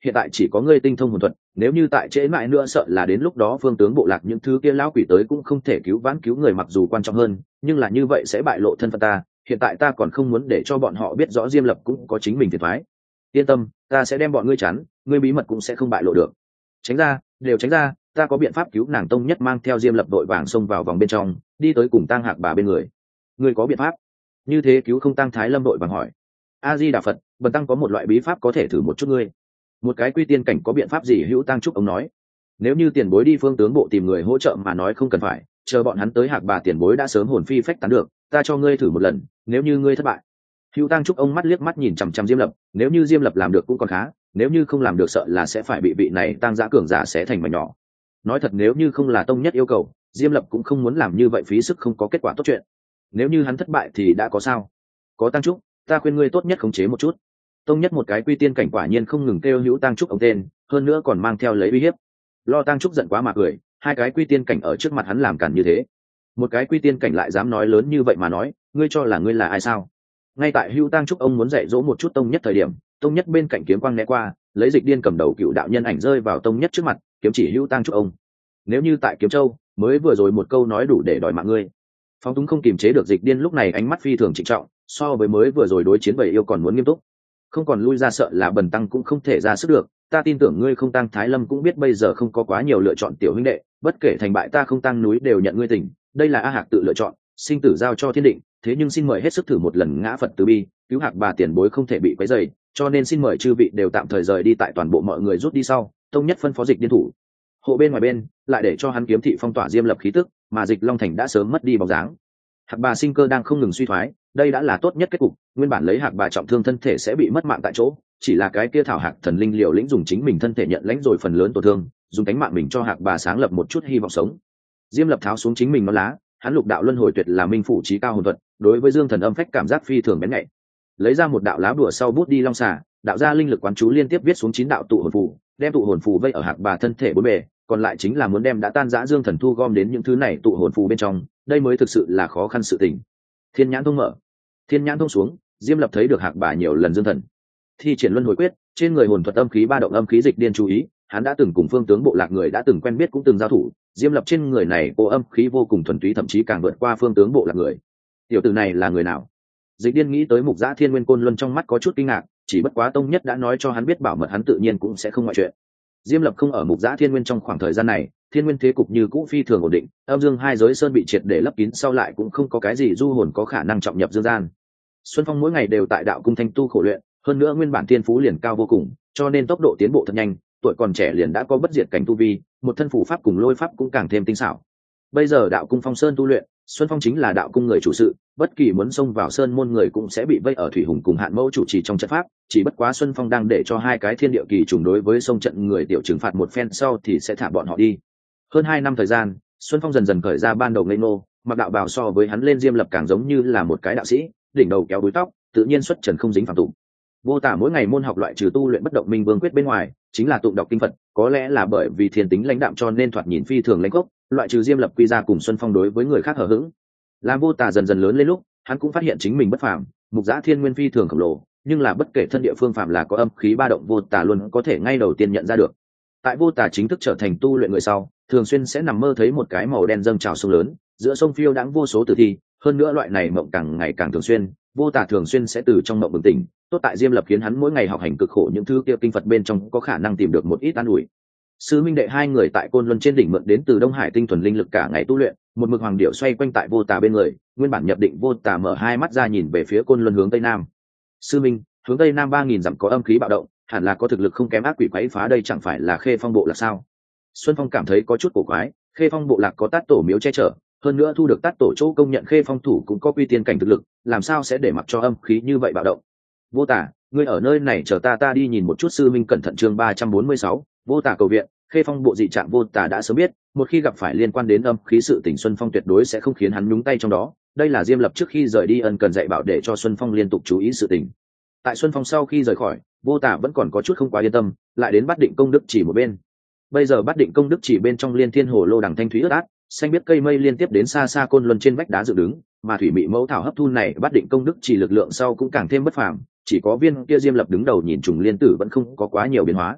hiện tại chỉ có ngươi tinh thông hồn thuật, nếu như tại trễ mãi nữa sợ là đến lúc đó phương tướng bộ lạc những thứ kia lão quỷ tới cũng không thể cứu vãn cứu người, mặc dù quan trọng hơn nhưng là như vậy sẽ bại lộ thân phận ta, hiện tại ta còn không muốn để cho bọn họ biết rõ Diêm Lập cũng có chính mình thiệt thoái. Yên tâm, ta sẽ đem bọn ngươi chắn, ngươi bí mật cũng sẽ không bại lộ được. Tránh ra, đều tránh ra, ta có biện pháp cứu nàng. Tông Nhất mang theo Diêm Lập đội vàng xông vào vòng bên trong, đi tới cùng Tang Hạc Bà bên người. Ngươi có biện pháp như thế cứu không? Tang Thái Lâm đội vàng hỏi. A Di Đà Phật, bần tăng có một loại bí pháp có thể thử một chút ngươi. Một cái quy tiên cảnh có biện pháp gì? Hữu Tăng Trúc ông nói. Nếu như tiền bối đi phương tướng bộ tìm người hỗ trợ mà nói không cần phải, chờ bọn hắn tới Hạc Bà tiền bối đã sớm hồn phi phách tán được, ta cho ngươi thử một lần, nếu như ngươi thất bại. Hữu Tăng Trúc ông mắt liếc mắt nhìn chằm chằm Diêm Lập, nếu như Diêm Lập làm được cũng còn khá, nếu như không làm được sợ là sẽ phải bị vị này Tang Giã cường giả xé thành mảnh nhỏ. Nói thật, nếu như không là Tông Nhất yêu cầu, Diêm Lập cũng không muốn làm như vậy phí sức không có kết quả tốt chuyện. Nếu như hắn thất bại thì đã có sao? Có Tăng Trúc, ta khuyên ngươi tốt nhất khống chế một chút. Tông Nhất một cái quy tiên cảnh quả nhiên không ngừng kêu Hữu Tăng Trúc ông tên, hơn nữa còn mang theo lấy uy hiếp. Lo Tăng Trúc giận quá mà cười, hai cái quy tiên cảnh ở trước mặt hắn làm cản như thế, một cái quy tiên cảnh lại dám nói lớn như vậy mà nói, ngươi cho là ngươi là ai sao? Ngay tại Hữu Tăng Trúc ông muốn dạy dỗ một chút Tông Nhất thời điểm, Tông Nhất bên cạnh kiếm quang né qua, lấy Dịch Điên cầm đầu cựu đạo nhân ảnh rơi vào Tông Nhất trước mặt, kiếm chỉ Hữu Tăng Trúc ông. Nếu như tại Kiếm Châu, mới vừa rồi một câu nói đủ để đòi mạng ngươi. Phóng túng không kiềm chế được Dịch Điên lúc này ánh mắt phi thường trịnh trọng, so với mới vừa rồi đối chiến bảy yêu còn muốn nghiêm túc. Không còn lui ra sợ là bần tăng cũng không thể ra sức được, ta tin tưởng ngươi không Tăng Thái Lâm cũng biết bây giờ không có quá nhiều lựa chọn tiểu huynh đệ, bất kể thành bại ta không Tăng núi đều nhận ngươi tình, đây là A Hạc tự lựa chọn, sinh tử giao cho thiên định, thế nhưng xin mời hết sức thử một lần ngã Phật từ bi, cứu Hạc Bà tiền bối không thể bị quấy rầy, cho nên xin mời chư vị đều tạm thời rời đi. Tại toàn bộ mọi người rút đi sau, Tông Nhất phân phó Dịch Điên thủ hộ bên ngoài bên, lại để cho hắn kiếm thị phong tỏa Diêm Lập khí tức, mà Dịch Long Thành đã sớm mất đi bóng dáng. Hạc Bà sinh cơ đang không ngừng suy thoái, đây đã là tốt nhất kết cục, nguyên bản lấy Hạc Bà trọng thương thân thể sẽ bị mất mạng tại chỗ, chỉ là cái kia thảo hạc thần linh liều lĩnh dùng chính mình thân thể nhận lãnh rồi phần lớn tổn thương, dùng cánh mạng mình cho Hạc Bà sáng lập một chút hy vọng sống. Diêm Lập tháo xuống chính mình nó lá, hắn lục đạo luân hồi tuyệt là minh phủ trí cao hồn thuật, đối với Dương Thần âm phách cảm giác phi thường bén nhạy. Lấy ra một đạo lá bùa sau bút đi long xà, đạo ra linh lực quán chú liên tiếp viết xuống chín đạo tụ hồn phù, đem tụ hồn phù vây ở Hạc Bà thân thể bốn bề, còn lại chính là muốn đem đã tan rã Dương Thần thu gom đến những thứ này tụ hồn phù bên trong, đây mới thực sự là khó khăn sự tình. Thiên nhãn thông mở, thiên nhãn thông xuống, Diêm Lập thấy được Hạc Bà nhiều lần Dương Thần thi triển luân hồi quyết, trên người hồn thuật âm khí ba động âm khí. Dịch Điên chú ý, hắn đã từng cùng phương tướng bộ lạc người đã từng quen biết cũng từng giao thủ, Diêm Lập trên người này cô âm khí vô cùng thuần túy, thậm chí càng vượt qua phương tướng bộ lạc người. Tiểu tử này là người nào? Dịch Điên nghĩ tới Mục Giã Thiên Nguyên Côn Luân, trong mắt có chút kinh ngạc, chỉ bất quá Tông Nhất đã nói cho hắn biết bảo mật, hắn tự nhiên cũng sẽ không ngoại chuyện. Diêm Lập không ở Mục Giã Thiên Nguyên trong khoảng thời gian này, Thiên Nguyên thế cục như cũ phi thường ổn định, âm dương hai giới sơn bị triệt để lấp kín, sau lại cũng không có cái gì du hồn có khả năng trọng nhập dương gian. Xuân Phong mỗi ngày đều tại đạo cung thanh tu khổ luyện, hơn nữa nguyên bản thiên phú liền cao vô cùng, cho nên tốc độ tiến bộ thật nhanh, tuổi còn trẻ liền đã có bất diệt cảnh tu vi, một thân phủ pháp cùng lôi pháp cũng càng thêm tinh xảo. Bây giờ đạo cung Phong Sơn tu luyện, Xuân Phong chính là đạo cung người chủ sự, bất kỳ muốn xông vào sơn môn người cũng sẽ bị vây ở Thủy Hùng cùng Hạn Mẫu chủ trì trong trận pháp, chỉ bất quá Xuân Phong đang để cho hai cái thiên địa kỳ trùng đối với sông trận người tiểu trừng phạt một phen sau thì sẽ thả bọn họ đi. Hơn hai năm thời gian, Xuân Phong dần dần khởi ra ban đầu ngây ngô, mặc đạo bào so với hắn lên Diêm Lập càng giống như là một cái đạo sĩ, đỉnh đầu kéo búi tóc, tự nhiên xuất trần không dính phàm tục. Vô Tả mỗi ngày môn học loại trừ tu luyện bất động minh vương quyết bên ngoài, chính là tụng đọc kinh Phật, có lẽ là bởi vì thiên tính lãnh đạm cho nên thoạt nhìn phi thường lãnh gốc, loại trừ Diêm Lập quy ra cùng Xuân Phong đối với người khác hờ hững. Làm Vô Tả dần dần lớn lên lúc, hắn cũng phát hiện chính mình bất phàm, Mục Giã Thiên Nguyên phi thường khổng lồ, nhưng là bất kể thân địa phương phạm là có âm khí ba động, Vô Tả luôn có thể ngay đầu tiên nhận ra được. Tại Vô Tả chính thức trở thành tu luyện người sau, thường xuyên sẽ nằm mơ thấy một cái màu đen dâng trào sông lớn, giữa sông phiêu đãng vô số tử thi, hơn nữa loại này mộng càng ngày càng thường xuyên, Vô Tả thường xuyên sẽ từ trong mộng bừng tỉnh. Tốt tại Diêm Lập khiến hắn mỗi ngày học hành cực khổ, những thứ kia kinh Phật bên trong có khả năng tìm được một ít an ủi. Sư minh đệ hai người tại Côn Luân trên đỉnh mượn đến từ Đông Hải tinh thuần linh lực cả ngày tu luyện, một mực hoàng điệu xoay quanh tại Vô Tả bên người, nguyên bản nhập định Vô Tả mở hai mắt ra nhìn về phía Côn Luân hướng tây nam. Sư minh, hướng tây nam ba nghìn dặm có âm khí bạo động, hẳn là có thực lực không kém ác quỷ quấy phá, đây chẳng phải là Khê Phong bộ lạc sao? Xuân Phong cảm thấy có chút cổ quái, Khê Phong bộ lạc có Tát tổ miếu che chở, hơn nữa thu được Tát tổ chỗ công nhận Khê Phong thủ cũng có quy tiên cảnh thực lực, làm sao sẽ để mặc cho âm khí như vậy bạo động? Vô Tả, ngươi ở nơi này chờ ta ta đi nhìn một chút. Sư minh cẩn thận. Chương ba trăm bốn mươi sáu, Vô Tả cầu viện. Khê Phong bộ dị trạng Vô Tả đã sớm biết, một khi gặp phải liên quan đến âm khí sự tình, Xuân Phong tuyệt đối sẽ không khiến hắn nhúng tay trong đó, đây là Diêm Lập trước khi rời đi ân cần dạy bảo để cho Xuân Phong liên tục chú ý sự tình. Tại Xuân Phong sau khi rời khỏi, Vô Tả vẫn còn có chút không quá yên tâm, lại đến Bát Định Công Đức chỉ một bên. Bây giờ Bát Định Công Đức chỉ bên trong liên thiên hồ lô đằng thanh thúy ướt át, xanh biết cây mây liên tiếp đến xa xa Côn Luân trên vách đá dựng đứng, mà thủy mị mẫu thảo hấp thu này Bát Định Công Đức chỉ lực lượng sau cũng càng thêm bất phàm, chỉ có viên kia Diêm Lập đứng đầu nhìn trùng liên tử vẫn không có quá nhiều biến hóa.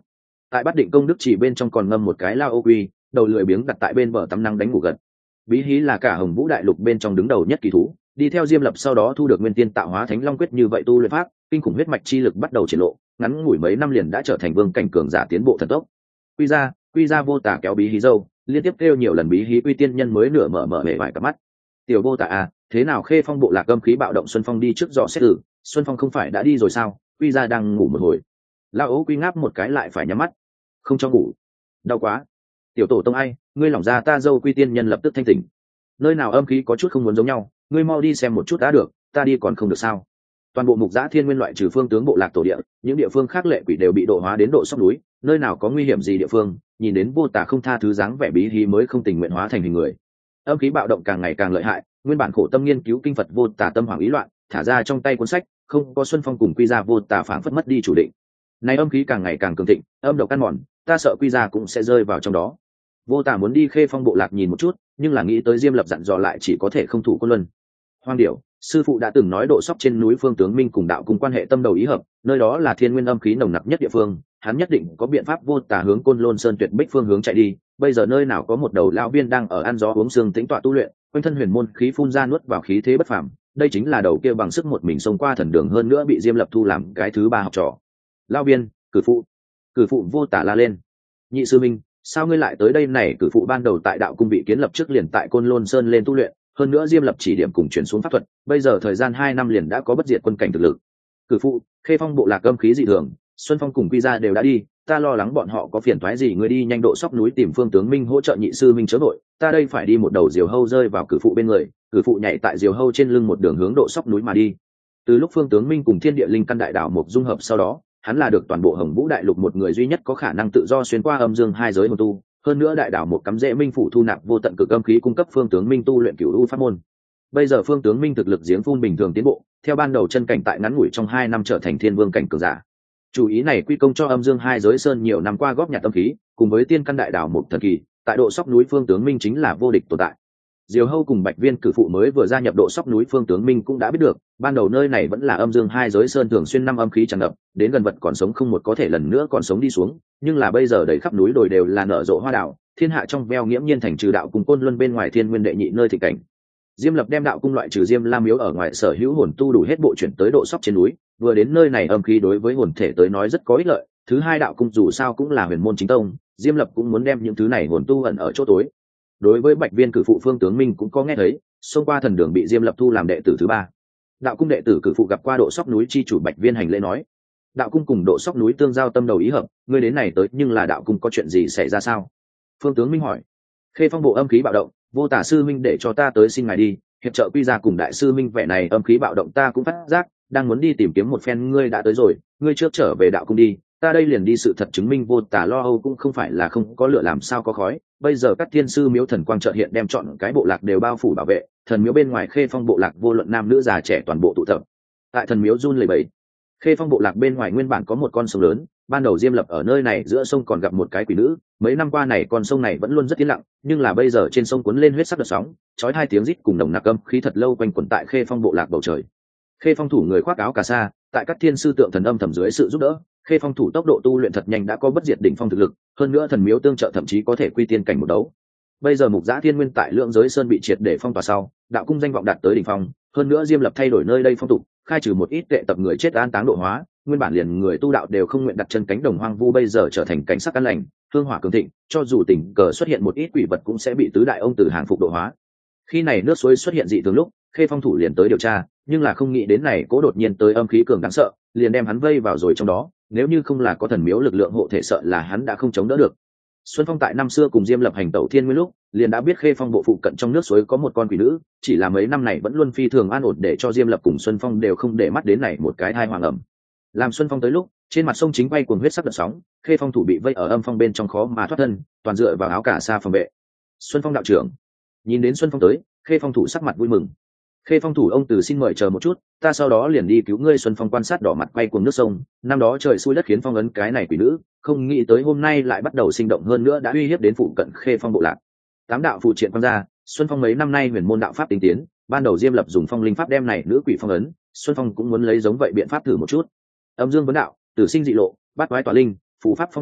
Tại bát định công đức chỉ bên trong còn ngâm một cái lao ô quy, đầu lười biếng đặt tại bên bờ tắm nắng đánh ngủ gật. Bí hí là cả hồng vũ đại lục bên trong đứng đầu nhất kỳ thú, đi theo Diêm Lập sau đó thu được nguyên tiên tạo hóa thánh long quyết như vậy tu luyện pháp, kinh khủng huyết mạch chi lực bắt đầu triển lộ, ngắn ngủi mấy năm liền đã trở thành vương cảnh cường giả tiến bộ thần tốc. Quy ra, quy ra vô tả kéo bí hí dâu, liên tiếp kêu nhiều lần bí hí quy tiên nhân mới nửa mở mở bể vải cả mắt. Tiểu vô tả à, thế nào Khê Phong bộ lạc âm khí bạo động, Xuân Phong đi trước dò xét thử, Xuân Phong không phải đã đi rồi sao? Quy ra đang ngủ một hồi. Lão ấu quy ngáp một cái lại phải nhắm mắt, không cho ngủ. Đau quá. Tiểu tổ tông ai, ngươi lỏng ra, ta dâu quy tiên nhân lập tức thanh tỉnh. Nơi nào âm khí có chút không muốn giống nhau, ngươi mau đi xem một chút đã được, ta đi còn không được sao? Toàn bộ mục giã thiên nguyên loại trừ phương tướng bộ lạc tổ địa, những địa phương khác lệ quỷ đều bị độ hóa đến độ sóc núi, nơi nào có nguy hiểm gì địa phương, nhìn đến vô tả không tha thứ dáng vẻ bí hí mới không tình nguyện hóa thành hình người. Âm khí bạo động càng ngày càng lợi hại, nguyên bản khổ tâm nghiên cứu kinh Phật vô tả tâm hoảng ý loạn, thả ra trong tay cuốn sách, không có Xuân Phong cùng quy ra vô tả phảng phất mất đi chủ định. Này âm khí càng ngày càng cường thịnh, âm độc căn mòn, ta sợ quy ra cũng sẽ rơi vào trong đó. Vô tả muốn đi Khê Phong bộ lạc nhìn một chút, nhưng là nghĩ tới Diêm Lập dặn dò lại chỉ có thể không thủ Côn Luân. Hoang điểu, sư phụ đã từng nói độ sóc trên núi Phương Tướng Minh cùng đạo cùng quan hệ tâm đầu ý hợp, nơi đó là thiên nguyên âm khí nồng nặc nhất địa phương, hắn nhất định có biện pháp vô tả hướng Côn Lôn Sơn tuyệt bích phương hướng chạy đi. Bây giờ nơi nào có một đầu lão viên đang ở ăn gió uống sương tĩnh tọa tu luyện, quanh thân huyền môn khí phun ra nuốt vào khí thế bất phàm, đây chính là đầu kia bằng sức một mình xông qua thần đường, hơn nữa bị Diêm Lập thu làm cái thứ ba học trò. Lão viên, cử phụ, cử phụ vô tả la lên. Nhị sư minh, sao ngươi lại tới đây này? Cử phụ ban đầu tại đạo cung bị kiến lập trước liền tại Côn Lôn Sơn lên tu luyện, hơn nữa Diêm Lập chỉ điểm cùng chuyển xuống pháp thuật, bây giờ thời gian hai năm liền đã có bất diệt quân cảnh thực lực. Cử phụ, Khê Phong bộ lạc âm khí dị thường, Xuân Phong cùng quy ra đều đã đi, ta lo lắng bọn họ có phiền toái gì, ngươi đi nhanh độ sóc núi tìm Phương Tướng Minh hỗ trợ. Nhị sư minh chớ vội, ta đây phải đi. Một đầu diều hâu rơi vào cử phụ bên người, cử phụ nhảy tại diều hâu trên lưng một đường hướng độ sóc núi mà đi. Từ lúc Phương Tướng Minh cùng thiên địa linh căn đại đạo một dung hợp sau đó, hắn là được toàn bộ hồng vũ đại lục một người duy nhất có khả năng tự do xuyên qua âm dương hai giới hồn tu, hơn nữa đại đạo một cắm rễ minh phủ thu nạp vô tận cực âm khí cung cấp Phương Tướng Minh tu luyện cửu u pháp môn. Bây giờ Phương Tướng Minh thực lực giếng phun bình thường tiến bộ, theo ban đầu chân cảnh tại ngắn ngủi trong hai năm trở thành thiên vương cảnh cường giả. Chủ ý này quy công cho âm dương hai giới sơn nhiều năm qua góp nhặt tâm khí, cùng với tiên căn đại đạo một thần kỳ, tại độ sóc núi Phương Tướng Minh chính là vô địch tồn tại. Diều hâu cùng bạch viên cử phụ mới vừa gia nhập độ sóc núi Phương Tướng Minh cũng đã biết được, ban đầu nơi này vẫn là âm dương hai giới sơn thường xuyên năm âm khí tràn ngập, đến gần vật còn sống không một có thể lần nữa còn sống đi xuống, nhưng là bây giờ đầy khắp núi đồi đều là nở rộ hoa đào, thiên hạ trong veo nghiễm nhiên thành trừ đạo cùng Côn Luân bên ngoài thiên nguyên đệ nhị nơi thị cảnh. Diêm Lập đem đạo cung loại trừ Diêm Lam miếu ở ngoài sở hữu hồn tu đủ hết bộ chuyển tới độ sóc trên núi, vừa đến nơi này âm khí đối với hồn thể tới nói rất có ích lợi, thứ hai đạo cung dù sao cũng là huyền môn chính tông, Diêm Lập cũng muốn đem những thứ này hồn tu ẩn ở chỗ tối. Đối với bạch viên cử phụ Phương Tướng Minh cũng có nghe thấy, xông qua thần đường bị Diêm Lập thu làm đệ tử thứ ba. Đạo cung đệ tử cử phụ gặp qua độ sóc núi chi chủ bạch viên hành lễ nói, đạo cung cùng độ sóc núi tương giao tâm đầu ý hợp, ngươi đến này tới nhưng là đạo cung có chuyện gì xảy ra sao? Phương Tướng Minh hỏi. Khê Phong bộ âm khí bạo động, vô tả sư minh để cho ta tới xin ngài đi hiệp trợ quy ra cùng đại sư minh, vẻ này âm khí bạo động ta cũng phát giác, đang muốn đi tìm kiếm một phen, ngươi đã tới rồi, ngươi trước trở về đạo cung đi, ta đây liền đi. Sự thật chứng minh vô tả lo âu cũng không phải là không có lửa làm sao có khói, bây giờ các thiên sư miếu thần quang chợt hiện đem chọn cái bộ lạc đều bao phủ bảo vệ, thần miếu bên ngoài Khê Phong bộ lạc vô luận nam nữ già trẻ toàn bộ tụ tập tại thần miếu run lẩy bẩy. Khê Phong bộ lạc bên ngoài nguyên bản có một con sông lớn, ban đầu Diêm Lập ở nơi này giữa sông còn gặp một cái quỷ nữ, mấy năm qua này con sông này vẫn luôn rất yên lặng, nhưng là bây giờ trên sông cuốn lên huyết sắc đợt sóng, chói hai tiếng rít cùng nồng nặc âm khí thật lâu quanh quẩn tại Khê Phong bộ lạc bầu trời. Khê Phong thủ người khoác áo cà sa, tại các thiên sư tượng thần âm thầm dưới sự giúp đỡ, Khê Phong thủ tốc độ tu luyện thật nhanh, đã có bất diệt đỉnh phong thực lực, hơn nữa thần miếu tương trợ thậm chí có thể quy tiên cảnh một đấu. Bây giờ mục giã thiên nguyên tại lượng giới sơn bị triệt để phong tỏa sau, đạo cung danh vọng đạt tới đỉnh phong, hơn nữa Diêm Lập thay đổi nơi đây phong tục, khai trừ một ít tệ tập người chết an táng độ hóa, nguyên bản liền người tu đạo đều không nguyện đặt chân cánh đồng hoang vu, bây giờ trở thành cảnh sắc an lành, hương hỏa cường thịnh, cho dù tình cờ xuất hiện một ít quỷ vật cũng sẽ bị tứ đại ông tử hàng phục độ hóa. Khi này nước suối xuất hiện dị thường lúc, Khê Phong thủ liền tới điều tra, nhưng là không nghĩ đến này cố đột nhiên tới âm khí cường đáng sợ, liền đem hắn vây vào rồi trong đó, nếu như không là có thần miếu lực lượng hộ thể sợ là hắn đã không chống đỡ được. Xuân Phong tại năm xưa cùng Diêm Lập hành tẩu thiên nguyên lúc, liền đã biết Khê Phong bộ phụ cận trong nước suối có một con quỷ nữ, chỉ là mấy năm này vẫn luôn phi thường an ổn, để cho Diêm Lập cùng Xuân Phong đều không để mắt đến này một cái thai hoàng ẩm. Làm Xuân Phong tới lúc, trên mặt sông chính quay cuồng huyết sắc đợt sóng, Khê Phong thủ bị vây ở âm phong bên trong khó mà thoát thân, toàn dựa vào áo cà sa phòng vệ. Xuân Phong đạo trưởng, nhìn đến Xuân Phong tới, Khê Phong thủ sắc mặt vui mừng. Khê Phong thủ ông từ xin mời chờ một chút, ta sau đó liền đi cứu ngươi. Xuân Phong quan sát đỏ mặt quay cuồng nước sông, năm đó trời xui đất khiến phong ấn cái này quỷ nữ, không nghĩ tới hôm nay lại bắt đầu sinh động, hơn nữa đã uy hiếp đến phụ cận Khê Phong bộ lạc. Tám đạo phụ triện quan ra, Xuân Phong mấy năm nay huyền môn đạo pháp tinh tiến, ban đầu Diêm Lập dùng phong linh pháp đem này nữ quỷ phong ấn, Xuân Phong cũng muốn lấy giống vậy biện pháp thử một chút. Âm dương vấn đạo, tử sinh dị lộ, bát quái tỏa linh, phù pháp phong cương,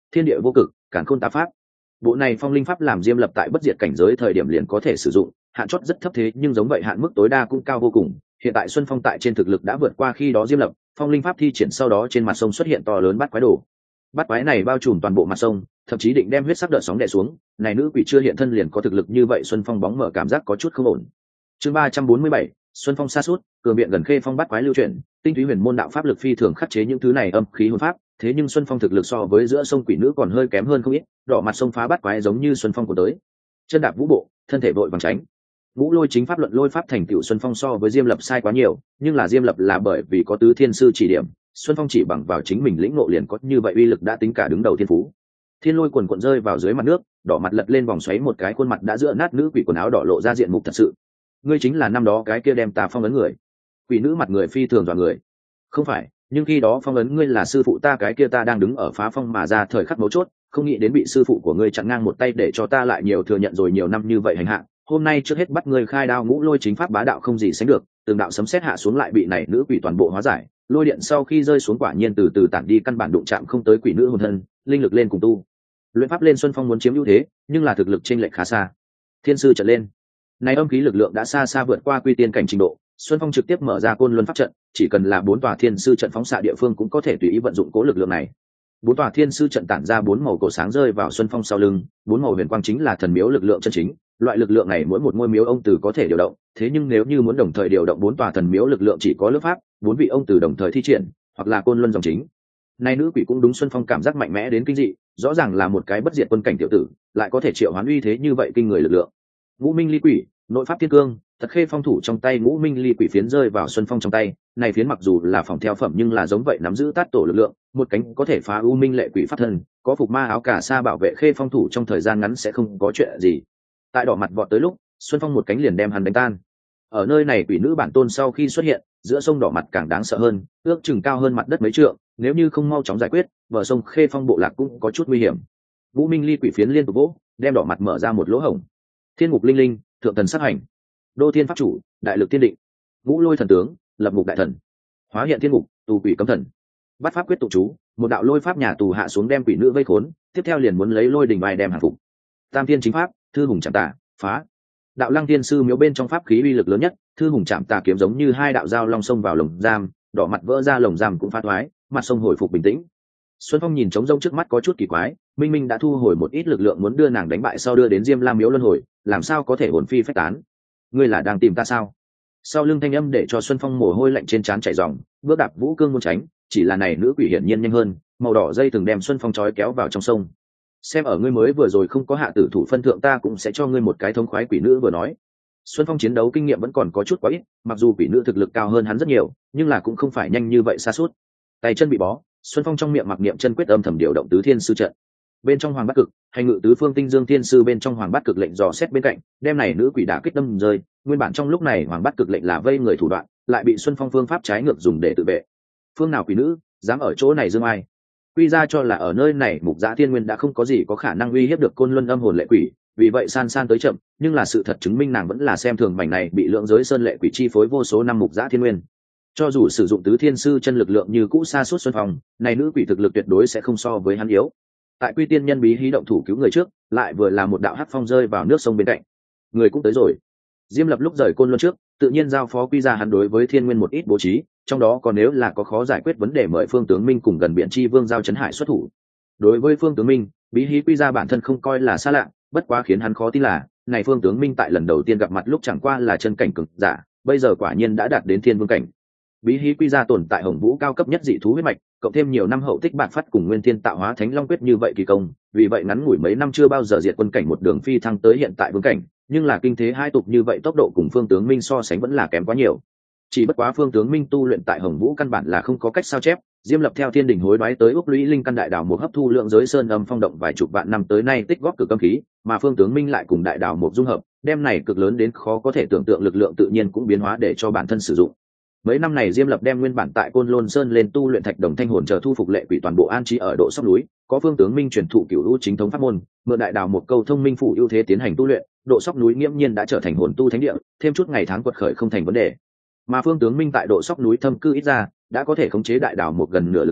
thiên địa vô cực, càn khôn tá pháp. Bộ này phong linh pháp làm Diêm Lập tại bất diệt cảnh giới thời điểm liền có thể sử dụng, hạn chót rất thấp thế nhưng giống vậy hạn mức tối đa cũng cao vô cùng. Hiện tại Xuân Phong tại trên thực lực đã vượt qua khi đó Diêm Lập, phong linh pháp thi triển sau đó trên mặt sông xuất hiện to lớn bát quái đồ. Bát quái này bao trùm toàn bộ mặt sông, thậm chí định đem huyết sắc đợt sóng đè xuống. Này nữ quỷ chưa hiện thân liền có thực lực như vậy, Xuân Phong bóng mở cảm giác có chút không ổn. Chương ba trăm bốn mươi bảy, Xuân Phong sa sút, cường biện gần khê phong bát quái lưu chuyển, tinh túy huyền môn đạo pháp lực phi thường khắc chế những thứ này âm khí hồn pháp, thế nhưng Xuân Phong thực lực so với giữa sông quỷ nữ còn hơi kém hơn không ít, đỏ mặt sông phá bát quái giống như Xuân Phong của tới. Chân đạp vũ bộ, thân thể vội vàng tránh. Ngũ lôi chính pháp luận lôi pháp thành tựu Xuân Phong so với Diêm Lập sai quá nhiều, nhưng là Diêm Lập là bởi vì có tứ thiên sư chỉ điểm, Xuân Phong chỉ bằng vào chính mình lĩnh ngộ liền có như vậy uy lực đã tính cả đứng đầu thiên phú. Thiên lôi quần cuộn rơi vào dưới mặt nước, đỏ mặt lật lên vòng xoáy một cái, khuôn mặt đã giữa nát nữ quỷ quần áo đỏ lộ ra diện mục thật sự. Ngươi chính là năm đó cái kia đem ta phong ấn người. Quỷ nữ mặt người phi thường dọa người. Không phải, nhưng khi đó phong ấn ngươi là sư phụ ta, cái kia ta đang đứng ở phá phong mà ra thời khắc mấu chốt, không nghĩ đến bị sư phụ của ngươi chặn ngang một tay để cho ta lại nhiều thừa nhận rồi nhiều năm như vậy hành hạ. Hôm nay trước hết bắt ngươi khai đao, ngũ lôi chính pháp bá đạo không gì sánh được, từng đạo sấm sét hạ xuống lại bị này nữ quỷ toàn bộ hóa giải. Lôi điện sau khi rơi xuống quả nhiên từ từ tản đi, căn bản đụng chạm không tới quỷ nữ hồn thân, linh lực lên cùng tu luyện pháp lên. Xuân Phong muốn chiếm ưu thế, nhưng là thực lực chênh lệch khá xa. Thiên sư trở lên, này âm khí lực lượng đã xa xa vượt qua quy tiên cảnh trình độ. Xuân Phong trực tiếp mở ra côn luân pháp trận, chỉ cần là bốn tòa thiên sư trận phóng xạ địa phương cũng có thể tùy ý vận dụng cố lực lượng này. Bốn tòa thiên sư trận tản ra bốn màu cổ sáng rơi vào Xuân Phong sau lưng, bốn màu huyền quang chính là thần miếu lực lượng chân chính. Loại lực lượng này mỗi một ngôi miếu ông từ có thể điều động, thế nhưng nếu như muốn đồng thời điều động bốn tòa thần miếu lực lượng chỉ có lớp pháp, bốn vị ông từ đồng thời thi triển, hoặc là côn luân dòng chính. Nay nữ quỷ cũng đúng Xuân Phong cảm giác mạnh mẽ đến kinh dị, rõ ràng là một cái bất diệt quân cảnh tiểu tử, lại có thể triệu hoán uy thế như vậy kinh người lực lượng. Ngũ Minh Ly Quỷ, nội pháp thiên cương, thật khê phong thủ trong tay Ngũ Minh Ly Quỷ phiến rơi vào Xuân Phong trong tay, này phiến mặc dù là phòng theo phẩm nhưng là giống vậy nắm giữ tát tổ lực lượng, một cánh có thể phá U Minh lệ quỷ pháp thân, có phục ma áo cả sa bảo vệ khê phong thủ trong thời gian ngắn sẽ không có chuyện gì. Tại đỏ mặt vọt tới lúc, Xuân Phong một cánh liền đem hắn đánh tan. Ở nơi này quỷ nữ bản tôn sau khi xuất hiện, giữa sông đỏ mặt càng đáng sợ hơn, ước chừng cao hơn mặt đất mấy trượng, nếu như không mau chóng giải quyết, bờ sông khê phong bộ lạc cũng có chút nguy hiểm. Ngũ Minh Ly Quỷ phiến liên tục vỗ, đem đỏ mặt mở ra một lỗ hổng. Thiên ngục linh linh, thượng thần sát hành, đô thiên pháp chủ, đại lực thiên định, ngũ lôi thần tướng, lập ngục đại thần, hóa hiện thiên ngục, tù quỷ cấm thần, bắt pháp quyết tụ chú, một đạo lôi pháp nhà tù hạ xuống đem quỷ nữ vây khốn, tiếp theo liền muốn lấy lôi đình bài đem hàng phục. Tam thiên chính pháp, thư hùng chạm tà, phá. Đạo lăng thiên sư miếu bên trong pháp khí uy lực lớn nhất, thư hùng chạm tà kiếm giống như hai đạo dao long sông vào lồng giam, đỏ mặt vỡ ra lồng giam cũng phá thoái, mặt sông hồi phục bình tĩnh. Xuân Phong nhìn trống rông trước mắt có chút kỳ quái, minh minh đã thu hồi một ít lực lượng muốn đưa nàng đánh bại sau đưa đến Diêm Lam miếu luân hồi, làm sao có thể hồn phi phách tán? Ngươi là đang tìm ta sao? Sau lưng thanh âm để cho Xuân Phong mồ hôi lạnh trên trán chảy ròng, bước đạp vũ cương muốn tránh, chỉ là này nữ quỷ hiển nhiên nhanh hơn, màu đỏ dây từng đem Xuân Phong trói kéo vào trong sông. Xem ở ngươi mới vừa rồi không có hạ tử thủ phân thượng, ta cũng sẽ cho ngươi một cái thống khoái. Quỷ nữ vừa nói. Xuân Phong chiến đấu kinh nghiệm vẫn còn có chút quá ít, mặc dù quỷ nữ thực lực cao hơn hắn rất nhiều, nhưng là cũng không phải nhanh như vậy xa suốt. Tay chân bị bó, Xuân Phong trong miệng mặc niệm chân quyết âm thầm điều động tứ thiên sư trận. Bên trong hoàng bát cực, hành ngự tứ phương tinh dương thiên sư bên trong hoàng bát cực lệnh dò xét bên cạnh, đem này nữ quỷ đả kích đâm rơi. Nguyên bản trong lúc này hoàng bát cực lệnh là vây người thủ đoạn, lại bị Xuân Phong phương pháp trái ngược dùng để tự vệ. Phương nào quỷ nữ dám ở chỗ này dương ai? Quy ra cho là ở nơi này Mục Giã Thiên Nguyên đã không có gì có khả năng uy hiếp được côn luân âm hồn lệ quỷ, vì vậy san san tới chậm, nhưng là sự thật chứng minh nàng vẫn là xem thường mảnh này bị lượng giới sơn lệ quỷ chi phối vô số năm Mục Giã Thiên Nguyên. Cho dù sử dụng tứ thiên sư chân lực lượng như cũ xa suốt Xuân Phong, này nữ quỷ thực lực tuyệt đối sẽ không so với hắn yếu. Tại Quy Tiên nhân bí hí động thủ cứu người trước, lại vừa là một đạo hắc phong rơi vào nước sông bên cạnh. Người cũng tới rồi. Diêm Lập lúc rời côn luân trước, tự nhiên giao phó Quy ra hắn đối với Thiên Nguyên một ít bố trí, trong đó còn nếu là có khó giải quyết vấn đề mời Phương Tướng Minh cùng gần biển chi vương giao Trấn Hải xuất thủ. Đối với Phương Tướng Minh, bí hí Quy ra bản thân không coi là xa lạ, bất quá khiến hắn khó tin là, này Phương Tướng Minh tại lần đầu tiên gặp mặt lúc chẳng qua là chân cảnh cực giả, bây giờ quả nhiên đã đạt đến thiên vương cảnh. Bí hí Quy ra tồn tại Hồng Vũ cao cấp nhất dị thú huyết mạch, cộng thêm nhiều năm hậu tích bạc phát cùng nguyên thiên tạo hóa thánh long quyết như vậy kỳ công, vì vậy ngắn ngủi mấy năm chưa bao giờ diệt quân cảnh một đường phi thăng tới hiện tại vương cảnh, nhưng là kinh thế hai tục như vậy tốc độ cùng Phương Tướng Minh so sánh vẫn là kém quá nhiều. Chỉ bất quá Phương Tướng Minh tu luyện tại Hồng Vũ căn bản là không có cách sao chép, Diêm Lập theo thiên đình hối đoái tới úc lũy linh căn đại đảo một hấp thu lượng giới sơn âm phong động vài chục vạn năm tới nay tích góp cực âm khí, mà Phương Tướng Minh lại cùng đại đảo một dung hợp, đem này cực lớn đến khó có thể tưởng tượng lực lượng tự nhiên cũng biến hóa để cho bản thân sử dụng. Mấy năm này Diêm Lập đem nguyên bản tại Côn Lôn Sơn lên tu luyện thạch đồng thanh hồn chờ thu phục lệ quỷ toàn bộ an trí ở độ sóc núi, có Phương Tướng Minh truyền thụ cửu u chính thống pháp môn, mượn đại đảo một câu thông minh phủ ưu thế tiến hành tu luyện, độ sóc núi nghiễm nhiên đã trở thành hồn tu thánh địa, thêm chút ngày tháng quật khởi không thành vấn đề. Mà Phương Tướng Minh tại độ sóc núi thâm cư ít ra, đã có thể khống chế đại đảo một gần nửa lực lượng,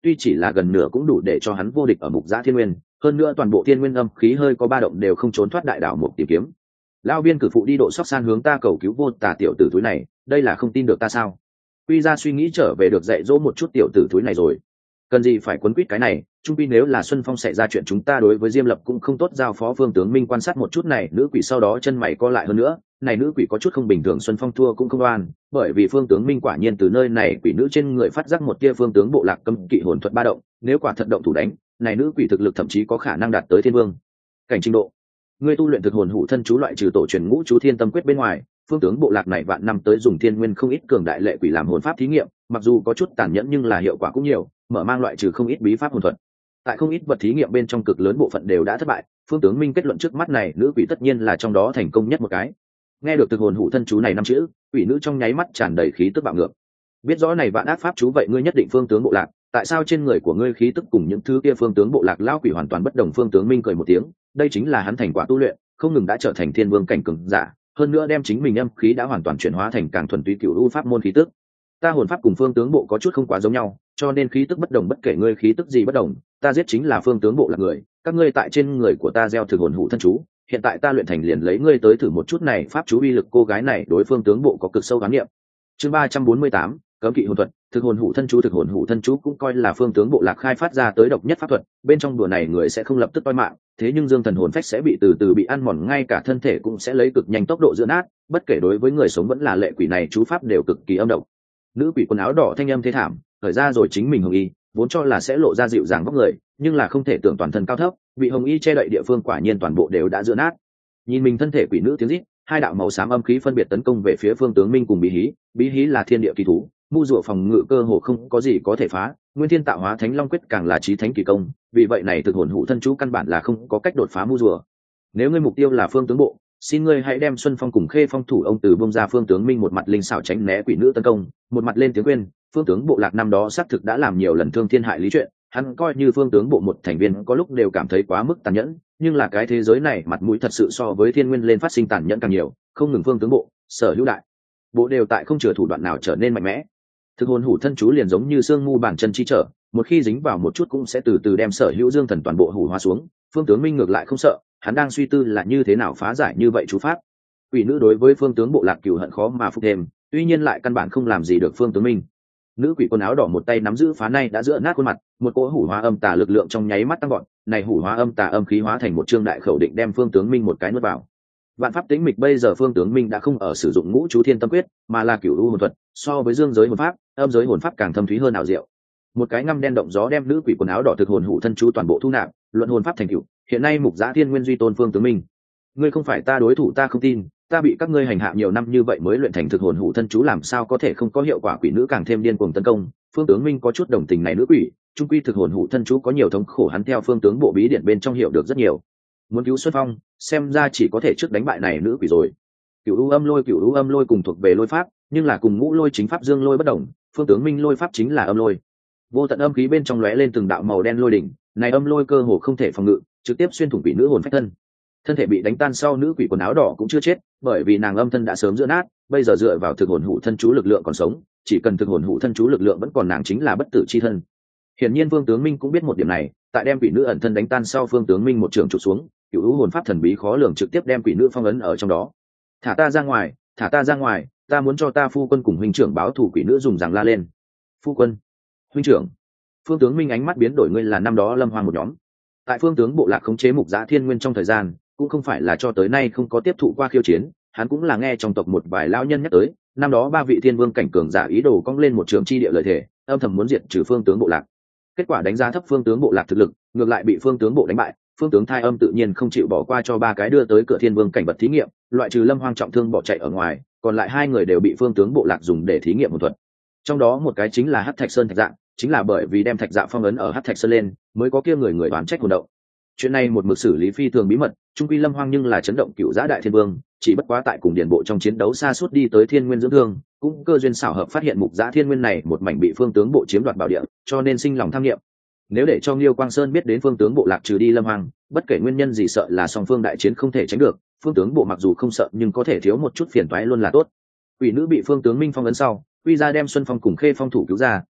tuy chỉ là gần nửa cũng đủ để cho hắn vô địch ở mục giã thiên nguyên, hơn nữa toàn bộ thiên nguyên âm khí hơi có ba động đều không trốn thoát đại đảo một tìm kiếm. Lão viên cử phụ đi độ sóc san hướng ta cầu cứu vô tà tiểu tử túi này, đây là không tin được ta sao? Quy ra suy nghĩ trở về được dạy dỗ một chút tiểu tử túi này rồi, cần gì phải quấn quýt cái này, trung pi nếu là Xuân Phong xảy ra chuyện chúng ta đối với Diêm Lập cũng không tốt. Giao phó Phương tướng Minh quan sát một chút này nữ quỷ, sau đó chân mày co lại hơn nữa, này nữ quỷ có chút không bình thường, Xuân Phong thua cũng không oan, bởi vì Phương tướng Minh quả nhiên từ nơi này quỷ nữ trên người phát giác một tia phương tướng bộ lạc cấm kỵ hồn thuật ba động, nếu quả thật động thủ đánh, này nữ quỷ thực lực thậm chí có khả năng đạt tới thiên vương cảnh trình độ. Ngươi tu luyện thực hồn hủ thân chú loại trừ tổ truyền ngũ chú thiên tâm quyết bên ngoài, phương tướng bộ lạc này vạn năm tới dùng thiên nguyên không ít cường đại lệ quỷ làm hồn pháp thí nghiệm, mặc dù có chút tàn nhẫn nhưng là hiệu quả cũng nhiều, mở mang loại trừ không ít bí pháp hồn thuật. Tại không ít vật thí nghiệm bên trong cực lớn bộ phận đều đã thất bại, phương tướng Minh kết luận trước mắt này nữ quỷ tất nhiên là trong đó thành công nhất một cái. Nghe được thực hồn hủ thân chú này năm chữ, quỷ nữ trong nháy mắt tràn đầy khí tức bạo ngược. Biết rõ này vạn ác pháp chú vậy ngươi nhất định phương tướng bộ lạc, tại sao trên người của ngươi khí tức cùng những thứ kia phương tướng bộ lạc lao quỷ hoàn toàn bất đồng? Phương tướng Minh cười một tiếng, đây chính là hắn thành quả tu luyện, không ngừng đã trở thành thiên vương cảnh cường giả, hơn nữa đem chính mình âm khí đã hoàn toàn chuyển hóa thành càng thuần túy cửu u pháp môn khí tức. Ta hồn pháp cùng phương tướng bộ có chút không quá giống nhau, cho nên khí tức bất đồng, bất kể ngươi khí tức gì bất đồng, ta giết chính là phương tướng bộ là người, các ngươi tại trên người của ta gieo thực hồn hủ thân chú, hiện tại ta luyện thành liền lấy ngươi tới thử một chút này pháp chú uy lực. Cô gái này đối phương tướng bộ có cực sâu khám nghiệm. Chương ba trăm bốn mươi tám, cấm kỵ hồn thuật. Thực hồn hủ thân chú. Thực hồn hủ thân chú cũng coi là phương tướng bộ lạc khai phát ra tới độc nhất pháp thuật, bên trong đùa này người sẽ không lập tức toi mạng, thế nhưng dương thần hồn phách sẽ bị từ từ bị ăn mòn, ngay cả thân thể cũng sẽ lấy cực nhanh tốc độ giữa nát, bất kể đối với người sống vẫn là lệ quỷ, này chú pháp đều cực kỳ âm độc. Nữ quỷ quần áo đỏ thanh âm thế thảm, thời ra rồi chính mình hồng y, vốn cho là sẽ lộ ra dịu dàng vóc người, nhưng là không thể tưởng toàn thân cao thấp, bị hồng y che đậy địa phương quả nhiên toàn bộ đều đã giữa nát. Nhìn mình thân thể quỷ nữ tiếng rít, hai đạo màu xám âm khí phân biệt tấn công về phía phương tướng Minh cùng bí hí. Bí hí là thiên địa kỳ thú, mu rùa phòng ngự cơ hồ không có gì có thể phá, nguyên thiên tạo hóa thánh long quyết càng là chí thánh kỳ công, vì vậy này thực hồn hủ thân chú căn bản là không có cách đột phá mu rùa. Nếu ngươi mục tiêu là phương tướng bộ, xin ngươi hãy đem Xuân Phong cùng Khê Phong thủ ông từ bông ra. Phương tướng Minh một mặt linh xảo tránh né quỷ nữ tấn công, một mặt lên tiếng khuyên. Phương tướng bộ lạc năm đó xác thực đã làm nhiều lần thương thiên hại lý chuyện, hắn coi như phương tướng bộ một thành viên có lúc đều cảm thấy quá mức tàn nhẫn, nhưng là cái thế giới này mặt mũi thật sự so với thiên nguyên lên phát sinh tàn nhẫn càng nhiều, không ngừng phương tướng bộ, sở hữu đại bộ đều tại không chừa thủ đoạn nào trở nên mạnh mẽ. Thực hồn hủ thân chú liền giống như xương mu bàn chân chi trở, một khi dính vào một chút cũng sẽ từ từ đem sở hữu dương thần toàn bộ hủ hóa xuống. Phương tướng Minh ngược lại không sợ, hắn đang suy tư là như thế nào phá giải như vậy chú pháp. Quỷ nữ đối với phương tướng bộ lạc cừu hận khó mà phục thêm, tuy nhiên lại căn bản không làm gì được phương tướng Minh. Nữ quỷ quần áo đỏ một tay nắm giữ phá này đã giữa nát khuôn mặt, một cỗ hủ hóa âm tà lực lượng trong nháy mắt tăng gọn, này hủ hóa âm tà âm khí hóa thành một trương đại khẩu định đem phương tướng Minh một cái nuốt vào. Vạn pháp tĩnh mịch, bây giờ phương tướng Minh đã không ở sử dụng ngũ chú thiên tâm quyết, mà là cửu u hồn thuật, so với dương giới hồn pháp, âm giới hồn pháp càng thâm thúy hơn ảo diệu. Một cái ngăm đen động gió đem nữ quỷ quần áo đỏ thực hồn hủ thân chú toàn bộ thu nạp, luận hồn pháp thành cửu, hiện nay mục giã thiên nguyên duy tôn phương tướng Minh. Ngươi không phải ta đối thủ, ta không tin, ta bị các ngươi hành hạ nhiều năm như vậy mới luyện thành thực hồn hủ thân chú, làm sao có thể không có hiệu quả? Quỷ nữ càng thêm điên cuồng tấn công. Phương tướng Minh có chút đồng tình này nữ quỷ, trung quy thực hồn hủ thân chú có nhiều thống khổ, hắn theo phương tướng bộ bí điển bên trong hiểu được rất nhiều. Muốn cứu Xuân Phong, xem ra chỉ có thể trước đánh bại này nữ quỷ rồi. Cửu u âm lôi, cửu u âm lôi cùng thuộc về lôi pháp, nhưng là cùng ngũ lôi chính pháp dương lôi bất đồng, phương tướng Minh lôi pháp chính là âm lôi. Vô tận âm khí bên trong lóe lên từng đạo màu đen lôi đỉnh, này âm lôi cơ hồ không thể phòng ngự, trực tiếp xuyên thủng quỷ nữ hồn phách thân. Thân thể bị đánh tan sau, nữ quỷ quần áo đỏ cũng chưa chết, bởi vì nàng âm thân đã sớm giữa nát, bây giờ dựa vào thực hồn hủ thân chú lực lượng còn sống, chỉ cần thực hồn hủ thân chú lực lượng vẫn còn, nàng chính là bất tử chi thân. Hiển nhiên phương tướng Minh cũng biết một điểm này, tại đem quỷ nữ ẩn thân đánh tan sau, phương tướng Minh một trường chụp xuống, cửu u hồn pháp thần bí khó lường trực tiếp đem quỷ nữ phong ấn ở trong đó. Thả ta ra ngoài, thả ta ra ngoài, ta muốn cho ta phu quân cùng huynh trưởng báo thù. Quỷ nữ dùng rằng la lên. Phu quân, huynh trưởng. Phương tướng Minh ánh mắt biến đổi, ngươi là năm đó Lâm Hoang một nhóm. Tại phương tướng bộ lạc khống chế mục giã thiên nguyên trong thời gian, cũng không phải là cho tới nay không có tiếp thụ qua khiêu chiến, hắn cũng là nghe trong tộc một vài lão nhân nhắc tới, năm đó ba vị thiên vương cảnh cường giả ý đồ cong lên một trường chi địa lợi thể, âm thầm muốn diệt trừ phương tướng bộ lạc. Kết quả đánh giá thấp phương tướng bộ lạc thực lực, ngược lại bị phương tướng bộ đánh bại. Phương tướng thai âm tự nhiên không chịu bỏ qua cho ba cái đưa tới cửa thiên vương cảnh vật thí nghiệm, loại trừ Lâm Hoang trọng thương bỏ chạy ở ngoài, còn lại hai người đều bị phương tướng bộ lạc dùng để thí nghiệm một thuật. Trong đó một cái chính là Hắc Thạch Sơn Thạch Dạ, chính là bởi vì đem Thạch Dạ phong ấn ở Hắc Thạch Sơn lên, mới có kia người người đoán trách hồn động. Chuyện này một mực xử lý phi thường bí mật, trung quy Lâm Hoang nhưng là chấn động cựu giã đại thiên vương, chỉ bất quá tại cùng điển bộ trong chiến đấu xa suốt đi tới thiên nguyên dưỡng thương, cũng cơ duyên xảo hợp phát hiện mục giã thiên nguyên này một mảnh bị phương tướng bộ chiếm đoạt bảo địa, cho nên sinh lòng tham nghiệm. Nếu để cho Liêu Quang Sơn biết đến phương tướng bộ lạc trừ đi Lâm Hoang, bất kể nguyên nhân gì sợ là song phương đại chiến không thể tránh được. Phương tướng bộ mặc dù không sợ nhưng có thể thiếu một chút phiền toái luôn là tốt. Quỷ nữ bị phương tướng Minh phong ấn sau, quy ra đem Xuân Phong cùng Khê Phong thủ cứu ra,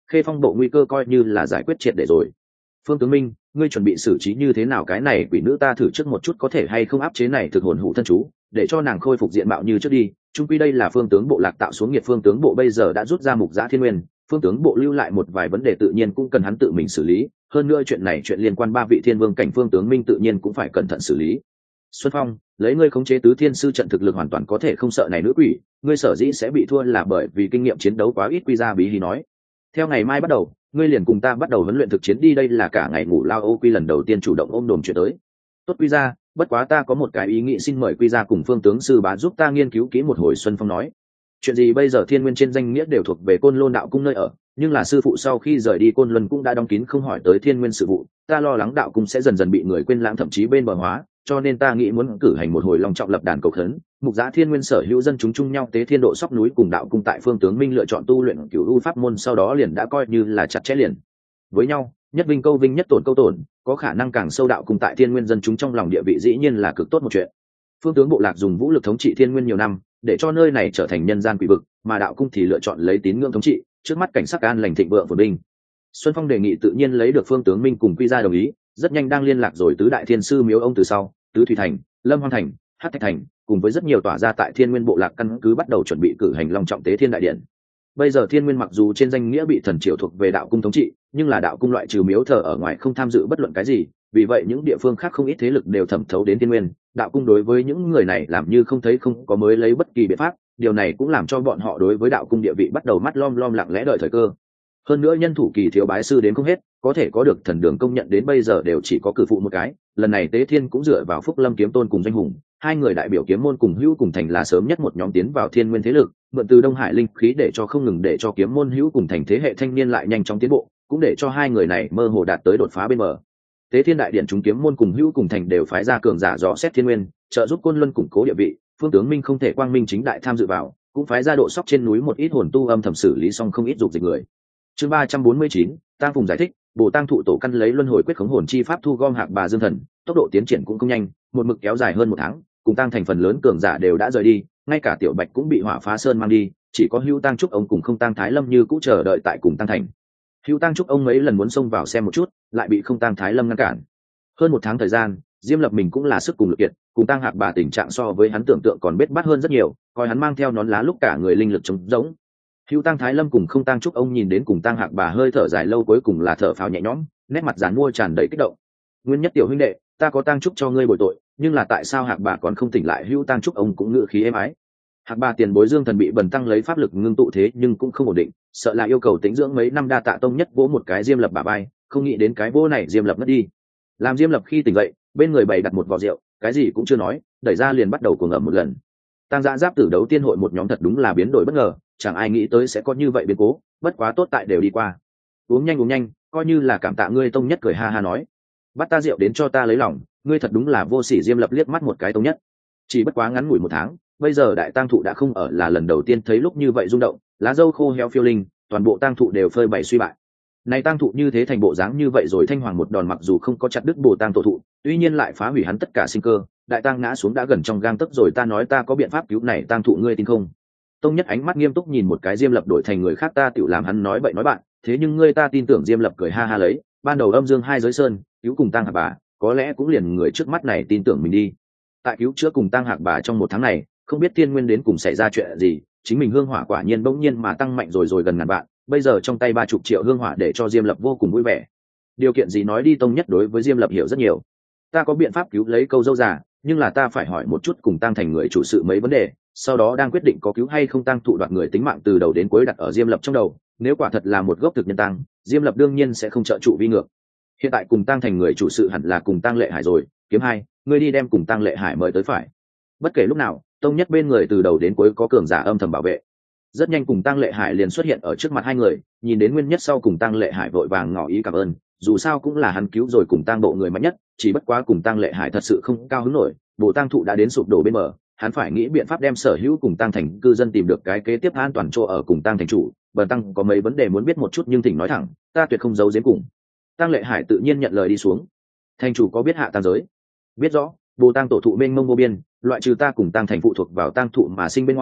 Khê Phong bộ nguy cơ coi như là giải quyết triệt để rồi. Phương tướng minh, ngươi chuẩn bị xử trí như thế nào cái này quỷ nữ, ta thử trước một chút có thể hay không áp chế này thực hồn hủ thân chú, để cho nàng khôi phục diện mạo như trước đi. Trung quy đây là phương tướng bộ lạc tạo xuống nghiệt, phương tướng bộ bây giờ đã rút ra mục giã thiên nguyên, phương tướng bộ lưu lại một vài vấn đề tự nhiên cũng cần hắn tự mình xử lý, hơn nữa chuyện này chuyện liên quan ba vị thiên vương cảnh, phương tướng minh tự nhiên cũng phải cẩn thận xử lý. Xuân Phong, lấy ngươi khống chế tứ thiên sư trận thực lực hoàn toàn có thể không sợ này nữ quỷ, ngươi sở dĩ sẽ bị thua là bởi vì kinh nghiệm chiến đấu quá ít. Quy Gia Bí Hí nói, theo ngày mai bắt đầu ngươi liền cùng ta bắt đầu huấn luyện thực chiến đi. Đây là cả ngày ngủ lao Ô Quy lần đầu tiên chủ động ôm đồm chuyện tới. Tốt Quy Gia, bất quá ta có một cái ý nghĩ, xin mời Quy Gia cùng phương tướng sư bá giúp ta nghiên cứu kỹ một hồi. Xuân Phong nói, chuyện gì? Bây giờ thiên nguyên trên danh nghĩa đều thuộc về Côn Lôn đạo cung nơi ở, nhưng là sư phụ sau khi rời đi Côn Luân cũng đã đóng kín, không hỏi tới thiên nguyên sự vụ. Ta lo lắng đạo cung sẽ dần dần bị người quên lãng, thậm chí bên bờ hóa, cho nên ta nghĩ muốn cử hành một hồi long trọng lập đàn cầu khấn, mục giã thiên nguyên sở hữu dân chúng chung nhau tế thiên độ sóc núi cùng đạo cung. Tại phương tướng minh lựa chọn tu luyện cửu u pháp môn sau đó liền đã coi như là chặt chẽ liền với nhau, nhất vinh câu vinh, nhất tổn câu tổn, có khả năng càng sâu đạo cung tại thiên nguyên dân chúng trong lòng địa vị dĩ nhiên là cực tốt một chuyện. Phương tướng bộ lạc dùng vũ lực thống trị thiên nguyên nhiều năm, để cho nơi này trở thành nhân gian quỷ vực, mà đạo cung thì lựa chọn lấy tín ngưỡng thống trị, trước mắt cảnh sắc an lành thịnh vượng phồn vinh. Xuân Phong đề nghị tự nhiên lấy được phương tướng minh cùng Quy Gia đồng ý, rất nhanh đang liên lạc rồi tứ đại thiên sư miếu ông từ sau, tứ thủy thành, lâm hoang thành, hắc thạch thành, cùng với rất nhiều tỏa ra tại thiên nguyên bộ lạc căn cứ bắt đầu chuẩn bị cử hành long trọng tế thiên đại điện. Bây giờ thiên nguyên mặc dù trên danh nghĩa bị thần triều thuộc về đạo cung thống trị, nhưng là đạo cung loại trừ miếu thờ ở ngoài không tham dự bất luận cái gì, vì vậy những địa phương khác không ít thế lực đều thẩm thấu đến thiên nguyên. Đạo cung đối với những người này làm như không thấy, không có mới lấy bất kỳ biện pháp, điều này cũng làm cho bọn họ đối với đạo cung địa vị bắt đầu mắt lom lom lặng lẽ đợi thời cơ. Hơn nữa nhân thủ kỳ thiếu bái sư đến không hết, có thể có được thần đường công nhận đến bây giờ đều chỉ có cử phụ một cái. Lần này tế thiên cũng dựa vào Phúc Lâm kiếm tôn cùng Doanh Hùng, hai người đại biểu kiếm môn cùng Hữu cùng Thành là sớm nhất một nhóm tiến vào thiên nguyên thế lực, mượn từ Đông Hải linh khí để cho không ngừng để cho kiếm môn Hữu cùng Thành thế hệ thanh niên lại nhanh chóng tiến bộ, cũng để cho hai người này mơ hồ đạt tới đột phá bên bờ. Tế thiên đại điện chúng kiếm môn cùng Hữu cùng Thành đều phái ra cường giả dò xét thiên nguyên, trợ giúp Côn Luân củng cố địa vị. Phương tướng minh không thể quang minh chính đại tham dự vào, cũng phái ra độ sóc trên núi một ít hồn tu âm thầm xử lý xong không ít dục dịch người. Chương ba trăm bốn mươi chín, Tang Phùng giải thích, Bồ Tang thụ tổ căn lấy luân hồi quyết khống hồn chi pháp thu gom hạc bà dương thần, tốc độ tiến triển cũng không nhanh, một mực kéo dài hơn một tháng, cùng Tang thành phần lớn cường giả đều đã rời đi, ngay cả Tiểu Bạch cũng bị Hỏa Phá Sơn mang đi, chỉ có Hưu Tang Trúc ông cùng không Tang Thái Lâm như cũ chờ đợi tại cùng Tang thành. Hưu Tang Trúc ông mấy lần muốn xông vào xem một chút, lại bị không Tang Thái Lâm ngăn cản. Hơn một tháng thời gian, Diêm Lập mình cũng là sức cùng lực kiệt, cùng Tang hạc bà tình trạng so với hắn tưởng tượng còn bết bát hơn rất nhiều, coi hắn mang theo nón lá lúc cả người linh lực trống rỗng. Hưu Tang Thái Lâm cùng không Tang Trúc ông nhìn đến cùng Tang hạc bà hơi thở dài lâu, cuối cùng là thở phào nhẹ nhõm, nét mặt giàn mua tràn đầy kích động. Nguyên Nhất tiểu huynh đệ, ta có Tang Trúc cho ngươi bồi tội, nhưng là tại sao hạc bà còn không tỉnh lại? Hưu Tang Trúc ông cũng ngự khí êm ái. Hạc bà tiền bối Dương thần bị bần tăng lấy pháp lực ngưng tụ thế nhưng cũng không ổn định, sợ là yêu cầu tĩnh dưỡng mấy năm. Đa tạ tông nhất vỗ một cái Diêm Lập bà bay, không nghĩ đến cái vỗ này Diêm Lập mất đi. Làm Diêm Lập khi tỉnh dậy, bên người bày đặt một vò rượu, cái gì cũng chưa nói, đẩy ra liền bắt đầu cuồng ẩm một lần. Tang Dã Giáp Tử đấu tiên hội một nhóm thật đúng là biến đổi bất ngờ, chẳng ai nghĩ tới sẽ có như vậy biến cố, bất quá tốt tại đều đi qua. Uống nhanh uống nhanh, coi như là cảm tạ ngươi. Tông Nhất cười ha ha nói, bắt ta rượu đến cho ta lấy lòng, ngươi thật đúng là vô sỉ. Diêm Lập liếc mắt một cái Tông Nhất, chỉ bất quá ngắn ngủi một tháng, bây giờ đại tang thụ đã không ở, là lần đầu tiên thấy lúc như vậy rung động, lá dâu khô héo phiêu linh, toàn bộ tang thụ đều phơi bày suy bại. Này tang thụ như thế thành bộ dáng như vậy rồi, Thanh Hoàng một đòn mặc dù không có chặt đứt Bồ Tang tổ thụ, tuy nhiên lại phá hủy hắn tất cả sinh cơ, đại tang ngã xuống đã gần trong gang tấc rồi. Ta nói ta có biện pháp cứu này tang thụ, ngươi tin không? Tông Nhất ánh mắt nghiêm túc nhìn một cái Diêm Lập, đổi thành người khác ta tiểu làm hắn nói bậy nói bạn, thế nhưng ngươi ta tin tưởng. Diêm Lập cười ha ha lấy, ban đầu âm dương hai giới sơn cứu cùng Tang hạc bà, có lẽ cũng liền người trước mắt này tin tưởng mình đi. Tại cứu chữa cùng Tang hạc bà trong một tháng này, không biết thiên nguyên đến cùng xảy ra chuyện gì, chính mình hương hỏa quả nhiên bỗng nhiên mà tăng mạnh rồi rồi gần ngàn vạn, bây giờ trong tay ba chục triệu hương hỏa để cho Diêm Lập vô cùng vui vẻ. Điều kiện gì nói đi? Tông Nhất đối với Diêm Lập hiểu rất nhiều. Ta có biện pháp cứu lấy câu dâu già, nhưng là ta phải hỏi một chút cùng Tang thành người chủ sự mấy vấn đề, sau đó đang quyết định có cứu hay không. Tang thụ đoạt người tính mạng từ đầu đến cuối đặt ở Diêm Lập trong đầu, nếu quả thật là một gốc thực nhân tăng, Diêm Lập đương nhiên sẽ không trợ trụ vi ngược. Hiện tại cùng Tang thành người chủ sự hẳn là cùng Tang Lệ Hải rồi. Kiếm hai, ngươi đi đem cùng Tang Lệ Hải mời tới phải. Bất kể lúc nào, Tông Nhất bên người từ đầu đến cuối có cường giả âm thầm bảo vệ. Rất nhanh cùng Tang Lệ Hải liền xuất hiện ở trước mặt hai người, nhìn đến Nguyên Nhất sau cùng Tang Lệ Hải vội vàng ngỏ ý cảm ơn, dù sao cũng là hắn cứu rồi cùng Tang bộ người mạnh nhất, chỉ bất quá cùng Tang Lệ Hải thật sự không cao hứng nổi, Bồ Tang thụ đã đến sụp đổ bên bờ, hắn phải nghĩ biện pháp đem sở hữu cùng Tang thành cư dân tìm được cái kế tiếp an toàn chỗ ở cùng Tang thành chủ. Bần tăng có mấy vấn đề muốn biết một chút, nhưng thỉnh nói thẳng, ta tuyệt không giấu giếm. Cùng Tang Lệ Hải tự nhiên nhận lời đi xuống. Thành chủ có biết hạ tang giới? Biết rõ, Bồ Tang tổ thụ mênh mông vô biên, loại trừ ta cùng Tang thành phụ thuộc vào Tang thụ mà sinh bên ngoài,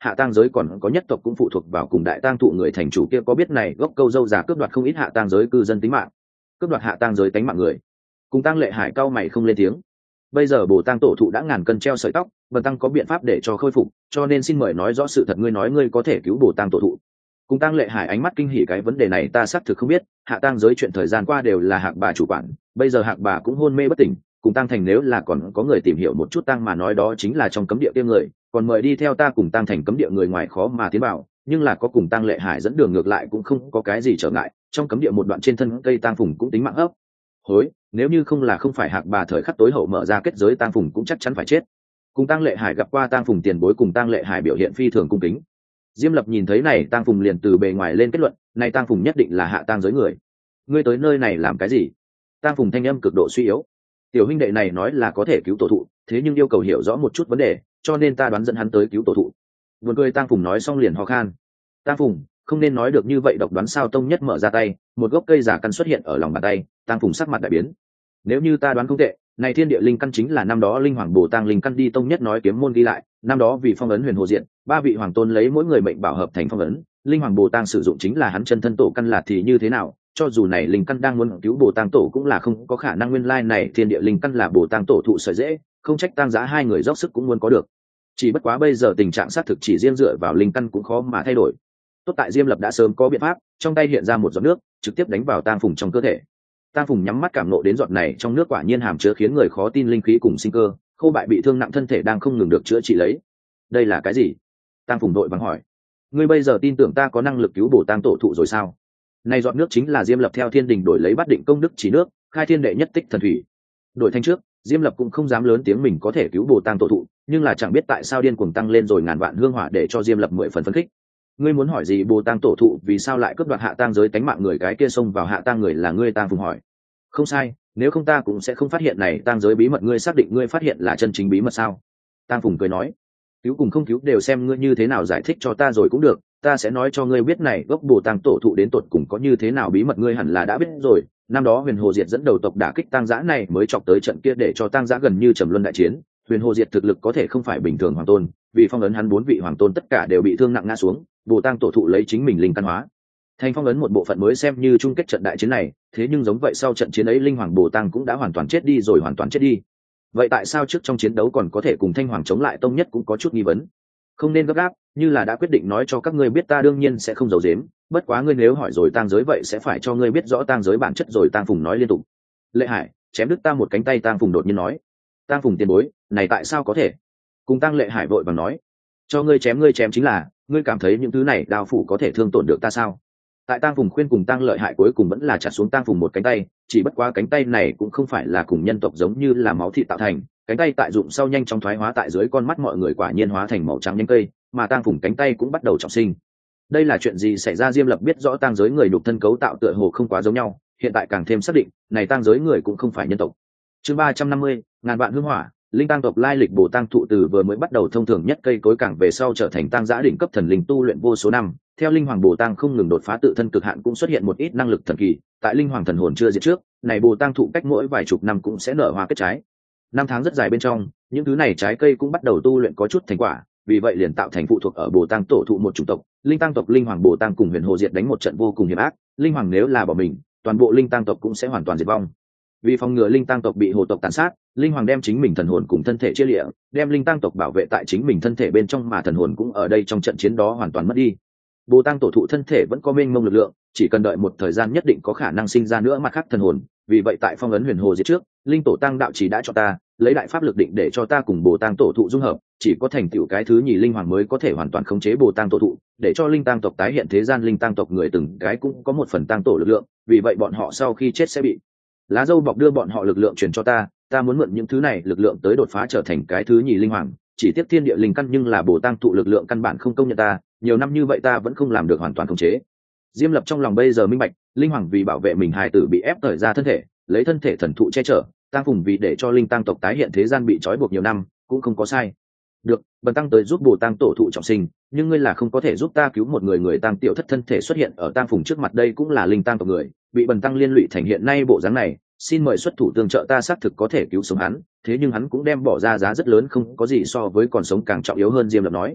hạ tang giới còn có nhất tộc cũng phụ thuộc vào cùng đại tang thụ người thành chủ kia có biết này gốc câu dâu già cướp đoạt không ít hạ tang giới cư dân tính mạng, cướp đoạt hạ tang giới tính mạng người. Cùng Tăng Lệ Hải cao mày không lên tiếng. Bây giờ Bồ Tang tổ thụ đã ngàn cân treo sợi tóc, Bần Tăng có biện pháp để cho khôi phục, cho nên xin mời nói rõ sự thật, ngươi nói ngươi có thể cứu Bồ Tang tổ thụ. Cùng Tăng Lệ Hải ánh mắt kinh hỉ, cái vấn đề này ta xác thực không biết, hạ tang giới chuyện thời gian qua đều là Hạc bà chủ quản, bây giờ Hạc bà cũng hôn mê bất tỉnh, cùng Tăng Thành nếu là còn có người tìm hiểu một chút Tăng mà nói đó chính là trong cấm địa kia người, còn mời đi theo ta cùng Tăng Thành cấm địa người ngoài khó mà tiến vào, nhưng là có cùng Tăng Lệ Hải dẫn đường ngược lại cũng không có cái gì trở ngại, trong cấm địa một đoạn trên thân cây tang phùng cũng tính mạng hấp. Hối, nếu như không là không phải Hạc bà thời khắc tối hậu mở ra kết giới tang phùng cũng chắc chắn phải chết. Cùng Tăng Lệ Hải gặp qua tang phùng tiền bối, cùng Tăng Lệ Hải biểu hiện phi thường cung kính. Diêm Lập nhìn thấy này tang phùng liền từ bề ngoài lên kết luận, này tang phùng nhất định là hạ tang giới người. Ngươi tới nơi này làm cái gì? Tang phùng thanh âm cực độ suy yếu. Tiểu huynh đệ này nói là có thể cứu tổ thụ, thế nhưng yêu cầu hiểu rõ một chút vấn đề, cho nên ta đoán dẫn hắn tới cứu tổ thụ. Buồn cười, tang phùng nói xong liền ho khan. Tang phùng, không nên nói được như vậy, độc đoán sao? Tông Nhất mở ra tay, một gốc cây giả căn xuất hiện ở lòng bàn tay, tang phùng sắc mặt đại biến. Nếu như ta đoán không tệ, này thiên địa linh căn chính là năm đó linh hoàng bồ tang linh căn đi. Tông Nhất nói kiếm môn ghi lại, năm đó vì phong ấn huyền hồ diện, ba vị hoàng tôn lấy mỗi người mệnh bảo hợp thành phong ấn, linh hoàng bồ tang sử dụng chính là hắn chân thân tổ căn, là thì như thế nào, cho dù này linh căn đang muốn cứu bồ tang tổ cũng là không có khả năng. Nguyên lai này thiên địa linh căn là bồ tang tổ thụ sợi dễ, không trách tang giá hai người dốc sức cũng muốn có được. Chỉ bất quá bây giờ tình trạng xác thực chỉ riêng dựa vào linh căn cũng khó mà thay đổi. Tốt tại Diêm Lập đã sớm có biện pháp, trong tay hiện ra một giọt nước, trực tiếp đánh vào tang phùng trong cơ thể. Tang phùng nhắm mắt cảm nộ đến giọt này trong nước quả nhiên hàm chứa khiến người khó tin linh khí cùng sinh cơ, khô bại bị thương nặng thân thể đang không ngừng được chữa trị lấy. Đây là cái gì? Tang phùng đội vắng hỏi. Ngươi bây giờ tin tưởng ta có năng lực cứu bổ tang tổ thụ rồi sao? Này giọt nước chính là Diêm Lập theo thiên đình đổi lấy bắt định công đức chỉ nước, khai thiên đệ nhất tích thần thủy. Đổi thanh trước, Diêm Lập cũng không dám lớn tiếng mình có thể cứu bồ tang tổ thụ, nhưng là chẳng biết tại sao điên cuồng tăng lên rồi ngàn vạn hương hỏa để cho Diêm Lập mười phần phấn khích. Ngươi muốn hỏi gì? Bồ tang tổ thụ vì sao lại cướp đoạt hạ tang giới tánh mạng người, cái kia xông vào hạ tang người là ngươi? Tang phùng hỏi. Không sai, nếu không ta cũng sẽ không phát hiện này tang giới bí mật. Ngươi xác định ngươi phát hiện là chân chính bí mật sao? Tang phùng cười nói. Cứu cùng không cứu đều xem ngươi như thế nào giải thích cho ta rồi cũng được, ta sẽ nói cho ngươi biết này gốc bồ tang tổ thụ đến tột cùng có như thế nào bí mật. Ngươi hẳn là đã biết rồi, năm đó Huyền Hồ Diệt dẫn đầu tộc đả kích tang giã này mới chọc tới trận kia để cho tang giã gần như trầm luân đại chiến. Huyền Hồ Diệt thực lực có thể không phải bình thường hoàng tôn, vì phong ấn hắn bốn vị hoàng tôn tất cả đều bị thương nặng ngã xuống, bồ tang tổ thụ lấy chính mình linh căn hóa thành phong ấn một bộ phận mới xem như chung kết trận đại chiến này. Thế nhưng giống vậy sau trận chiến ấy linh hoàng bồ tang cũng đã hoàn toàn chết đi rồi, hoàn toàn chết đi. Vậy tại sao trước trong chiến đấu còn có thể cùng Thanh Hoàng chống lại? Tông Nhất cũng có chút nghi vấn. Không nên gấp gáp, như là đã quyết định nói cho các ngươi biết ta đương nhiên sẽ không giấu giếm, bất quá ngươi nếu hỏi rồi tang giới vậy sẽ phải cho ngươi biết rõ tang giới bản chất rồi. Tang phùng nói liên tục. Lệ Hải, chém đứt ta một cánh tay. Tang phùng đột nhiên nói. Tang phùng tiền bối, này tại sao có thể? Cùng Tang Lệ Hải vội vàng nói. Cho ngươi chém ngươi chém chính là, ngươi cảm thấy những thứ này đao phủ có thể thương tổn được ta sao? Tại Tang phùng khuyên cùng Tang Lợi Hại cuối cùng vẫn là chặt xuống Tang phùng một cánh tay, chỉ bất quá cánh tay này cũng không phải là cùng nhân tộc giống như là máu thịt tạo thành, cánh tay tại dụng sau nhanh chóng thoái hóa tại dưới con mắt mọi người, quả nhiên hóa thành màu trắng nhánh cây, mà Tang phùng cánh tay cũng bắt đầu trọng sinh. Đây là chuyện gì xảy ra? Diêm Lập biết rõ tang giới người nhục thân cấu tạo tựa hồ không quá giống nhau, hiện tại càng thêm xác định này tang giới người cũng không phải nhân tộc. Chương ba trăm năm mươi, ngàn vạn hương hỏa. Linh tang tộc lai lịch. Bồ tang thụ từ vừa mới bắt đầu thông thường nhất cây cối, càng về sau trở thành tang giã đỉnh cấp thần linh tu luyện vô số năm. Theo linh hoàng bồ tang không ngừng đột phá tự thân cực hạn, cũng xuất hiện một ít năng lực thần kỳ. Tại linh hoàng thần hồn chưa diệt trước, này bồ tang thụ cách mỗi vài chục năm cũng sẽ nở hoa kết trái. Năm tháng rất dài bên trong, những thứ này trái cây cũng bắt đầu tu luyện có chút thành quả, vì vậy liền tạo thành phụ thuộc ở bồ tang tổ thụ một chủng tộc. Linh tang tộc linh hoàng bồ tang cùng huyền hồ diệt đánh một trận vô cùng hiểm ác, linh hoàng nếu là bỏ mình, toàn bộ linh tang tộc cũng sẽ hoàn toàn diệt vong. Vì phòng ngừa linh tang tộc bị hồ tộc tàn sát, linh hoàng đem chính mình thần hồn cùng thân thể chia lịa, đem linh tang tộc bảo vệ tại chính mình thân thể bên trong, mà thần hồn cũng ở đây trong trận chiến đó hoàn toàn mất đi. Bồ tang tổ thụ thân thể vẫn có mênh mông lực lượng, chỉ cần đợi một thời gian nhất định có khả năng sinh ra nữa mặt khác thần hồn. Vì vậy tại phong ấn huyền hồ diệt trước, linh tổ tăng đạo chỉ đã cho ta lấy đại pháp lực định để cho ta cùng bồ tang tổ thụ dung hợp, chỉ có thành tựu cái thứ nhì linh hoàng mới có thể hoàn toàn khống chế bồ tang tổ thụ, để cho linh tang tộc tái hiện thế gian. Linh tang tộc người từng cái cũng có một phần tang tổ lực lượng, vì vậy bọn họ sau khi chết sẽ bị lá dâu bọc đưa bọn họ lực lượng truyền cho ta, ta muốn mượn những thứ này lực lượng tới đột phá trở thành cái thứ nhì linh hoàng. Chỉ tiếp thiên địa linh căn, nhưng là bồ tang thụ lực lượng căn bản không công nhận ta, nhiều năm như vậy ta vẫn không làm được hoàn toàn khống chế. Diêm Lập trong lòng bây giờ minh bạch, linh hoàng vì bảo vệ mình hài tử bị ép thời ra thân thể, lấy thân thể thần thụ che chở, tang phùng vì để cho linh tang tộc tái hiện thế gian bị trói buộc nhiều năm, cũng không có sai. Được, bần tăng tới giúp bồ tang tổ thụ trọng sinh, nhưng ngươi là không có thể giúp ta cứu một người. Người tang tiểu thất thân thể xuất hiện ở tang phùng trước mặt, đây cũng là linh tang tộc người, bị bần tăng liên lụy thành hiện nay bộ dáng này, xin mời xuất thủ tương trợ ta. Xác thực có thể cứu sống hắn, thế nhưng hắn cũng đem bỏ ra giá rất lớn, không có gì so với còn sống càng trọng yếu hơn. Diêm Lập nói.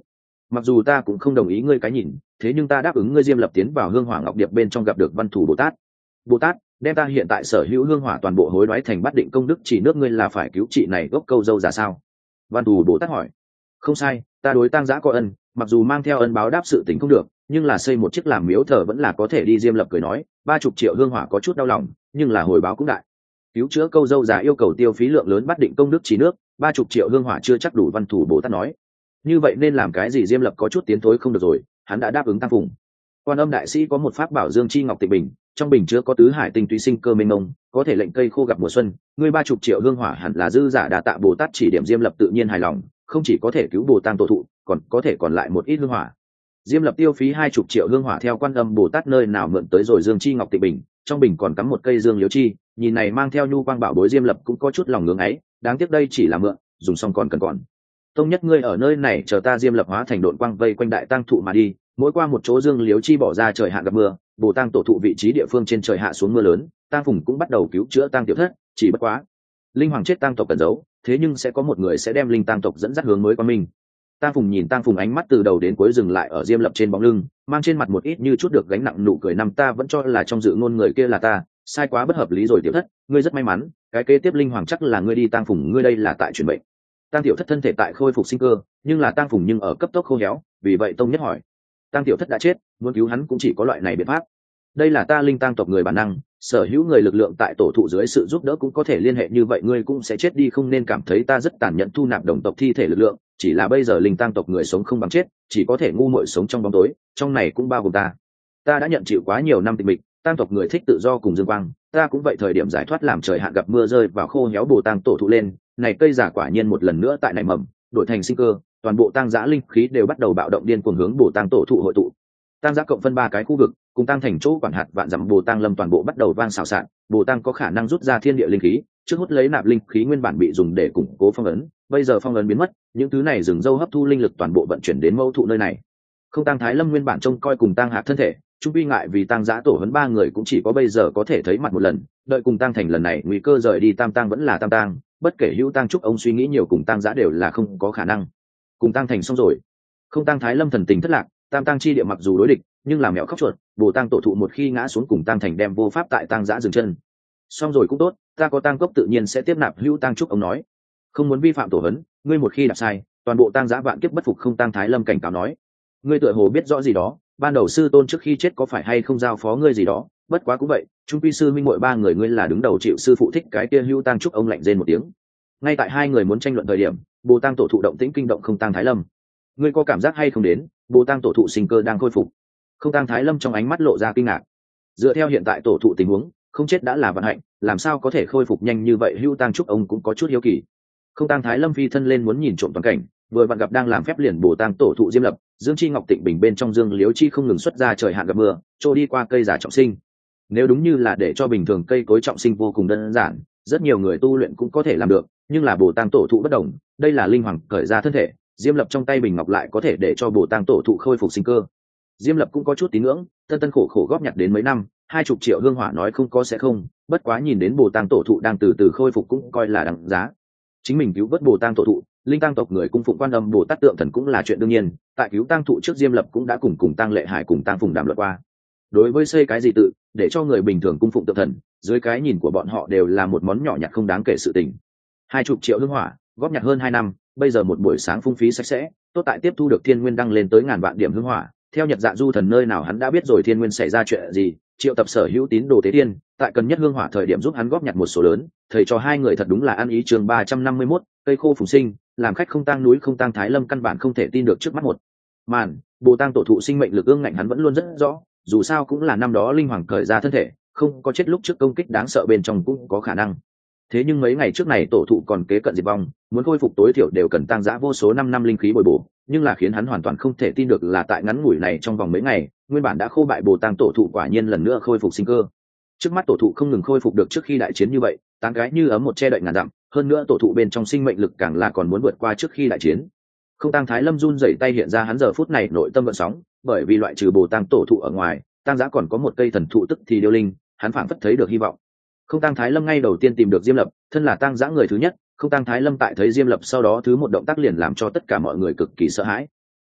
mặc dù ta cũng không đồng ý ngươi cái nhìn, thế nhưng ta đáp ứng ngươi diêm lập tiến vào hương hỏa ngọc điệp bên trong gặp được văn thủ bồ tát. Bồ tát đem ta hiện tại sở hữu hương hỏa toàn bộ hối đoái thành bắt định công đức chỉ nước ngươi là phải cứu chị này gốc câu dâu giả sao? Văn thủ bồ tát hỏi. Không sai, ta đối tang giã có ân, mặc dù mang theo ân báo đáp sự tình không được, nhưng là xây một chiếc làm miếu thờ vẫn là có thể đi. Diêm lập cười nói, ba chục triệu hương hỏa có chút đau lòng, nhưng là hồi báo cũng đại. Cứu chữa câu dâu giả yêu cầu tiêu phí lượng lớn bắt định công đức chỉ nước, ba chục triệu hương hỏa chưa chắc đủ. Văn thủ bồ tát nói. Như vậy nên làm cái gì? Diêm lập có chút tiến thối không được rồi, hắn đã đáp ứng Tăng Phùng. Quan Âm đại sĩ có một pháp bảo Dương Chi Ngọc Tịnh Bình, trong bình chứa có tứ hải tinh túy sinh cơ mênh mông, có thể lệnh cây khô gặp mùa xuân. Ngươi ba chục triệu hương hỏa hẳn là dư giả. Đà tạ Bồ Tát chỉ điểm. Diêm lập tự nhiên hài lòng, không chỉ có thể cứu Bồ Tát tổ thụ, còn có thể còn lại một ít hương hỏa. Diêm lập tiêu phí hai chục triệu hương hỏa theo Quan Âm Bồ Tát nơi nào mượn tới rồi Dương Chi Ngọc Tịnh Bình, trong bình còn cắm một cây dương liễu chi, nhìn này mang theo nhu quang bảo bối. Diêm lập cũng có chút lòng ngưỡng ấy, đáng tiếc đây chỉ là mượn, dùng xong còn cần còn. Tông nhất ngươi ở nơi này chờ ta. Diêm lập hóa thành độn quang vây quanh đại tăng thụ mà đi, mỗi qua một chỗ dương liếu chi bỏ ra trời hạ gặp mưa, Bồ Tát tổ thụ vị trí địa phương trên trời hạ xuống mưa lớn, Tang Phùng cũng bắt đầu cứu chữa Tang Tiểu Thất. Chỉ bất quá linh hoàng chết Tang tộc cần giấu, thế nhưng sẽ có một người sẽ đem linh Tang tộc dẫn dắt hướng mới quan minh. Tang Phùng nhìn Tang Phùng, ánh mắt từ đầu đến cuối dừng lại ở Diêm lập trên bóng lưng, mang trên mặt một ít như chút được gánh nặng nụ cười. Năm ta vẫn cho là trong dự ngôn người kia là ta, sai quá bất hợp lý rồi. Tiểu Thất, ngươi rất may mắn, cái kế tiếp linh hoàng chắc là ngươi đi. Tang Phùng, ngươi đây là tại chuyển bệnh. Tang Tiểu Thất thân thể tại khôi phục sinh cơ, nhưng là Tang Phùng nhưng ở cấp tốc khô héo, vì vậy Tông Nhất hỏi, Tang Tiểu Thất đã chết, muốn cứu hắn cũng chỉ có loại này biện pháp. Đây là ta linh tang tộc người bản năng, sở hữu người lực lượng tại tổ thụ dưới sự giúp đỡ cũng có thể liên hệ như vậy. Ngươi cũng sẽ chết đi, không nên cảm thấy ta rất tàn nhẫn thu nạp đồng tộc thi thể lực lượng, chỉ là bây giờ linh tang tộc người sống không bằng chết, chỉ có thể ngu muội sống trong bóng tối, trong này cũng bao gồm ta. Ta đã nhận chịu quá nhiều năm tịch mịch, tang tộc người thích tự do cùng dương quang, ta cũng vậy. Thời điểm giải thoát làm trời hạn gặp mưa rơi vào khô héo Bồ Tang tổ thụ lên, này cây giả quả nhiên một lần nữa tại nảy mầm, đổi thành sinh cơ, toàn bộ tang giã linh khí đều bắt đầu bạo động điên cuồng hướng Bồ Tang tổ thụ hội tụ. Tang giã cộng phân ba cái khu vực, cùng Tang thành chỗ quản hạt vạn dặm Bồ Tang lâm toàn bộ bắt đầu vang xào xạc. Bồ Tang có khả năng rút ra thiên địa linh khí, trước hút lấy nạp linh khí nguyên bản bị dùng để củng cố phong ấn, bây giờ phong ấn biến mất, những thứ này rừng dâu hấp thu linh lực toàn bộ vận chuyển đến mẫu thụ nơi này. Không Tang Thái Lâm nguyên bản trông coi cùng Tang hạt thân thể, trung quy ngại vì Tang giã tổ huấn ba người cũng chỉ có bây giờ có thể thấy mặt một lần, đợi cùng Tang thành lần này nguy cơ rời đi, Tam Tang vẫn là Tam Tang, bất kể hữu Tang trúc ông suy nghĩ nhiều cùng Tang giã đều là không có khả năng. Cùng Tang thành xong rồi, Không Tang Thái Lâm thần tình thất lạc, Tam Tang chi địa mặc dù đối địch, nhưng làm mẹo khóc chuột, Bồ Tang tổ thụ một khi ngã xuống cùng Tang thành đem vô pháp tại Tang giã dừng chân. Xong rồi cũng tốt, ta có Tang cốc tự nhiên sẽ tiếp nạp hữu Tang trúc ông nói, không muốn vi phạm tổ huấn, ngươi một khi đạp sai, toàn bộ Tang giã vạn kiếp bất phục. Không Tang Thái Lâm cảnh cáo nói, ngươi tựa hồ biết rõ gì đó, ban đầu sư tôn trước khi chết có phải hay không giao phó ngươi gì đó, bất quá cũng vậy, trung quy sư minh muội ba người ngươi là đứng đầu chịu sư phụ thích. Cái kia hữu Tang trúc ông lạnh rên một tiếng. Ngay tại hai người muốn tranh luận thời điểm, Bồ Tang tổ thụ động tĩnh kinh động Không Tang Thái Lâm. Ngươi có cảm giác hay không đến, Bồ Tang tổ thụ sinh cơ đang khôi phục? Không Tang Thái Lâm trong ánh mắt lộ ra kinh ngạc. Dựa theo hiện tại tổ thụ tình huống, không chết đã là vận hạnh, làm sao có thể khôi phục nhanh như vậy? Hữu Tang trúc ông cũng có chút hiếu kỳ. Không Tang Thái Lâm phi thân lên muốn nhìn trộm toàn cảnh, vừa vặn gặp đang làm phép liền Bồ Tang tổ thụ Diêm Lập, Dương Chi Ngọc Tịnh Bình bên trong dương liễu chi không ngừng xuất ra trời hạn gặp mưa, trôi đi qua cây giả trọng sinh. Nếu đúng như là để cho bình thường cây cối trọng sinh vô cùng đơn giản, rất nhiều người tu luyện cũng có thể làm được, nhưng là Bồ Tang tổ thụ bất đồng, đây là linh hoàng cởi ra thân thể, Diêm Lập trong tay bình ngọc lại có thể để cho Bồ Tang tổ thụ khôi phục sinh cơ. Diêm Lập cũng có chút tín ngưỡng, tân tân khổ khổ góp nhặt đến mấy năm, hai chục triệu hương hỏa nói không có sẽ không, bất quá nhìn đến Bồ Tang tổ thụ đang từ từ khôi phục cũng coi là đáng giá. Chính mình cứu vớt Bồ Tang tổ thụ, linh tang tộc người cung phụng Quan Âm Bồ Tát tượng thần cũng là chuyện đương nhiên, tại cứu tang thụ trước Diêm Lập cũng đã cùng cùng Tang Lệ Hải cùng Tang Phùng đàm luận qua. Đối với xây cái gì tự để cho người bình thường cung phụng tượng thần, dưới cái nhìn của bọn họ đều là một món nhỏ nhặt không đáng kể sự tình. Hai chục triệu hương hỏa góp nhặt hơn hai năm, bây giờ một buổi sáng phung phí sạch sẽ, tốt tại tiếp thu được thiên nguyên đăng lên tới ngàn vạn điểm hương hỏa. Theo Nhật Dạ Du thần nơi nào hắn đã biết rồi thiên nguyên xảy ra chuyện gì, triệu tập sở hữu tín đồ tế thiên, tại cần nhất hương hỏa thời điểm giúp hắn góp nhặt một số lớn, thầy cho hai người thật đúng là ăn ý. Chương ba trăm năm mươi mốt, cây khô phùng sinh, làm khách không tang núi. Không Tang Thái Lâm căn bản không thể tin được trước mắt một màn, Bồ Tang tổ thụ sinh mệnh lực ương ngạnh hắn vẫn luôn rất rõ, dù sao cũng là năm đó linh hoàng cởi ra thân thể, không có chết lúc trước công kích đáng sợ bên trong cũng có khả năng. Thế nhưng mấy ngày trước này tổ thụ còn kế cận diệt vong, muốn khôi phục tối thiểu đều cần tăng giã vô số năm năm linh khí bồi bổ, nhưng là khiến hắn hoàn toàn không thể tin được là tại ngắn ngủi này trong vòng mấy ngày, nguyên bản đã khô bại Bồ Tang tổ thụ quả nhiên lần nữa khôi phục sinh cơ. Trước mắt tổ thụ không ngừng khôi phục được trước khi đại chiến như vậy, tán gái như ấm một che đậy ngàn dặm, hơn nữa tổ thụ bên trong sinh mệnh lực càng là còn muốn vượt qua trước khi đại chiến. Không Tang Thái Lâm run rẩy tay hiện ra hắn giờ phút này nội tâm gợn sóng, bởi vì loại trừ Bồ Tang tổ thụ ở ngoài, Tang giã còn có một cây thần thụ tức thì điêu linh, hắn phảng phất thấy được hy vọng. Không Tang Thái Lâm ngay đầu tiên tìm được Diêm Lập, thân là Tang giã người thứ nhất, Không Tang Thái Lâm tại thấy Diêm Lập sau đó thứ một động tác liền làm cho tất cả mọi người cực kỳ sợ hãi.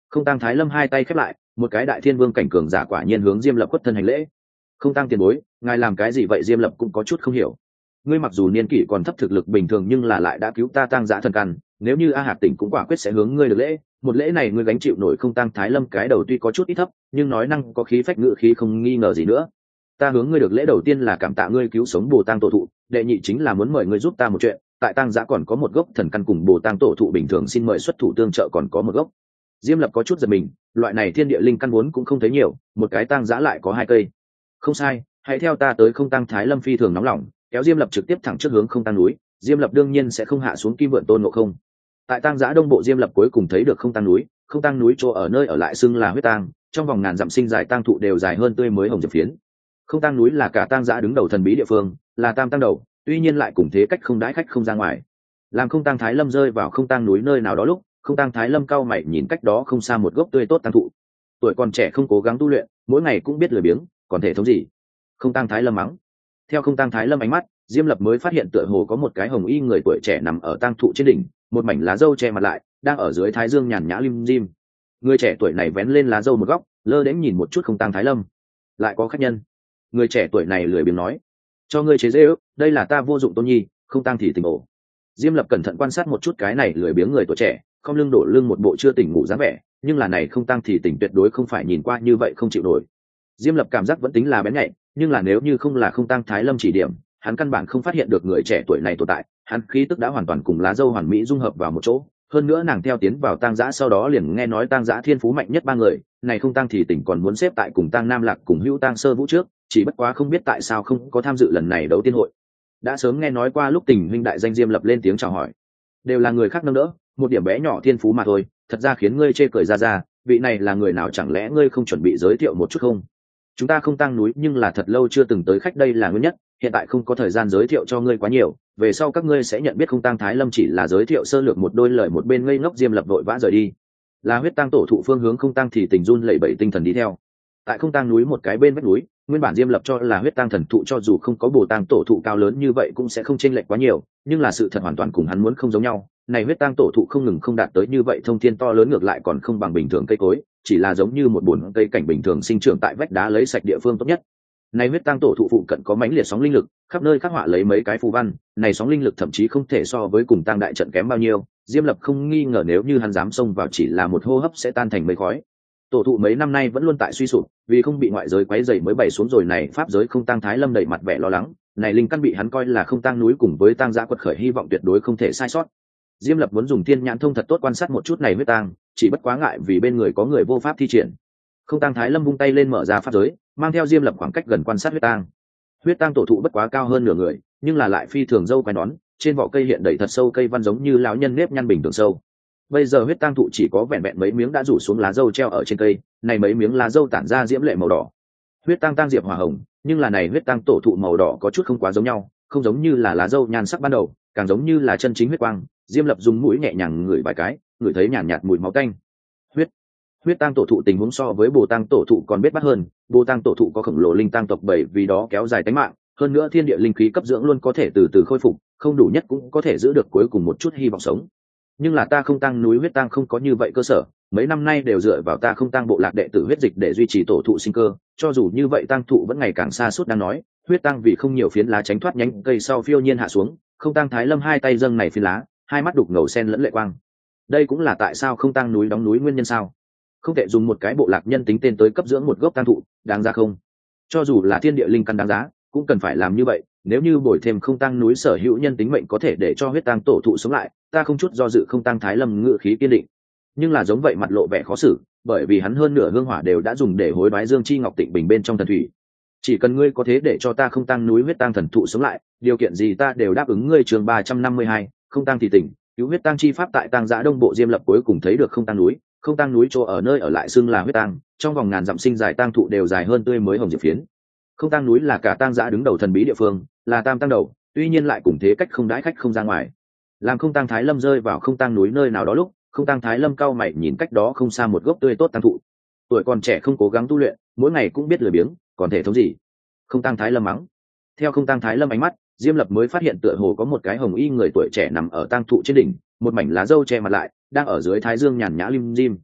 Không Tăng Thái Lâm hai tay khép lại, một cái đại thiên vương cảnh cường giả quả nhiên hướng Diêm Lập khuất thân hành lễ. Không Tăng tiền bối, ngài làm cái gì vậy? Diêm Lập cũng có chút không hiểu. Ngươi mặc dù niên kỷ còn thấp, thực lực bình thường, nhưng là lại đã cứu ta Tăng Giã thần căn, nếu như A Hạt tỉnh cũng quả quyết sẽ hướng ngươi được lễ, một lễ này ngươi gánh chịu nổi không? Tăng Thái Lâm cái đầu tuy có chút ít thấp, nhưng nói năng có khí phách ngự khí không nghi ngờ gì nữa. Ta hướng ngươi được lễ đầu tiên là cảm tạ ngươi cứu sống Bồ Tang tổ thụ, đệ nhị chính là muốn mời ngươi giúp ta một chuyện, tại Tăng Giã còn có một gốc thần căn cùng Bồ Tang tổ thụ bình thường, xin mời xuất thủ tương trợ, còn có một gốc. Diêm Lập có chút giật mình, loại này thiên địa linh căn vốn cũng không thấy nhiều, một cái Tăng Giã lại có hai cây. Không sai, hãy theo ta tới. Không Tăng Thái Lâm phi thường nóng lòng, kéo Diêm Lập trực tiếp thẳng trước hướng Không Tăng núi. Diêm Lập đương nhiên sẽ không hạ xuống Kim Vượn Tôn Ngộ Không. Tại Tăng Giã đông bộ, Diêm Lập cuối cùng thấy được Không Tăng núi. Không Tăng núi chỗ ở nơi ở lại xưng là huyết tang, trong vòng ngàn dặm sinh dài tang thụ đều dài hơn tươi mới hồng diệp phiến. Không Tăng núi là cả Tăng Giã đứng đầu thần bí địa phương, là tam tăng đầu, tuy nhiên lại cùng thế cách không đãi khách không ra ngoài. Làm Không Tăng Thái Lâm rơi vào Không Tăng núi nơi nào đó lúc, Không Tăng Thái Lâm cau mày nhìn cách đó không xa một gốc tươi tốt tăng thụ. Tuổi còn trẻ không cố gắng tu luyện, mỗi ngày cũng biết lười biếng, còn thể thống gì? Không Tăng Thái Lâm mắng. Theo Không Tăng Thái Lâm ánh mắt, Diêm Lập mới phát hiện tựa hồ có một cái hồng y người tuổi trẻ nằm ở tăng thụ trên đỉnh, một mảnh lá dâu che mặt lại, đang ở dưới thái dương nhàn nhã lim dim. Người trẻ tuổi này vén lên lá dâu một góc, lơ đễnh nhìn một chút Không Tăng Thái Lâm. Lại có khách nhân. Người trẻ tuổi này lười biếng nói: cho ngươi chế dễ ước, đây là ta vô dụng Tôn Nhi, không tăng thì tỉnh ổ. Diêm Lập cẩn thận quan sát một chút cái này lười biếng người tuổi trẻ, không lưng đổ lưng một bộ chưa tỉnh ngủ dáng vẻ, nhưng là này không tăng thì tỉnh tuyệt đối không phải nhìn qua như vậy không chịu nổi. Diêm Lập cảm giác vẫn tính là bén nhạy, nhưng là nếu như không là Không Tăng Thái Lâm chỉ điểm, hắn căn bản không phát hiện được người trẻ tuổi này tồn tại. Hắn khí tức đã hoàn toàn cùng lá dâu hoàn mỹ dung hợp vào một chỗ, hơn nữa nàng theo tiến vào Tăng Giã sau đó liền nghe nói Tăng Giã thiên phú mạnh nhất ba người, này không tăng thì tỉnh còn muốn xếp tại cùng Tăng Nam Lạc cùng Hữu Tăng Sơ Vũ trước, chỉ bất quá không biết tại sao không có tham dự lần này đấu tiên hội. Đã sớm nghe nói qua lúc Tình huynh đại danh. Diêm Lập lên tiếng chào hỏi. Đều là người khác nâng đỡ, một điểm bé nhỏ thiên phú mà thôi, thật ra khiến ngươi chê cười ra ra, vị này là người nào, chẳng lẽ ngươi không chuẩn bị giới thiệu một chút không? Chúng ta Không Tăng núi nhưng là thật lâu chưa từng tới khách, đây là nguyên nhất, hiện tại không có thời gian giới thiệu cho ngươi quá nhiều, về sau các ngươi sẽ nhận biết. Không Tăng Thái Lâm chỉ là giới thiệu sơ lược một đôi lời, một bên ngây ngốc. Diêm Lập vội vã rời đi. Là huyết tăng tổ thụ phương hướng Không Tăng thì Tình run lẩy bẩy tinh thần đi theo. Tại Không Tăng núi một cái bên vách núi, nguyên bản Diêm Lập cho là huyết tăng thần thụ cho dù không có Bồ Tang tổ thụ cao lớn như vậy cũng sẽ không chênh lệch quá nhiều, nhưng là sự thật hoàn toàn cùng hắn muốn không giống nhau. Này huyết tăng tổ thụ không ngừng không đạt tới như vậy thông thiên to lớn, ngược lại còn không bằng bình thường cây cối, chỉ là giống như một bồn cây cảnh bình thường sinh trưởng tại vách đá lấy sạch địa phương tốt nhất. Này huyết tăng tổ thụ phụ cận có mãnh liệt sóng linh lực, khắp nơi khắc họa lấy mấy cái phù văn, này sóng linh lực thậm chí không thể so với cùng tăng đại trận kém bao nhiêu. Diêm Lập không nghi ngờ nếu như hắn dám xông vào chỉ là một hô hấp sẽ tan thành mây khói. Tổ thụ mấy năm nay vẫn luôn tại suy sụp, vì không bị ngoại giới quấy rầy mới bày xuống rồi này pháp giới. Không Tăng Thái Lâm đầy mặt vẻ lo lắng, này linh căn bị hắn coi là Không Tăng núi cùng với Tăng Giã quật khởi hy vọng tuyệt đối không thể sai sót. Diêm Lập muốn dùng thiên nhãn thông thật tốt quan sát một chút này huyết tang, chỉ bất quá ngại vì bên người có người vô pháp thi triển. Không Tăng Thái Lâm vung tay lên mở ra pháp giới, mang theo Diêm Lập khoảng cách gần quan sát huyết tang. Huyết tang tổ thụ bất quá cao hơn nửa người, nhưng là lại phi thường dâu quai nón, trên vỏ cây hiện đầy thật sâu cây văn giống như lão nhân nếp nhăn bình thường sâu. Bây giờ huyết tang thụ chỉ có vẹn vẹn mấy miếng đã rủ xuống lá dâu treo ở trên cây, này mấy miếng lá dâu tản ra diễm lệ màu đỏ. Huyết tang tang diệp hỏa hồng, nhưng là này huyết tang tổ thụ màu đỏ có chút không quá giống nhau, không giống như là lá dâu nhan sắc ban đầu, càng giống như là chân chính huyết quang. Diêm Lập dùng mũi nhẹ nhàng ngửi vài cái, ngửi thấy nhàn nhạt, nhạt mùi máu tanh. Huyết huyết tang tổ thụ tình huống so với Bồ Tang tổ thụ còn biết bắt hơn. Bồ Tang tổ thụ có khổng lồ linh tang tộc bảy, vì đó kéo dài tính mạng, hơn nữa thiên địa linh khí cấp dưỡng luôn có thể từ từ khôi phục, không đủ nhất cũng có thể giữ được cuối cùng một chút hy vọng sống. Nhưng là ta Không Tăng núi huyết tang không có như vậy cơ sở, mấy năm nay đều dựa vào ta Không Tăng bộ lạc đệ tử huyết dịch để duy trì tổ thụ sinh cơ, cho dù như vậy tang thụ vẫn ngày càng xa suốt. Đang nói, huyết tang vì không nhiều phiến lá tránh thoát nhánh cây sau phiêu nhiên hạ xuống. Không Tăng Thái Lâm hai tay dâng này phiến lá, hai mắt đục ngầu sen lẫn lệ quang. Đây cũng là tại sao Không Tăng núi đóng núi nguyên nhân sao? Không thể dùng một cái bộ lạc nhân tính tên tới cấp dưỡng một gốc tang thụ, đáng giá không? Cho dù là thiên địa linh căn đáng giá, cũng cần phải làm như vậy. Nếu như bồi thêm Không Tăng núi sở hữu nhân tính mệnh có thể để cho huyết tang tổ thụ sống lại, ta không chút do dự. Không Tăng Thái Lâm ngự khí kiên định, nhưng là giống vậy mặt lộ vẻ khó xử, bởi vì hắn hơn nửa hương hỏa đều đã dùng để hối đoái Dương Chi Ngọc Tịnh Bình bên trong thần thủy. Chỉ cần ngươi có thế để cho ta Không Tăng núi huyết tang thần thụ sống lại, điều kiện gì ta đều đáp ứng ngươi. Chương ba trăm năm mươi hai, Không Tăng thì tỉnh, cứu huyết tang chi pháp. Tại Tăng Giã đông bộ, Diêm Lập cuối cùng thấy được Không Tăng núi. Không Tăng núi chỗ ở nơi ở lại xưng là huyết tang, trong vòng ngàn dặm sinh dài tang thụ đều dài hơn tươi mới hồng diệp phiến. Không Tăng núi là cả Tăng Giã đứng đầu thần bí địa phương, là tam tăng đầu, tuy nhiên lại cùng thế cách không đãi khách không ra ngoài. Làm Không Tăng Thái Lâm rơi vào Không Tăng núi nơi nào đó lúc, Không Tăng Thái Lâm cau mày nhìn cách đó không xa một gốc tươi tốt tăng thụ. Tuổi còn trẻ không cố gắng tu luyện, mỗi ngày cũng biết lười biếng, còn thể thống gì? Không Tăng Thái Lâm mắng. Theo Không Tăng Thái Lâm ánh mắt, Diêm Lập mới phát hiện tựa hồ có một cái hồng y người tuổi trẻ nằm ở tang thụ trên đỉnh, một mảnh lá dâu che mặt lại, đang ở dưới thái dương nhàn nhã lim dim.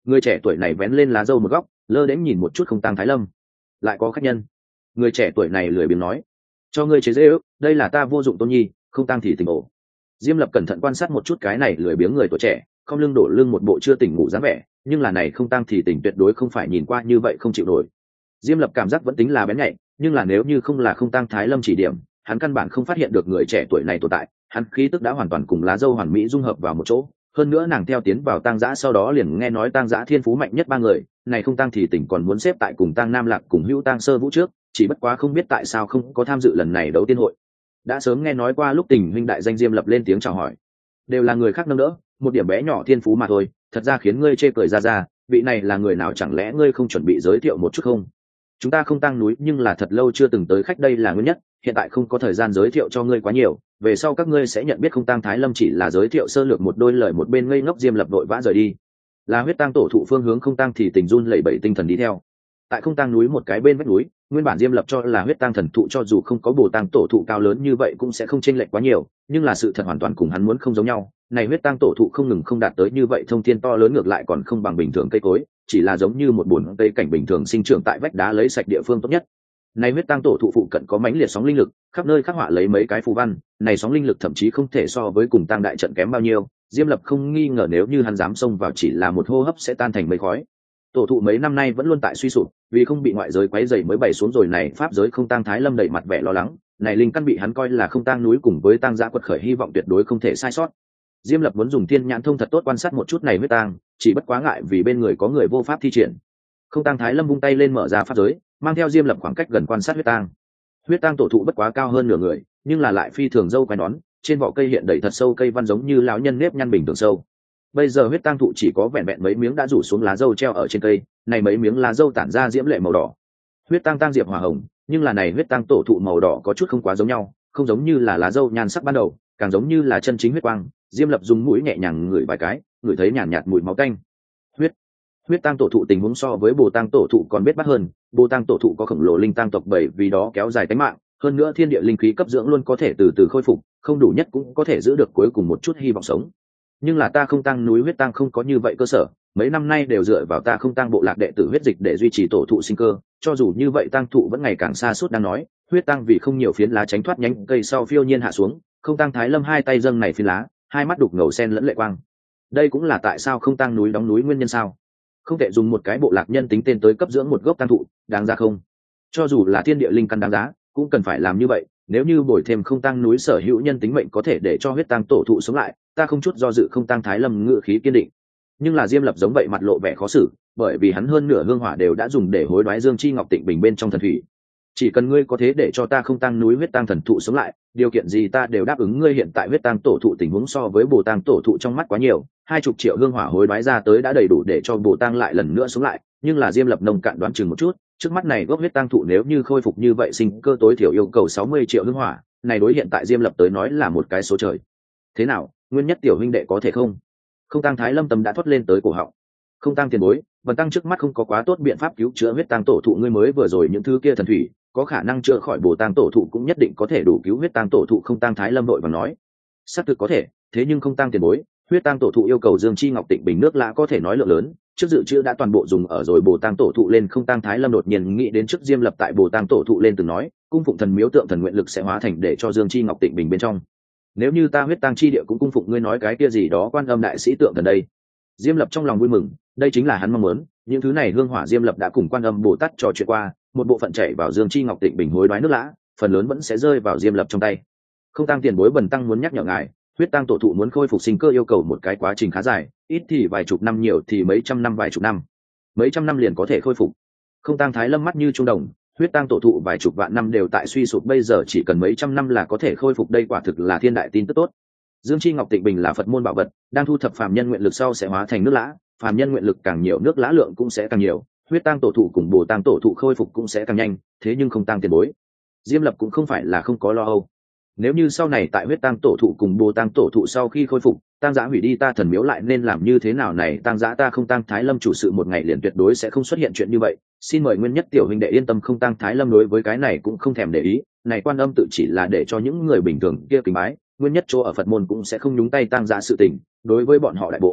Người trẻ tuổi này vén lên lá dâu một góc, lơ đễnh nhìn một chút Không Tang Thái Lâm. Lại có khách nhân. Người trẻ tuổi này lười biếng nói, cho ngươi chế dễ ước, đây là ta vô dụng tôn nhi, không tang thì tình ổ. Diêm Lập cẩn thận quan sát một chút cái này lười biếng người tuổi trẻ, không lưng đổ lưng một bộ chưa tỉnh ngủ dáng vẻ, nhưng là này Không Tang thì tình tuyệt đối không phải nhìn qua như vậy không chịu nổi. Diêm Lập cảm giác vẫn tính là bén nhạy, nhưng là nếu như không là Không Tang Thái Lâm chỉ điểm, hắn căn bản không phát hiện được người trẻ tuổi này tồn tại. Hắn khí tức đã hoàn toàn cùng lá dâu hoàn mỹ dung hợp vào một chỗ, hơn nữa nàng theo tiến vào tang giã sau đó liền nghe nói tang giã thiên phú mạnh nhất ba người, này Không Tang thì tỉnh còn muốn xếp tại cùng tang Nam Lạc cùng Hữu Tang Sơ Vũ trước, chỉ bất quá không biết tại sao không có tham dự lần này đấu tiên hội. Đã sớm nghe nói qua lúc Tình huynh đại danh Diêm Lập lên tiếng chào hỏi, đều là người khác nâng đỡ, một điểm bé nhỏ thiên phú mà thôi, thật ra khiến ngươi chê cười ra ra, vị này là người nào, chẳng lẽ ngươi không chuẩn bị giới thiệu một chút không? Chúng ta Không Tang núi nhưng là thật lâu chưa từng tới khách, đây là nguyên nhất, hiện tại không có thời gian giới thiệu cho ngươi quá nhiều, về sau các ngươi sẽ nhận biết Không Tang Thái Lâm chỉ là giới thiệu sơ lược một đôi lời, một bên ngây ngốc Diêm Lập vội vã rời đi. Là Huyết Tang tổ thụ phương hướng Không Tang thì tình run lẩy bẩy tinh thần đi theo. Tại Không Tang núi một cái bên vách núi, nguyên bản Diêm Lập cho là Huyết Tang thần thụ cho dù không có Bồ Tang tổ thụ cao lớn như vậy cũng sẽ không chênh lệch quá nhiều, nhưng là sự thật hoàn toàn cùng hắn muốn không giống nhau. Này Huyết Tang tổ thụ không ngừng không đạt tới như vậy thông thiên to lớn, ngược lại còn không bằng bình thường cây cối, chỉ là giống như một bồn cây cảnh bình thường sinh trưởng tại vách đá lấy sạch địa phương tốt nhất. Này Huyết Tang tổ thụ phụ cận có mãnh liệt sóng linh lực, khắp nơi khắc họa lấy mấy cái phù văn, này sóng linh lực thậm chí không thể so với cùng tang đại trận kém bao nhiêu. Diêm Lập không nghi ngờ nếu như hắn dám xông vào chỉ là một hô hấp sẽ tan thành mây khói. Tổ thụ mấy năm nay vẫn luôn tại suy sụp, vì không bị ngoại giới quấy rầy mới bày xuống rồi này pháp giới. Không Tang Thái Lâm đầy mặt vẻ lo lắng, này linh căn bị hắn coi là Không Tang núi cùng với tang giã quật khởi hy vọng tuyệt đối không thể sai sót. Diêm Lập muốn dùng thiên nhãn thông thật tốt quan sát một chút này huyết tang, chỉ bất quá ngại vì bên người có người vô pháp thi triển. Không Tang Thái Lâm vung tay lên mở ra pháp giới, mang theo Diêm Lập khoảng cách gần quan sát huyết tang. Huyết tang tổ thụ bất quá cao hơn nửa người, nhưng là lại phi thường dâu quai nón, trên vỏ cây hiện đầy thật sâu cây văn giống như lão nhân nếp nhăn bình thường sâu. Bây giờ huyết tang thụ chỉ có vẹn vẹn mấy miếng đã rủ xuống lá dâu treo ở trên cây, này mấy miếng lá dâu tản ra diễm lệ màu đỏ. Huyết tang tang diệp hỏa hồng, nhưng là này huyết tang tổ thụ màu đỏ có chút không quá giống nhau, không giống như là lá dâu nhan sắc ban đầu, càng giống như là chân chính huyết quang. Diêm Lập dùng mũi nhẹ nhàng ngửi vài cái, ngửi thấy nhàn nhạt, nhạt mùi máu tanh. Huyết huyết tang tổ thụ tình huống so với Bồ Tang tổ thụ còn biết bắt hơn, Bồ Tang tổ thụ có khổng lồ linh tang tộc bảy vì đó kéo dài tính mạng, hơn nữa thiên địa linh khí cấp dưỡng luôn có thể từ từ khôi phục, không đủ nhất cũng có thể giữ được cuối cùng một chút hy vọng sống. Nhưng là ta Không Tang núi huyết tang không có như vậy cơ sở, mấy năm nay đều dựa vào ta Không Tang bộ lạc đệ tử huyết dịch để duy trì tổ thụ sinh cơ, cho dù như vậy tang thụ vẫn ngày càng xa suốt. Đang nói, huyết tang vì không nhiều phiến lá tránh thoát nhánh cây sau phiêu nhiên hạ xuống. Không Tang Thái Lâm hai tay dâng này phiến lá, hai mắt đục ngầu sen lẫn lệ quang. Đây cũng là tại sao Không Tang núi đóng núi nguyên nhân sao? Không thể dùng một cái bộ lạc nhân tính tên tới cấp dưỡng một gốc tang thụ, đáng ra không? Cho dù là thiên địa linh căn đáng giá, cũng cần phải làm như vậy. Nếu như bồi thêm Không Tang núi sở hữu nhân tính mệnh có thể để cho huyết tang tổ thụ sống lại, ta không chút do dự. Không Tang Thái Lâm ngự khí kiên định. Nhưng là Diêm Lập giống vậy mặt lộ vẻ khó xử, bởi vì hắn hơn nửa hương hỏa đều đã dùng để hối đoái Dương Chi Ngọc Tịnh Bình bên trong thần thủy. Chỉ cần ngươi có thế để cho ta Không Tang núi huyết tang thần thụ sống lại, điều kiện gì ta đều đáp ứng ngươi. Hiện tại huyết tang tổ thụ tình huống so với Bồ Tang tổ thụ trong mắt quá nhiều, hai chục triệu hương hỏa hối đoái ra tới đã đầy đủ để cho Bồ Tang lại lần nữa sống lại. Nhưng là Diêm Lập nông cạn đoán chừng một chút, trước mắt này gốc huyết tang thụ nếu như khôi phục như vậy sinh cơ tối thiểu yêu cầu sáu mươi triệu hương hỏa, này đối hiện tại Diêm Lập tới nói là một cái số trời. Thế nào, nguyên nhất tiểu huynh đệ có thể không? Không Tang Thái Lâm tâm đã thoát lên tới cổ họng. Không Tang tiền bối, Vân Tăng trước mắt không có quá tốt biện pháp cứu chữa huyết tang tổ thụ, ngươi mới vừa rồi những thứ kia thần thủy có khả năng chữa khỏi Bồ Tang tổ thụ cũng nhất định có thể đủ cứu huyết tang tổ thụ. Không Tang Thái Lâm đội và nói, xác thực có thể, thế nhưng Không Tang tiền bối, huyết tang tổ thụ yêu cầu Dương Chi Ngọc Tịnh Bình nước lã có thể nói lượng lớn, trước dự trữ đã toàn bộ dùng ở rồi Bồ Tang tổ thụ lên. Không Tang Thái Lâm đột nhiên nghĩ đến trước Diêm Lập tại Bồ Tang tổ thụ lên từng nói, cung phụng thần miếu tượng thần nguyện lực sẽ hóa thành để cho Dương Chi Ngọc Tịnh Bình bên trong. Nếu như ta huyết tang chi địa cũng cung phụng ngươi nói cái kia gì đó Quan Âm đại sĩ tượng thần đây. Diêm Lập trong lòng vui mừng, đây chính là hắn mong muốn. Những thứ này hương hỏa Diêm Lập đã cùng Quan Âm Bồ Tát trò chuyện qua, một bộ phận chảy vào Dương Chi Ngọc Tịnh Bình hối đoái nước lã, phần lớn vẫn sẽ rơi vào Diêm Lập trong tay. Không Tang tiền bối, Bần Tăng muốn nhắc nhở ngài, huyết tang tổ thụ muốn khôi phục sinh cơ yêu cầu một cái quá trình khá dài, ít thì vài chục năm, nhiều thì mấy trăm năm. Vài chục năm, mấy trăm năm liền có thể khôi phục. Không Tang Thái Lâm mắt như trung đồng, huyết tang tổ thụ vài chục vạn năm đều tại suy sụp, bây giờ chỉ cần mấy trăm năm là có thể khôi phục, đây quả thực là thiên đại tin tức tốt. Dương Chi Ngọc Tịnh Bình là Phật môn bảo vật, đang thu thập phàm nhân nguyện lực sau sẽ hóa thành nước lã, phàm nhân nguyện lực càng nhiều nước lã lượng cũng sẽ càng nhiều, huyết tang tổ thụ cùng Bồ Tang tổ thụ khôi phục cũng sẽ càng nhanh. Thế nhưng Không Tang tiền bối, Diêm Lập cũng không phải là không có lo âu. Nếu như sau này tại huyết tang tổ thụ cùng Bồ Tang tổ thụ sau khi khôi phục, tang giã hủy đi ta thần miếu lại nên làm như thế nào? Này tang giã ta Không Tang Thái Lâm chủ sự một ngày liền tuyệt đối sẽ không xuất hiện chuyện như vậy, xin mời nguyên nhất tiểu huynh đệ yên tâm. Không Tang Thái Lâm đối với cái này cũng không thèm để ý, này Quan Âm tự chỉ là để cho những người bình thường kia kính bái, nguyên nhất chỗ ở Phật môn cũng sẽ không nhúng tay tang giã sự tình, đối với bọn họ đại bộ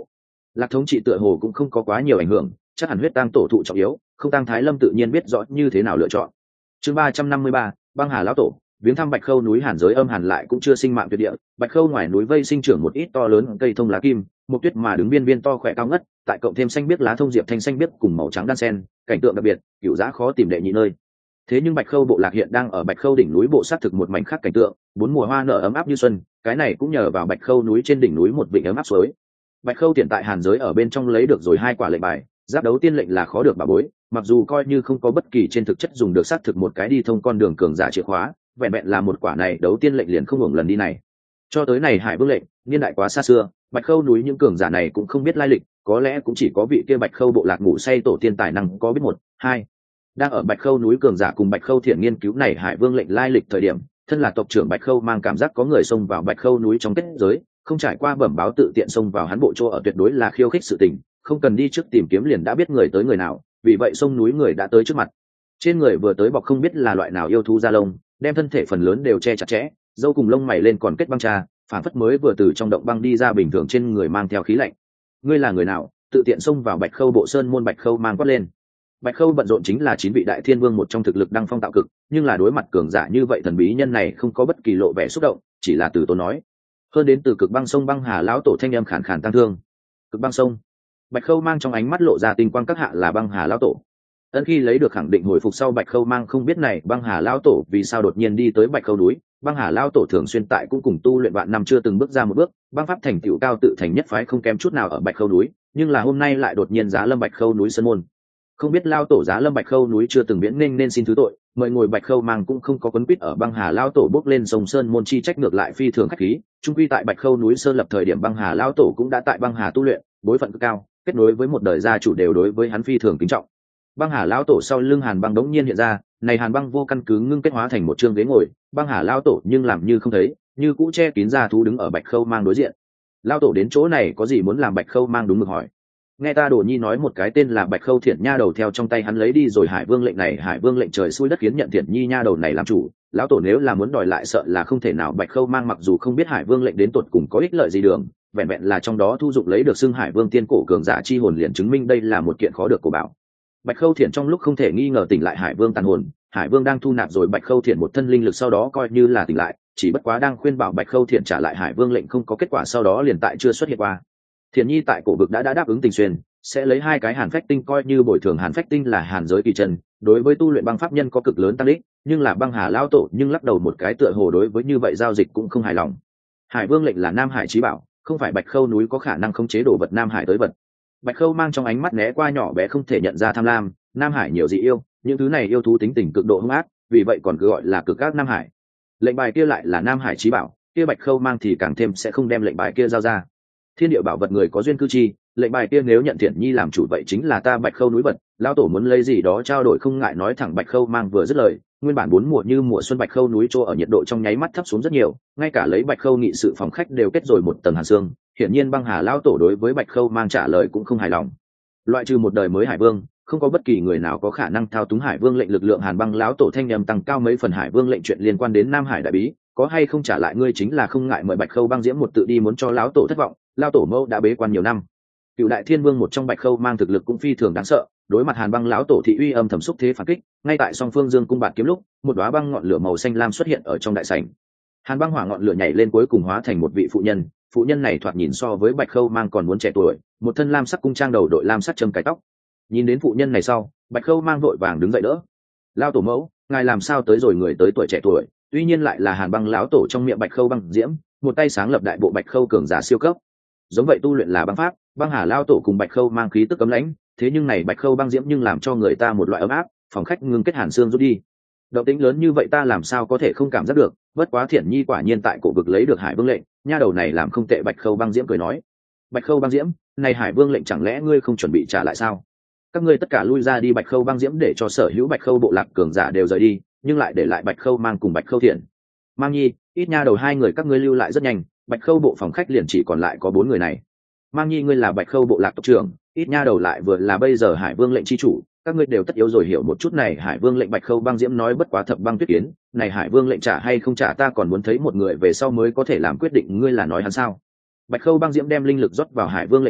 Lạc thống trị tựa hồ cũng không có quá nhiều ảnh hưởng, chắc hẳn huyết tang tổ thụ trọng yếu, không tang thái lâm tự nhiên biết rõ như thế nào lựa chọn. Chương ba trăm năm mươi ba, băng hà lão tổ. Viếng thăm Bạch Khâu núi Hàn giới âm hàn lại cũng chưa sinh mạng tuyệt địa, Bạch Khâu ngoài núi vây sinh trưởng một ít to lớn cây thông lá kim, một tuyết mà đứng viên viên to khỏe cao ngất, tại cộng thêm xanh biếc lá thông diệp thanh xanh biếc cùng màu trắng đan sen, cảnh tượng đặc biệt, cửu giá khó tìm đệ nhị nơi. Thế nhưng Bạch Khâu bộ lạc hiện đang ở Bạch Khâu đỉnh núi bộ sát thực một mảnh khác cảnh tượng, bốn mùa hoa nở ấm áp như xuân, cái này cũng nhờ vào Bạch Khâu núi trên đỉnh núi một vịnh ấm áp suối. Bạch Khâu hiện tại Hàn giới ở bên trong lấy được rồi hai quả lệnh bài, giáp đấu tiên lệnh là khó được bà bối, mặc dù coi như không có bất kỳ trên thực chất dùng được xác thực một cái đi thông con đường cường giả chìa khóa, vẹn vẹn là một quả này đấu tiên lệnh liền không hưởng lần đi này. Cho tới này Hải Vương lệnh, niên đại quá xa xưa, Bạch Khâu núi những cường giả này cũng không biết lai lịch, có lẽ cũng chỉ có vị kia Bạch Khâu bộ lạc ngủ say tổ tiên tài năng có biết một, hai. Đang ở Bạch Khâu núi cường giả cùng Bạch Khâu thiện nghiên cứu này Hải Vương lệnh lai lịch thời điểm, thân là tộc trưởng Bạch Khâu mang cảm giác có người xông vào Bạch Khâu núi trong kết giới, không trải qua bẩm báo tự tiện xông vào hắn bộ chỗ ở tuyệt đối là khiêu khích sự tình, không cần đi trước tìm kiếm liền đã biết người tới người nào, vì vậy sông núi người đã tới trước mặt. Trên người vừa tới bọc không biết là loại nào yêu thú da lông, đem thân thể phần lớn đều che chặt chẽ, râu cùng lông mày lên còn kết băng trà, phản phất mới vừa từ trong động băng đi ra bình thường, trên người mang theo khí lạnh. Ngươi là người nào, tự tiện xông vào Bạch Khâu bộ sơn môn? Bạch Khâu mang quát lên. Bạch Khâu bận rộn chính là chín vị đại thiên vương một trong thực lực đăng phong tạo cực, nhưng là đối mặt cường giả như vậy thần bí nhân này không có bất kỳ lộ vẻ xúc động, chỉ là từ tốn nói. Hơn đến từ cực băng sông băng hà lão tổ thanh âm khàn khàn tăng thương. Cực băng sông. Bạch Khâu mang trong ánh mắt lộ ra tinh quang, các hạ là băng hà lão tổ. Ân khi lấy được khẳng định hồi phục sau, Bạch Khâu mang không biết này băng hà lão tổ vì sao đột nhiên đi tới Bạch Khâu núi. Băng hà lão tổ thường xuyên tại cũng cùng tu luyện vạn năm chưa từng bước ra một bước, băng pháp thành tựu cao tự thành nhất phái không kém chút nào ở Bạch Khâu núi, nhưng là hôm nay lại đột nhiên giá lâm Bạch Khâu núi sơn môn. Không biết lão tổ giá lâm Bạch Khâu núi chưa từng miễn nên nên xin thứ tội, mời ngồi. Bạch Khâu mang cũng không có quấn quýt ở băng hà lão tổ bước lên sông sơn môn chi trách, ngược lại phi thường khách khí, trung quy tại Bạch Khâu núi sơn lập thời điểm băng hà lão tổ cũng đã tại băng hà tu luyện, bối phận cực cao, kết nối với một đời gia chủ đều đối với hắn phi thường kính trọng. Băng hà lão tổ sau lưng Hàn băng đống nhiên hiện ra, này Hàn băng vô căn cứ ngưng kết hóa thành một trương ghế ngồi, băng hà lão tổ nhưng làm như không thấy, như cũ che kín ra thú đứng ở Bạch Khâu mang đối diện. Lão tổ đến chỗ này có gì muốn làm? Bạch Khâu mang đúng mực hỏi. Nghe ta Đồ Nhi nói một cái tên là Bạch Khâu Thiện nha đầu theo trong tay hắn lấy đi rồi Hải Vương lệnh này, Hải Vương lệnh trời xui đất khiến nhận Thiện Nhi nha đầu này làm chủ, lão tổ nếu là muốn đòi lại sợ là không thể nào. Bạch Khâu mang mặc dù không biết Hải Vương lệnh đến tột cùng có ích lợi gì đường, vẹn vẹn là trong đó thu dụng lấy được xưng Hải Vương tiên cổ cường giả chi hồn liền chứng minh đây là một kiện khó được của bảo. Bạch Khâu Thiện trong lúc không thể nghi ngờ tỉnh lại Hải Vương tàn hồn, Hải Vương đang thu nạp rồi Bạch Khâu Thiện một thân linh lực, sau đó coi như là tỉnh lại, chỉ bất quá đang khuyên bảo Bạch Khâu Thiện trả lại Hải Vương lệnh không có kết quả, sau đó liền tại chưa xuất hiện qua. Thiện Nhi tại cổ vực đã đã đáp ứng tình xuyên, sẽ lấy hai cái hàn phách tinh coi như bồi thường. Hàn phách tinh là hàn giới kỳ chân, đối với tu luyện băng pháp nhân có cực lớn tăng ích, nhưng là băng hà lao tổ nhưng lắc đầu một cái, tựa hồ đối với như vậy giao dịch cũng không hài lòng. Hải Vương lệnh là Nam Hải chí bảo, không phải Bạch Khâu núi có khả năng khống chế đồ vật Nam Hải tới vật. Bạch Khâu mang trong ánh mắt né qua nhỏ bé không thể nhận ra tham lam. Nam Hải nhiều dị yêu, những thứ này yêu thú tính tình cực độ hung ác, vì vậy còn cứ gọi là cực ác Nam Hải. Lệnh bài kia lại là Nam Hải chí bảo, kia Bạch Khâu mang thì càng thêm sẽ không đem lệnh bài kia giao ra. Thiên địa bảo vật người có duyên cư chi, lệnh bài kia nếu nhận Thiện Nhi làm chủ vậy chính là ta Bạch Khâu núi vật, lão tổ muốn lấy gì đó trao đổi không ngại nói thẳng. Bạch Khâu mang vừa dứt lời, nguyên bản bốn mùa như mùa xuân Bạch Khâu núi chỗ ở nhiệt độ trong nháy mắt thấp xuống rất nhiều, ngay cả lấy Bạch Khâu nghị sự phòng khách đều kết rồi một tầng hàn xương. Hiển nhiên băng hà lão tổ đối với Bạch Khâu mang trả lời cũng không hài lòng. Loại trừ một đời mới Hải Vương, không có bất kỳ người nào có khả năng thao túng Hải Vương lệnh lực lượng. Hàn băng lão tổ thanh nhầm tăng cao mấy phần. Hải Vương lệnh chuyện liên quan đến Nam Hải đại bí, có hay không trả lại ngươi chính là không ngại mời Bạch Khâu băng diễm một tự đi, muốn cho lão tổ thất vọng. Lão tổ mẫu đã bế quan nhiều năm, cựu đại thiên vương một trong Bạch Khâu mang thực lực cũng phi thường đáng sợ, đối mặt Hàn băng lão tổ thị uy âm thầm xúc thế phản kích. Ngay tại song phương dương cung bạt kiếm lúc, một đóa băng ngọn lửa màu xanh lam xuất hiện ở trong đại sảnh. Hàn băng hỏa ngọn lửa nhảy lên, cuối cùng hóa thành một vị phụ nhân. Phụ nhân này thoạt nhìn so với Bạch Khâu mang còn muốn trẻ tuổi, một thân lam sắc cung trang, đầu đội lam sắc châm cài tóc. Nhìn đến phụ nhân này sau, Bạch Khâu mang vội vàng đứng dậy đỡ. Lão tổ mẫu, ngài làm sao tới rồi? Người tới tuổi trẻ tuổi, tuy nhiên lại là Hàn băng lão tổ trong miệng Bạch Khâu băng diễm, một tay sáng lập đại bộ Bạch Khâu cường giả siêu cấp. Giống vậy tu luyện là băng pháp, băng hà lao tổ cùng Bạch Khâu mang khí tức cấm lãnh, thế nhưng này Bạch Khâu băng diễm nhưng làm cho người ta một loại ấm áp. Phòng khách ngưng kết hàn xương rút đi, động tĩnh lớn như vậy ta làm sao có thể không cảm giác được. Bất quá Thiện Nhi quả nhiên tại cổ vực lấy được Hải Vương lệnh, nha đầu này làm không tệ. Bạch Khâu băng diễm cười nói. Bạch Khâu băng diễm, này Hải Vương lệnh chẳng lẽ ngươi không chuẩn bị trả lại sao? Các ngươi tất cả lui ra đi. Bạch Khâu băng diễm để cho sở hữu Bạch Khâu bộ lạc cường giả đều rời đi, nhưng lại để lại Bạch Khâu mang cùng Bạch Khâu Thiện. Mang Nhi, ít nha đầu hai người các ngươi lưu lại rất nhanh, Bạch Khâu bộ phòng khách liền chỉ còn lại có bốn người này. Mang Nhi, ngươi là Bạch Khâu bộ lạc tộc trưởng, ít nha đầu lại vừa là bây giờ Hải Vương lệnh chi chủ, các ngươi đều tất yếu rồi hiểu một chút này Hải Vương lệnh. Bạch Khâu băng diễm nói. Bất quá Thập băng tuyết kiến, này Hải Vương lệnh trả hay không trả ta còn muốn thấy một người về sau mới có thể làm quyết định. Ngươi là nói hắn sao? Bạch Khâu băng diễm đem linh lực rót vào Hải Vương lệnh sau,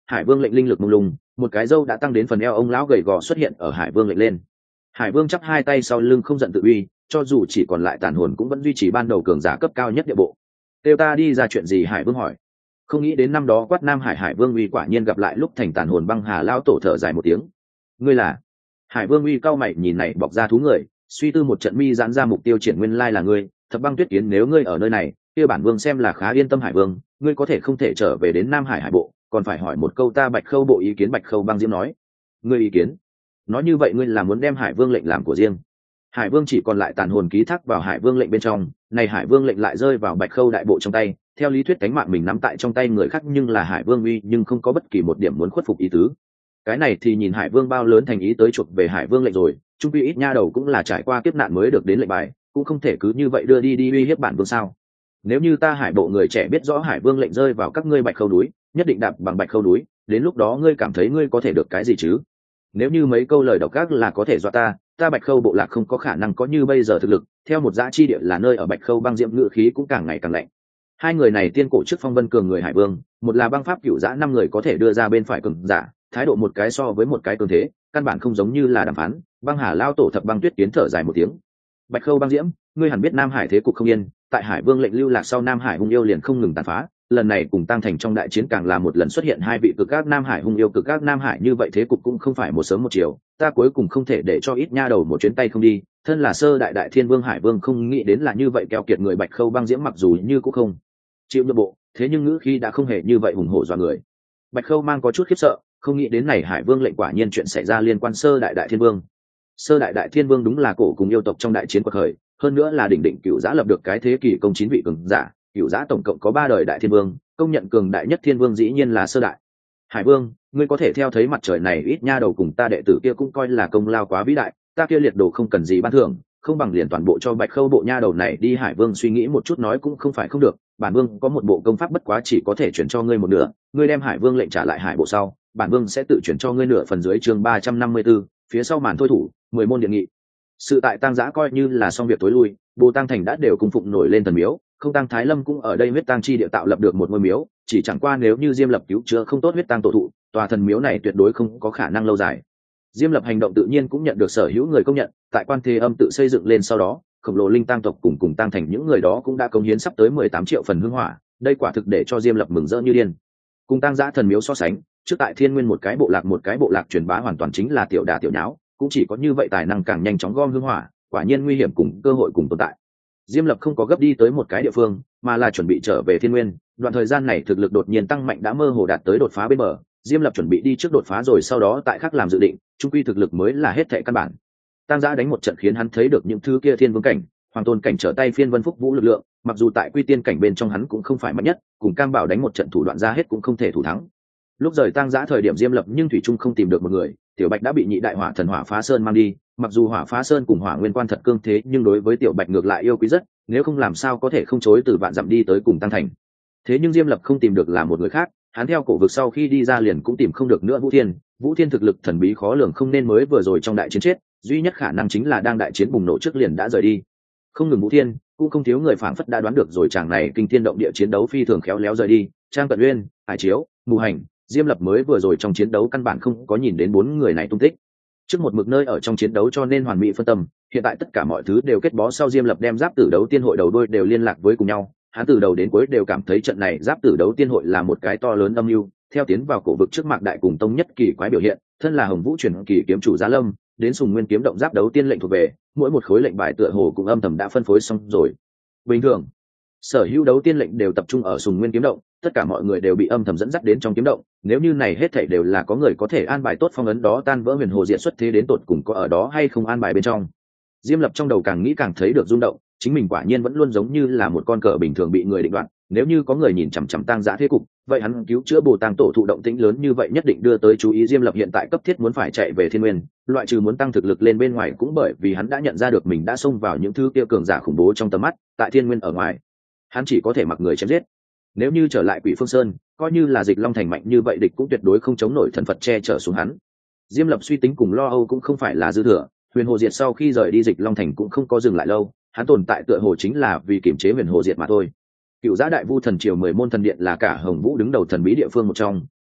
Hải Vương lệnh linh lực mông lung, một cái râu đã tăng đến phần eo ông lão gầy gò xuất hiện ở Hải Vương lệnh lên. Hải Vương chắp hai tay sau lưng không giận tự uy, cho dù chỉ còn lại tàn hồn cũng vẫn duy trì ban đầu cường giả cấp cao nhất địa bộ. Têu ta đi ra chuyện gì? Hải Vương hỏi. Không nghĩ đến năm đó quát Nam Hải Hải Vương uy quả nhiên gặp lại lúc thành tàn hồn băng hà lao tổ thở dài một tiếng. Ngươi là? Hải Vương uy cao mày nhìn này bọc ra thú người, suy tư một trận mi giãn ra mục tiêu triển nguyên lai là ngươi, Thập Băng Tuyết Kiến, nếu ngươi ở nơi này, kia bản vương xem là khá yên tâm. Hải Vương, ngươi có thể không thể trở về đến Nam Hải Hải bộ, còn phải hỏi một câu ta Bạch Khâu bộ ý kiến. Bạch Khâu Băng Diễm nói. Ngươi ý kiến? Nói như vậy ngươi là muốn đem Hải Vương lệnh làm của riêng? Hải Vương chỉ còn lại tàn hồn ký thác vào Hải Vương lệnh bên trong, này Hải Vương lệnh lại rơi vào Bạch Khâu đại bộ trong tay, theo lý thuyết cánh mạng mình nắm tại trong tay người khác, nhưng là Hải Vương uy nhưng không có bất kỳ một điểm muốn khuất phục ý tứ. Cái này thì nhìn Hải Vương bao lớn thành ý tới chuộc về Hải Vương lệnh rồi, trung quy ít nha đầu cũng là trải qua kiếp nạn mới được đến lệnh bài, cũng không thể cứ như vậy đưa đi đi uy hiếp bản vương sao? Nếu như ta Hải bộ người trẻ biết rõ Hải Vương lệnh rơi vào các ngươi Bạch Khâu núi, nhất định đạp bằng Bạch Khâu núi, đến lúc đó ngươi cảm thấy ngươi có thể được cái gì chứ? Nếu như mấy câu lời độc ác là có thể dọa ta, ta Bạch Khâu bộ lạc không có khả năng có như bây giờ thực lực. Theo một dã chi địa là nơi ở Bạch Khâu Băng Diễm ngự khí cũng càng ngày càng lạnh. Hai người này tiên cổ trước phong vân cường người Hải Vương, một là băng pháp cửu dã năm người có thể đưa ra bên phải cường giả, thái độ một cái so với một cái cường thế, căn bản không giống như là đàm phán. Băng Hà lao tổ Thập Băng Tuyết Kiến thở dài một tiếng. Bạch Khâu Băng Diễm, ngươi hẳn biết Nam Hải thế cục không yên, tại Hải Vương lệnh lưu lạc sau Nam Hải hung yêu liền không ngừng tàn phá, lần này cùng Tăng Thành trong đại chiến càng là một lần xuất hiện hai vị cực các Nam Hải hung yêu cực các Nam Hải, như vậy thế cục cũng không phải một sớm một chiều, ta cuối cùng không thể để cho ít nha đầu một chuyến tay không đi. Thân là sơ đại đại thiên vương Hải Vương không nghĩ đến là như vậy keo kiệt người. Bạch Khâu Băng Diễm mặc dù như cũng không chịu nhượng bộ, thế nhưng ngữ khi đã không hề như vậy hùng hổ dọa người. Bạch Khâu mang có chút khiếp sợ, không nghĩ đến này Hải Vương lệnh quả nhiên chuyện xảy ra liên quan sơ đại đại thiên vương. Sơ đại đại thiên vương đúng là cổ cùng yêu tộc trong đại chiến quật khởi, hơn nữa là đỉnh đỉnh cửu giã lập được cái thế kỷ công chín vị cường giả, cửu giã tổng cộng có ba đời đại thiên vương, công nhận cường đại nhất thiên vương dĩ nhiên là sơ đại. Hải Vương, ngươi có thể theo thấy mặt trời này, ít nha đầu cùng ta đệ tử kia cũng coi là công lao quá vĩ đại, ta kia liệt đồ không cần gì ban thưởng, không bằng liền toàn bộ cho Bạch Khâu bộ nha đầu này đi. Hải Vương suy nghĩ một chút nói cũng không phải không được, bản vương có một bộ công pháp, bất quá chỉ có thể chuyển cho ngươi một nửa, ngươi đem Hải Vương lệnh trả lại Hải bộ sau, bản vương sẽ tự chuyển cho ngươi nửa phần. Dưới chương ba trăm năm mươi 4, phía sau màn thôi thủ, mười môn điện nghị. Sự tại Tang Giã coi như là xong việc tối lui, Bồ Tang Thành đã đều cung phụng nổi lên thần miếu, không Tang Thái Lâm cũng ở đây huyết tang chi địa tạo lập được một ngôi miếu, chỉ chẳng qua nếu như Diêm Lập cứu chữa không tốt huyết tang tổ thụ, tòa thần miếu này tuyệt đối không có khả năng lâu dài. Diêm Lập hành động tự nhiên cũng nhận được sở hữu người công nhận, tại Quan Thế Âm tự xây dựng lên sau đó, khổng lồ linh tang tộc cùng cùng Tang Thành những người đó cũng đã cống hiến sắp tới mười tám triệu phần hương hỏa, đây quả thực để cho Diêm Lập mừng rỡ như điên. Cùng Tang Giã thần miếu so sánh, trước tại Thiên Nguyên một cái bộ lạc một cái bộ lạc truyền bá hoàn toàn chính là tiểu đả tiểu nháo, cũng chỉ có như vậy tài năng càng nhanh chóng gom hương hỏa, quả nhiên nguy hiểm cùng cơ hội cùng tồn tại. Diêm Lập không có gấp đi tới một cái địa phương, mà là chuẩn bị trở về Thiên Nguyên. Đoạn thời gian này thực lực đột nhiên tăng mạnh đã mơ hồ đạt tới đột phá bên bờ, Diêm Lập chuẩn bị đi trước đột phá rồi sau đó tại khác làm dự định, trung quy thực lực mới là hết thệ căn bản. Tang Giã đánh một trận khiến hắn thấy được những thứ kia thiên vương cảnh, hoàng tôn cảnh trở tay phiên vân phúc vũ lực lượng, mặc dù tại quy tiên cảnh bên trong hắn cũng không phải mạnh nhất, cùng Cam Bảo đánh một trận thủ đoạn ra hết cũng không thể thủ thắng. Lúc rời Tang Giã thời điểm Diêm Lập nhưng thủy trung không tìm được một người, Tiểu Bạch đã bị nhị đại hỏa thần Hỏa Phá Sơn mang đi, mặc dù Hỏa Phá Sơn cùng Hỏa Nguyên Quan thật cương thế, nhưng đối với Tiểu Bạch ngược lại yêu quý rất, nếu không làm sao có thể không chối từ vạn dặm đi tới cùng Tăng Thành. Thế nhưng Diêm Lập không tìm được là một người khác, hắn theo cổ vực sau khi đi ra liền cũng tìm không được nữa Vũ Thiên. Vũ Thiên thực lực thần bí khó lường, không nên mới vừa rồi trong đại chiến chết, duy nhất khả năng chính là đang đại chiến bùng nổ trước liền đã rời đi. Không ngừng Vũ Thiên, cũng không thiếu người phảng phất đã đoán được rồi chàng này kinh thiên động địa chiến đấu phi thường khéo léo rời đi. Trang Cận Uyên, Hải Chiếu, Mù Hành, Diêm Lập mới vừa rồi trong chiến đấu căn bản không có nhìn đến bốn người này tung tích. Trước một mực nơi ở trong chiến đấu cho nên hoàn mỹ phân tâm, hiện tại tất cả mọi thứ đều kết bó sau Diêm Lập đem Giáp Tử Đấu Tiên hội đầu đuôi đều liên lạc với cùng nhau, hắn từ đầu đến cuối đều cảm thấy trận này Giáp Tử Đấu Tiên hội là một cái to lớn âm mưu. Theo tiến vào cổ vực trước Mạc Đại cùng Tông Nhất kỳ quái biểu hiện, thân là Hồng Vũ truyền kỳ kiếm chủ Giá Lâm, đến Sùng Nguyên kiếm động Giáp Đấu Tiên lệnh thuộc về, mỗi một khối lệnh bài tựa hồ cũng âm thầm đã phân phối xong rồi. Bình thường, sở hữu đấu tiên lệnh đều tập trung ở Sùng Nguyên kiếm động, tất cả mọi người đều bị âm thầm dẫn dắt đến trong kiếm động, nếu như này hết thảy đều là có người có thể an bài tốt phong ấn đó tan vỡ huyền hồ diện xuất thế đến tột cùng có ở đó hay không an bài bên trong. Diêm Lập trong đầu càng nghĩ càng thấy được rung động, chính mình quả nhiên vẫn luôn giống như là một con cờ bình thường bị người định đoạt, nếu như có người nhìn chằm chằm Tang Giã thế cục, vậy hắn cứu chữa Bồ Tang tổ thụ động tĩnh lớn như vậy nhất định đưa tới chú ý. Diêm Lập hiện tại cấp thiết muốn phải chạy về Thiên Nguyên, loại trừ muốn tăng thực lực lên bên ngoài cũng bởi vì hắn đã nhận ra được mình đã xông vào những thứ kia cường giả khủng bố trong tầm mắt, tại Thiên Nguyên ở ngoài, hắn chỉ có thể mặc người chém giết. Nếu như trở lại Quỷ Phương Sơn, coi như là Dịch Long Thành mạnh như vậy địch cũng tuyệt đối không chống nổi thần Phật che chở xuống hắn. Diêm Lập suy tính cùng lo âu cũng không phải là dư thừa, Huyền Hồ Diệt sau khi rời đi Dịch Long Thành cũng không có dừng lại lâu, hắn tồn tại tựa hồ chính là vì kiểm chế Huyền Hồ Diệt mà thôi. Cựu Giã Đại Vu thần triều mười môn thần điện là cả Hồng Vũ đứng đầu thần bí địa phương một trong,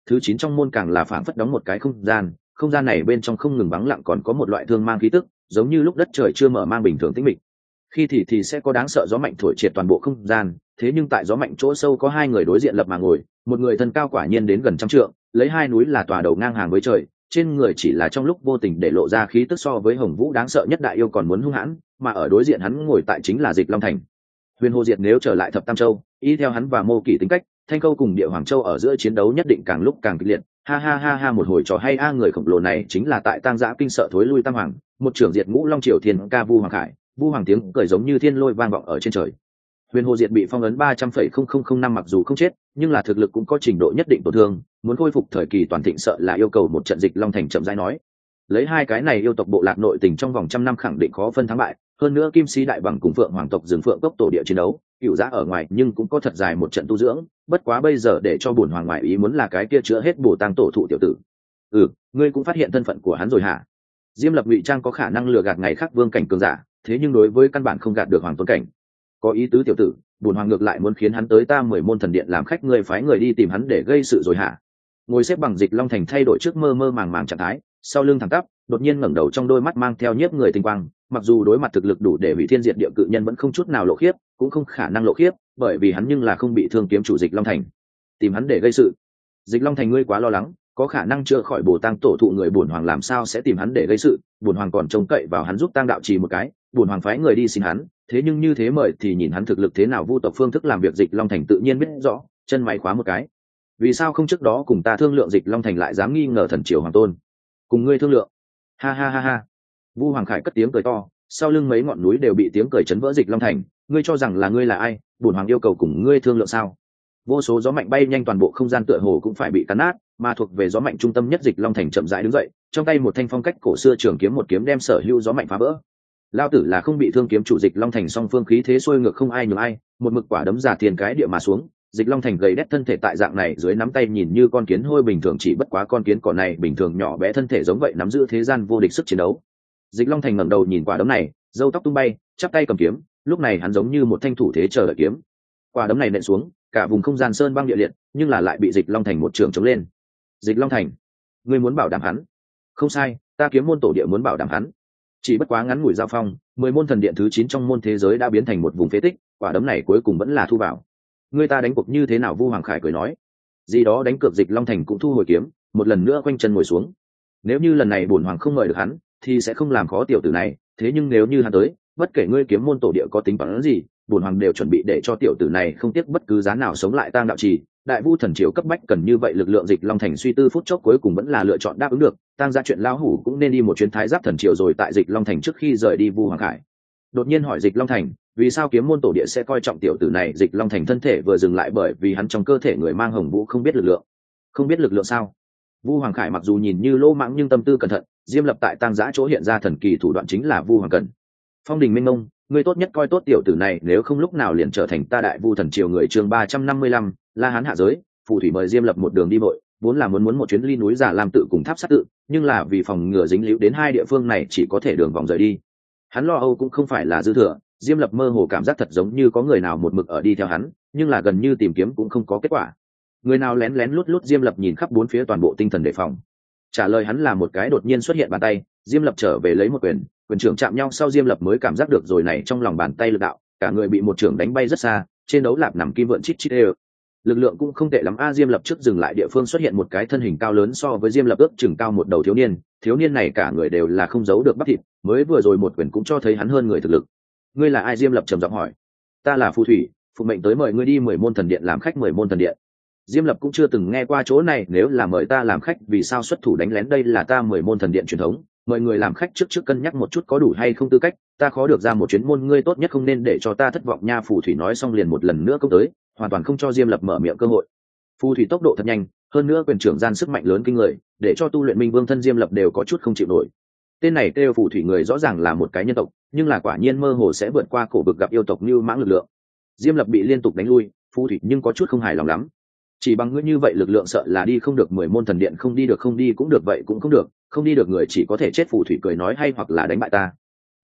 thứ chín trong môn càng là phảng phất đóng một cái không gian, không gian này bên trong không ngừng vắng lặng, còn có một loại thương mang khí tức, giống như lúc đất trời chưa mở mang bình thường tĩnh mịch. Khi thì thì sẽ có đáng sợ gió mạnh thổi triệt toàn bộ không gian, thế nhưng tại gió mạnh chỗ sâu có hai người đối diện lập mà ngồi, một người thân cao quả nhiên đến gần trăm trượng, lấy hai núi là tòa đầu ngang hàng với trời, trên người chỉ là trong lúc vô tình để lộ ra khí tức so với Hồng Vũ đáng sợ nhất đại yêu còn muốn hung hãn, mà ở đối diện hắn ngồi tại chính là Dịch Long Thành. Huyền Hồ Diệt nếu trở lại Thập Tam Châu, y theo hắn và Mô Kỷ tính cách, Thanh Câu cùng Địa Hoàng Châu ở giữa chiến đấu nhất định càng lúc càng kịch liệt. Ha ha ha ha, một hồi trò hay a, người khổng lồ này chính là tại Tang Giã kinh sợ thối lui Tam Hoàng, một trưởng diệt ngũ Long Triều Thiên ca Vu Hoàng Khải. Vu Hoàng tiếng cười giống như thiên lôi vang vọng ở trên trời. Huyền Hồ Diệt bị phong ấn ba trăm phẩy không không không năm, mặc dù không chết, nhưng là thực lực cũng có trình độ nhất định tổn thương, muốn khôi phục thời kỳ toàn thịnh sợ là yêu cầu một trận Dịch Long Thành chậm rãi nói. Lấy hai cái này yêu tộc bộ lạc nội tình trong vòng trăm năm khẳng định khó phân thắng bại, hơn nữa Kim Si đại bằng cùng Phượng Hoàng tộc rừng Phượng cốc tổ địa chiến đấu, cựu giã ở ngoài nhưng cũng có thật dài một trận tu dưỡng, bất quá bây giờ để cho bổn hoàng ngoại ý muốn là cái kia chữa hết bổ tang tổ thụ tiểu tử. Ừ, ngươi cũng phát hiện thân phận của hắn rồi hả? Diêm Lập ngụy trang có khả năng lừa gạt ngày khác vương cảnh cường giả, thế nhưng đối với căn bản không gạt được hoàng tuấn cảnh. Có ý tứ tiểu tử, bổn hoàng ngược lại muốn khiến hắn tới ta mười môn thần điện làm khách, ngươi phái người đi tìm hắn để gây sự rồi hả? Ngồi xếp bằng Dịch Long Thành thay đổi trước mơ mơ màng màng trạng thái, sau lưng thẳng tắp, đột nhiên ngẩng đầu, trong đôi mắt mang theo nhiếp người tinh quang, mặc dù đối mặt thực lực đủ để hủy thiên diệt địa cự nhân vẫn không chút nào lộ khiếp, cũng không khả năng lộ khiếp, bởi vì hắn nhưng là không bị thương kiếm chủ Dịch Long Thành. Tìm hắn để gây sự? Dịch Long Thành, ngươi quá lo lắng, có khả năng chữa khỏi bổ tang tổ thụ người, bổn hoàng làm sao sẽ tìm hắn để gây sự, bổn hoàng còn trông cậy vào hắn giúp tang đạo trì một cái, bổn hoàng phái người đi xin hắn, thế nhưng như thế mời thì nhìn hắn thực lực thế nào, vu tộc phương thức làm việc Dịch Long Thành tự nhiên biết rõ, chân máy khóa một cái. Vì sao không trước đó cùng ta thương lượng? Dịch Long Thành lại dám nghi ngờ thần triều hoàng tôn. Cùng ngươi thương lượng? Ha ha ha ha. Vu Hoàng Khải cất tiếng cười to, sau lưng mấy ngọn núi đều bị tiếng cười chấn vỡ. Dịch Long Thành, ngươi cho rằng là ngươi là ai, bổn hoàng yêu cầu cùng ngươi thương lượng sao? Vô số gió mạnh bay nhanh, toàn bộ không gian tựa hồ cũng phải bị cắn nát, mà thuộc về gió mạnh trung tâm nhất Dịch Long Thành chậm rãi đứng dậy, trong tay một thanh phong cách cổ xưa trường kiếm, một kiếm đem sở hữu gió mạnh phá vỡ. Lao tử là không bị thương, kiếm chủ Dịch Long Thành song phương khí thế xuôi ngược, không ai nhường ai, một mực quả đấm giả tiền cái địa mà xuống. Dịch Long Thành gầy đét thân thể tại dạng này dưới nắm tay nhìn như con kiến hôi bình thường, chỉ bất quá con kiến cỏ này bình thường nhỏ bé thân thể giống vậy nắm giữ thế gian vô địch sức chiến đấu. Dịch Long Thành ngẩng đầu nhìn quả đấm này, râu tóc tung bay, chắp tay cầm kiếm, lúc này hắn giống như một thanh thủ thế chờ đợi kiếm. Quả đấm này nện xuống, cả vùng không gian sơn băng địa liệt, nhưng là lại bị Dịch Long Thành một trường chống lên. Dịch Long Thành, ngươi muốn bảo đảm hắn? Không sai, ta Kiếm môn tổ địa muốn bảo đảm hắn. Chỉ bất quá ngắn ngủi giao phong, mười môn thần điện thứ chín trong môn thế giới đã biến thành một vùng phế tích, quả đấm này cuối cùng vẫn là thu vào. Ngươi ta đánh cuộc như thế nào? Vu Hoàng Khải cười nói. Gì đó đánh cược. Dịch Long Thành cũng thu hồi kiếm, một lần nữa quanh chân ngồi xuống. Nếu như lần này bổn hoàng không mời được hắn, thì sẽ không làm khó tiểu tử này, thế nhưng nếu như hắn tới, bất kể ngươi Kiếm môn tổ địa có tính toán gì, bổn hoàng đều chuẩn bị để cho tiểu tử này không tiếc bất cứ giá nào sống lại tang đạo trì. Đại Vu thần triều cấp bách cần như vậy lực lượng. Dịch Long Thành suy tư phút chốc cuối cùng vẫn là lựa chọn đáp ứng được. Tang ra chuyện lão hủ cũng nên đi một chuyến Thái Giáp thần triều rồi. Tại Dịch Long Thành trước khi rời đi, Vu Hoàng Khải đột nhiên hỏi Dịch Long Thành, vì sao Kiếm môn tổ địa sẽ coi trọng tiểu tử này? Dịch Long Thành thân thể vừa dừng lại, bởi vì hắn trong cơ thể người mang Hồng Vũ không biết lực lượng. Không biết lực lượng sao? Vu Hoàng Khải mặc dù nhìn như lỗ mãng nhưng tâm tư cẩn thận. Diêm Lập tại Tang Giã chỗ hiện ra thần kỳ thủ đoạn chính là Vu Hoàng Cần. Phong đình minh mông, ngươi tốt nhất coi tốt tiểu tử này, nếu không lúc nào liền trở thành ta Đại Vu thần triều người. Chương ba trăm năm mươi lăm, La Hán hạ giới. Phù thủy mời Diêm Lập một đường đi vội, vốn là muốn muốn một chuyến ly núi Giả Lam tự cùng Tháp Sát tự, nhưng là vì phòng ngừa dính líu đến hai địa phương này, chỉ có thể đường vòng rời đi. Hắn lo âu cũng không phải là dư thừa, Diêm Lập mơ hồ cảm giác thật giống như có người nào một mực ở đi theo hắn, nhưng là gần như tìm kiếm cũng không có kết quả. Người nào lén lén lút lút? Diêm Lập nhìn khắp bốn phía, toàn bộ tinh thần đề phòng. Trả lời hắn là một cái đột nhiên xuất hiện bàn tay. Diêm Lập trở về lấy một quyền, quyền trưởng chạm nhau sau, Diêm Lập mới cảm giác được rồi này trong lòng bàn tay lực đạo, cả người bị một trưởng đánh bay rất xa, trên đấu lạp nằm kim vượn chít chít ê. Lực lượng cũng không tệ lắm a. Diêm Lập trước dừng lại địa phương xuất hiện một cái thân hình cao lớn, so với Diêm Lập ước chừng cao một đầu thiếu niên. Thiếu niên này cả người đều là không giấu được bắp thịt, mới vừa rồi một quyền cũng cho thấy hắn hơn người thực lực. Ngươi là ai? Diêm Lập trầm giọng hỏi. Ta là phù thủy, phụ mệnh tới mời ngươi đi mười môn thần điện làm khách. Mười môn thần điện? Diêm Lập cũng chưa từng nghe qua chỗ này, nếu là mời ta làm khách, vì sao xuất thủ đánh lén? Đây là ta mười môn thần điện truyền thống, mời người làm khách trước trước cân nhắc một chút có đủ hay không tư cách, ta khó được ra một chuyến môn, ngươi tốt nhất không nên để cho ta thất vọng nha. Phù thủy nói xong liền một lần nữa công tới, hoàn toàn không cho Diêm Lập mở miệng cơ hội. Phù thủy tốc độ thật nhanh, hơn nữa quyền trưởng gian sức mạnh lớn kinh người, để cho tu luyện minh vương thân Diêm Lập đều có chút không chịu nổi. Tên này kêu phù thủy người rõ ràng là một cái nhân tộc, nhưng là quả nhiên mơ hồ sẽ vượt qua cổ vực gặp yêu tộc như mãng lực lượng. Diêm Lập bị liên tục đánh lui, phù thủy nhưng có chút không hài lòng lắm. Chỉ bằng ngươi như vậy lực lượng sợ là đi không được mười môn thần điện. Không đi được? Không đi cũng được, vậy cũng không được, không đi được người chỉ có thể chết. Phù thủy cười nói, hay hoặc là đánh bại ta.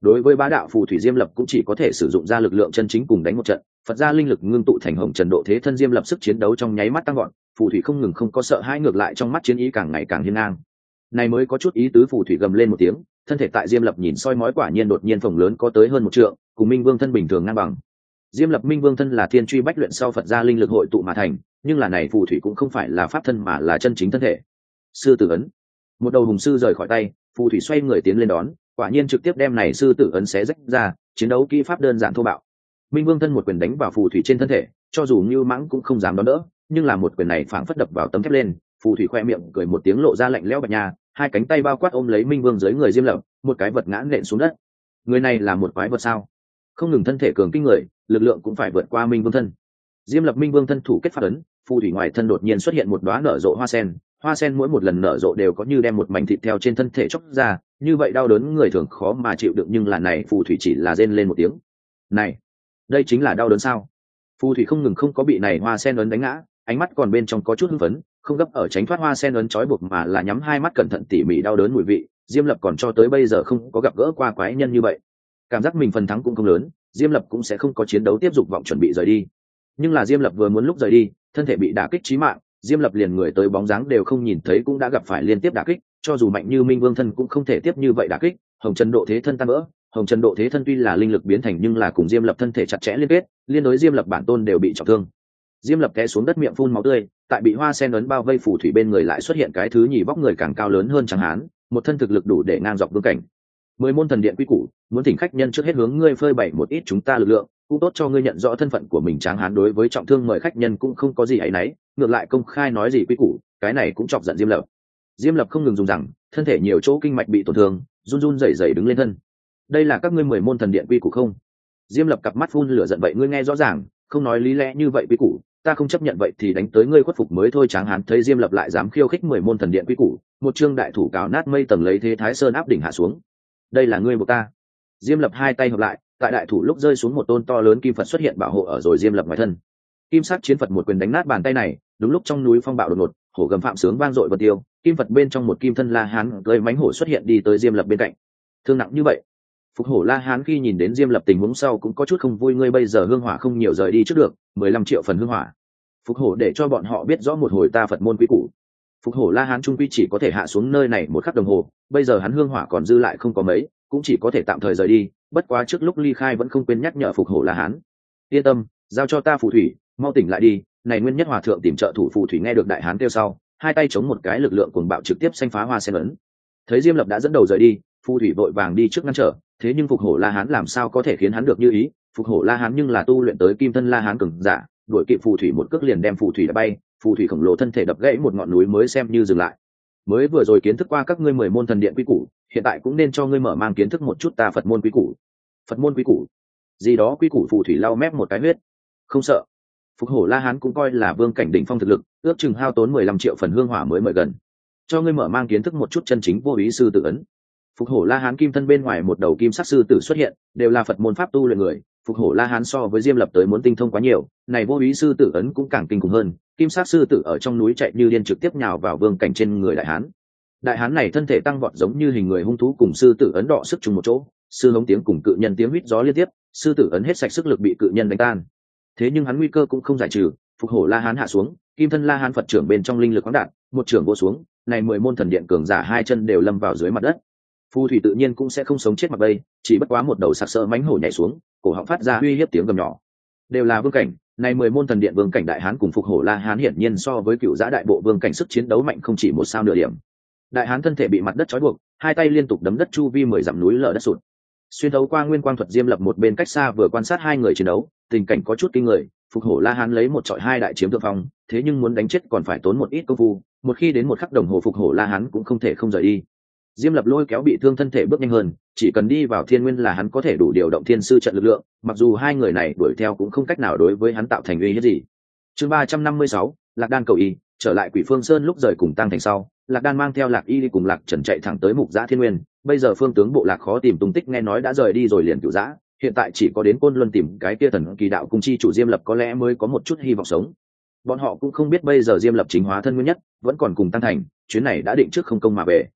đối với bá đạo phù thủy diêm lập cũng chỉ có thể sử dụng ra lực lượng chân chính cùng đánh một trận. Phật gia linh lực ngưng tụ thành hồng trần độ thế thân diêm lập sức chiến đấu trong nháy mắt tăng gọn, phù thủy không ngừng không có sợ hãi, ngược lại trong mắt chiến ý càng ngày càng hiên ngang. Này mới có chút ý tứ. Phù thủy gầm lên một tiếng, thân thể tại diêm lập nhìn soi mói quả nhiên đột nhiên phồng lớn có tới hơn một trượng, cùng minh vương thân bình thường ngang bằng. Diêm lập minh vương thân là thiên truy bách luyện sau Phật gia linh lực hội tụ mà thành, nhưng là này phù thủy cũng không phải là pháp thân mà là chân chính thân thể. Sư tử ấn, một đầu hùng sư rời khỏi tay, phù thủy xoay người tiến lên đón, quả nhiên trực tiếp đem này sư tử ấn xé rách ra. Chiến đấu kỹ pháp đơn giản thô bạo, minh vương thân một quyền đánh vào phù thủy trên thân thể, cho dù như mãng cũng không dám đón đỡ, nhưng là một quyền này phảng phất đập vào tấm thép lên. Phù thủy khoe miệng cười một tiếng lộ ra lạnh lẽo bạch nha, hai cánh tay bao quát ôm lấy minh vương dưới người diêm lập, một cái vật ngã nện xuống đất. Người này là một quái vật sao? Không ngừng thân thể cường kinh người, lực lượng cũng phải vượt qua minh vương thân. Diêm lập minh vương thân thủ kết pháp ấn, phù thủy ngoài thân đột nhiên xuất hiện một đóa nở rộ hoa sen, hoa sen mỗi một lần nở rộ đều có như đem một mảnh thịt theo trên thân thể chóc ra, như vậy đau đớn người thường khó mà chịu đựng, nhưng là này phù thủy chỉ là rên lên một tiếng. Này, đây chính là đau đớn sao? Phù thủy không ngừng không có bị này hoa sen ấn đánh ngã, ánh mắt còn bên trong có chút hưng phấn, không gấp ở tránh thoát hoa sen ấn trói buộc mà là nhắm hai mắt cẩn thận tỉ mỉ đau đớn mùi vị. Diêm lập còn cho tới bây giờ không có gặp gỡ qua quái nhân như vậy, cảm giác mình phần thắng cũng không lớn, Diêm lập cũng sẽ không có chiến đấu tiếp dục vọng chuẩn bị rời đi. Nhưng là Diêm lập vừa muốn lúc rời đi, thân thể bị đả kích chí mạng, Diêm lập liền người tới bóng dáng đều không nhìn thấy cũng đã gặp phải liên tiếp đả kích, cho dù mạnh như minh vương thân cũng không thể tiếp như vậy đả kích. Hồng trần độ thế thân tan vỡ, hồng trần độ thế thân tuy là linh lực biến thành nhưng là cùng Diêm lập thân thể chặt chẽ liên kết, liên đối Diêm lập bản tôn đều bị trọng thương. Diêm lập té xuống đất miệng phun máu tươi, tại bị hoa sen ấn bao vây phù thủy bên người lại xuất hiện cái thứ nhì vóc người càng cao lớn hơn trắng hán, một thân thực lực đủ để ngang dọc vương cảnh. Mười môn thần điện quy củ, muốn thỉnh khách nhân trước hết hướng ngươi phơi bày một ít chúng ta lực lượng, cũng tốt cho ngươi nhận rõ thân phận của mình. Tráng hán đối với trọng thương mời khách nhân cũng không có gì ấy nấy, ngược lại công khai nói gì quy củ, cái này cũng chọc giận Diêm lập. Diêm lập không ngừng dùng rằng, thân thể nhiều chỗ kinh mạch bị tổn thương, run run rẩy rẩy đứng lên thân. Đây là các ngươi mười môn thần điện quy củ không? Diêm lập cặp mắt phun lửa giận, vậy ngươi nghe rõ ràng, không nói lý lẽ như vậy quy củ, ta không chấp nhận, vậy thì đánh tới ngươi khuất phục mới thôi. Tráng hán thấy Diêm lập lại dám khiêu khích mười môn thần điện quy củ, một trương đại thủ cào nát mây tầng lấy thế thái sơn áp đỉnh hạ xuống. Đây là ngươi buộc ta. Diêm lập hai tay hợp lại, tại đại thủ lúc rơi xuống một tôn to lớn kim Phật xuất hiện bảo hộ ở rồi Diêm lập ngoài thân. Kim sắc chiến Phật một quyền đánh nát bàn tay này, đúng lúc trong núi phong bạo đột ngột, hổ gầm phạm sướng vang dội vân tiêu, kim Phật bên trong một kim thân La Hán gây mánh hổ xuất hiện đi tới Diêm lập bên cạnh. Thương nặng như vậy. Phục hổ La Hán khi nhìn đến Diêm lập tình huống sau cũng có chút không vui, ngươi bây giờ hương hỏa không nhiều rời đi trước được, mười lăm triệu phần hương hỏa. Phục hổ để cho bọn họ biết rõ một hồi ta Phật môn quý củ. Phục hổ La Hán trung quy chỉ có thể hạ xuống nơi này một khắc đồng hồ, bây giờ hắn hương hỏa còn dư lại không có mấy, cũng chỉ có thể tạm thời rời đi, bất quá trước lúc ly khai vẫn không quên nhắc nhở Phục hổ La Hán. Yên tâm, giao cho ta phù thủy, mau tỉnh lại đi. Này nguyên nhất hòa thượng tìm trợ thủ phù thủy nghe được đại hán kêu sau, hai tay chống một cái lực lượng cuồng bạo trực tiếp xanh phá hoa sen ấn. Thấy Diêm lập đã dẫn đầu rời đi, phù thủy vội vàng đi trước ngăn trở, thế nhưng Phục hổ La Hán làm sao có thể khiến hắn được như ý. Phục hổ La Hán nhưng là tu luyện tới kim thân La Hán cường giả, đuổi kịp phù thủy một cước liền đem phù thủy đã bay, phù thủy khổng lồ thân thể đập gãy một ngọn núi mới xem như dừng lại. Mới vừa rồi kiến thức qua các ngươi mười môn thần điện quý củ, hiện tại cũng nên cho ngươi mở mang kiến thức một chút ta Phật môn quý củ. Phật môn quý củ gì đó? Quý củ? Phù thủy lau mép một cái huyết, không sợ. Phục hổ La Hán cũng coi là vương cảnh đỉnh phong thực lực, ước chừng hao tốn mười lăm triệu phần hương hỏa mới mời gần, cho ngươi mở mang kiến thức một chút chân chính vô ý sư tử ấn. Phục hổ La Hán kim thân bên ngoài một đầu kim sắc sư tử xuất hiện, đều là Phật môn pháp tu luyện người. Phục hổ La Hán so với Diêm lập tới muốn tinh thông quá nhiều, này vô ý sư tử ấn cũng càng kinh khủng hơn. Kim sắc sư tử ở trong núi chạy như điên trực tiếp nhào vào vương cảnh trên người đại hán. Đại hán này thân thể tăng vọt giống như hình người hung thú, cùng sư tử ấn đọ sức chung một chỗ, sư hống tiếng cùng cự nhân tiếng huýt gió liên tiếp, sư tử ấn hết sạch sức lực bị cự nhân đánh tan. Thế nhưng hắn nguy cơ cũng không giải trừ, Phục hổ La Hán hạ xuống, kim thân La Hán Phật trưởng bên trong linh lực khoáng đạt, một trưởng vô xuống, này mười môn thần điện cường giả hai chân đều lâm vào dưới mặt đất. Phù thủy tự nhiên cũng sẽ không sống chết mặc bay, chỉ bất quá một đầu sặc sỡ mánh hổ nhảy xuống, cổ họng phát ra uy hiếp tiếng gầm nhỏ. Đều là vương cảnh, này mười môn thần điện vương cảnh đại hán cùng Phục hổ La Hán hiển nhiên so với cựu giã đại bộ vương cảnh sức chiến đấu mạnh không chỉ một sao nửa điểm. Đại hán thân thể bị mặt đất trói buộc, hai tay liên tục đấm đất, chu vi mười dặm núi lở đất sụt. Xuyên thấu qua nguyên quang thuật, Diêm lập một bên cách xa vừa quan sát hai người chiến đấu, tình cảnh có chút kinh người. Phục hổ La Hán lấy một trọi hai đại chiếm thượng phong, thế nhưng muốn đánh chết còn phải tốn một ít công phu, một khi đến một khắc đồng hồ Phục hổ La Hán cũng không thể không rời đi. Diêm lập lôi kéo bị thương thân thể bước nhanh hơn, chỉ cần đi vào thiên nguyên là hắn có thể đủ điều động thiên sư trận lực lượng, mặc dù hai người này đuổi theo cũng không cách nào đối với hắn tạo thành uy hiếp gì. Chương ba trăm năm mươi sáu, Lạc Đan cầu y. Trở lại Quỷ Phương Sơn lúc rời cùng tăng thành sau, Lạc Đan mang theo Lạc Y đi cùng Lạc Trần chạy thẳng tới Mục Giã Thiên Nguyên. Bây giờ phương tướng bộ Lạc khó tìm tung tích, nghe nói đã rời đi rồi liền Cửu Giã, hiện tại chỉ có đến Côn Luân tìm cái kia thần kỳ đạo cung chi chủ Diêm lập có lẽ mới có một chút hy vọng sống. Bọn họ cũng không biết bây giờ Diêm lập chính hóa thân nguyên nhất vẫn còn cùng tăng thành, chuyến này đã định trước không công mà về.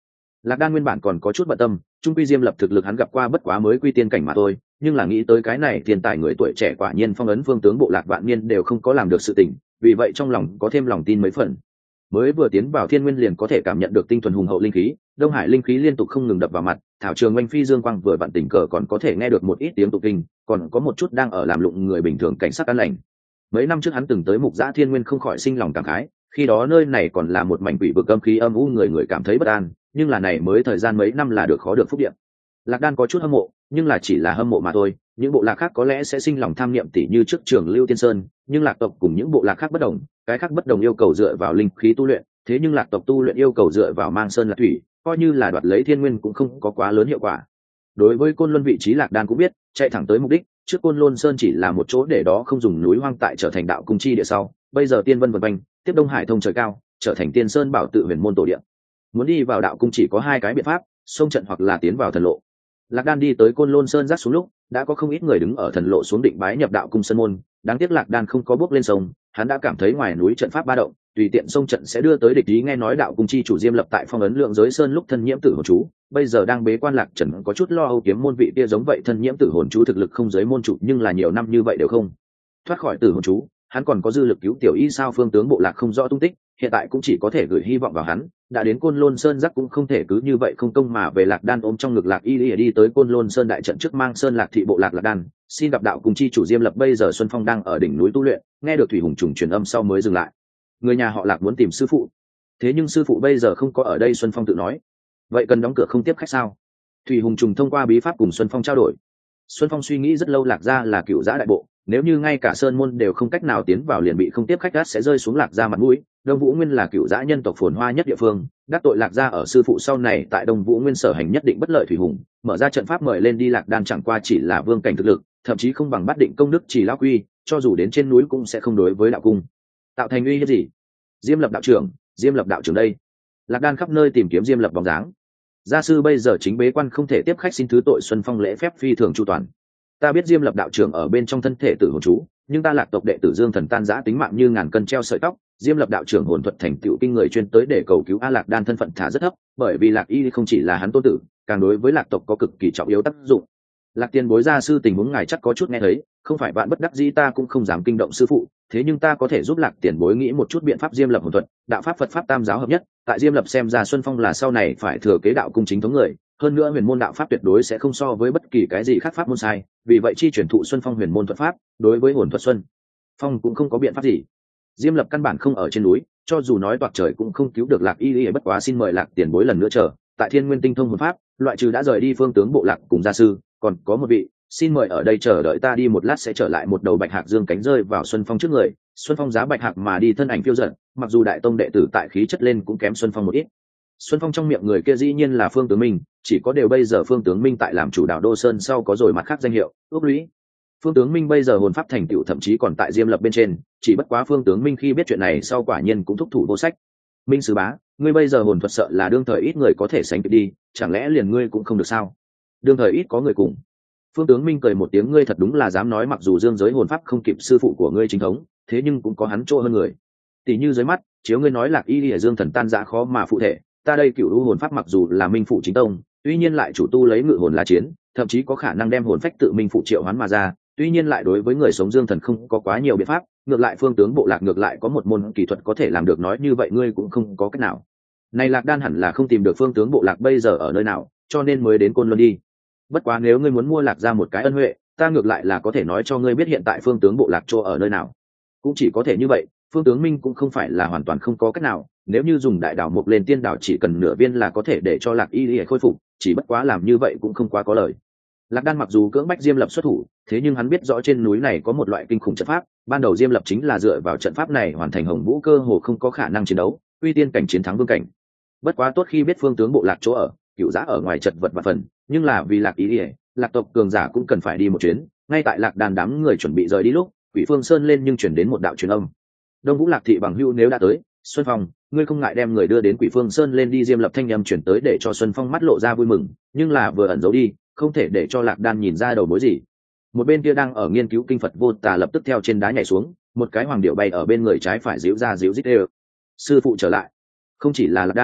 Lạc Đan nguyên bản còn có chút bận tâm, trung quy Diêm Lập thực lực hắn gặp qua bất quá mới quy tiên cảnh mà thôi, nhưng là nghĩ tới cái này thiên tài người tuổi trẻ quả nhiên phong ấn phương tướng bộ Lạc vạn niên đều không có làm được sự tình, vì vậy trong lòng có thêm lòng tin mấy phần. Mới vừa tiến vào thiên nguyên liền có thể cảm nhận được tinh thuần hùng hậu linh khí, đông hải linh khí liên tục không ngừng đập vào mặt, thảo trường oanh phi dương quang vừa vặn tình cờ còn có thể nghe được một ít tiếng tụng kinh, còn có một chút đang ở làm lụng người bình thường cảnh sắc an lành. Mấy năm trước hắn từng tới mục giã thiên nguyên không khỏi sinh lòng cảm khái, khi đó nơi này còn là một mảnh quỷ vực âm khí âm u, người người cảm thấy bất an, nhưng là này mới thời gian mấy năm là được khó được phúc điện. Lạc Đan có chút hâm mộ, nhưng là chỉ là hâm mộ mà thôi, những bộ lạc khác có lẽ sẽ sinh lòng tham niệm tỷ như trước trường Lưu Tiên Sơn, nhưng lạc tộc cùng những bộ lạc khác bất đồng, cái khác bất đồng yêu cầu dựa vào linh khí tu luyện, thế nhưng lạc tộc tu luyện yêu cầu dựa vào mang sơn lạc thủy, coi như là đoạt lấy thiên nguyên cũng không có quá lớn hiệu quả. Đối với Côn Luân vị trí Lạc Đan cũng biết, chạy thẳng tới mục đích, trước Côn Luân Sơn chỉ là một chỗ để đó không dùng núi hoang tại trở thành đạo cung chi địa sau, bây giờ tiên vân vần quanh, tiếp Đông Hải thông trời cao, trở thành tiên sơn bảo tự huyền môn tổ địa. Muốn đi vào đạo cung chỉ có hai cái biện pháp, xông trận hoặc là tiến vào thần lộ. Lạc Đan đi tới Côn Lôn Sơn rắc xuống lúc, đã có không ít người đứng ở thần lộ xuống định bái nhập đạo cung sơn môn, đáng tiếc Lạc Đan không có bước lên sông, hắn đã cảm thấy ngoài núi trận pháp ba động, tùy tiện xông trận sẽ đưa tới địch ý. Nghe nói đạo cung chi chủ Diêm Lập tại phong ấn lượng giới sơn lúc thân nhiễm tử hồn chú, bây giờ đang bế quan Lạc Trần có chút lo âu kiếm môn vị kia giống vậy thân nhiễm tử hồn chú thực lực không giới môn chủ, nhưng là nhiều năm như vậy đều không thoát khỏi tử hồn chú, hắn còn có dư lực cứu tiểu y sao phương tướng bộ Lạc không rõ tung tích, hiện tại cũng chỉ có thể gửi hy vọng vào hắn. Đã đến Côn Lôn Sơn rắc cũng không thể cứ như vậy không công mà về. Lạc Đan ôm trong ngực Lạc Y Lìa đi tới Côn Lôn Sơn đại trận trước, mang sơn Lạc thị bộ Lạc Lạc Đan xin gặp đạo cùng chi chủ Diêm Lập. Bây giờ Xuân Phong đang ở đỉnh núi tu luyện, nghe được Thủy Hùng trùng truyền âm sau mới dừng lại. Người nhà họ Lạc muốn tìm sư phụ, thế nhưng sư phụ bây giờ không có ở đây. Xuân Phong tự nói, vậy cần đóng cửa không tiếp khách sao? Thủy Hùng trùng thông qua bí pháp cùng Xuân Phong trao đổi. Xuân Phong suy nghĩ rất lâu, Lạc gia là cựu giã đại bộ, nếu như ngay cả sơn môn đều không cách nào tiến vào liền bị không tiếp khách gắt sẽ rơi xuống Lạc gia mặt mũi. Đông Vũ Nguyên là cựu giã nhân tộc phồn hoa nhất địa phương, đắc tội Lạc gia ở sư phụ sau này tại Đông Vũ Nguyên sở hành nhất định bất lợi. Thủy Hùng mở ra trận pháp mời lên đi. Lạc Đan chẳng qua chỉ là vương cảnh thực lực, thậm chí không bằng bắt định công đức chỉ lão quy, cho dù đến trên núi cũng sẽ không đối với đạo cung tạo thành uy hiếp gì. Diêm Lập đạo trưởng, Diêm Lập đạo trưởng đây. Lạc Đan khắp nơi tìm kiếm Diêm Lập bóng dáng. Gia sư bây giờ chính bế quan không thể tiếp khách, xin thứ tội. Xuân Phong lễ phép phi thường chu toàn. Ta biết Diêm Lập đạo trưởng ở bên trong thân thể tử hồn chú, nhưng ta Lạc tộc đệ tử Dương Thần tan giã tính mạng như ngàn cân treo sợi tóc. Diêm Lập đạo trưởng hồn thuật thành tựu kinh người, chuyên tới để cầu cứu. A Lạc Đan thân phận thả rất thấp, bởi vì Lạc Y không chỉ là hắn tôn tử, càng đối với Lạc tộc có cực kỳ trọng yếu tác dụng. Lạc tiền bối gia sư tình huống ngài chắc có chút nghe thấy, không phải bạn bất đắc dĩ ta cũng không dám kinh động sư phụ, thế nhưng ta có thể giúp Lạc tiền bối nghĩ một chút biện pháp. Diêm Lập hồn thuật, đạo pháp Phật pháp tam giáo hợp nhất, tại Diêm Lập xem ra Xuân Phong là sau này phải thừa kế đạo cung chính thống người, hơn nữa huyền môn đạo pháp tuyệt đối sẽ không so với bất kỳ cái gì khác pháp môn sai, vì vậy chi truyền thụ Xuân Phong huyền môn thuật pháp, đối với hồn thuật Xuân Phong cũng không có biện pháp gì. Diêm Lập căn bản không ở trên núi, cho dù nói toạc trời cũng không cứu được Lạc Y Y, bất quá xin mời Lạc tiền bối lần nữa chờ tại Thiên Nguyên tinh thông hồn pháp, loại trừ đã rời đi phương tướng bộ Lạc cùng gia sư, còn có một vị, xin mời ở đây chờ đợi ta đi một lát sẽ trở lại. Một đầu bạch hạc dương cánh rơi vào Xuân Phong trước người, Xuân Phong giá bạch hạc mà đi, thân ảnh phiêu dật, mặc dù đại tông đệ tử tại khí chất lên cũng kém Xuân Phong một ít. Xuân Phong trong miệng người kia dĩ nhiên là Phương Tướng Minh, chỉ có điều bây giờ Phương Tướng Minh tại làm chủ đạo Đô Sơn sau có rồi mặt khác danh hiệu, ước lũy. Phương Tướng Minh bây giờ hồn pháp thành tựu thậm chí còn tại Diêm Lập bên trên, chỉ bất quá Phương Tướng Minh khi biết chuyện này sau quả nhiên cũng thúc thủ vô sách. Minh sứ bá, ngươi bây giờ hồn thuật sợ là đương thời ít người có thể sánh kịp đi, chẳng lẽ liền ngươi cũng không được sao? Đương thời ít có người cùng. Phương Tướng Minh cười một tiếng, ngươi thật đúng là dám nói, mặc dù dương giới hồn pháp không kịp sư phụ của ngươi chính thống, thế nhưng cũng có hắn chỗ hơn người. Tỷ như dưới mắt, chiếu ngươi nói Lạc Y Lìa Dương Thần tan rã khó mà phụ thể, ta đây cựu u hồn pháp mặc dù là minh phụ chính tông, tuy nhiên lại chủ tu lấy ngự hồn là chiến, thậm chí có khả năng đem hồn phách tự minh phụ triệu hoán mà ra, tuy nhiên lại đối với người sống Dương Thần không có quá nhiều biện pháp. Ngược lại Phương Tướng bộ Lạc ngược lại có một môn kỹ thuật có thể làm được, nói như vậy ngươi cũng không có cách nào. Này Lạc Đan hẳn là không tìm được Phương Tướng bộ Lạc bây giờ ở nơi nào, cho nên mới đến Côn Luân đi. Bất quá nếu ngươi muốn mua Lạc ra một cái ân huệ, ta ngược lại là có thể nói cho ngươi biết hiện tại Phương Tướng bộ Lạc chỗ ở nơi nào. Cũng chỉ có thể như vậy, Phương Tướng Minh cũng không phải là hoàn toàn không có cách nào, nếu như dùng đại đảo mục lên tiên đảo chỉ cần nửa viên là có thể để cho Lạc Y Y khôi phục, chỉ bất quá làm như vậy cũng không quá có lời. Lạc Đan mặc dù cưỡng bách Diêm Lập xuất thủ, thế nhưng hắn biết rõ trên núi này có một loại kinh khủng trận pháp, ban đầu Diêm Lập chính là dựa vào trận pháp này hoàn thành Hồng Vũ cơ hồ không có khả năng chiến đấu, uy tiên cảnh chiến thắng vương cảnh. Bất quá tốt khi biết Phương Tướng bộ Lạc chỗ ở, cựu giã ở ngoài chật vật và phần, nhưng là vì Lạc Y Y, Lạc tộc cường giả cũng cần phải đi một chuyến. Ngay tại Lạc Đan đám người chuẩn bị rời đi lúc, Quỷ Phương Sơn lên nhưng chuyển đến một đạo truyền âm. Đông Vũ Lạc thị bằng hữu nếu đã tới, Xuân Phong, ngươi không ngại đem người đưa đến Quỷ Phương Sơn lên đi. Diêm Lập thanh âm chuyển tới để cho Xuân Phong mắt lộ ra vui mừng, nhưng là vừa ẩn giấu đi, không thể để cho Lạc Đan nhìn ra đầu mối gì. Một bên kia đang ở nghiên cứu kinh Phật Vô Tà lập tức theo trên đá nhảy xuống, một cái hoàng điệu bay ở bên người trái phải díu ra díu dít đều. Sư phụ trở lại. Không chỉ là Lạc Đan,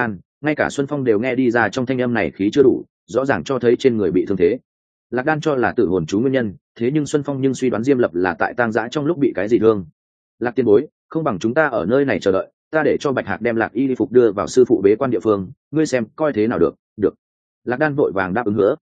ngay cả Xuân Phong đều nghe đi ra trong thanh âm này khí chưa đủ, rõ ràng cho thấy trên người bị thương thế. Lạc Đan cho là tử hồn chú nguyên nhân, thế nhưng Xuân Phong nhưng suy đoán Diêm Lập là tại tang dã trong lúc bị cái gì thương. Lạc tiên bối, không bằng chúng ta ở nơi này chờ đợi, ta để cho Bạch Hạc đem Lạc y phục đưa vào sư phụ bế quan địa phương, ngươi xem coi thế nào được. Được. Lạc Đan vội vàng đáp ứng hứa,